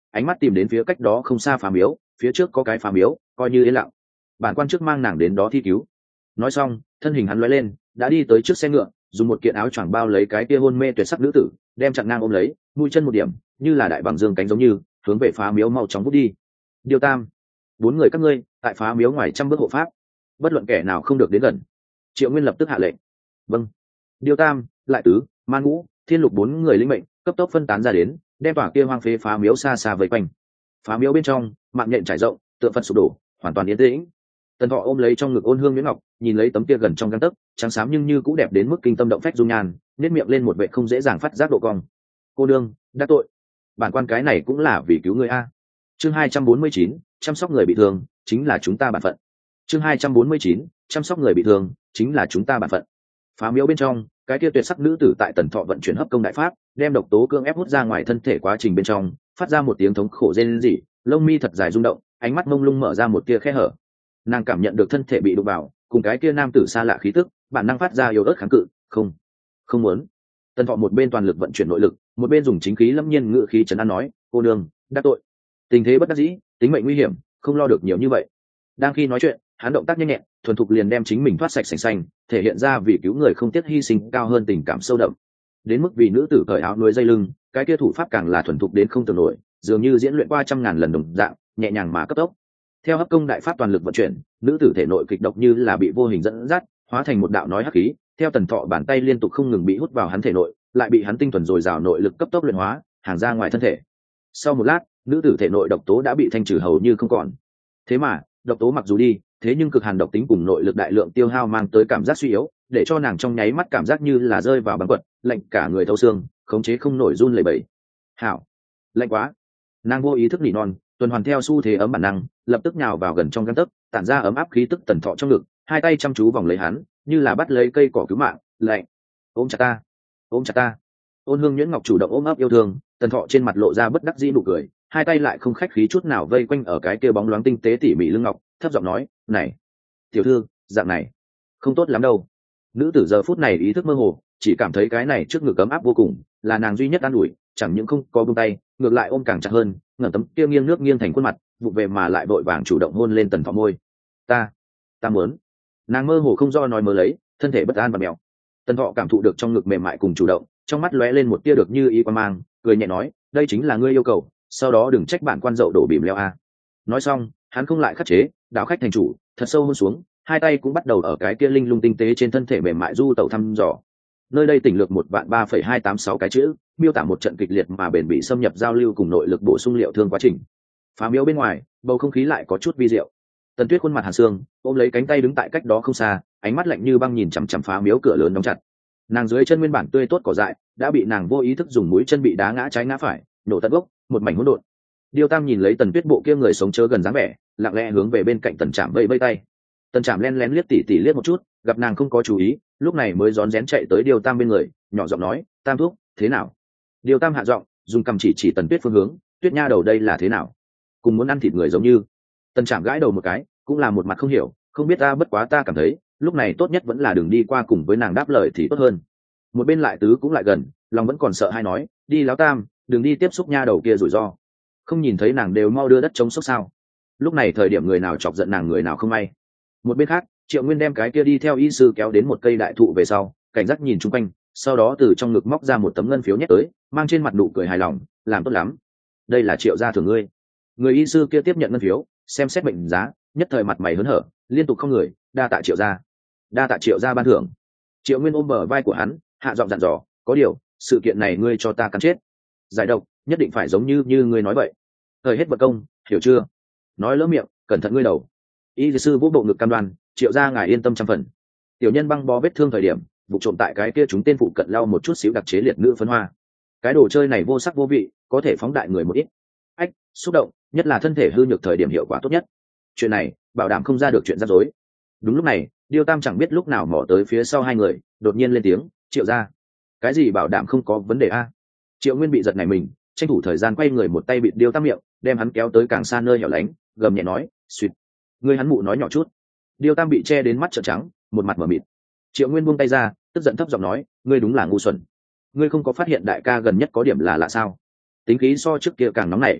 Speaker 1: ánh mắt tìm đến phía cách đó không xa phá miếu, phía trước có cái phá miếu coi như yên lặng, bản quan trước mang nàng đến đó thi cứu. Nói xong thân hình hắn lóe lên đã đi tới trước xe ngựa, dùng một kiện áo choàng bao lấy cái kia hôn mê tuyệt sắc nữ tử, đem chặn ngang ôm lấy, mũi chân một điểm như là đại bằng dương cánh giống như hướng về phá miếu mau chóng vút đi. Điêu Tam, bốn người các ngươi tại phá miếu ngoài trăm bước hộ pháp, bất luận kẻ nào không được đến gần. Triệu Nguyên lập tức hạ lệnh. Vâng. Điêu Tam, Lại Tứ, Man Ngũ, Thiên Lục bốn người linh mệnh cấp tốc phân tán ra đến, đem tỏa kia hoang phế phá miếu xa xa vây quanh. Phá miếu bên trong mạng nhện trải rộng, tượng Phật sụp đổ, hoàn toàn yên tĩnh. Tần Thọ ôm lấy trong ngực ôn hương nhuyễn ngọc, nhìn lấy tấm kia gần trong gang tấc, trắng xám nhưng như cũng đẹp đến mức kinh tâm động phách dung nhan, nét miệng lên một vẻ không dễ dàng phát giác độ cong. Cô đương, đã tội. Bản quan cái này cũng là vì cứu người a. Chương hai trăm bốn mươi chín, chăm sóc người bị thương, chính là chúng ta bản phận. Chương hai trăm bốn mươi chín, chăm sóc người bị thương, chính là chúng ta bản phận. Phá miếu bên trong, cái kia tuyệt sắc nữ tử tại Tần Thọ vận chuyển hấp công đại pháp, đem độc tố cương ép hút ra ngoài thân thể quá trình bên trong, phát ra một tiếng thống khổ rên rỉ, lông mi thật dài rung động, ánh mắt mông lung mở ra một tia khe hở. Nàng cảm nhận được thân thể bị đụng vào, cùng cái kia nam tử xa lạ khí tức, bản năng phát ra yếu ớt kháng cự, không, không muốn. Tần Thọ một bên toàn lực vận chuyển nội lực, một bên dùng chính khí lâm nhiên ngự khí trấn an nói, cô nương, đắc tội. Tình thế bất đắc dĩ, tính mệnh nguy hiểm, không lo được nhiều như vậy. Đang khi nói chuyện, hắn động tác nhanh nhẹn, thuần thục liền đem chính mình thoát sạch sành xanh, thể hiện ra vì cứu người không tiếc hy sinh cao hơn tình cảm sâu đậm. Đến mức vì nữ tử cởi áo nuôi dây lưng, cái kia thủ pháp càng là thuần thục đến không tưởng nổi, dường như diễn luyện qua trăm ngàn lần đồng dạng, nhẹ nhàng mà cấp tốc. Theo hấp công đại pháp toàn lực vận chuyển, nữ tử thể nội kịch độc như là bị vô hình dẫn dắt, hóa thành một đạo nói hắc khí, theo Tần Thọ bàn tay liên tục không ngừng bị hút vào hắn thể nội, lại bị hắn tinh thuần dồi dào nội lực cấp tốc luyện hóa, hàng ra ngoài thân thể. Sau một lát, nữ tử thể nội độc tố đã bị thanh trừ hầu như không còn. Thế mà, độc tố mặc dù đi, thế nhưng cực hàn độc tính cùng nội lực đại lượng tiêu hao mang tới cảm giác suy yếu, để cho nàng trong nháy mắt cảm giác như là rơi vào băng quật, lạnh cả người thấu xương, khống chế không nổi run lẩy bẩy. Hảo, lạnh quá. Nàng vô ý thức nỉ non, tuần hoàn theo xu thế ấm bản năng, lập tức nhào vào gần trong gang tấc, tản ra ấm áp khí tức Tần Thọ trong ngực, hai tay chăm chú vòng lấy hắn, như là bắt lấy cây cỏ cứu mạng, lạnh. Ôm chặt ta, ôm chặt ta. Ôn hương nhuyễn ngọc chủ động ôm ấp yêu thương, Tần Thọ trên mặt lộ ra bất đắc dĩ nụ cười, hai tay lại không khách khí chút nào vây quanh ở cái kia bóng loáng tinh tế tỉ mỉ lưng ngọc, thấp giọng nói, này, tiểu thư, dạng này không tốt lắm đâu. Nữ tử giờ phút này ý thức mơ hồ, chỉ cảm thấy cái này trước ngực ấm áp vô cùng, là nàng duy nhất an ủi, chẳng những không có buông tay, ngược lại ôm càng chặt hơn, ngẩng tấm kia nghiêng nước nghiêng thành khuôn mặt, vụ về mà lại vội vàng chủ động hôn lên Tần Thọ môi. Ta, ta muốn. Nàng mơ hồ không do nói mơ lấy, thân thể bất an và mèo. Tần Thọ cảm thụ được trong ngực mềm mại cùng chủ động, trong mắt lóe lên một tia được như ý quan mang, cười nhẹ nói, đây chính là ngươi yêu cầu, sau đó đừng trách bản quan dậu đổ bìm leo a. Nói xong, hắn không lại khắc chế, đạo khách thành chủ, thật sâu hôn xuống, hai tay cũng bắt đầu ở cái kia linh lung tinh tế trên thân thể mềm mại du tẩu thăm dò. Nơi đây tỉnh lược một vạn ba phẩy hai tám sáu cái chữ, miêu tả một trận kịch liệt mà bền bỉ xâm nhập giao lưu cùng nội lực bổ sung liệu thương quá trình. Phá miếu bên ngoài, bầu không khí lại có chút vi diệu. Tần Tuyết khuôn mặt hàn xương, ôm lấy cánh tay đứng tại cách đó không xa, ánh mắt lạnh như băng nhìn chằm chằm phá miếu cửa lớn đóng chặt. Nàng dưới chân nguyên bản tươi tốt cỏ dại đã bị nàng vô ý thức dùng mũi chân bị đá ngã trái ngã phải, nổ tận gốc, một mảnh hỗn độn. Điêu Tam nhìn lấy Tần Tuyết bộ kia người sống chớ gần dáng vẻ, lặng lẽ hướng về bên cạnh Tần Trạm vẫy vẫy tay. Tần Trạm len lén liếc tỉ tỉ liếc một chút, gặp nàng không có chú ý, lúc này mới rón rén chạy tới Điêu Tam bên người, nhỏ giọng nói, Tam thúc, thế nào? Điêu Tam hạ giọng, dùng cầm chỉ chỉ Tần Tuyết phương hướng, Tuyết nha đầu đây là thế nào? Cùng muốn ăn thịt người giống như. Tần Trạm gãi đầu một cái, cũng là một mặt không hiểu, không biết ta, bất quá ta cảm thấy lúc này tốt nhất vẫn là đừng đi qua cùng với nàng đáp lời thì tốt hơn. Một bên Lại Tứ cũng lại gần, lòng vẫn còn sợ hay nói, đi Láo Tam, đừng đi tiếp xúc nha đầu kia rủi ro. Không nhìn thấy nàng đều mau đưa đất chống sốc sao? Lúc này thời điểm người nào chọc giận nàng người nào không may. Một bên khác, Triệu Nguyên đem cái kia đi theo y sư kéo đến một cây đại thụ về sau, cảnh giác nhìn chung quanh, sau đó từ trong ngực móc ra một tấm ngân phiếu nhét tới, mang trên mặt nụ cười hài lòng, làm tốt lắm. Đây là Triệu gia thưởng ngươi. Người y sư kia tiếp nhận ngân phiếu, xem xét bệnh giá, nhất thời mặt mày hớn hở, liên tục không người, đa tạ Triệu gia, đa tạ Triệu gia ban thưởng. Triệu Nguyên ôm bờ vai của hắn, hạ giọng dặn dò, có điều, sự kiện này ngươi cho ta cắn chết. Giải độc, nhất định phải giống như như ngươi nói vậy. Thời hết vật công, hiểu chưa? Nói lỡ miệng, cẩn thận ngươi đầu. Y sư vũ bộ ngực cam đoan, Triệu gia ngài yên tâm trăm phần. Tiểu nhân băng bó vết thương thời điểm, vụ trộm tại cái kia chúng tên phụ cận lau một chút xíu đặc chế liệt nữ phấn hoa. Cái đồ chơi này vô sắc vô vị, có thể phóng đại người một ít. Ách, xúc động, nhất là thân thể hư nhược thời điểm hiệu quả tốt nhất. Chuyện này, bảo đảm không ra được chuyện rắc rối. Đúng lúc này, Điêu Tam chẳng biết lúc nào mò tới phía sau hai người, đột nhiên lên tiếng, Triệu gia. Cái gì bảo đảm không có vấn đề a? Triệu Nguyên bị giật này mình, tranh thủ thời gian quay người một tay bịt Điêu Tam miệng, đem hắn kéo tới càng xa nơi hẻo lánh, gầm nhẹ nói, suýt. Ngươi hắn mụ nói nhỏ chút. Điêu Tam bị che đến mắt trợn trắng, một mặt mở mịt. Triệu Nguyên buông tay ra, tức giận thấp giọng nói, ngươi đúng là ngu xuẩn. Ngươi không có phát hiện đại ca gần nhất có điểm là lạ sao? Tính khí so trước kia càng nóng nảy.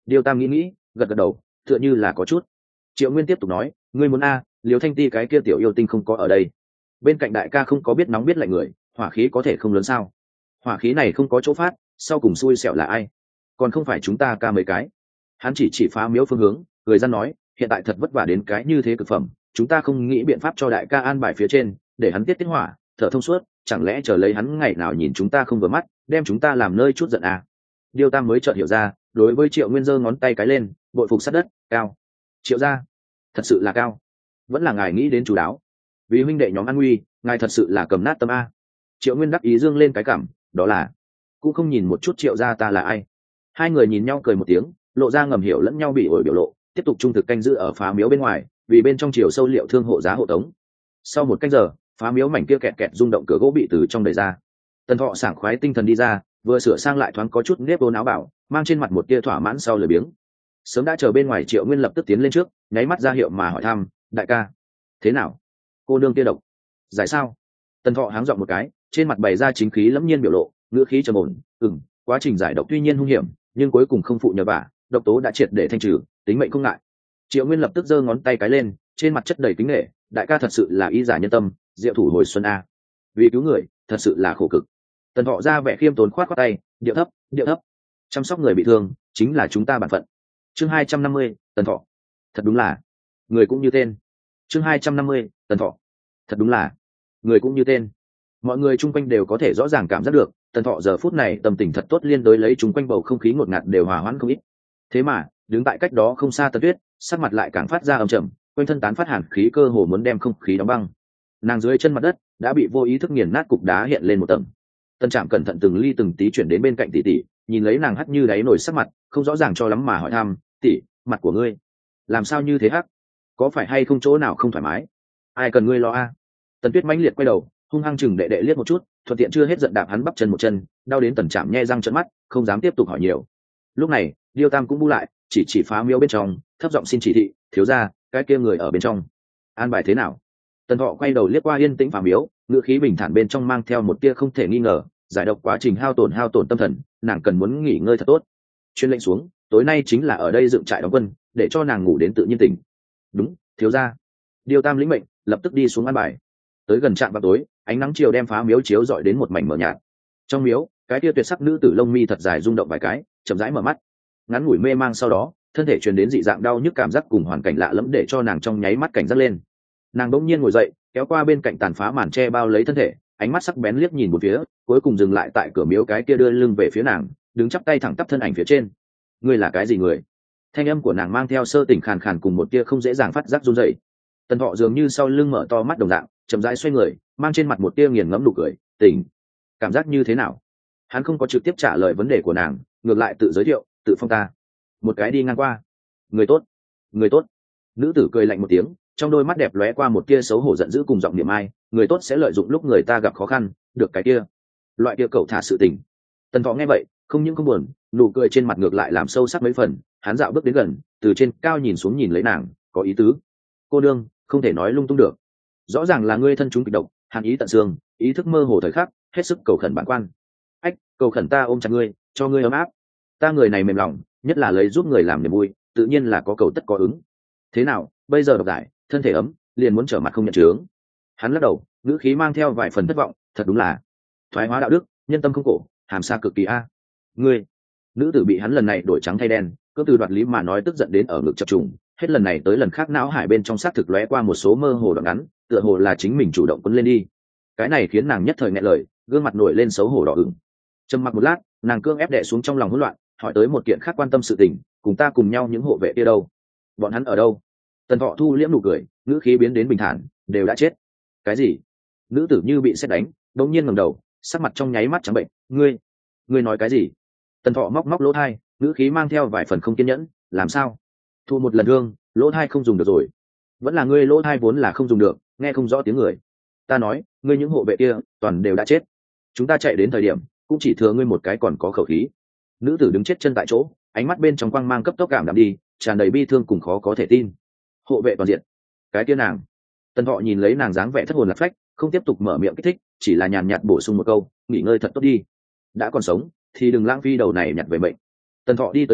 Speaker 1: Điêu Tam nghĩ nghĩ, gật gật đầu, tựa như là có chút. Triệu Nguyên tiếp tục nói, ngươi muốn a, Liêu Thanh Ti cái kia tiểu yêu tinh không có ở đây. Bên cạnh đại ca không có biết nóng biết lạnh người, hỏa khí có thể không lớn sao? Hỏa khí này không có chỗ phát, sau cùng xui xẻo là ai? Còn không phải chúng ta ca mấy cái. Hắn chỉ chỉ phá miếu phương hướng, người dân nói, hiện tại thật vất vả đến cái như thế cực phẩm, chúng ta không nghĩ biện pháp cho đại ca an bài phía trên, để hắn tiết tiết hỏa, thở thông suốt, chẳng lẽ chờ lấy hắn ngày nào nhìn chúng ta không vừa mắt, đem chúng ta làm nơi chút giận à? Điêu Tam mới chợt hiểu ra, đối với Triệu Nguyên giơ ngón tay cái lên, bội phục sát đất, cao. Triệu gia, thật sự là cao. Vẫn là ngài nghĩ đến chủ đáo. Vì huynh đệ nhóm an nguy, ngài thật sự là cầm nát tâm a. Triệu Nguyên đắc ý dương lên cái cảm, đó là, cũng không nhìn một chút Triệu gia ta là ai. Hai người nhìn nhau cười một tiếng, lộ ra ngầm hiểu lẫn nhau bị ổi biểu lộ, tiếp tục trung thực canh giữ ở phá miếu bên ngoài, vì bên trong chiều sâu liệu thương hộ giá hộ tống. Sau một canh giờ, phá miếu mảnh kia kẹt kẹt rung động, cửa gỗ bị từ trong đẩy ra. Tần Thọ sảng khoái tinh thần đi ra, vừa sửa sang lại thoáng có chút nếp vốn áo bảo, mang trên mặt một tia thỏa mãn sau lười biếng. Sớm đã chờ bên ngoài Triệu Nguyên lập tức tiến lên trước, nháy mắt ra hiệu mà hỏi thăm, đại ca, thế nào? Cô nương kia độc, giải sao? Tần Thọ háng giọng một cái, trên mặt bày ra chính khí lẫm nhiên biểu lộ, ngữ khí trầm ổn, ừm, quá trình giải độc tuy nhiên hung hiểm, nhưng cuối cùng không phụ nhờ vả, độc tố đã triệt để thanh trừ, tính mệnh không ngại. Triệu Nguyên lập tức giơ ngón tay cái lên, trên mặt chất đầy kính nể, đại ca thật sự là y giả nhân tâm, diệu thủ hồi xuân a. Vì cứu người, thật sự là khổ cực. Tần Thọ ra vẻ khiêm tốn khoát khoát tay, điệu thấp, điệu thấp. Chăm sóc người bị thương, chính là chúng ta bản phận. Chương hai trăm năm mươi, Tần Thọ. Thật đúng là, người cũng như tên. Chương hai trăm năm mươi, Tần Thọ. Thật đúng là, người cũng như tên. Mọi người chung quanh đều có thể rõ ràng cảm giác được, Tần Thọ giờ phút này tâm tình thật tốt, liên đối lấy chung quanh bầu không khí ngột ngạt đều hòa hoãn không ít. Thế mà, đứng tại cách đó không xa Tần Tuyết, sắc mặt lại càng phát ra âm trầm, quanh thân tán phát hàn khí cơ hồ muốn đem không khí đóng băng. Nàng dưới chân mặt đất đã bị vô ý thức nghiền nát, cục đá hiện lên một tầng. Tân Trạm cẩn thận từng ly từng tí chuyển đến bên cạnh tỷ tỷ, nhìn lấy nàng hắt như đáy nổi sắc mặt, không rõ ràng cho lắm mà hỏi thăm, tỷ, mặt của ngươi làm sao như thế hắc? Có phải hay không chỗ nào không thoải mái? Ai cần ngươi lo a? À? Tần Tuyết mãnh liệt quay đầu, hung hăng chừng đệ đệ liếc một chút, thuận tiện chưa hết giận đạp hắn bắp chân một chân, đau đến Tần Trạm nhe răng trợn mắt, không dám tiếp tục hỏi nhiều. Lúc này, Điêu Tam cũng bu lại, chỉ chỉ phá miếu bên trong, thấp giọng xin chỉ thị, thiếu gia, cái kia người ở bên trong, an bài thế nào? Tần Thọ quay đầu liếc qua yên tĩnh phá miếu, ngữ khí bình thản bên trong mang theo một tia không thể nghi ngờ, giải độc quá trình hao tổn hao tổn tâm thần, nàng cần muốn nghỉ ngơi thật tốt. Chuyên lệnh xuống, tối nay chính là ở đây dựng trại đóng quân, để cho nàng ngủ đến tự nhiên tỉnh. Đúng, thiếu gia. Điêu Tam lĩnh mệnh, lập tức đi xuống an bài. Tới gần trạm vào tối, ánh nắng chiều đem phá miếu chiếu rọi đến một mảnh mờ nhạt. Trong miếu, cái tia tuyệt sắc nữ tử lông mi thật dài rung động vài cái, chậm rãi mở mắt. Ngắn ngủi mê mang sau đó, thân thể truyền đến dị dạng đau nhức cảm giác cùng hoàn cảnh lạ lẫm để cho nàng trong nháy mắt cảnh giác lên. Nàng bỗng nhiên ngồi dậy, kéo qua bên cạnh tàn phá màn che bao lấy thân thể, ánh mắt sắc bén liếc nhìn một phía, cuối cùng dừng lại tại cửa miếu cái kia đưa lưng về phía nàng, đứng chắp tay thẳng tắp thân ảnh phía trên. Ngươi là cái gì người? Thanh âm của nàng mang theo sơ tỉnh khàn khàn cùng một tia không dễ dàng phát giác run rẩy. Tần Thọ dường như sau lưng mở to mắt đồng dạng, chậm rãi xoay người, mang trên mặt một tia nghiền ngẫm nụ cười, tỉnh. Cảm giác như thế nào? Hắn không có trực tiếp trả lời vấn đề của nàng, ngược lại tự giới thiệu, tự phong ta. Một cái đi ngang qua. Người tốt, người tốt. Nữ tử cười lạnh một tiếng, trong đôi mắt đẹp lóe qua một tia xấu hổ giận dữ cùng giọng niệm ai, người tốt sẽ lợi dụng lúc người ta gặp khó khăn, được cái kia. Loại kia cậu thả sự tình. Tần Thọ nghe vậy, không những không buồn, nụ cười trên mặt ngược lại làm sâu sắc mấy phần, hắn dạo bước đến gần, từ trên cao nhìn xuống nhìn lấy nàng, có ý tứ. Cô đương, không thể nói lung tung được. Rõ ràng là ngươi thân chúng kịch độc, hàn ý tận xương, ý thức mơ hồ thời khắc, hết sức cầu khẩn bản quan. Ách, cầu khẩn ta ôm chặt ngươi, cho ngươi ấm áp. Ta người này mềm lòng, nhất là lấy giúp người làm niềm vui, tự nhiên là có cầu tất có ứng. Thế nào, bây giờ độc giải, thân thể ấm, liền muốn trở mặt không nhận chướng. Hắn lắc đầu, ngữ khí mang theo vài phần thất vọng, thật đúng là thoái hóa đạo đức, nhân tâm không cổ, hàm xa cực kỳ a. Ngươi, nữ tử bị hắn lần này đổi trắng thay đen, cứ từ đoạt lý mà nói tức giận đến ở ngực chập trùng, hết lần này tới lần khác não hải bên trong xác thực lóe qua một số mơ hồ đoạn ngắn, tựa hồ là chính mình chủ động quấn lên đi. Cái này khiến nàng nhất thời nghẹn lời, gương mặt nổi lên xấu hổ đỏ ửng. Trầm mặc một lát, nàng cương ép đè xuống trong lòng hỗn loạn, hỏi tới một kiện khác quan tâm sự tình, cùng ta cùng nhau những hộ vệ kia đâu? Bọn hắn ở đâu? Tần Thọ thu liễm nụ cười, ngữ khí biến đến bình thản, đều đã chết. Cái gì? Nữ tử như bị sét đánh, đột nhiên ngẩng đầu, sắc mặt trong nháy mắt trắng bệnh, ngươi, ngươi nói cái gì? Tần Thọ móc móc lỗ tai, ngữ khí mang theo vài phần không kiên nhẫn, làm sao? Thu một lần thương, lỗ tai không dùng được rồi. Vẫn là ngươi lỗ tai vốn là không dùng được, nghe không rõ tiếng người. Ta nói, ngươi những hộ vệ kia, toàn đều đã chết. Chúng ta chạy đến thời điểm, cũng chỉ thừa ngươi một cái còn có khẩu khí. Nữ tử đứng chết chân tại chỗ, ánh mắt bên trong quang mang cấp tốc cảm đạm đi, tràn đầy bi thương cùng khó có thể tin. Hộ vệ toàn diện. Cái kia nàng. Tần Thọ nhìn lấy nàng dáng vẻ thất hồn lạc phách, không tiếp tục mở miệng kích thích, chỉ là nhàn nhạt bổ sung một câu, nghỉ ngơi thật tốt đi. Đã còn sống, thì đừng lãng phí đầu này nhặt về mệnh. Tần Thọ đi tới cửa,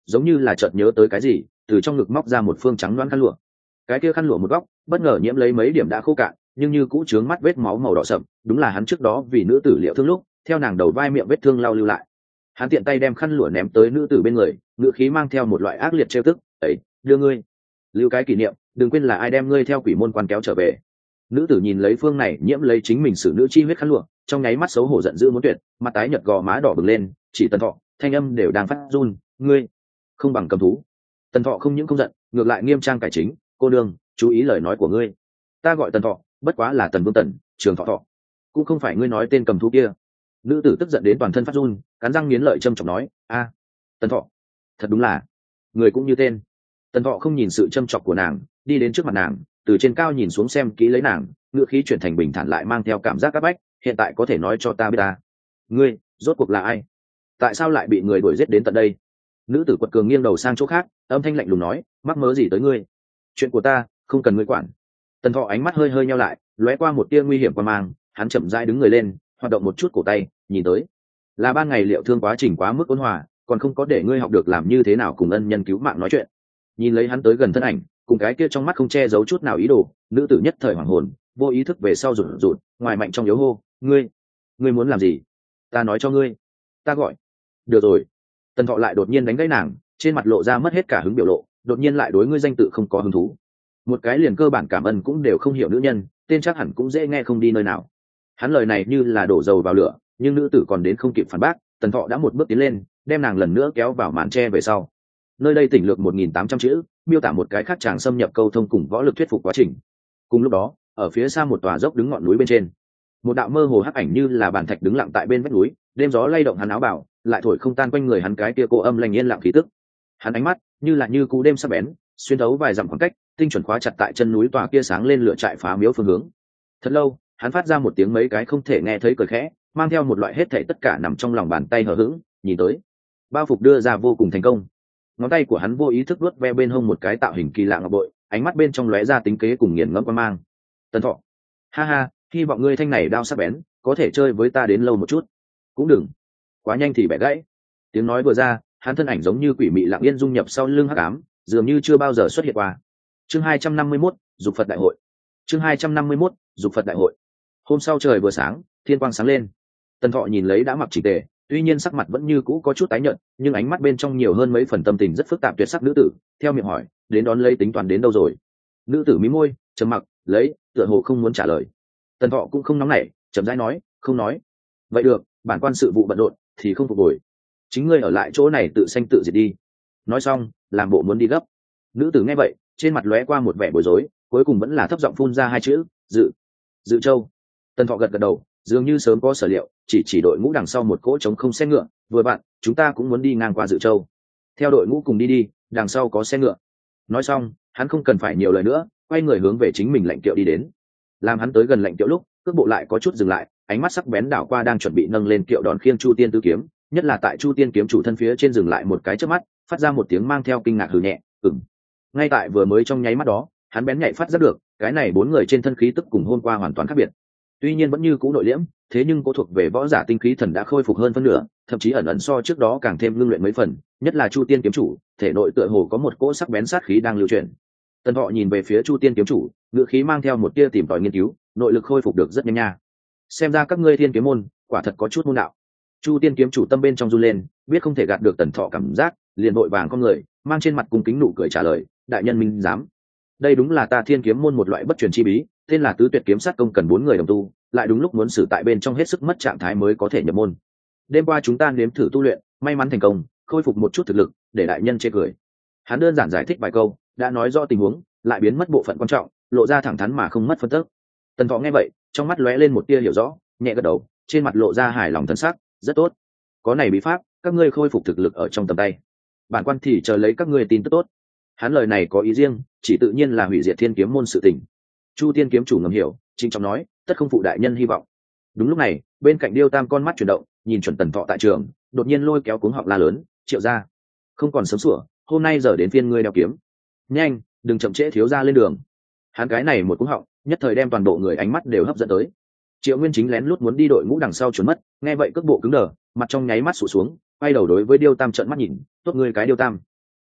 Speaker 1: giống như là chợt nhớ tới cái gì, từ trong ngực móc ra một phương trắng loãng khăn lụa. Cái kia khăn lụa một góc bất ngờ nhiễm lấy mấy điểm đã khô cạn, nhưng như cũ chướng mắt vết máu màu đỏ sậm, đúng là hắn trước đó vì nữ tử liệu thương lúc theo nàng đầu vai miệng vết thương lau lưu lại. Hắn tiện tay đem khăn lụa ném tới nữ tử bên người, ngữ khí mang theo một loại ác liệt trêu tức, ấy, đưa ngươi lưu cái kỷ niệm, đừng quên là ai đem ngươi theo quỷ môn quan kéo trở về. Nữ tử nhìn lấy phương này nhiễm lấy chính mình xử nữ chi huyết khăn lụa, trong nháy mắt xấu hổ giận dữ muốn tuyệt, mặt tái nhợt gò má đỏ bừng lên, chỉ Tần Thọ thanh âm đều đang phát run, ngươi không bằng cầm thú. Tần Thọ không những không giận, ngược lại nghiêm trang cải chính, cô đương chú ý lời nói của ngươi, ta gọi Tần Thọ, bất quá là Tần Vương Tần, Trường Thọ Thọ, cũng không phải ngươi nói tên cầm thú kia. Nữ tử tức giận đến toàn thân phát run, cắn răng nghiến lợi châm chọc nói, a, Tần Thọ, thật đúng là người cũng như tên. Tần Thọ không nhìn sự châm chọc của nàng, đi đến trước mặt nàng, từ trên cao nhìn xuống xem kỹ lấy nàng, ngữ khí chuyển thành bình thản lại mang theo cảm giác áp bách, hiện tại có thể nói cho ta biết ta, ngươi rốt cuộc là ai, tại sao lại bị người đuổi giết đến tận đây? Nữ tử quật cường nghiêng đầu sang chỗ khác, âm thanh lạnh lùng nói, mắc mớ gì tới ngươi, chuyện của ta không cần ngươi quản. Tần Thọ ánh mắt hơi hơi nheo lại, lóe qua một tia nguy hiểm qua mang, hắn chậm rãi đứng người lên, hoạt động một chút cổ tay, nhìn tới là ban ngày liệu thương quá trình quá mức ôn hòa, còn không có để ngươi học được làm như thế nào cùng ân nhân cứu mạng nói chuyện. Nhìn lấy hắn tới gần thân ảnh, cùng cái kia trong mắt không che giấu chút nào ý đồ, nữ tử nhất thời hoảng hồn, vô ý thức về sau rụt rụt, ngoài mạnh trong yếu hô, ngươi ngươi muốn làm gì? Ta nói cho ngươi, ta gọi. Được rồi. Tần Thọ lại đột nhiên đánh gãy nàng, trên mặt lộ ra mất hết cả hứng biểu lộ, đột nhiên lại đối ngươi danh tự không có hứng thú. Một cái liền cơ bản cảm ơn cũng đều không hiểu nữ nhân, tên chắc hẳn cũng dễ nghe không đi nơi nào. Hắn lời này như là đổ dầu vào lửa, nhưng nữ tử còn đến không kịp phản bác, Tần Thọ đã một bước tiến lên, đem nàng lần nữa kéo vào màn tre về sau. Nơi đây tỉnh lược một nghìn tám trăm chữ, miêu tả một cái khác chàng xâm nhập câu thông cùng võ lực thuyết phục quá trình. Cùng lúc đó, ở phía xa một tòa dốc đứng ngọn núi bên trên, một đạo mơ hồ hắc ảnh như là bàn thạch đứng lặng tại bên vách núi, đêm gió lay động hắn áo bào, lại thổi không tan quanh người hắn cái kia cô âm lành yên lặng khí tức. Hắn ánh mắt như là như cú đêm sắc bén, xuyên thấu vài dặm khoảng cách, tinh chuẩn khóa chặt tại chân núi tòa kia sáng lên lửa trại phá miếu phương hướng. Thật lâu, hắn phát ra một tiếng mấy cái không thể nghe thấy cười khẽ, mang theo một loại hết thảy tất cả nằm trong lòng bàn tay hờ hững, nhìn tới bao phục đưa ra vô cùng thành công. Ngón tay của hắn vô ý thức vuốt ve bên hông một cái tạo hình kỳ lạ ngọc bội, ánh mắt bên trong lóe ra tính kế cùng nghiền ngẫm quan mang. Tần Thọ, ha ha, hy vọng ngươi thanh này đao sắc bén, có thể chơi với ta đến lâu một chút. Cũng đừng quá nhanh thì bẻ gãy. Tiếng nói vừa ra, hắn thân ảnh giống như quỷ mị lặng yên dung nhập sau lưng hắc ám, dường như chưa bao giờ xuất hiện qua. Chương hai trăm năm mươi mốt, dục Phật đại hội. Chương hai trăm năm mươi mốt, dục Phật đại hội. Hôm sau trời vừa sáng, thiên quang sáng lên. Tần Thọ nhìn lấy đã mặc chỉnh tề, tuy nhiên sắc mặt vẫn như cũ có chút tái nhợt, nhưng ánh mắt bên trong nhiều hơn mấy phần tâm tình rất phức tạp tuyệt sắc nữ tử, theo miệng hỏi, đến đón lấy tính toán đến đâu rồi? Nữ tử mí môi, trầm mặc, lấy, tựa hồ không muốn trả lời. Tần Thọ cũng không nóng nảy, chậm rãi nói, không nói. Vậy được, bản quan sự vụ bận rộn, thì không phục hồi. Chính ngươi ở lại chỗ này tự sanh tự diệt đi. Nói xong, làm bộ muốn đi gấp. Nữ tử nghe vậy, trên mặt lóe qua một vẻ bối rối, cuối cùng vẫn là thấp giọng phun ra hai chữ, dự, dự châu. Tần Thọ gật gật đầu, dường như sớm có sở liệu, chỉ chỉ đội ngũ đằng sau một cỗ trống không xe ngựa, vừa bạn, chúng ta cũng muốn đi ngang qua Dự Châu. Theo đội ngũ cùng đi đi, đằng sau có xe ngựa. Nói xong, hắn không cần phải nhiều lời nữa, quay người hướng về chính mình lệnh kiệu đi đến. Làm hắn tới gần lệnh kiệu lúc, cước bộ lại có chút dừng lại, ánh mắt sắc bén đảo qua đang chuẩn bị nâng lên kiệu đón khiêng Chu Tiên tứ kiếm, nhất là tại Chu Tiên kiếm chủ thân phía trên dừng lại một cái chớp mắt, phát ra một tiếng mang theo kinh ngạc hừ nhẹ, ừm. Ngay tại vừa mới trong nháy mắt đó, hắn bén nhạy phát giác được, cái này bốn người trên thân khí tức cùng hôm qua hoàn toàn khác biệt. Tuy nhiên vẫn như cũ nội liễm, thế nhưng cô thuộc về võ giả tinh khí thần đã khôi phục hơn phân nửa, thậm chí ẩn ẩn so trước đó càng thêm ngưng luyện mấy phần, nhất là Chu Tiên kiếm chủ, thể nội tựa hồ có một cỗ sắc bén sát khí đang lưu chuyển. Tần Thọ nhìn về phía Chu Tiên kiếm chủ, ngữ khí mang theo một tia tìm tòi nghiên cứu, nội lực khôi phục được rất nhanh nha. Xem ra các ngươi Thiên kiếm môn, quả thật có chút môn đạo. Chu Tiên kiếm chủ tâm bên trong run lên, biết không thể gạt được Tần Thọ cảm giác, liền vội vàng con người, mang trên mặt cung kính nụ cười trả lời, đại nhân minh dám. Đây đúng là ta Thiên kiếm môn một loại bất truyền chi bí, tên là Tứ Tuyệt kiếm sát công, cần bốn người đồng tu, lại đúng lúc muốn xử tại bên trong hết sức mất trạng thái mới có thể nhập môn. Đêm qua chúng ta nếm thử tu luyện, may mắn thành công, khôi phục một chút thực lực, để đại nhân chê cười. Hắn đơn giản giải thích vài câu, đã nói rõ tình huống, lại biến mất bộ phận quan trọng, lộ ra thẳng thắn mà không mất phân tức. Tần Thọ nghe vậy, trong mắt lóe lên một tia hiểu rõ, nhẹ gật đầu, trên mặt lộ ra hài lòng thân sắc, rất tốt. Có này bí pháp, các ngươi khôi phục thực lực ở trong tầm tay. Bản quan thì chờ lấy các ngươi tin tức tốt. Hắn lời này có ý riêng, chỉ tự nhiên là hủy diệt Thiên kiếm môn sự tình. Chu Tiên kiếm chủ ngầm hiểu, chính trọng nói, tất không phụ đại nhân hy vọng. Đúng lúc này, bên cạnh Điêu Tam con mắt chuyển động, nhìn chuẩn Tần Thọ tại trường, đột nhiên lôi kéo cuống họng la lớn, Triệu gia, không còn sớm sủa, hôm nay giờ đến phiên ngươi đeo kiếm, nhanh, đừng chậm trễ thiếu gia lên đường. Hắn cái này một cuống họng, nhất thời đem toàn bộ người ánh mắt đều hấp dẫn tới. Triệu Nguyên chính lén lút muốn đi đội ngũ đằng sau trốn mất, nghe vậy cước bộ cứng đờ, mặt trong nháy mắt sụt xuống, quay đầu đối với Điêu Tam trợn mắt nhìn, tốt ngươi cái Điêu Tam,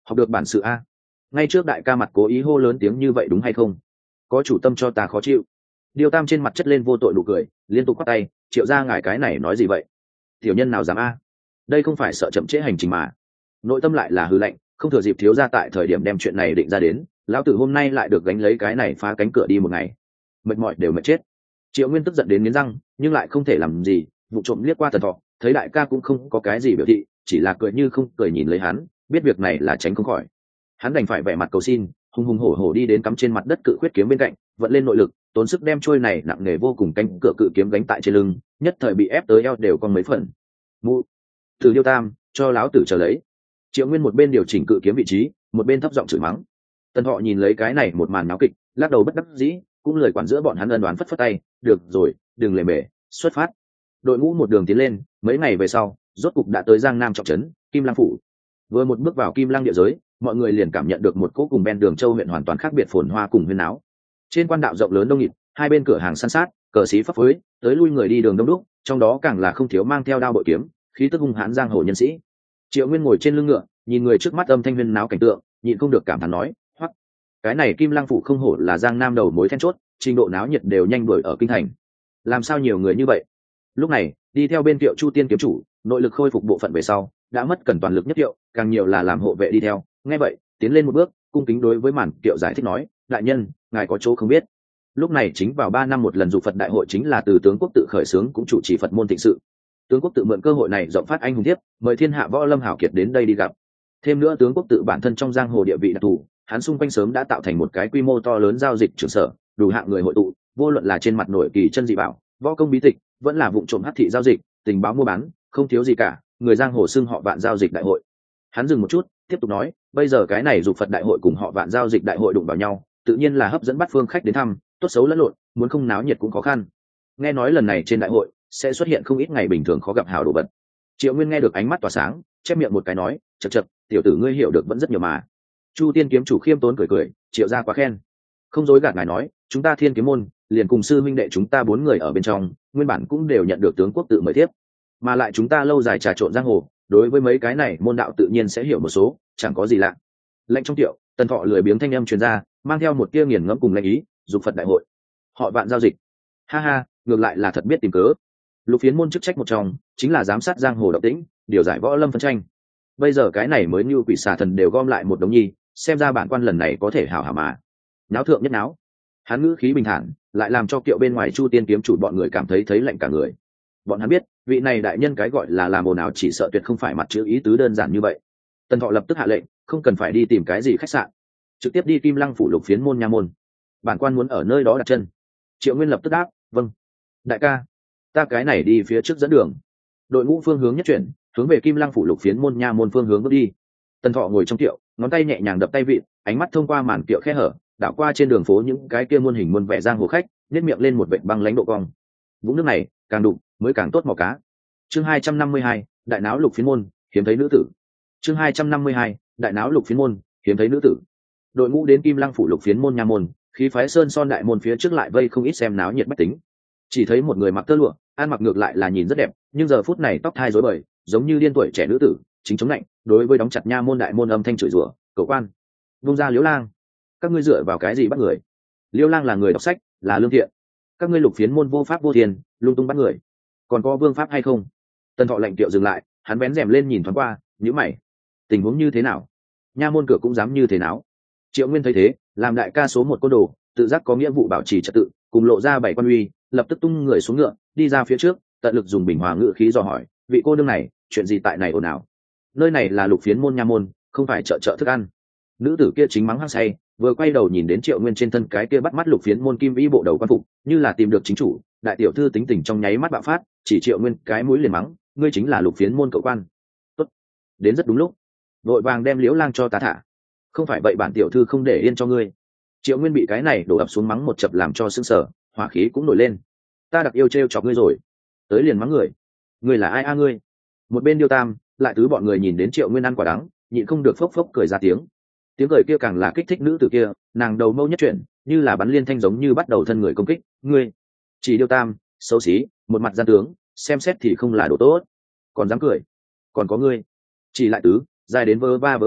Speaker 1: học được bản sự a. Ngay trước đại ca mặt cố ý hô lớn tiếng như vậy đúng hay không? Có chủ tâm cho ta khó chịu. Điêu Tam trên mặt chất lên vô tội nụ cười, liên tục quát tay, Triệu gia ngài cái này nói gì vậy? Tiểu nhân nào dám a? Đây không phải sợ chậm trễ hành trình mà. Nội tâm lại là hư lạnh, không thừa dịp thiếu gia tại thời điểm đem chuyện này định ra đến, lão tử hôm nay lại được gánh lấy cái này phá cánh cửa đi một ngày. Mệt mỏi đều mệt chết. Triệu Nguyên tức giận đến nghiến răng, nhưng lại không thể làm gì, vụ trộm liếc qua Tần Thọ, thấy đại ca cũng không có cái gì biểu thị, chỉ là cười như không cười nhìn lấy hắn, biết việc này là tránh không khỏi. Hắn đành phải vẻ mặt cầu xin, hùng hùng hổ hổ đi đến cắm trên mặt đất cự khuyết kiếm bên cạnh, vận lên nội lực, tốn sức đem trôi này nặng nề vô cùng cánh cửa cự kiếm gánh tại trên lưng, nhất thời bị ép tới eo đều còn mấy phần. Mụ, Từ Điêu Tam, cho láo tử chờ lấy. Triệu Nguyên một bên điều chỉnh cự kiếm vị trí, một bên thấp giọng chửi mắng. Tần Thọ nhìn lấy cái này một màn náo kịch, lắc đầu bất đắc dĩ, cũng lời quản giữa bọn hắn ân đoán phất phất tay, được rồi, đừng lề mề, xuất phát. Đội ngũ một đường tiến lên, mấy ngày về sau, rốt cục đã tới Giang Nam trọng trấn Kim Lăng phủ. Vừa một bước vào Kim Lăng địa giới, mọi người liền cảm nhận được một cỗ cùng bên đường châu huyện hoàn toàn khác biệt phồn hoa cùng huyên náo. Trên quan đạo rộng lớn đông nghịt, hai bên cửa hàng san sát, cờ xí phấp phới, tới lui người đi đường đông đúc, trong đó càng là không thiếu mang theo đao bội kiếm, khí tức hung hãn giang hồ nhân sĩ. Triệu Nguyên ngồi trên lưng ngựa, nhìn người trước mắt âm thanh huyên náo cảnh tượng, nhịn không được cảm thán nói, hoắc, cái này Kim Lăng phủ không hổ là Giang Nam đầu mối then chốt, trình độ náo nhiệt đều nhanh đuổi ở kinh thành. Làm sao nhiều người như vậy? Lúc này, đi theo bên Tiệu Chu Tiên kiếm chủ, nội lực khôi phục bộ phận về sau, đã mất cần toàn lực nhất Tiệu, càng nhiều là làm hộ vệ đi theo. Nghe vậy, tiến lên một bước, cung kính đối với Màn Tiệu giải thích nói, đại nhân, ngài có chỗ không biết. Lúc này chính vào ba năm một lần dục Phật đại hội chính là từ tướng quốc tự khởi xướng cũng chủ trì Phật môn thịnh sự. Tướng quốc tự mượn cơ hội này rộng phát anh hùng thiếp, mời thiên hạ võ lâm hảo kiệt đến đây đi gặp. Thêm nữa tướng quốc tự bản thân trong giang hồ địa vị đặc thù, hắn xung quanh sớm đã tạo thành một cái quy mô to lớn giao dịch trường sở, đủ hạng người hội tụ, vô luận là trên mặt nổi kỳ chân dị bảo, võ công bí tịch, vẫn là vụng trộm hắc thị giao dịch, tình báo mua bán, không thiếu gì cả, người giang hồ xưng họ Vạn giao dịch đại hội. Hắn dừng một chút, tiếp tục nói, bây giờ cái này dục Phật đại hội cùng họ Vạn giao dịch đại hội đụng vào nhau, tự nhiên là hấp dẫn bắt phương khách đến thăm, tốt xấu lẫn lộn, muốn không náo nhiệt cũng khó khăn. Nghe nói lần này trên đại hội sẽ xuất hiện không ít ngày bình thường khó gặp hảo đồ vật. Triệu Nguyên nghe được ánh mắt tỏa sáng, chép miệng một cái nói, chậc chậc, tiểu tử ngươi hiểu được vẫn rất nhiều mà. Chu Tiên kiếm chủ khiêm tốn cười cười, Triệu gia quá khen. Không dối gạt ngài nói, chúng ta Thiên kiếm môn liền cùng sư minh đệ chúng ta bốn người ở bên trong, nguyên bản cũng đều nhận được tướng quốc tự mời tiếp, mà lại chúng ta lâu dài trà trộn giang hồ, đối với mấy cái này môn đạo tự nhiên sẽ hiểu một số, chẳng có gì lạ. Lệnh trong Tiệu, Tần Thọ lười biếng thanh âm truyền ra, mang theo một tia nghiền ngẫm cùng lệnh ý, dục Phật đại hội, họ Vạn giao dịch. Ha ha, ngược lại là thật biết tìm cớ. Lục Phiến môn chức trách một trong chính là giám sát giang hồ động tĩnh, điều giải võ lâm phân tranh. Bây giờ cái này mới như quỷ xà thần đều gom lại một đống nhi, xem ra bản quan lần này có thể hảo hảo mà. Náo thượng nhất náo. Hắn ngữ khí bình thản, lại làm cho Kiệu bên ngoài Chu Tiên kiếm chủ bọn người cảm thấy thấy lạnh cả người. Bọn hắn biết, vị này đại nhân cái gọi là làm ồn ào chỉ sợ tuyệt không phải mặt chữ ý tứ đơn giản như vậy. Tần Thọ lập tức hạ lệnh, không cần phải đi tìm cái gì khách sạn, trực tiếp đi Kim Lăng phủ Lục Phiến môn nha môn. Bản quan muốn ở nơi đó đặt chân. Triệu Nguyên lập tức đáp, vâng. Đại ca, ta cái này đi phía trước dẫn đường. Đội ngũ phương hướng nhất chuyển, hướng về Kim Lăng phủ Lục Phiến môn nha môn phương hướng bước đi. Tần Thọ ngồi trong Kiệu, ngón tay nhẹ nhàng đập tay vịn, ánh mắt thông qua màn Kiệu khe hở, đảo qua trên đường phố những cái kia muôn hình muôn vẻ giang hồ khách, nhếch miệng lên một vệt băng lãnh độ cong. Vũng nước này, càng đụng mới càng tốt mò cá. Chương hai trăm năm mươi hai, đại náo Lục Phiến môn, hiếm thấy nữ tử. Chương hai trăm năm mươi hai, đại náo Lục Phiến môn, hiếm thấy nữ tử. Đội ngũ đến Kim Lăng phủ Lục Phiến môn nha môn, khí phái sơn son đại môn phía trước lại vây không ít xem náo nhiệt bách tính. Chỉ thấy một người mặc tơ lụa, ăn mặc ngược lại là nhìn rất đẹp, nhưng giờ phút này tóc thai rối bời, giống như điên tuổi trẻ nữ tử, chính chống lạnh, đối với đóng chặt nha môn đại môn âm thanh chửi rủa, "Cậu quan, vung ra Liễu Lang, các ngươi dựa vào cái gì bắt người? Liễu Lang là người đọc sách, là lương thiện, các ngươi Lục Phiến môn vô pháp vô thiên, lung tung bắt người, còn có vương pháp hay không?" Tần Thọ lạnh Kiệu dừng lại, hắn vén rèm lên nhìn thoáng qua, nhíu mày, tình huống như thế nào? Nha môn cửa cũng dám như thế nào? Triệu Nguyên thấy thế, làm đại ca số một côn đồ, tự giác có nghĩa vụ bảo trì trật tự, cùng lộ ra bảy quan uy, lập tức tung người xuống ngựa, đi ra phía trước, tận lực dùng bình hòa ngữ khí dò hỏi, vị cô nương này, chuyện gì tại này ồn ào? Nơi này là Lục Phiến môn nha môn, không phải chợ chợ thức ăn. Nữ tử kia chính mắng hăng say, vừa quay đầu nhìn đến Triệu Nguyên trên thân cái kia bắt mắt Lục Phiến môn kim vĩ bộ đầu quan phục, như là tìm được chính chủ, đại tiểu thư tính tình trong nháy mắt bạo phát, chỉ Triệu Nguyên cái mũi liền mắng, ngươi chính là Lục Phiến môn cậu quan. Tốt, đến rất đúng lúc, vội vàng đem Liễu Lang cho ta thả, không phải vậy bản tiểu thư không để yên cho ngươi. Triệu Nguyên bị cái này đổ ập xuống mắng một chập làm cho sững sờ, hỏa khí cũng nổi lên. Ta đặc yêu trêu chọc ngươi rồi, tới liền mắng người. Ngươi là ai a ngươi? Một bên Điêu Tam, lại tứ bọn người nhìn đến Triệu Nguyên ăn quả đắng, nhịn không được phốc phốc cười ra tiếng. Tiếng cười kia càng là kích thích nữ tử kia, nàng đầu mâu nhất chuyển, như là bắn liên thanh giống như bắt đầu thân người công kích. Ngươi, chỉ Điêu Tam, xấu xí, một mặt gian tướng, xem xét thì không là đồ tốt, còn dám cười. Còn có ngươi, chỉ lại tứ, dài đến vớ va vớ vẩn,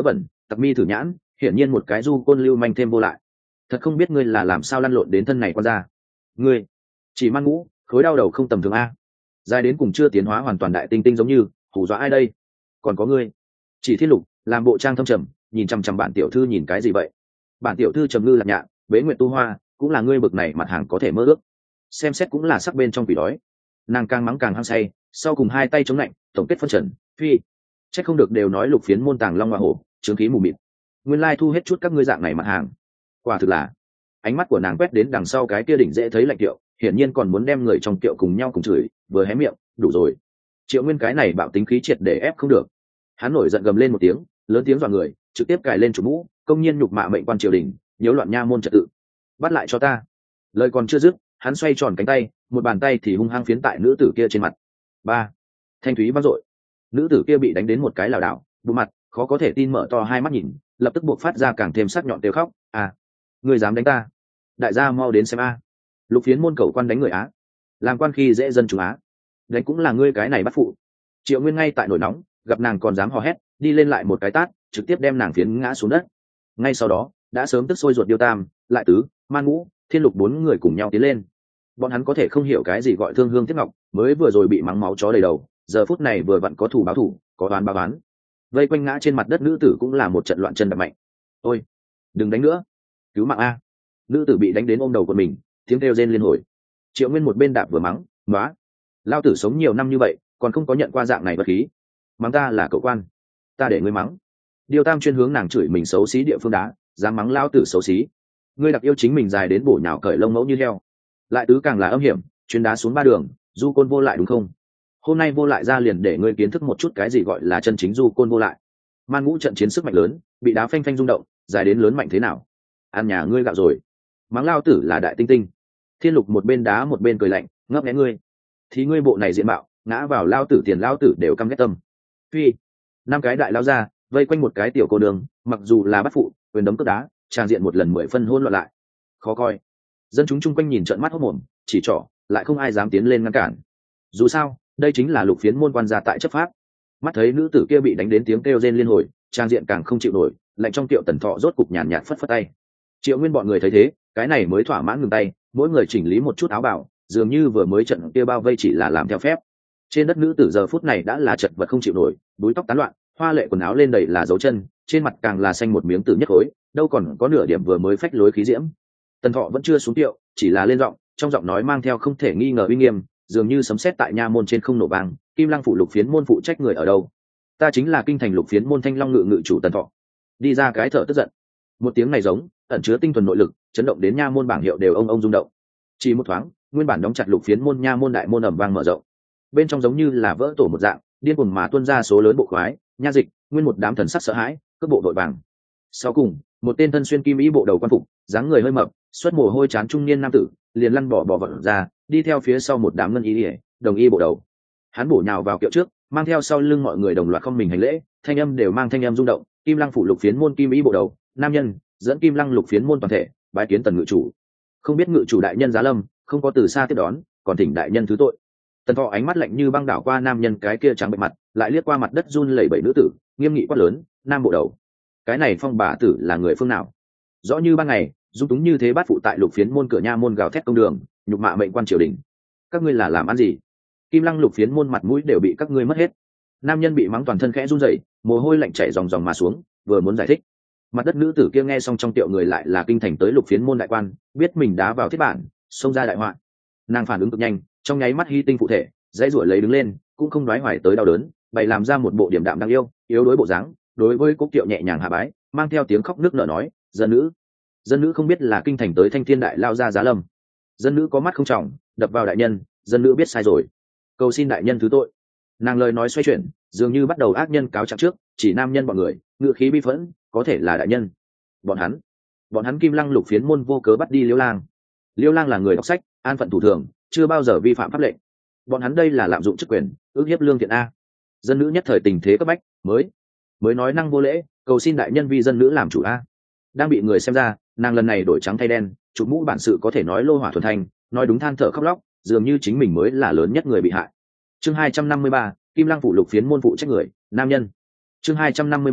Speaker 1: tặc mi thử nhãn, hiển nhiên một cái du côn lưu manh thêm vô lại. Thật không biết ngươi là làm sao lăn lộn đến thân này quan ra. Ngươi chỉ Man Ngũ, khối đau đầu không tầm thường a, dài đến cùng chưa tiến hóa hoàn toàn đại tinh tinh giống như hù dọa ai đây. Còn có ngươi chỉ Thiên Lục làm bộ trang thâm trầm, nhìn chằm chằm bản tiểu thư nhìn cái gì vậy. Bản tiểu thư trầm ngư lạc nhạ, bế nguyện tu hoa, cũng là ngươi bực này mặt hàng có thể mơ ước, xem xét cũng là sắc bên trong quỷ đói. Nàng càng mắng càng hăng say, sau cùng hai tay chống lạnh tổng kết phân trần phi. Trách không được đều nói lục phiến môn tàng long hoa hổ, trướng khí mù mịt, nguyên lai thu hết chút các ngươi dạng này mặt hàng. Quả thực là. Ánh mắt của nàng quét đến đằng sau cái kia đỉnh dễ thấy lạnh kiệu, hiển nhiên còn muốn đem người trong kiệu cùng nhau cùng chửi, vừa hé miệng đủ rồi. Triệu Nguyên cái này bạo tính khí triệt để ép không được, hắn nổi giận gầm lên một tiếng, lớn tiếng dọa người, trực tiếp cài lên chủ mũ, công nhiên nhục mạ mệnh quan triều đình, nhiễu loạn nha môn trật tự. Bắt lại cho ta. Lời còn chưa dứt, hắn xoay tròn cánh tay, một bàn tay thì hung hăng phiến tại nữ tử kia trên mặt. Ba. Thanh thúy vang dội. Nữ tử kia bị đánh đến một cái lảo đảo, bụng mặt, khó có thể tin mở to hai mắt nhìn, lập tức buộc phát ra càng thêm sắc nhọn kêu khóc. À, ngươi dám đánh ta? Đại gia mau đến xem a. Lục Phiến môn cầu quan đánh người á, làm quan khi dễ dân chúng á, đánh cũng là ngươi cái này bắt phụ. Triệu Nguyên ngay tại nổi nóng, gặp nàng còn dám hò hét, đi lên lại một cái tát, trực tiếp đem nàng phiến ngã xuống đất. Ngay sau đó, đã sớm tức sôi ruột Điêu Tam, Lại Tứ, Man Ngũ, Thiên Lục bốn người cùng nhau tiến lên. Bọn hắn có thể không hiểu cái gì gọi thương hương tiếc ngọc, mới vừa rồi bị mắng máu chó đầy đầu, giờ phút này vừa vặn có thù báo thù, có oán báo oán. Vây quanh ngã trên mặt đất nữ tử cũng là một trận loạn chân đập mạnh. Ôi, đừng đánh nữa, cứu mạng a. Nữ tử bị đánh đến ôm đầu của mình, tiếng kêu rên liên hồi. Triệu Nguyên một bên đạp vừa mắng, "Nóa, lao tử sống nhiều năm như vậy, còn không có nhận qua dạng này bất khí. Mắng ta là cậu quan, ta để ngươi mắng." Điêu Tam chuyên hướng nàng chửi mình xấu xí địa phương đá, dám mắng lao tử xấu xí. Ngươi đặc yêu chính mình dài đến bổ nhào cởi lông mẫu như heo. Lại Tứ càng là âm hiểm, chuyên đá xuống ba đường, du côn vô lại đúng không? Hôm nay vô lại ra liền để ngươi kiến thức một chút cái gì gọi là chân chính du côn vô lại. Man Ngũ trận chiến sức mạnh lớn, bị đá phanh phanh rung động, dài đến lớn mạnh thế nào? Ăn nhà ngươi gạo rồi. Mắng lao tử là đại tinh tinh. Thiên Lục một bên đá một bên cười lạnh, ngấp nghé ngươi. Thì ngươi bộ này diện mạo, ngã vào lao tử tiền lao tử đều căm ghét tâm. Phi. Năm cái đại lao ra, vây quanh một cái tiểu cô đường, mặc dù là bắt phụ, quyền đấm cước đá, tràn diện một lần mười phân hôn loạn lại. Khó coi. Dân chúng chung quanh nhìn trợn mắt hốt mồm, chỉ trỏ, lại không ai dám tiến lên ngăn cản. Dù sao, đây chính là Lục Phiến môn quan gia tại chấp pháp. Mắt thấy nữ tử kia bị đánh đến tiếng kêu rên liên hồi, trang diện càng không chịu nổi, lạnh trong tiệu Tần Thọ rốt cục nhàn nhạt phất phất tay. Triệu Nguyên bọn người thấy thế, cái này mới thỏa mãn ngừng tay, mỗi người chỉnh lý một chút áo bào, dường như vừa mới trận kia bao vây chỉ là làm theo phép. Trên đất nữ tử giờ phút này đã là chật vật không chịu nổi, búi tóc tán loạn, hoa lệ quần áo lên đầy là dấu chân, trên mặt càng là xanh một miếng tử nhất khối, đâu còn có nửa điểm vừa mới phách lối khí diễm. Tần Thọ vẫn chưa xuống tiệu, chỉ là lên giọng, trong giọng nói mang theo không thể nghi ngờ uy nghiêm, dường như sấm sét tại nha môn trên không nổ vang. Kim Lăng phủ Lục Phiến môn phụ trách người ở đâu? Ta chính là kinh thành Lục Phiến môn Thanh Long ngự ngự chủ Tần Thọ. Đi ra cái thở tức giận. Một tiếng này giống ẩn chứa tinh thuần nội lực, chấn động đến nha môn bảng hiệu đều ông ông rung động. Chỉ một thoáng, nguyên bản đóng chặt Lục Phiến môn nha môn đại môn ầm vang mở rộng. Bên trong giống như là vỡ tổ một dạng, điên cuồng mà tuôn ra số lớn bộ khoái, nha dịch, nguyên một đám thần sắc sợ hãi, cước bộ đội vàng. Sau cùng, một tên thân xuyên kim y bộ đầu quan phục, dáng người hơi mập, xuất mồ hôi chán trung niên nam tử, liền lăn bỏ bỏ vật ra, đi theo phía sau một đám ngân y, đồng y bộ đầu. Hắn bổ nhào vào kiệu trước, mang theo sau lưng mọi người đồng loạt không mình hành lễ, thanh âm đều mang thanh âm rung động. Kim Lăng phủ Lục Phiến môn kim y bộ đầu, nam nhân, dẫn Kim Lăng Lục Phiến môn toàn thể, bái kiến Tần ngự chủ. Không biết ngự chủ đại nhân giá lâm, không có từ xa tiếp đón, còn thỉnh đại nhân thứ tội. Tần Thọ ánh mắt lạnh như băng đảo qua nam nhân cái kia trắng bệch mặt, lại liếc qua mặt đất run lẩy bẩy nữ tử, nghiêm nghị quát lớn, nam bộ đầu, cái này phong bà tử là người phương nào? Rõ như ban ngày, dung túng như thế bát phụ tại Lục Phiến môn cửa nha môn gào thét công đường, nhục mạ mệnh quan triều đình. Các ngươi là làm ăn gì? Kim Lăng Lục Phiến môn mặt mũi đều bị các ngươi mất hết. Nam nhân bị mắng toàn thân khẽ run rẩy, mồ hôi lạnh chảy ròng ròng mà xuống, vừa muốn giải thích. Mặt đất nữ tử kia nghe xong trong tiệu người lại là kinh thành tới Lục Phiến môn đại quan, biết mình đá vào thiết bản, xông ra đại họa. Nàng phản ứng cực nhanh, trong nháy mắt hy tinh phụ thể, dãy ruổi lấy đứng lên, cũng không đoái hoài tới đau đớn, bày làm ra một bộ điểm đạm đáng yêu, yếu đuối bộ dáng, đối với Cố Kiệu nhẹ nhàng hạ bái, mang theo tiếng khóc nức nở nói, dân nữ, dân nữ không biết là kinh thành tới Thanh Thiên đại lao ra giá lâm. Dân nữ có mắt không trọng, đập vào đại nhân, dân nữ biết sai rồi, cầu xin đại nhân thứ tội. Nàng lời nói xoay chuyển, dường như bắt đầu ác nhân cáo trạng trước, chỉ nam nhân bọn người, ngựa khí bi phẫn, có thể là đại nhân. Bọn hắn, bọn hắn Kim Lăng Lục Phiến môn vô cớ bắt đi Liêu Lang. Liêu Lang là người đọc sách, an phận thủ thường, chưa bao giờ vi phạm pháp lệnh. Bọn hắn đây là lạm dụng chức quyền, ước hiếp lương thiện a. Dân nữ nhất thời tình thế cấp bách, mới mới nói năng vô lễ, cầu xin đại nhân vì dân nữ làm chủ a. Đang bị người xem ra, nàng lần này đổi trắng thay đen, chụp mũ bản sự có thể nói lô hỏa thuần thành, nói đúng than thở khóc lóc, dường như chính mình mới là lớn nhất người bị hại. Chương hai trăm năm mươi ba, Kim Lăng phủ Lục Phiến môn phụ trách người, nam nhân. Chương hai trăm năm mươi ba,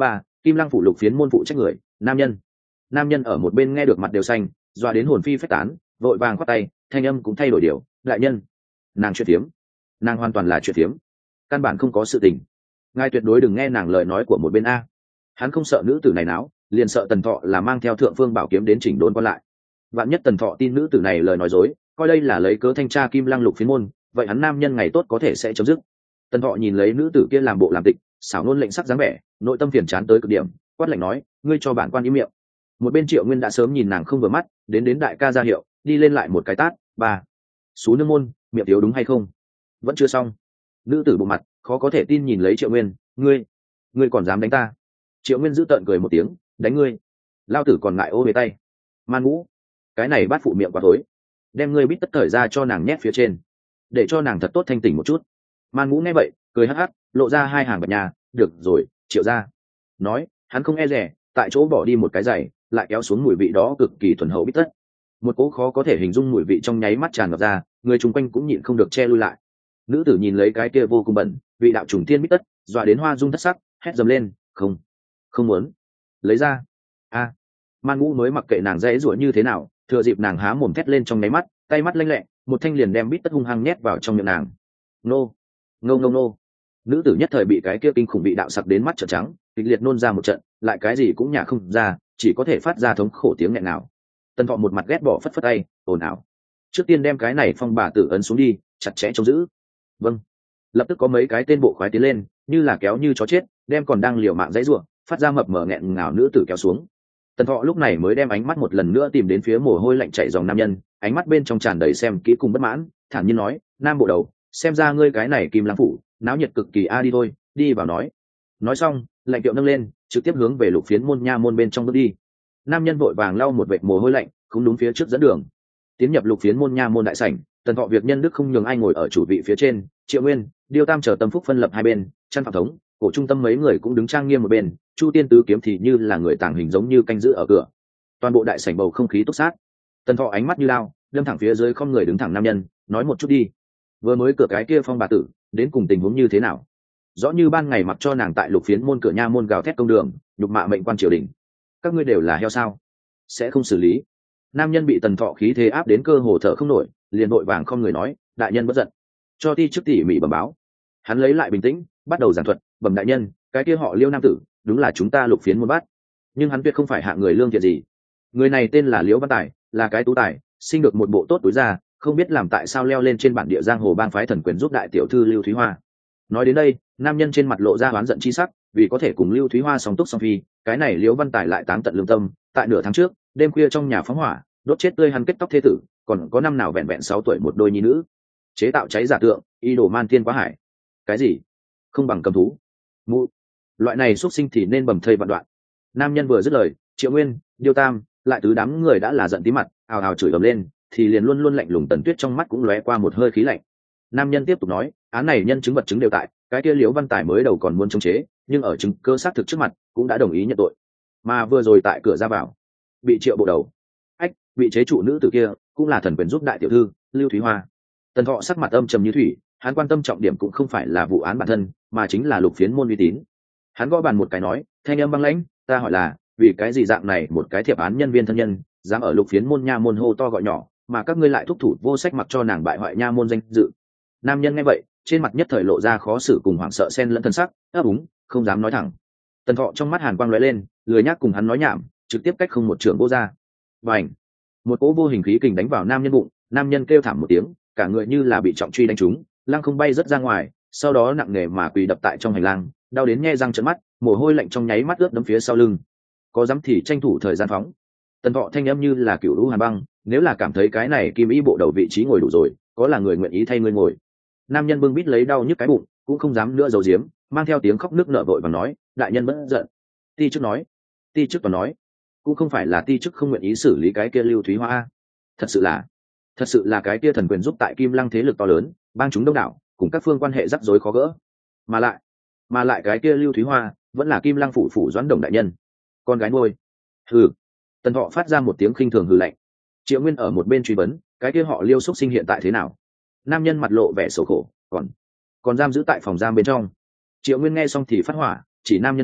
Speaker 1: Kim Lăng phủ lục phiến môn phụ trách người, nam nhân. Nam nhân ở một bên nghe được mặt đều xanh, doa đến hồn phi phách tán, vội vàng khoát tay, thanh âm cũng thay đổi điều, đại nhân. Nàng chuyện phiếm, nàng hoàn toàn là chuyện phiếm, căn bản không có sự tình. Ngài tuyệt đối đừng nghe nàng lời nói của một bên a. Hắn không sợ nữ tử này náo, liền sợ Tần Thọ là mang theo thượng phương bảo kiếm đến chỉnh đốn qua lại. Vạn nhất Tần Thọ tin nữ tử này lời nói dối, coi đây là lấy cớ thanh tra Kim Lăng lục phiến môn, vậy hắn nam nhân ngày tốt có thể sẽ chấm dứt. Tần Thọ nhìn lấy nữ tử kia làm bộ làm tịch, xảo nôn lệnh sắc dáng vẻ, nội tâm phiền chán tới cực điểm, quát lạnh nói, ngươi cho bản quan im miệng. Một bên Triệu Nguyên đã sớm nhìn nàng không vừa mắt, đến đến đại ca ra hiệu, đi lên lại một cái tát, ba. Sú nương môn, miệng thiếu đúng hay không? Vẫn chưa xong. Nữ tử bộ mặt khó có thể tin nhìn lấy Triệu Nguyên, ngươi, ngươi còn dám đánh ta? Triệu Nguyên giữ tợn cười một tiếng, đánh ngươi? Lao tử còn ngại ô về tay. Man Ngũ, cái này bắt phụ miệng quá thối, đem ngươi bít tất thời ra cho nàng nhét phía trên, để cho nàng thật tốt thanh tỉnh một chút. Man Ngũ nghe vậy, cười hắc hắc, lộ ra hai hàng bạch nhà, được rồi, Triệu gia. Nói, hắn không e rẻ, tại chỗ bỏ đi một cái giày, lại kéo xuống mùi vị đó cực kỳ thuần hậu bít tất. Một cỗ khó có thể hình dung mùi vị trong nháy mắt tràn ngập ra, người chung quanh cũng nhịn không được che lui lại. Nữ tử nhìn lấy cái kia vô cùng bẩn, vị đạo trùng tiên bít tất, dọa đến hoa dung thất sắc, hét dầm lên, không, không muốn, lấy ra. A. Man Ngũ mới mặc kệ nàng dễ rủa như thế nào, thừa dịp nàng há mồm thét lên trong nháy mắt, tay mắt lanh lẹ, một thanh liền đem bít tất hung hăng nhét vào trong miệng nàng. Nô, ngô ngô nô. Nữ tử nhất thời bị cái kia kinh khủng vị đạo sặc đến mắt trợn trắng, kịch liệt nôn ra một trận, lại cái gì cũng nhả không ra, chỉ có thể phát ra thống khổ tiếng nghẹn nào. Tần Thọ một mặt ghét bỏ phất phất tay, ồn ào. Trước tiên đem cái này phong bà tử ấn xuống đi, chặt chẽ trông giữ. Vâng. Lập tức có mấy cái tên bộ khoái tiến lên, như là kéo như chó chết, đem còn đang liều mạng dãy rủa, phát ra mập mờ nghẹn ngào nữ tử kéo xuống. Tần Thọ lúc này mới đem ánh mắt một lần nữa tìm đến phía mồ hôi lạnh chảy dòng nam nhân, ánh mắt bên trong tràn đầy xem kỹ cùng bất mãn, thản nhiên nói, nam bộ đầu, xem ra ngươi cái này Kim Lăng phủ, náo nhiệt cực kỳ a, đi thôi, đi vào nói. Nói xong, lệnh kiệu nâng lên, trực tiếp hướng về lục phiến môn nha môn bên trong bước đi. Nam nhân vội vàng lau một vệt mồ hôi lạnh, không đúng phía trước dẫn đường. Tiến nhập lục phiến môn nha môn đại sảnh, Tần Thọ việc nhân đức không nhường ai ngồi ở chủ vị phía trên, Triệu Nguyên, Điêu Tam chờ Tâm Phúc phân lập hai bên, chân phạm thống, cổ trung tâm mấy người cũng đứng trang nghiêm một bên, Chu Tiên Tứ kiếm thì như là người tàng hình giống như canh giữ ở cửa. Toàn bộ đại sảnh bầu không khí túc sát. Tần Thọ ánh mắt như lao, đâm thẳng phía dưới không người đứng thẳng nam nhân, nói một chút đi. Vừa mới cửa cái kia phong bà tử, đến cùng tình huống như thế nào? Rõ như ban ngày mặc cho nàng tại lục phiến môn cửa nha môn gào thét công đường, nhục mạ mệnh quan triều đình. Các ngươi đều là heo sao? Sẽ không xử lý. Nam nhân bị Tần Thọ khí thế áp đến cơ hồ thở không nổi, liền vội vàng không người nói, đại nhân bất giận, cho ti chức tỉ mỉ bẩm báo. Hắn lấy lại bình tĩnh, bắt đầu giảng thuật, bẩm đại nhân, cái kia họ Liêu nam tử, đúng là chúng ta lục phiến môn bắt, nhưng hắn tuyệt không phải hạng người lương thiện gì. Người này tên là Liễu Văn Tài, là cái tú tài, sinh được một bộ tốt túi ra, không biết làm tại sao leo lên trên bản địa giang hồ bang phái thần quyền giúp đại tiểu thư Lưu Thúy Hoa. Nói đến đây, nam nhân trên mặt lộ ra oán giận chi sắc, vì có thể cùng Lưu Thúy Hoa song túc song phi, cái này Liễu Văn Tài lại táng tận lương tâm, tại nửa tháng trước, đêm khuya trong nhà phóng hỏa, đốt chết tươi hắn kết tóc thế tử, còn có năm nào vẹn vẹn sáu tuổi một đôi nhi nữ, chế tạo cháy giả tượng, y đồ man thiên quá hải. Cái gì? Không bằng cầm thú. Mụ, loại này xuất sinh thì nên bầm thây vạn đoạn. Nam nhân vừa dứt lời, Triệu Nguyên, Điêu Tam, lại tứ đám người đã là giận tí mặt, ào ào chửi ầm lên, thì liền luôn luôn lạnh lùng Tần Tuyết trong mắt cũng lóe qua một hơi khí lạnh. Nam nhân tiếp tục nói, án này nhân chứng vật chứng đều tại, cái kia Liễu Văn Tài mới đầu còn muốn chống chế, nhưng ở chứng cơ xác thực trước mặt, cũng đã đồng ý nhận tội. Mà vừa rồi tại cửa ra vào, bị Triệu bộ đầu, ách, bị chế trụ nữ tử kia, cũng là thần quyền giúp đại tiểu thư Lưu Thúy Hoa. Tần Thọ sắc mặt âm trầm như thủy, hắn quan tâm trọng điểm cũng không phải là vụ án bản thân, mà chính là lục phiến môn uy tín. Hắn gõ bàn một cái nói, thanh âm băng lãnh, ta hỏi là, vì cái gì dạng này một cái thiệp án nhân viên thân nhân, dám ở lục phiến môn nha môn hô to gọi nhỏ, mà các ngươi lại thúc thủ vô sách mặc cho nàng bại hoại nha môn danh dự. Nam nhân nghe vậy, trên mặt nhất thời lộ ra khó xử cùng hoảng sợ xen lẫn thân sắc, ấp úng, không dám nói thẳng. Tần Thọ trong mắt hàn quang lóe lên, lười nhác cùng hắn nói nhảm, trực tiếp cách không một trường vô ra. Bành! Một cỗ vô hình khí kình đánh vào nam nhân bụng, nam nhân kêu thảm một tiếng, cả người như là bị trọng truy đánh trúng, lăng không bay rất ra ngoài, sau đó nặng nề mà quỳ đập tại trong hành lang, đau đến nhe răng trợn mắt, mồ hôi lạnh trong nháy mắt ướt đẫm phía sau lưng. Có dám thì tranh thủ thời gian phóng. Tần Thọ thanh âm như là cựu lũ hàn băng, nếu là cảm thấy cái này kim ý bộ đầu vị trí ngồi đủ rồi, có là người nguyện ý thay ngươi ngồi. Nam nhân bưng bít lấy đau nhức cái bụng, cũng không dám nữa giấu giếm, mang theo tiếng khóc nước nở vội và nói, đại nhân bất giận. Ti chức nói, ti chức toàn nói, cũng không phải là ti chức không nguyện ý xử lý cái kia Lưu Thúy Hoa, thật sự là, thật sự là cái kia thần quyền giúp tại Kim Lăng thế lực to lớn, bang chúng đông đảo, cùng các phương quan hệ rắc rối khó gỡ, mà lại, mà lại cái kia Lưu Thúy Hoa vẫn là Kim Lăng phủ phủ doãn đồng đại nhân, con gái nuôi. Hừ. Tần Thọ phát ra một tiếng khinh thường hừ lạnh. Triệu Nguyên ở một bên truy vấn, cái kia họ Liêu xuất sinh hiện tại thế nào? Nam nhân mặt lộ vẻ sầu khổ, còn còn giam giữ tại phòng giam bên trong. Triệu Nguyên nghe xong thì phát hỏa, chỉ nam nhân mắng,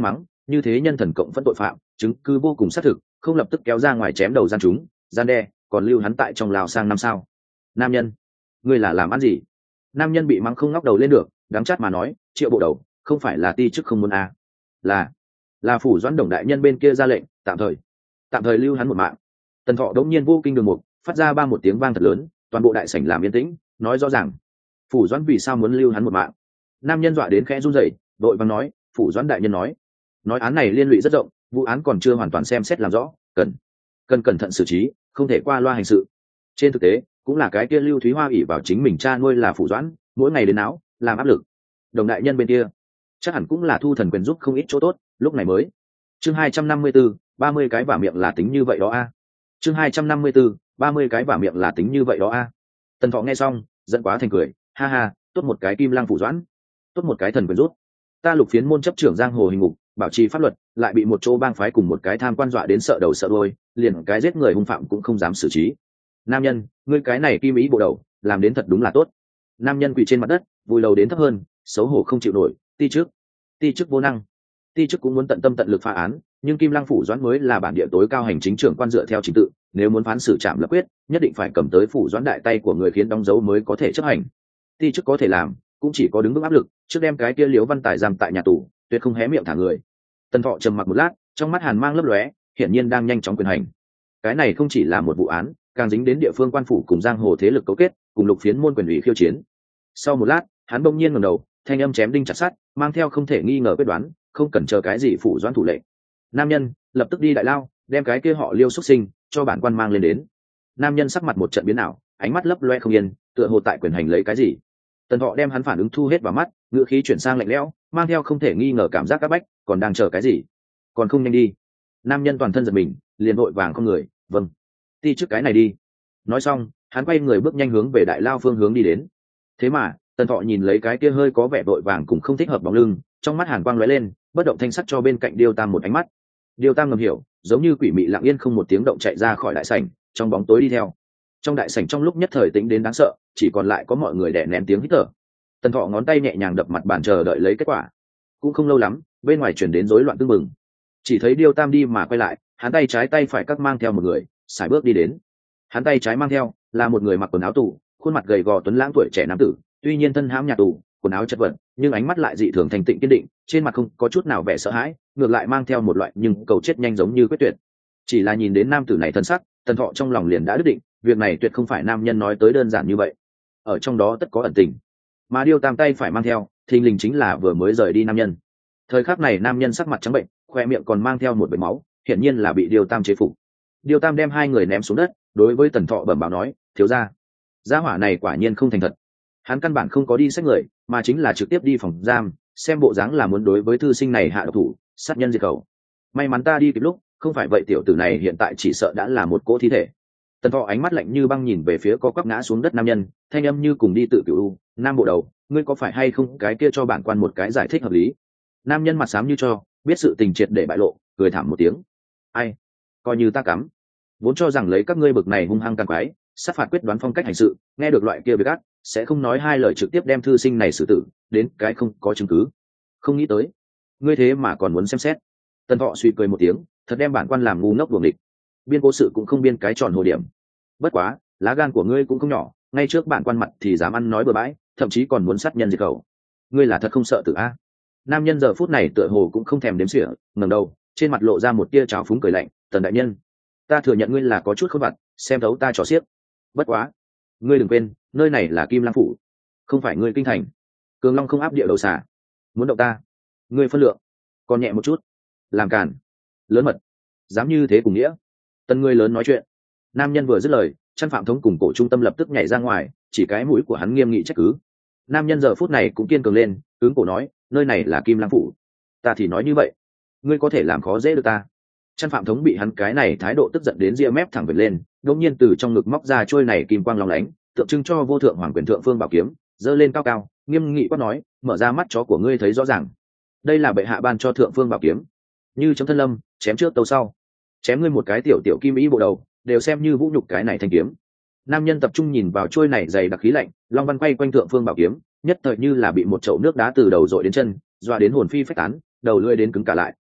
Speaker 1: như thế nhân thần cộng phẫn tội phạm chứng cứ vô cùng xác thực, không lập tức kéo ra ngoài chém đầu gian chúng gian đe, còn lưu hắn tại trong lào sang năm sao? Nam nhân, ngươi là làm ăn gì? Nam nhân bị mắng không ngóc đầu lên được, đáng chát mà nói, Triệu bộ đầu, không phải là ti chức không muốn à. là là phủ doãn đồng đại nhân bên kia ra lệnh tạm thời tạm thời lưu hắn một mạng. Tần Thọ đống nhiên vô kinh đường mục phát ra ba một tiếng vang thật lớn, toàn bộ đại sảnh làm yên tĩnh, nói rõ ràng phủ doãn vì sao muốn lưu hắn một mạng. Nam nhân dọa đến khẽ run rẩy, đội vàng nói, phủ doãn đại nhân nói nói án này liên lụy rất rộng, vụ án còn chưa hoàn toàn xem xét làm rõ, cần cần cẩn thận xử trí, không thể qua loa hành sự. Trên thực tế cũng là cái kia Lưu Thúy Hoa ỷ vào chính mình cha nuôi là phủ doãn, mỗi ngày đến áo làm áp lực. Đồng đại nhân bên kia chắc hẳn cũng là thu thần quyền giúp không ít chỗ tốt, lúc này mới. Chương hai trăm năm mươi tư, ba mươi cái vả miệng là tính như vậy đó a. Chương hai trăm năm mươi tư, ba mươi cái vả miệng là tính như vậy đó a. Tần Thọ nghe xong giận quá thành cười, ha ha, tốt một cái Kim Lăng phủ doãn, tốt một cái thần quyền rút. Ta Lục Phiến môn chấp trưởng giang hồ hình ngục, bảo trì pháp luật, lại bị một chỗ bang phái cùng một cái tham quan dọa đến sợ đầu sợ đuôi, liền cái giết người hung phạm cũng không dám xử trí. Nam nhân, ngươi cái này Kim Ý bộ đầu, làm đến thật đúng là tốt. Nam nhân quỳ trên mặt đất, vùi đầu đến thấp hơn, xấu hổ không chịu nổi, ti chức, ti chức vô năng. Ti chức cũng muốn tận tâm tận lực phá án, nhưng Kim Lăng phủ doãn mới là bản địa tối cao hành chính trưởng quan dựa theo trình tự, nếu muốn phán xử trảm lập quyết, nhất định phải cầm tới phủ doãn đại tay của người khiến đóng dấu mới có thể chấp hành. Ti chức có thể làm, cũng chỉ có đứng vững áp lực, trước đem cái kia Liễu Văn Tài giam tại nhà tù, tuyệt không hé miệng thả người. Tần Thọ trầm mặc một lát, trong mắt hàn mang lấp lóe, hiển nhiên đang nhanh chóng quyền hành. Cái này không chỉ là một vụ án, càng dính đến địa phương quan phủ cùng giang hồ thế lực cấu kết, cùng Lục Phiến môn quyền ủy khiêu chiến. Sau một lát, hắn bỗng nhiên ngẩng đầu, thanh âm chém đinh chặt sắt, mang theo không thể nghi ngờ quyết đoán, không cần chờ cái gì phủ doãn thủ lệnh. Nam nhân, lập tức đi đại lao, đem cái kia họ Liêu xuất sinh cho bản quan mang lên đến. Nam nhân sắc mặt một trận biến ảo, ánh mắt lấp loe không yên, tựa hồ tại quyền hành lấy cái gì. Tần Thọ đem hắn phản ứng thu hết vào mắt, ngữ khí chuyển sang lạnh lẽo, mang theo không thể nghi ngờ cảm giác áp bách, còn đang chờ cái gì? Còn không nhanh đi. Nam nhân toàn thân giật mình, liền vội vàng không người, vâng, ti trước cái này đi. Nói xong, hắn quay người bước nhanh hướng về đại lao phương hướng đi đến. Thế mà Tần Thọ nhìn lấy cái kia hơi có vẻ vội vàng cùng không thích hợp bóng lưng, trong mắt hàn quang lóe lên, bất động thanh sắc cho bên cạnh Điêu Tam một ánh mắt. Điêu Tam ngầm hiểu, giống như quỷ mị lặng yên không một tiếng động chạy ra khỏi đại sảnh, trong bóng tối đi theo. Trong đại sảnh trong lúc nhất thời tĩnh đến đáng sợ, chỉ còn lại có mọi người đè nén tiếng hít thở. Tần Thọ ngón tay nhẹ nhàng đập mặt bàn chờ đợi lấy kết quả. Cũng không lâu lắm, bên ngoài chuyển đến rối loạn tương mừng. Chỉ thấy Điêu Tam đi mà quay lại, hắn tay trái tay phải các mang theo một người, sải bước đi đến. Hắn tay trái mang theo là một người mặc quần áo tù, khuôn mặt gầy gò tuấn lãng tuổi trẻ nam tử, tuy nhiên thân hãm nhà tù, quần áo chật vật, nhưng ánh mắt lại dị thường thành tịnh kiên định, trên mặt không có chút nào vẻ sợ hãi, ngược lại mang theo một loại nhưng cầu chết nhanh giống như quyết tuyệt. Chỉ là nhìn đến nam tử này thân sắc, Tần Thọ trong lòng liền đã quyết định, việc này tuyệt không phải nam nhân nói tới đơn giản như vậy, ở trong đó tất có ẩn tình. Mà Điêu Tam tay phải mang theo, thình lình chính là vừa mới rời đi nam nhân. Thời khắc này nam nhân sắc mặt trắng bệnh, khoe miệng còn mang theo một vệt máu, hiển nhiên là bị Điêu Tam chế phục. Điêu Tam đem hai người ném xuống đất, đối với Tần Thọ bẩm báo nói, thiếu gia, gia hỏa này quả nhiên không thành thật. Hắn căn bản không có đi xét người, mà chính là trực tiếp đi phòng giam, xem bộ dáng là muốn đối với thư sinh này hạ độc thủ, sát nhân diệt khẩu. May mắn ta đi kịp lúc, không phải vậy tiểu tử này hiện tại chỉ sợ đã là một cỗ thi thể. Tần Thọ ánh mắt lạnh như băng nhìn về phía có quắp ngã xuống đất nam nhân, thanh âm như cùng đi tự cửu u, nam bộ đầu, ngươi có phải hay không cái kia cho bản quan một cái giải thích hợp lý. Nam nhân mặt xám như cho, biết sự tình triệt để bại lộ, cười thảm một tiếng. Ai, coi như ta cắm. Vốn cho rằng lấy các ngươi bực này hung hăng càng quái, sát phạt quyết đoán phong cách hành sự, nghe được loại kia việc ác, sẽ không nói hai lời trực tiếp đem thư sinh này xử tử, đến cái không có chứng cứ. Không nghĩ tới, ngươi thế mà còn muốn xem xét. Tần Thọ suy cười một tiếng, thật đem bản quan làm ngu ngốc đuồng địch. Biên cố sự cũng không biên cái tròn hồ điểm. Bất quá, lá gan của ngươi cũng không nhỏ, ngay trước bản quan mặt thì dám ăn nói bừa bãi, thậm chí còn muốn sát nhân diệt khẩu. Ngươi là thật không sợ tử a? Nam nhân giờ phút này tựa hồ cũng không thèm đếm xỉa, ngẩng đầu, trên mặt lộ ra một tia trào phúng cười lạnh, Tần đại nhân, ta thừa nhận ngươi là có chút khôn vặt, xem thấu ta trò xiếc. Bất quá, ngươi đừng quên, nơi này là Kim Lăng phủ, không phải ngươi kinh thành. Cường Long không áp địa đầu xả, muốn động ta, ngươi phân lượng còn nhẹ một chút, làm cản, lớn mật, dám như thế cùng nghĩa. Tần ngươi lớn nói chuyện. Nam nhân vừa dứt lời, Trăn Phạm Thống cùng cổ trung tâm lập tức nhảy ra ngoài, chỉ cái mũi của hắn nghiêm nghị trách cứ. Nam nhân giờ phút này cũng kiên cường lên, hướng cổ nói, nơi này là Kim Lăng phủ, ta thì nói như vậy, ngươi có thể làm khó dễ được ta. Trăn Phạm Thống bị hắn cái này thái độ tức giận đến ria mép thẳng vệt lên, đột nhiên từ trong ngực móc ra trôi này kim quang long lánh, tượng trưng cho vô thượng hoàng quyền thượng phương bảo kiếm, giơ lên cao cao, nghiêm nghị quát nói, mở ra mắt chó của ngươi thấy rõ ràng, đây là bệ hạ ban cho thượng phương bảo kiếm, như chấm thân lâm, chém trước tâu sau, chém ngươi một cái tiểu tiểu kim ý bộ đầu, đều xem như vũ nhục cái này thanh kiếm. Nam nhân tập trung nhìn vào trôi này dày đặc khí lạnh, long văn quay quanh thượng phương bảo kiếm, nhất thời như là bị một chậu nước đá từ đầu dội đến chân, dọa đến hồn phi phách tán, đầu lưỡi đến cứng cả lại,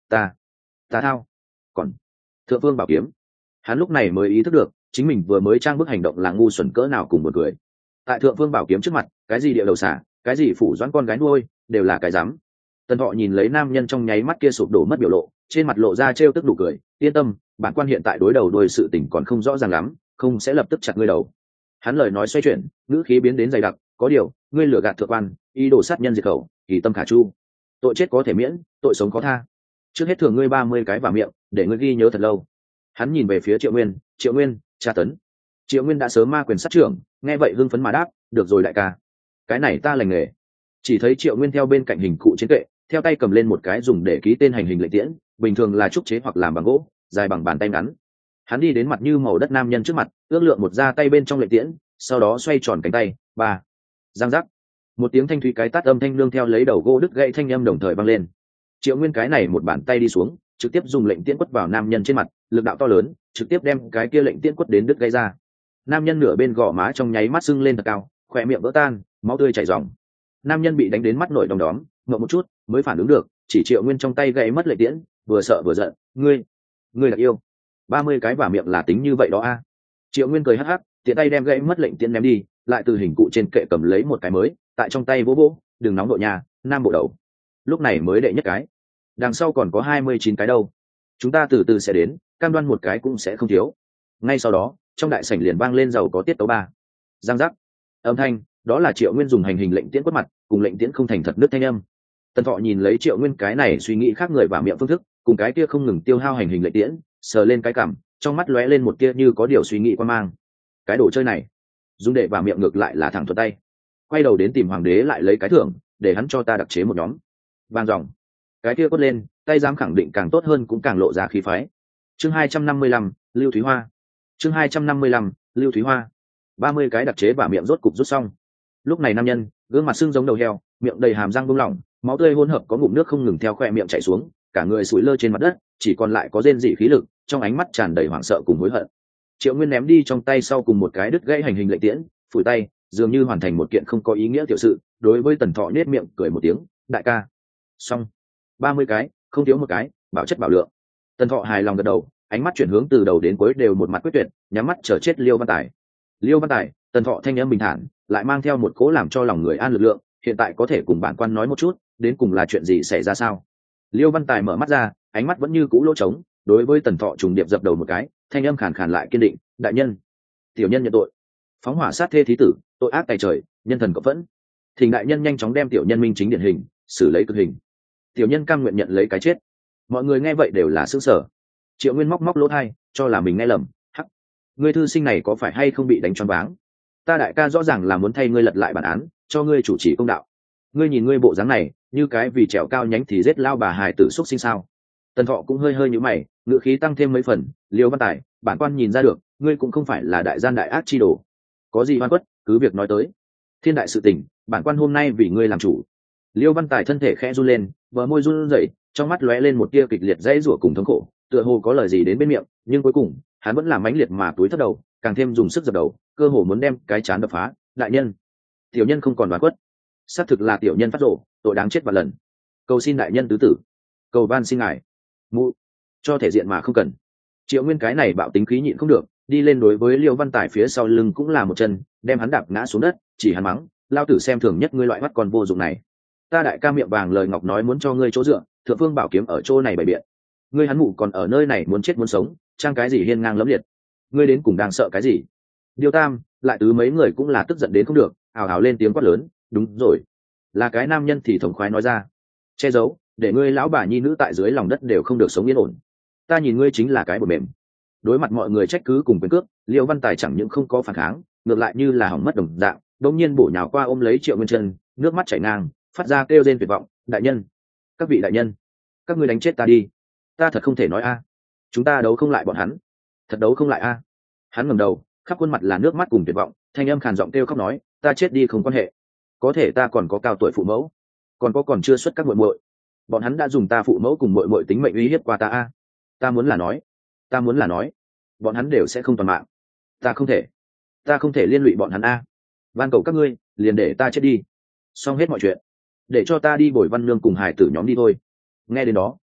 Speaker 1: ta ta thao còn thượng phương bảo kiếm. Hắn lúc này mới ý thức được chính mình vừa mới trang bức hành động là ngu xuẩn cỡ nào cùng một người. Tại thượng phương bảo kiếm trước mặt, cái gì địa đầu xả, cái gì phủ doãn con gái nuôi, đều là cái dám. Tần Thọ nhìn lấy nam nhân trong nháy mắt kia sụp đổ mất biểu lộ, trên mặt lộ ra trêu tức đủ cười. Yên tâm, bản quan hiện tại đối đầu đuôi sự tình còn không rõ ràng lắm, không sẽ lập tức chặt ngươi đầu. Hắn lời nói xoay chuyển, ngữ khí biến đến dày đặc. Có điều, ngươi lừa gạt thượng quan, ý đồ sát nhân diệt khẩu, kỳ tâm khả chu. Tội chết có thể miễn, tội sống có tha. Trước hết thưởng ngươi ba mươi cái vào miệng, để ngươi ghi nhớ thật lâu. Hắn nhìn về phía Triệu Nguyên, Triệu Nguyên, tra tấn. Triệu Nguyên đã sớm ma quyền sát trưởng, nghe vậy hưng phấn mà đáp, được rồi đại ca, cái này ta lành nghề. Chỉ thấy Triệu Nguyên theo bên cạnh hình cụ chiến kệ, theo tay cầm lên một cái dùng để ký tên hành hình lệnh tiễn, bình thường là trúc chế hoặc làm bằng gỗ, dài bằng bàn tay ngắn. Hắn đi đến mặt như màu đất nam nhân trước mặt, ước lượng một ra tay bên trong lệnh tiễn, sau đó xoay tròn cánh tay, ba, giang giác, một tiếng thanh thúy cái tát âm thanh nương theo lấy đầu gỗ đứt gãy thanh âm đồng thời vang lên. Triệu Nguyên cái này một bàn tay đi xuống, trực tiếp dùng lệnh tiễn quất vào nam nhân trên mặt, lực đạo to lớn, trực tiếp đem cái kia lệnh tiễn quất đến đứt gãy ra. Nam nhân nửa bên gò má trong nháy mắt sưng lên thật cao, khỏe miệng vỡ tan, máu tươi chảy ròng. Nam nhân bị đánh đến mắt nổi đom đóm, ngậm một chút mới phản ứng được, chỉ Triệu Nguyên trong tay gãy mất lệnh tiễn, vừa sợ vừa giận, ngươi, ngươi là yêu, ba mươi cái vào miệng là tính như vậy đó a. Triệu Nguyên cười hắc hắc, tiện tay đem gãy mất lệnh tiễn ném đi, lại từ hình cụ trên kệ cầm lấy một cái mới, tại trong tay vỗ vỗ, đừng nóng đội nhà, nam bộ đầu. Lúc này mới đệ nhất cái, đằng sau còn có hai mươi chín cái đâu, chúng ta từ từ sẽ đến, cam đoan một cái cũng sẽ không thiếu. Ngay sau đó, trong đại sảnh liền vang lên giàu có tiết tấu ba, giang giác, âm thanh, đó là Triệu Nguyên dùng hành hình lệnh tiễn quất mặt, cùng lệnh tiễn không thành thật nứt thanh âm. Tần Thọ nhìn lấy Triệu Nguyên cái này suy nghĩ khác người vào miệng phương thức, cùng cái kia không ngừng tiêu hao hành hình lệnh tiễn, sờ lên cái cằm, trong mắt lóe lên một tia như có điều suy nghĩ quan mang. Cái đồ chơi này, dùng để vào miệng ngược lại là thẳng thuận tay. Quay đầu đến tìm hoàng đế lại lấy cái thưởng, để hắn cho ta đặc chế một nhóm. Vang dòng, cái kia quất lên, tay dám khẳng định càng tốt hơn cũng càng lộ ra khí phái. Chương hai trăm năm mươi lăm, Lưu Thúy Hoa. Chương hai trăm năm mươi lăm, Lưu Thúy Hoa. ba mươi cái đặc chế bả miệng rốt cục rút xong. Lúc này nam nhân, gương mặt sưng giống đầu heo, miệng đầy hàm răng bung lỏng, máu tươi hỗn hợp có ngụm nước không ngừng theo khóe miệng chảy xuống, cả người sủi lơ trên mặt đất, chỉ còn lại có rên rỉ khí lực, trong ánh mắt tràn đầy hoảng sợ cùng hối hận. Triệu Nguyên ném đi trong tay sau cùng một cái đứt gãy hành hình lệnh tiễn, phủi tay, dường như hoàn thành một kiện không có ý nghĩa tiểu sự, đối với Tần Thọ nhếch miệng cười một tiếng, đại ca. Xong, ba mươi cái, không thiếu một cái, bảo chất bảo lượng. Tần Thọ hài lòng gật đầu, ánh mắt chuyển hướng từ đầu đến cuối đều một mặt quyết tuyệt, nhắm mắt chờ chết Liêu Văn Tài. Liêu Văn Tài, Tần Thọ thanh âm bình thản, lại mang theo một cố làm cho lòng người an lực lượng, hiện tại có thể cùng bản quan nói một chút, đến cùng là chuyện gì xảy ra sao? Liêu Văn Tài mở mắt ra, ánh mắt vẫn như cũ lỗ trống, đối với Tần Thọ trùng điệp dập đầu một cái, thanh âm khàn khàn lại kiên định, đại nhân, tiểu nhân nhận tội, phóng hỏa sát thê thí tử, tội ác tày trời, nhân thần cộng phẫn. Thỉnh đại nhân nhanh chóng đem tiểu nhân minh chính điển hình, xử lấy cực hình. Tiểu nhân cam nguyện nhận lấy cái chết. Mọi người nghe vậy đều là sững sờ. Triệu Nguyên móc móc lỗ tai, cho là mình nghe lầm, hắc, ngươi thư sinh này có phải hay không bị đánh choáng váng? Ta đại ca rõ ràng là muốn thay ngươi lật lại bản án, cho ngươi chủ trì công đạo. Ngươi nhìn ngươi bộ dáng này, như cái vì trèo cao nhánh thì giết lao bà hài tử xúc sinh sao? Tần Thọ cũng hơi hơi nhíu mày, ngữ khí tăng thêm mấy phần, Liêu Văn Tài, bản quan nhìn ra được, ngươi cũng không phải là đại gian đại ác chi đồ. Có gì oan khuất, cứ việc nói tới. Thiên đại sự tình, bản quan hôm nay vì ngươi làm chủ. Liêu Văn Tài thân thể khẽ run lên, bờ môi run rẩy, trong mắt lóe lên một tia kịch liệt dãy rủa cùng thống khổ, tựa hồ có lời gì đến bên miệng, nhưng cuối cùng, hắn vẫn làm mãnh liệt mà túi thấp đầu, càng thêm dùng sức dập đầu, cơ hồ muốn đem cái chán đập phá. Đại nhân, tiểu nhân không còn đoán quất, xác thực là tiểu nhân phát rồ, tội đáng chết vạn lần. Cầu xin đại nhân tứ tử, cầu van xin ngài, mụ, cho thể diện mà không cần. Triệu Nguyên cái này bạo tính khí nhịn không được, đi lên đối với Liêu Văn Tài phía sau lưng cũng là một chân, đem hắn đạp ngã xuống đất, chỉ hắn mắng, lao tử xem thường nhất ngươi loại mắt con vô dụng này. Ta đại ca miệng vàng lời ngọc nói muốn cho ngươi chỗ dựa, thượng phương bảo kiếm ở chỗ này bày biện, ngươi hắn mụ còn ở nơi này muốn chết muốn sống, trang cái gì hiên ngang lẫm liệt, ngươi đến cùng đang sợ cái gì? Điêu Tam, lại tứ mấy người cũng là tức giận đến không được, ào ào lên tiếng quát lớn, đúng rồi, là cái nam nhân thì thống khoái nói ra, che giấu, để ngươi lão bà nhi nữ tại dưới lòng đất đều không được sống yên ổn. Ta nhìn ngươi chính là cái bột mềm. Đối mặt mọi người trách cứ cùng quyền cước, Liêu Văn Tài chẳng những không có phản kháng, ngược lại như là hỏng mất đồng dạng, đống nhiên bổ nhào qua ôm lấy Triệu Nguyên chân, nước mắt chảy ngang, phát ra kêu rên tuyệt vọng, đại nhân, các vị đại nhân, các ngươi đánh chết ta đi, ta thật không thể nói a, chúng ta đấu không lại bọn hắn, thật đấu không lại a. Hắn ngẩng đầu, khắp khuôn mặt là nước mắt cùng tuyệt vọng, thanh âm khàn giọng kêu khóc nói, ta chết đi không quan hệ, có thể ta còn có cao tuổi phụ mẫu, còn có còn chưa xuất các muội muội, bọn hắn đã dùng ta phụ mẫu cùng muội muội tính mệnh uy hiếp qua ta a, ta muốn là nói, ta muốn là nói, bọn hắn đều sẽ không toàn mạng, ta không thể, ta không thể liên lụy bọn hắn a, van cầu các ngươi, liền để ta chết đi, xong hết mọi chuyện, để cho ta đi bồi văn nương cùng hải tử nhóm đi thôi. Nghe đến đó,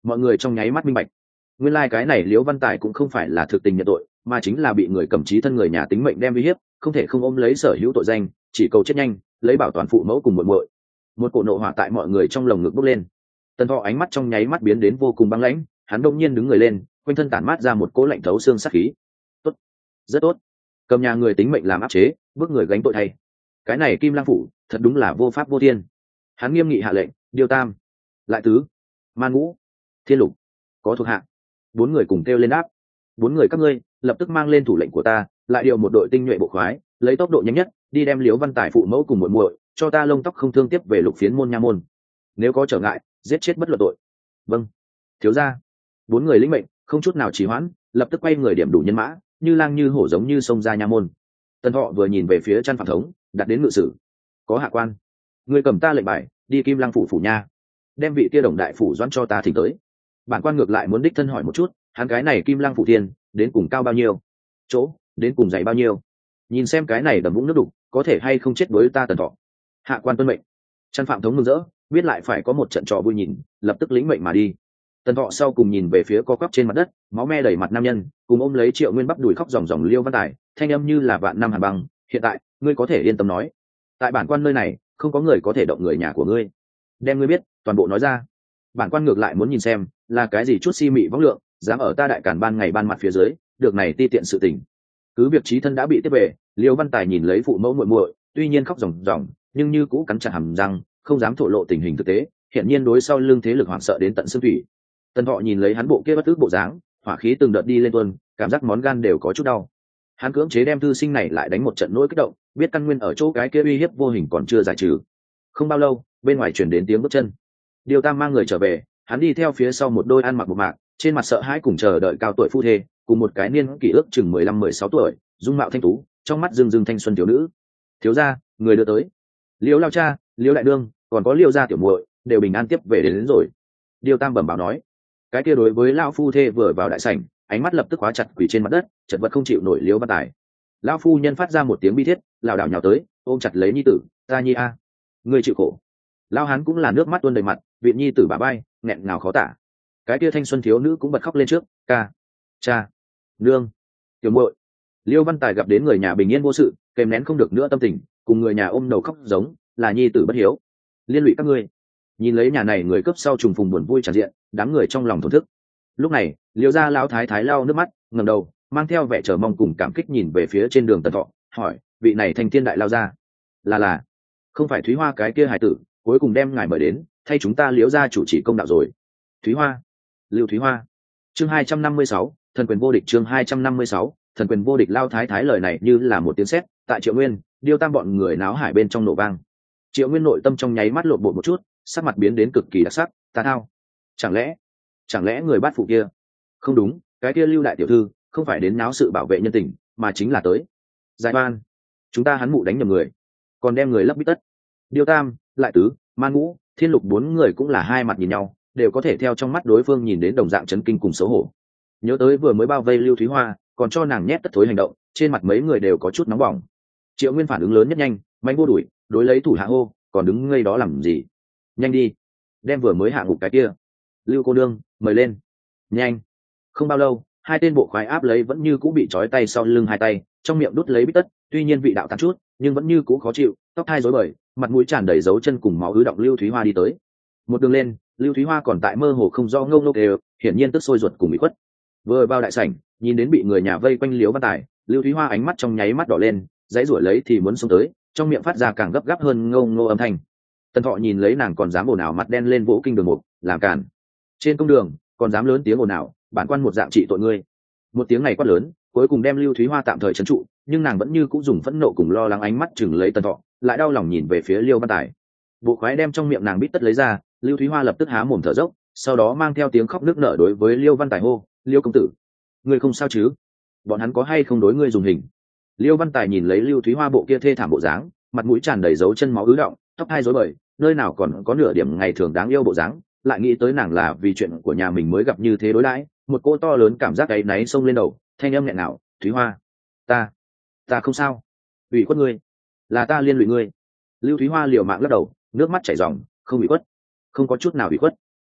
Speaker 1: mọi người trong nháy mắt minh bạch, nguyên lai、like、cái này liễu văn tài cũng không phải là thực tình nhận tội, mà chính là bị người cầm trí thân người nhà tính mệnh đem uy hiếp, không thể không ôm lấy sở hữu tội danh, chỉ cầu chết nhanh, lấy bảo toàn phụ mẫu cùng muội muội. Một cổ nộ hỏa tại mọi người trong lồng ngực bốc lên. Tần Thọ ánh mắt trong nháy mắt biến đến vô cùng băng lãnh, hắn đông nhiên đứng người lên, quanh thân tản mát ra một cỗ lạnh thấu xương sát khí. Tốt, rất tốt, cầm nhà người tính mệnh làm áp chế, bước người gánh tội thay. Cái này Kim Lang phủ thật đúng là vô pháp vô thiên. Hắn nghiêm nghị hạ lệnh, điều tam, lại tứ, man ngũ, thiên lục, có thuộc hạ. Bốn người cùng kêu lên đáp. Bốn người các ngươi lập tức mang lên thủ lệnh của ta, lại điều một đội tinh nhuệ bộ khoái, lấy tốc độ nhanh nhất đi đem Liễu Văn Tài phụ mẫu cùng muội muội cho ta lông tóc không thương tiếp về Lục Phiến môn nha môn. Nếu có trở ngại, giết chết bất luận tội. Vâng, thiếu gia. Bốn người lĩnh mệnh, không chút nào trì hoãn, lập tức quay người điểm đủ nhân mã, như lang như hổ giống như xông ra nha môn. Tần Thọ vừa nhìn về phía Trăn Phạm Thống, đặt đến ngự sử. Có hạ quan, người cầm ta lệnh bài, đi Kim Lang phủ phủ nha, đem vị kia đồng đại phủ doãn cho ta thỉnh tới. Bản quan ngược lại muốn đích thân hỏi một chút, hắn cái này Kim Lang phủ thiên đến cùng cao bao nhiêu, chỗ đến cùng dày bao nhiêu, nhìn xem cái này đầm vũng nước đục có thể hay không chết với ta. Tần Thọ hạ quan tuân mệnh. Trăn Phạm Thống mừng rỡ, biết lại phải có một trận trò vui nhìn, lập tức lĩnh mệnh mà đi. Tần Thọ sau cùng nhìn về phía co quắp trên mặt đất, máu me đầy mặt nam nhân, cùng ôm lấy Triệu Nguyên bắp đùi khóc ròng ròng Liêu Văn Tài, thanh âm như là vạn năm hàn băng. Hiện tại ngươi có thể yên tâm nói, tại bản quan nơi này không có người có thể động người nhà của ngươi, đem ngươi biết toàn bộ nói ra. Bản quan ngược lại muốn nhìn xem là cái gì chút si mị võng lượng, dám ở ta đại cản ban ngày ban mặt phía dưới được này ti tiện sự tình. Cứ việc chí thân đã bị tiếp về, Liêu Văn Tài nhìn lấy phụ mẫu muội muội, tuy nhiên khóc ròng ròng, nhưng như cũ cắn chặt hàm răng, không dám thổ lộ tình hình thực tế, hiện nhiên đối sau lưng thế lực hoảng sợ đến tận xương thủy. Tần Thọ nhìn lấy hắn bộ kia bất tức bộ dáng, hỏa khí từng đợt đi lên tuôn, cảm giác món gan đều có chút đau. Hắn cưỡng chế đem thư sinh này lại đánh một trận nỗi kích động, biết căn nguyên ở chỗ cái kia uy hiếp vô hình còn chưa giải trừ. Không bao lâu, bên ngoài truyền đến tiếng bước chân. Điều Tam mang người trở về, hắn đi theo phía sau một đôi ăn mặc một mạc, trên mặt sợ hãi cùng chờ đợi cao tuổi phu thê, cùng một cái niên kỷ ước chừng mười lăm mười sáu tuổi, dung mạo thanh tú, trong mắt rưng rưng thanh xuân thiếu nữ. Thiếu gia, người đưa tới. Liễu lao cha, Liễu đại đương, còn có Liễu gia tiểu muội, đều bình an tiếp về đến, đến rồi. Điều Tam bẩm báo nói. Cái kia đối với lão phu thê vừa vào đại sảnh, ánh mắt lập tức khóa chặt quỳ trên mặt đất, chật vật không chịu nổi Liễu Văn Tài. Lão phu nhân phát ra một tiếng bi thiết, lảo đảo nhào tới, ôm chặt lấy nhi tử. Ta nhi a, người chịu khổ. Lão hắn cũng là nước mắt tuôn đầy mặt, viện nhi tử bả bay, nghẹn ngào khó tả. Cái kia thanh xuân thiếu nữ cũng bật khóc lên trước. Ca, cha, nương, tiểu muội. Liễu Văn Tài gặp đến người nhà bình yên vô sự, kèm nén không được nữa tâm tình, cùng người nhà ôm đầu khóc giống là nhi tử bất hiếu, liên lụy các ngươi. Nhìn lấy nhà này người cấp sau trùng phùng buồn vui tràn diện, đám người trong lòng thổn thức. Lúc này Liễu gia lão thái thái lau nước mắt, ngẩng đầu mang theo vẻ chờ mong cùng cảm kích nhìn về phía trên đường Tần Thọ, hỏi vị này thanh thiên đại lao ra là là không phải Thúy Hoa cái kia hải tử cuối cùng đem ngài mời đến thay chúng ta Liễu gia chủ trì công đạo rồi? Thúy Hoa, Lưu Thúy Hoa. Chương hai trăm năm mươi sáu, thần quyền vô địch. Chương hai trăm năm mươi sáu, thần quyền vô địch. Lao thái thái lời này như là một tiếng sét, tại Triệu Nguyên, Điêu Tam bọn người náo hải bên trong nổ vang. Triệu Nguyên nội tâm trong nháy mắt lộn bộ một chút, sắc mặt biến đến cực kỳ đặc sắc. Ta thao, chẳng lẽ chẳng lẽ người bát phụ kia? Không đúng, cái kia Lưu đại tiểu thư không phải đến náo sự bảo vệ nhân tình, mà chính là tới giải ban. Chúng ta hắn mụ đánh nhầm người, còn đem người lấp bít tất. Điêu Tam, lại tứ, man ngũ, thiên lục bốn người cũng là hai mặt nhìn nhau, đều có thể theo trong mắt đối phương nhìn đến đồng dạng chấn kinh cùng xấu hổ. Nhớ tới vừa mới bao vây Lưu Thúy Hoa, còn cho nàng nhét tất thối hành động, trên mặt mấy người đều có chút nóng bỏng. Triệu Nguyên phản ứng lớn nhất nhanh, mạnh vô đuổi, đối lấy thủ hạ hô, còn đứng ngây đó làm gì? Nhanh đi, đem vừa mới hạ ngục cái kia Lưu cô nương mời lên. Nhanh. Không bao lâu, hai tên bộ khoái áp lấy vẫn như cũ bị trói tay sau lưng hai tay, trong miệng đút lấy bít tất, tuy nhiên vị đạo tàn chút, nhưng vẫn như cũ khó chịu, tóc hai rối bời, mặt mũi tràn đầy dấu chân cùng máu ứ động Lưu Thúy Hoa đi tới. Một đường lên, Lưu Thúy Hoa còn tại mơ hồ không do ngâu ngâu đều, hiển nhiên tức sôi ruột cùng bị khuất. Vừa vào đại sảnh, nhìn đến bị người nhà vây quanh Liễu Văn Tài, Lưu Thúy Hoa ánh mắt trong nháy mắt đỏ lên, dãy rủa lấy thì muốn xông tới, trong miệng phát ra càng gấp gáp hơn ngâu ngô âm thanh. Tần Thọ nhìn lấy nàng còn dám ồn ào, mặt đen lên vỗ kinh đường mục, làm cản. Trên công đường, còn dám lớn tiếng ồn ào, bản quan một dạng trị tội ngươi. Một tiếng này quát lớn, cuối cùng đem Lưu Thúy Hoa tạm thời trấn trụ, nhưng nàng vẫn như cũ dùng phẫn nộ cùng lo lắng ánh mắt chừng lấy Tần Thọ, lại đau lòng nhìn về phía Liêu Văn Tài. Bộ khoái đem trong miệng nàng bít tất lấy ra, Lưu Thúy Hoa lập tức há mồm thở dốc, sau đó mang theo tiếng khóc nức nở đối với Liêu Văn Tài hô, Liêu công tử, ngươi không sao chứ? Bọn hắn có hay không đối ngươi dùng hình? Liêu Văn Tài nhìn lấy Lưu Thúy Hoa bộ kia thê thảm bộ dáng, mặt mũi tràn đầy dấu chân máu ứ động, tóc hai rối bời, nơi nào còn có nửa điểm ngày thường đáng yêu bộ dáng, lại nghĩ tới nàng là vì chuyện của nhà mình mới gặp như thế đối đãi, một cô to lớn cảm giác áy náy xông lên đầu, thanh âm nghẹn ngào, Thúy Hoa, ta, ta không sao, ủy khuất ngươi, là ta liên lụy ngươi. Lưu Thúy Hoa liều mạng lắc đầu, nước mắt chảy ròng, không ủy khuất, không có chút nào ủy khuất.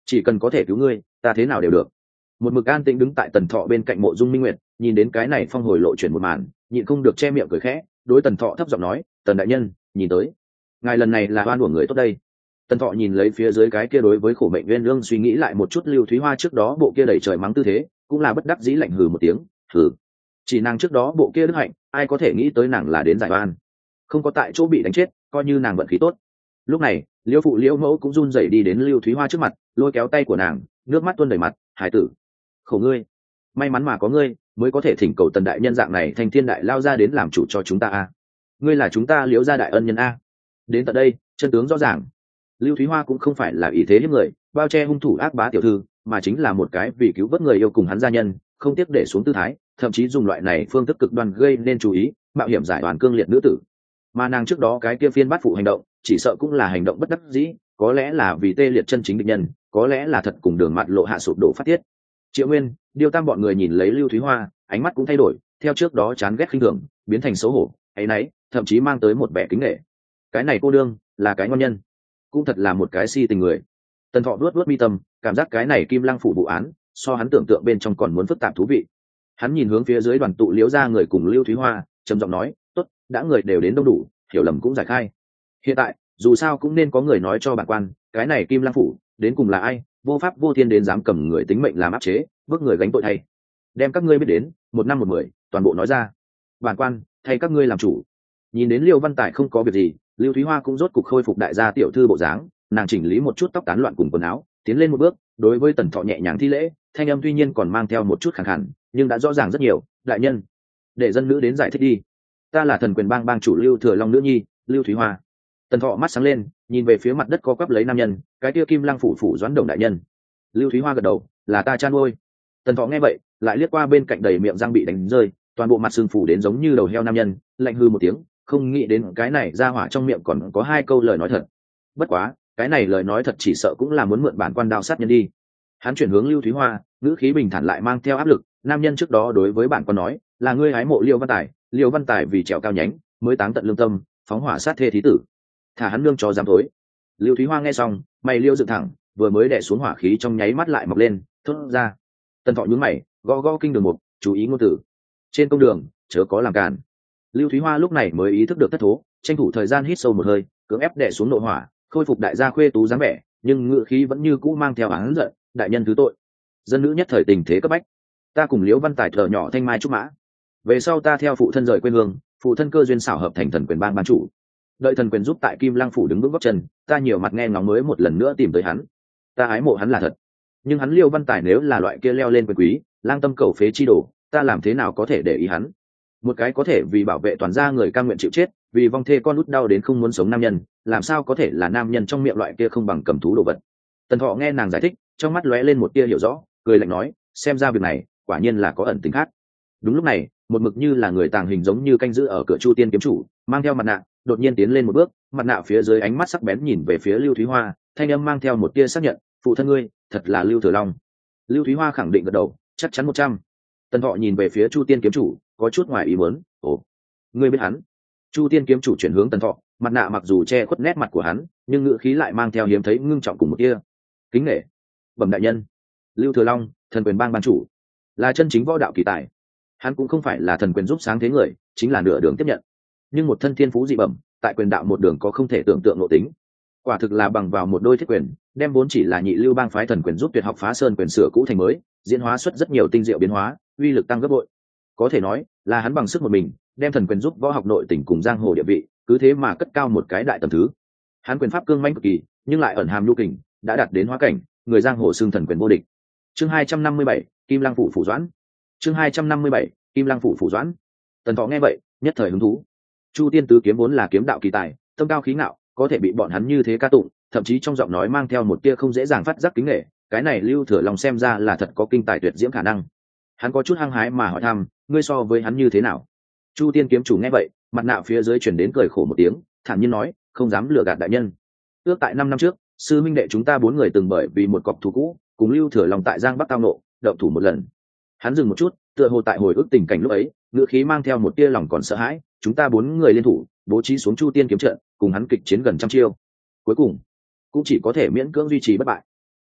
Speaker 1: chỉ cần có thể cứu ngươi ta thế nào đều được. Một mực an tĩnh đứng tại Tần Thọ bên cạnh Mộ Dung Minh Nguyệt nhìn đến cái này phong hồi lộ chuyển một màn, nhịn không được che miệng cười khẽ, đối Tần Thọ thấp giọng nói, Tần đại nhân nhìn tới ngài lần này là oan uổng người tốt đây. Tần Thọ nhìn lấy phía dưới cái kia đối với khổ mệnh Uyên Ương suy nghĩ lại một chút Lưu Thúy Hoa trước đó bộ kia đẩy trời mắng tư thế, cũng là bất đắc dĩ lạnh hừ một tiếng, hừ. Chỉ nàng trước đó bộ kia đức hạnh, ai có thể nghĩ tới nàng là đến giải oan. Không có tại chỗ bị đánh chết, coi như nàng vận khí tốt. Lúc này, Liễu phụ Liễu mẫu cũng run rẩy đi đến Lưu Thúy Hoa trước mặt, lôi kéo tay của nàng, nước mắt tuôn đầy mặt, "Hải tử, khổ ngươi, may mắn mà có ngươi, mới có thể thỉnh cầu Tần đại nhân dạng này thành thiên đại lao ra đến làm chủ cho chúng ta a. Ngươi là chúng ta Liễu gia đại ân nhân a." Đến tận đây, chân tướng rõ ràng. Lưu Thúy Hoa cũng không phải là ý thế hiếp người, bao che hung thủ ác bá tiểu thư, mà chính là một cái vì cứu vớt người yêu cùng hắn gia nhân, không tiếc để xuống tư thái, thậm chí dùng loại này phương thức cực đoan gây nên chú ý, mạo hiểm giải đoàn cương liệt nữ tử. Mà nàng trước đó cái kia phiên bát phụ hành động, chỉ sợ cũng là hành động bất đắc dĩ, có lẽ là vì tê liệt chân chính địch nhân, có lẽ là thật cùng đường mặt lộ hạ sụp đổ phát tiết. Triệu Nguyên, Điêu Tam bọn người nhìn lấy Lưu Thúy Hoa, ánh mắt cũng thay đổi, theo trước đó chán ghét khinh thường, biến thành xấu hổ, ấy nấy, thậm chí mang tới một vẻ kính nể. Cái này cô đương, là cái ngon nhân, cũng thật là một cái si tình người. Tần Thọ vuốt vuốt mi tâm, cảm giác cái này Kim Lăng phủ vụ án, so hắn tưởng tượng bên trong còn muốn phức tạp thú vị. Hắn nhìn hướng phía dưới đoàn tụ Liễu gia người cùng Lưu Thúy Hoa, trầm giọng nói, "Tốt, đã người đều đến đông đủ, hiểu lầm cũng giải khai. Hiện tại, dù sao cũng nên có người nói cho bản quan, cái này Kim Lăng phủ đến cùng là ai, vô pháp vô thiên đến dám cầm người tính mệnh làm áp chế, bước người gánh tội thay. Đem các ngươi biết đến, một năm một mười, toàn bộ nói ra. Bản quan, thay các ngươi làm chủ." Nhìn đến Liêu Văn Tài không có việc gì, Lưu Thúy Hoa cũng rốt cục khôi phục đại gia tiểu thư bộ dáng, nàng chỉnh lý một chút tóc tán loạn cùng quần áo, tiến lên một bước, đối với Tần Thọ nhẹ nhàng thi lễ, thanh âm tuy nhiên còn mang theo một chút khàn khàn, nhưng đã rõ ràng rất nhiều, "Đại nhân, để dân nữ đến giải thích đi. Ta là Thần Quyền Bang bang chủ Lưu Thừa Long nữ nhi, Lưu Thúy Hoa." Tần Thọ mắt sáng lên, nhìn về phía mặt đất co quắp lấy nam nhân, cái kia Kim Lăng phủ phủ Doãn Đồng đại nhân. Lưu Thúy Hoa gật đầu, "Là ta cha nuôi." Tần Thọ nghe vậy, lại liếc qua bên cạnh đầy miệng răng bị đánh rơi, toàn bộ mặt sưng phủ đến giống như đầu heo nam nhân, lạnh hư một tiếng, không nghĩ đến cái này ra hỏa trong miệng còn có hai câu lời nói thật. Bất quá, cái này lời nói thật chỉ sợ cũng là muốn mượn bản quan đao sát nhân đi. Hắn chuyển hướng Lưu Thúy Hoa, ngữ khí bình thản lại mang theo áp lực, "Nam nhân trước đó đối với bản quan nói, là ngươi hái mộ Liêu Văn Tài, Liêu Văn Tài vì trèo cao nhánh, mới táng tận lương tâm, phóng hỏa sát thê thí tử. Thả hắn nương cho dám thối." Lưu Thúy Hoa nghe xong, mày liêu dựng thẳng, vừa mới đè xuống hỏa khí trong nháy mắt lại mọc lên, thốt ra. Tần Thọ nhướng mày, gõ gõ kinh đường mục, chú ý ngôn từ. "Trên công đường, chớ có làm cản." Lưu Thúy Hoa lúc này mới ý thức được thất thố, tranh thủ thời gian hít sâu một hơi, cưỡng ép đè xuống nội hỏa, khôi phục đại gia khuê tú dáng vẻ, nhưng ngữ khí vẫn như cũ mang theo oán giận, "Đại nhân thứ tội. Dân nữ nhất thời tình thế cấp bách, ta cùng Liễu Văn Tài thở nhỏ thanh mai trúc mã, về sau ta theo phụ thân rời quê hương, phụ thân cơ duyên xảo hợp thành Thần Quyền Bang ban chủ, đợi Thần Quyền giúp tại Kim Lăng phủ đứng vững gót chân, ta nhiều mặt nghe ngóng mới một lần nữa tìm tới hắn. Ta ái mộ hắn là thật, nhưng hắn Liêu Văn Tài nếu là loại kia leo lên quyền quý, lang tâm cầu phế chi đồ, ta làm thế nào có thể để ý hắn? Một cái có thể vì bảo vệ toàn gia người cam nguyện chịu chết, vì vong thê con út đau đến không muốn sống nam nhân, làm sao có thể là nam nhân trong miệng loại kia không bằng cầm thú đồ vật?" Tần Thọ nghe nàng giải thích, trong mắt lóe lên một tia hiểu rõ, cười lạnh nói, "Xem ra việc này quả nhiên là có ẩn tình khác." Đúng lúc này, một mực như là người tàng hình giống như canh giữ ở cửa Chu Tiên kiếm chủ, mang theo mặt nạ, đột nhiên tiến lên một bước, mặt nạ phía dưới ánh mắt sắc bén nhìn về phía Lưu Thúy Hoa, thanh âm mang theo một tia xác nhận, "Phụ thân ngươi, thật là Lưu Thừa Long." Lưu Thúy Hoa khẳng định gật đầu, chắc chắn một trăm. Tần Thọ nhìn về phía Chu Tiên kiếm chủ, có chút ngoài ý muốn, "Ồ, ngươi biết hắn?" Chu Tiên kiếm chủ chuyển hướng Tần Thọ, mặt nạ mặc dù che khuất nét mặt của hắn, nhưng ngữ khí lại mang theo hiếm thấy ngưng trọng cùng một tia kính nể. "Bẩm đại nhân, Lưu Thừa Long, Thần Quyền Bang ban chủ, là chân chính võ đạo kỳ tài. Hắn cũng không phải là thần quyền giúp sáng thế người, chính là nửa đường tiếp nhận. Nhưng một thân thiên phú dị bẩm, tại quyền đạo một đường có không thể tưởng tượng nội tính. Quả thực là bằng vào một đôi thiết quyền, đem vốn chỉ là nhị lưu bang phái thần quyền giúp tuyệt học phá sơn quyền sửa cũ thành mới, diễn hóa xuất rất nhiều tinh diệu biến hóa, uy lực tăng gấp bội. Có thể nói, là hắn bằng sức một mình, đem thần quyền giúp võ học nội tình cùng giang hồ địa vị, cứ thế mà cất cao một cái đại tầm thứ. Hắn quyền pháp cương mãnh cực kỳ, nhưng lại ẩn hàm nhu kình, đã đạt đến hóa cảnh, người giang hồ xưng thần quyền vô địch." Chương hai trăm năm mươi bảy, Kim Lăng phủ phủ Doãn. Chương hai trăm năm mươi bảy, Kim Lăng phủ phủ Doãn. Tần Thọ nghe vậy, nhất thời hứng thú. Chu Tiên tứ kiếm vốn là kiếm đạo kỳ tài, tâm cao khí ngạo, có thể bị bọn hắn như thế ca tụng, thậm chí trong giọng nói mang theo một tia không dễ dàng phát giác kính nể, cái này Lưu Thừa Long xem ra là thật có kinh tài tuyệt diễm khả năng. Hắn có chút hăng hái mà hỏi thăm, "Ngươi so với hắn như thế nào?" Chu Tiên kiếm chủ nghe vậy, mặt nạ phía dưới truyền đến cười khổ một tiếng, thản nhiên nói, "Không dám lừa gạt đại nhân. Ước tại năm năm trước, sư minh đệ chúng ta bốn người từng bởi vì một cọc thù cũ, cùng Lưu Thừa Long tại Giang Bắc tao nộ, động thủ một lần." Hắn dừng một chút, tựa hồ tại hồi ức tình cảnh lúc ấy, ngữ khí mang theo một tia lòng còn sợ hãi, "Chúng ta bốn người liên thủ, bố trí xuống Chu Tiên kiếm trận, cùng hắn kịch chiến gần trăm chiêu. Cuối cùng, cũng chỉ có thể miễn cưỡng duy trì bất bại."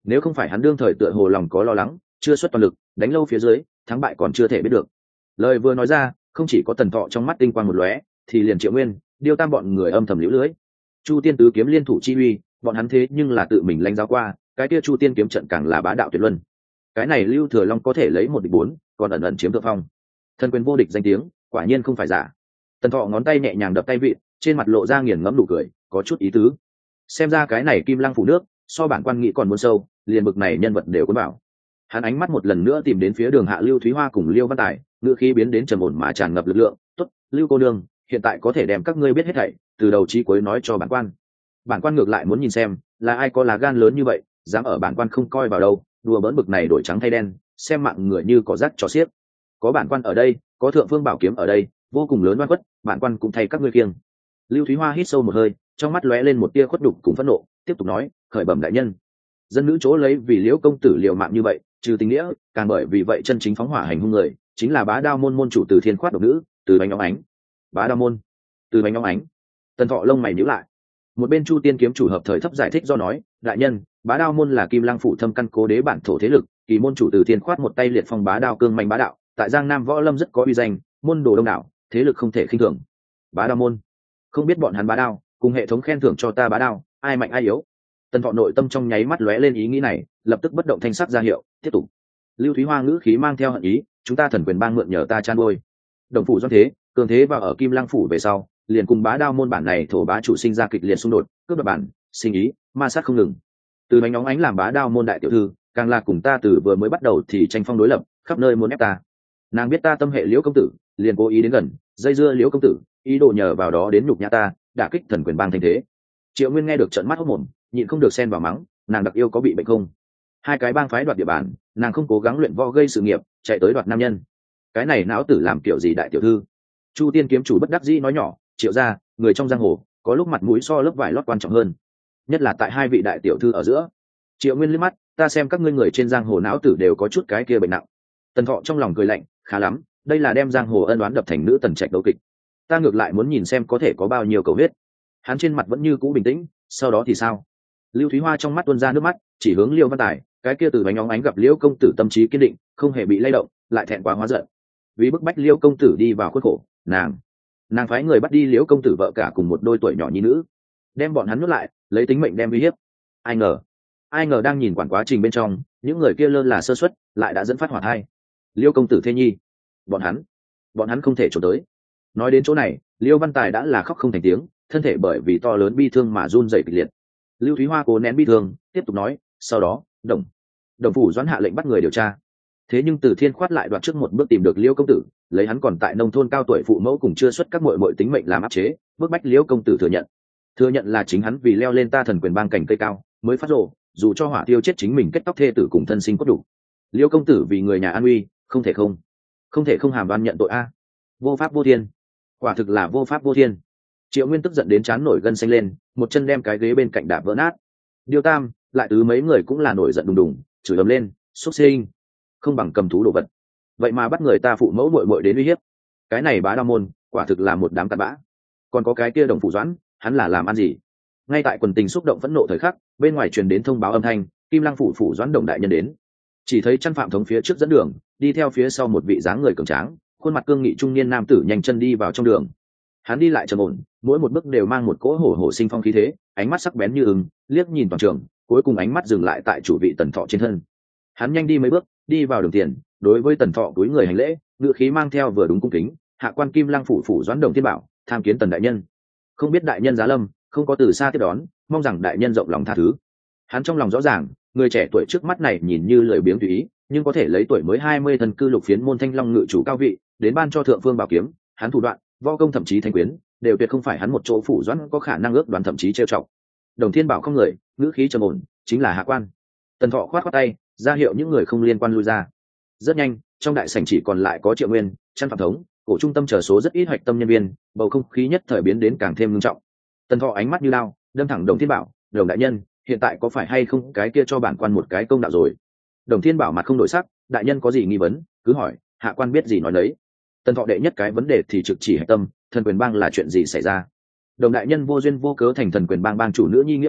Speaker 1: Nếu không phải hắn đương thời tựa hồ lòng có lo lắng, chưa xuất toàn lực, đánh lâu phía dưới, thắng bại còn chưa thể biết được. Lời vừa nói ra, không chỉ có Tần Thọ trong mắt tinh quang một lóe, thì liền Triệu Nguyên, Điêu Tam bọn người âm thầm liễu lưới. Chu Tiên tứ kiếm liên thủ chi uy, bọn hắn thế nhưng là tự mình lãnh giáo qua, cái kia Chu Tiên kiếm trận càng là bá đạo tuyệt luân. Cái này Lưu Thừa Long có thể lấy một địch bốn, còn ẩn ẩn chiếm thượng phong. Thần quyền vô địch danh tiếng, quả nhiên không phải giả. Tần Thọ ngón tay nhẹ nhàng đập tay vịn, trên mặt lộ ra nghiền ngẫm nụ cười, có chút ý tứ. Xem ra cái này Kim Lăng phủ nước, so bản quan nghĩ còn muốn sâu, liền bực này nhân vật đều cuốn vào. Hắn ánh mắt một lần nữa tìm đến phía Đường Hạ Lưu Thúy Hoa cùng Liêu Văn Tài, ngữ khí biến đến trầm ổn mà tràn ngập lực lượng. "Tốt, Lưu cô nương, hiện tại có thể đem các ngươi biết hết thảy, từ đầu chí cuối nói cho bản quan. Bản quan ngược lại muốn nhìn xem, là ai có lá gan lớn như vậy, dám ở bản quan không coi vào đâu, đùa bỡn bực này đổi trắng thay đen, xem mạng người như cỏ rác cho xiếc. Có bản quan ở đây, có Thượng Phương Bảo kiếm ở đây, vô cùng lớn oan khuất, bản quan cũng thay các ngươi kiêng." Lưu Thúy Hoa hít sâu một hơi, trong mắt lóe lên một tia khuất đục cùng phẫn nộ, tiếp tục nói, "Khởi bẩm đại nhân, dân nữ chỗ lấy vì Liễu công tử liều mạng như vậy, trừ tình nghĩa, càng bởi vì vậy chân chính phóng hỏa hành hung người, chính là Bá Đao môn môn chủ Từ Thiên Khoát độc nữ, Từ Bánh Óng Ánh." Bá Đao môn, Từ Bánh Óng Ánh. Tần Thọ lông mày nhíu lại. Một bên Chu Tiên kiếm chủ hợp thời thấp giải thích do nói, "Đại nhân, Bá Đao môn là Kim Lăng phủ thâm căn cố đế bản thổ thế lực, kỳ môn chủ Từ Thiên Khoát một tay liệt phong Bá Đao cương mạnh bá đạo, tại Giang Nam võ lâm rất có uy danh, môn đồ đông đảo, thế lực không thể khinh thường. Bá Đao môn, không biết bọn hắn Bá Đao, cùng hệ thống khen thưởng cho ta Bá Đao, ai mạnh ai yếu?" Tần Thọ nội tâm trong nháy mắt lóe lên ý nghĩ này, lập tức bất động thanh sắc ra hiệu, tiếp tục. Lưu Thúy Hoa ngữ khí mang theo hận ý, "Chúng ta Thần Quyền bang mượn nhờ ta chan bôi. Đồng phủ doan thế, cường thế vào ở Kim Lăng phủ về sau, liền cùng Bá Đao môn bản này thổ bá chủ sinh ra kịch liệt xung đột, cướp đoạt bản, sinh ý, ma sát không ngừng. Từ Bánh Óng Ánh làm Bá Đao môn đại tiểu thư, càng là cùng ta từ vừa mới bắt đầu thì tranh phong đối lập, khắp nơi muốn ép ta. Nàng biết ta tâm hệ Liễu công tử, liền cố ý đến gần, dây dưa Liễu công tử, ý đồ nhờ vào đó đến nhục nhã ta, đả kích Thần Quyền bang thành thế." Triệu Nguyên nghe được trợn mắt hốt mồm, nhịn không được xen vào mắng, "Nàng đặc yêu có bị bệnh không? Hai cái bang phái đoạt địa bàn, nàng không cố gắng luyện võ gây sự nghiệp, chạy tới đoạt nam nhân. Cái này não tử làm kiểu gì đại tiểu thư?" Chu Tiên kiếm chủ bất đắc dĩ nói nhỏ, "Triệu gia, người trong giang hồ, có lúc mặt mũi so lớp vải lót quan trọng hơn, nhất là tại hai vị đại tiểu thư ở giữa." Triệu Nguyên liếc mắt, "Ta xem các ngươi người trên giang hồ não tử đều có chút cái kia bệnh nặng." Tần Thọ trong lòng cười lạnh, "Khá lắm, đây là đem giang hồ ân oán đập thành nữ tần trạch đấu kịch. Ta ngược lại muốn nhìn xem có thể có bao nhiêu cầu huyết." Hắn trên mặt vẫn như cũ bình tĩnh, "Sau đó thì sao?" Lưu Thúy Hoa trong mắt tuôn ra nước mắt, chỉ hướng Liêu Văn Tài, cái kia từ Bánh Óng Ánh gặp Liễu công tử tâm trí kiên định, không hề bị lay động, lại thẹn quá hóa giận. Vì bức bách Liễu công tử đi vào khuất khổ, nàng nàng phái người bắt đi Liễu công tử vợ cả cùng một đôi tuổi nhỏ nhi nữ, đem bọn hắn nuốt lại, lấy tính mệnh đem uy hiếp. Ai ngờ, ai ngờ đang nhìn quản quá trình bên trong, những người kia lơ là sơ suất, lại đã dẫn phát hỏa thai. Liễu công tử thê nhi, bọn hắn, bọn hắn không thể trốn tới. Nói đến chỗ này, Liêu Văn Tài đã là khóc không thành tiếng, thân thể bởi vì to lớn bi thương mà run rẩy kịch liệt. Lưu Thúy Hoa cố nén bi thương, tiếp tục nói, "Sau đó, đồng đồng phủ doãn hạ lệnh bắt người điều tra. Thế nhưng Từ Thiên Khoát lại đoạt trước một bước tìm được Liêu công tử, lấy hắn còn tại nông thôn cao tuổi phụ mẫu cùng chưa xuất các muội muội tính mệnh làm áp chế, bức bách Liêu công tử thừa nhận. Thừa nhận là chính hắn vì leo lên ta Thần Quyền bang cảnh cây cao, mới phát rồ, dù cho hỏa tiêu chết chính mình kết tóc thê tử cùng thân sinh cốt đủ. Liêu công tử vì người nhà an uy, không thể không, không thể không hàm đoan nhận tội a. Vô pháp vô thiên, quả thực là vô pháp vô thiên." Triệu Nguyên tức giận đến trán nổi gân xanh lên, một chân đem cái ghế bên cạnh đạp vỡ nát. Điêu Tam, lại tứ mấy người cũng là nổi giận đùng đùng, chửi ầm lên, "Xúc sinh, không bằng cầm thú đồ vật, vậy mà bắt người ta phụ mẫu muội muội đến uy hiếp. Cái này Bá Đao môn, quả thực là một đám cặn bã. Còn có cái kia Đồng phủ doãn, hắn là làm ăn gì?" Ngay tại quần tình xúc động phẫn nộ thời khắc, bên ngoài truyền đến thông báo âm thanh, Kim Lăng phủ phủ doãn Đồng đại nhân đến. Chỉ thấy Chân Phạm thống phía trước dẫn đường, đi theo phía sau một vị dáng người cường tráng, khuôn mặt cương nghị trung niên nam tử nhanh chân đi vào trong đường. Hắn đi lại trầm ổn, mỗi một bước đều mang một cỗ hổ hổ sinh phong khí thế, ánh mắt sắc bén như ưng, liếc nhìn toàn trường, cuối cùng ánh mắt dừng lại tại chủ vị Tần Thọ trên thân. Hắn nhanh đi mấy bước, đi vào đường tiền, đối với Tần Thọ cúi người hành lễ, ngữ khí mang theo vừa đúng cung kính, "Hạ quan Kim Lăng phủ phủ doãn Đồng Thiên Bảo, tham kiến Tần đại nhân. Không biết đại nhân giá lâm, không có từ xa tiếp đón, mong rằng đại nhân rộng lòng tha thứ." Hắn trong lòng rõ ràng, người trẻ tuổi trước mắt này nhìn như lười biếng tùy ý, nhưng có thể lấy tuổi mới hai mươi thần cư lục phiến môn Thanh Long ngự chủ cao vị, đến ban cho Thượng Phương Bảo kiếm, hắn thủ đoạn, võ công thậm chí thanh quyến, đều tuyệt không phải hắn một chỗ phủ doãn có khả năng ước đoán thậm chí trêu chọc. Đồng Thiên Bảo không người, ngữ khí trầm ổn, chính là hạ quan. Tần Thọ khoát khoát tay, ra hiệu những người không liên quan lui ra. Rất nhanh, trong đại sảnh chỉ còn lại có Triệu Nguyên, Chân Phạm thống, cổ trung tâm chờ số rất ít hoạch tâm nhân viên, bầu không khí nhất thời biến đến càng thêm nghiêm trọng. Tần Thọ ánh mắt như lao, đâm thẳng Đồng Thiên Bảo, "Đồng đại nhân, hiện tại có phải hay không cái kia cho bản quan một cái công đạo rồi?" Đồng Thiên Bảo mặt không đổi sắc, "Đại nhân có gì nghi vấn, cứ hỏi, hạ quan biết gì nói nấy." Tần Thọ đệ nhất cái vấn đề thì trực chỉ hạch tâm, Thần Quyền bang là chuyện gì xảy ra? Đồng đại nhân vô duyên vô cớ thành Thần Quyền bang bang chủ nữ nhi nghĩa phụ,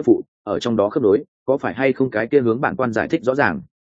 Speaker 1: ở trong đó khớp nối có phải hay không cái kia hướng bản quan giải thích rõ ràng.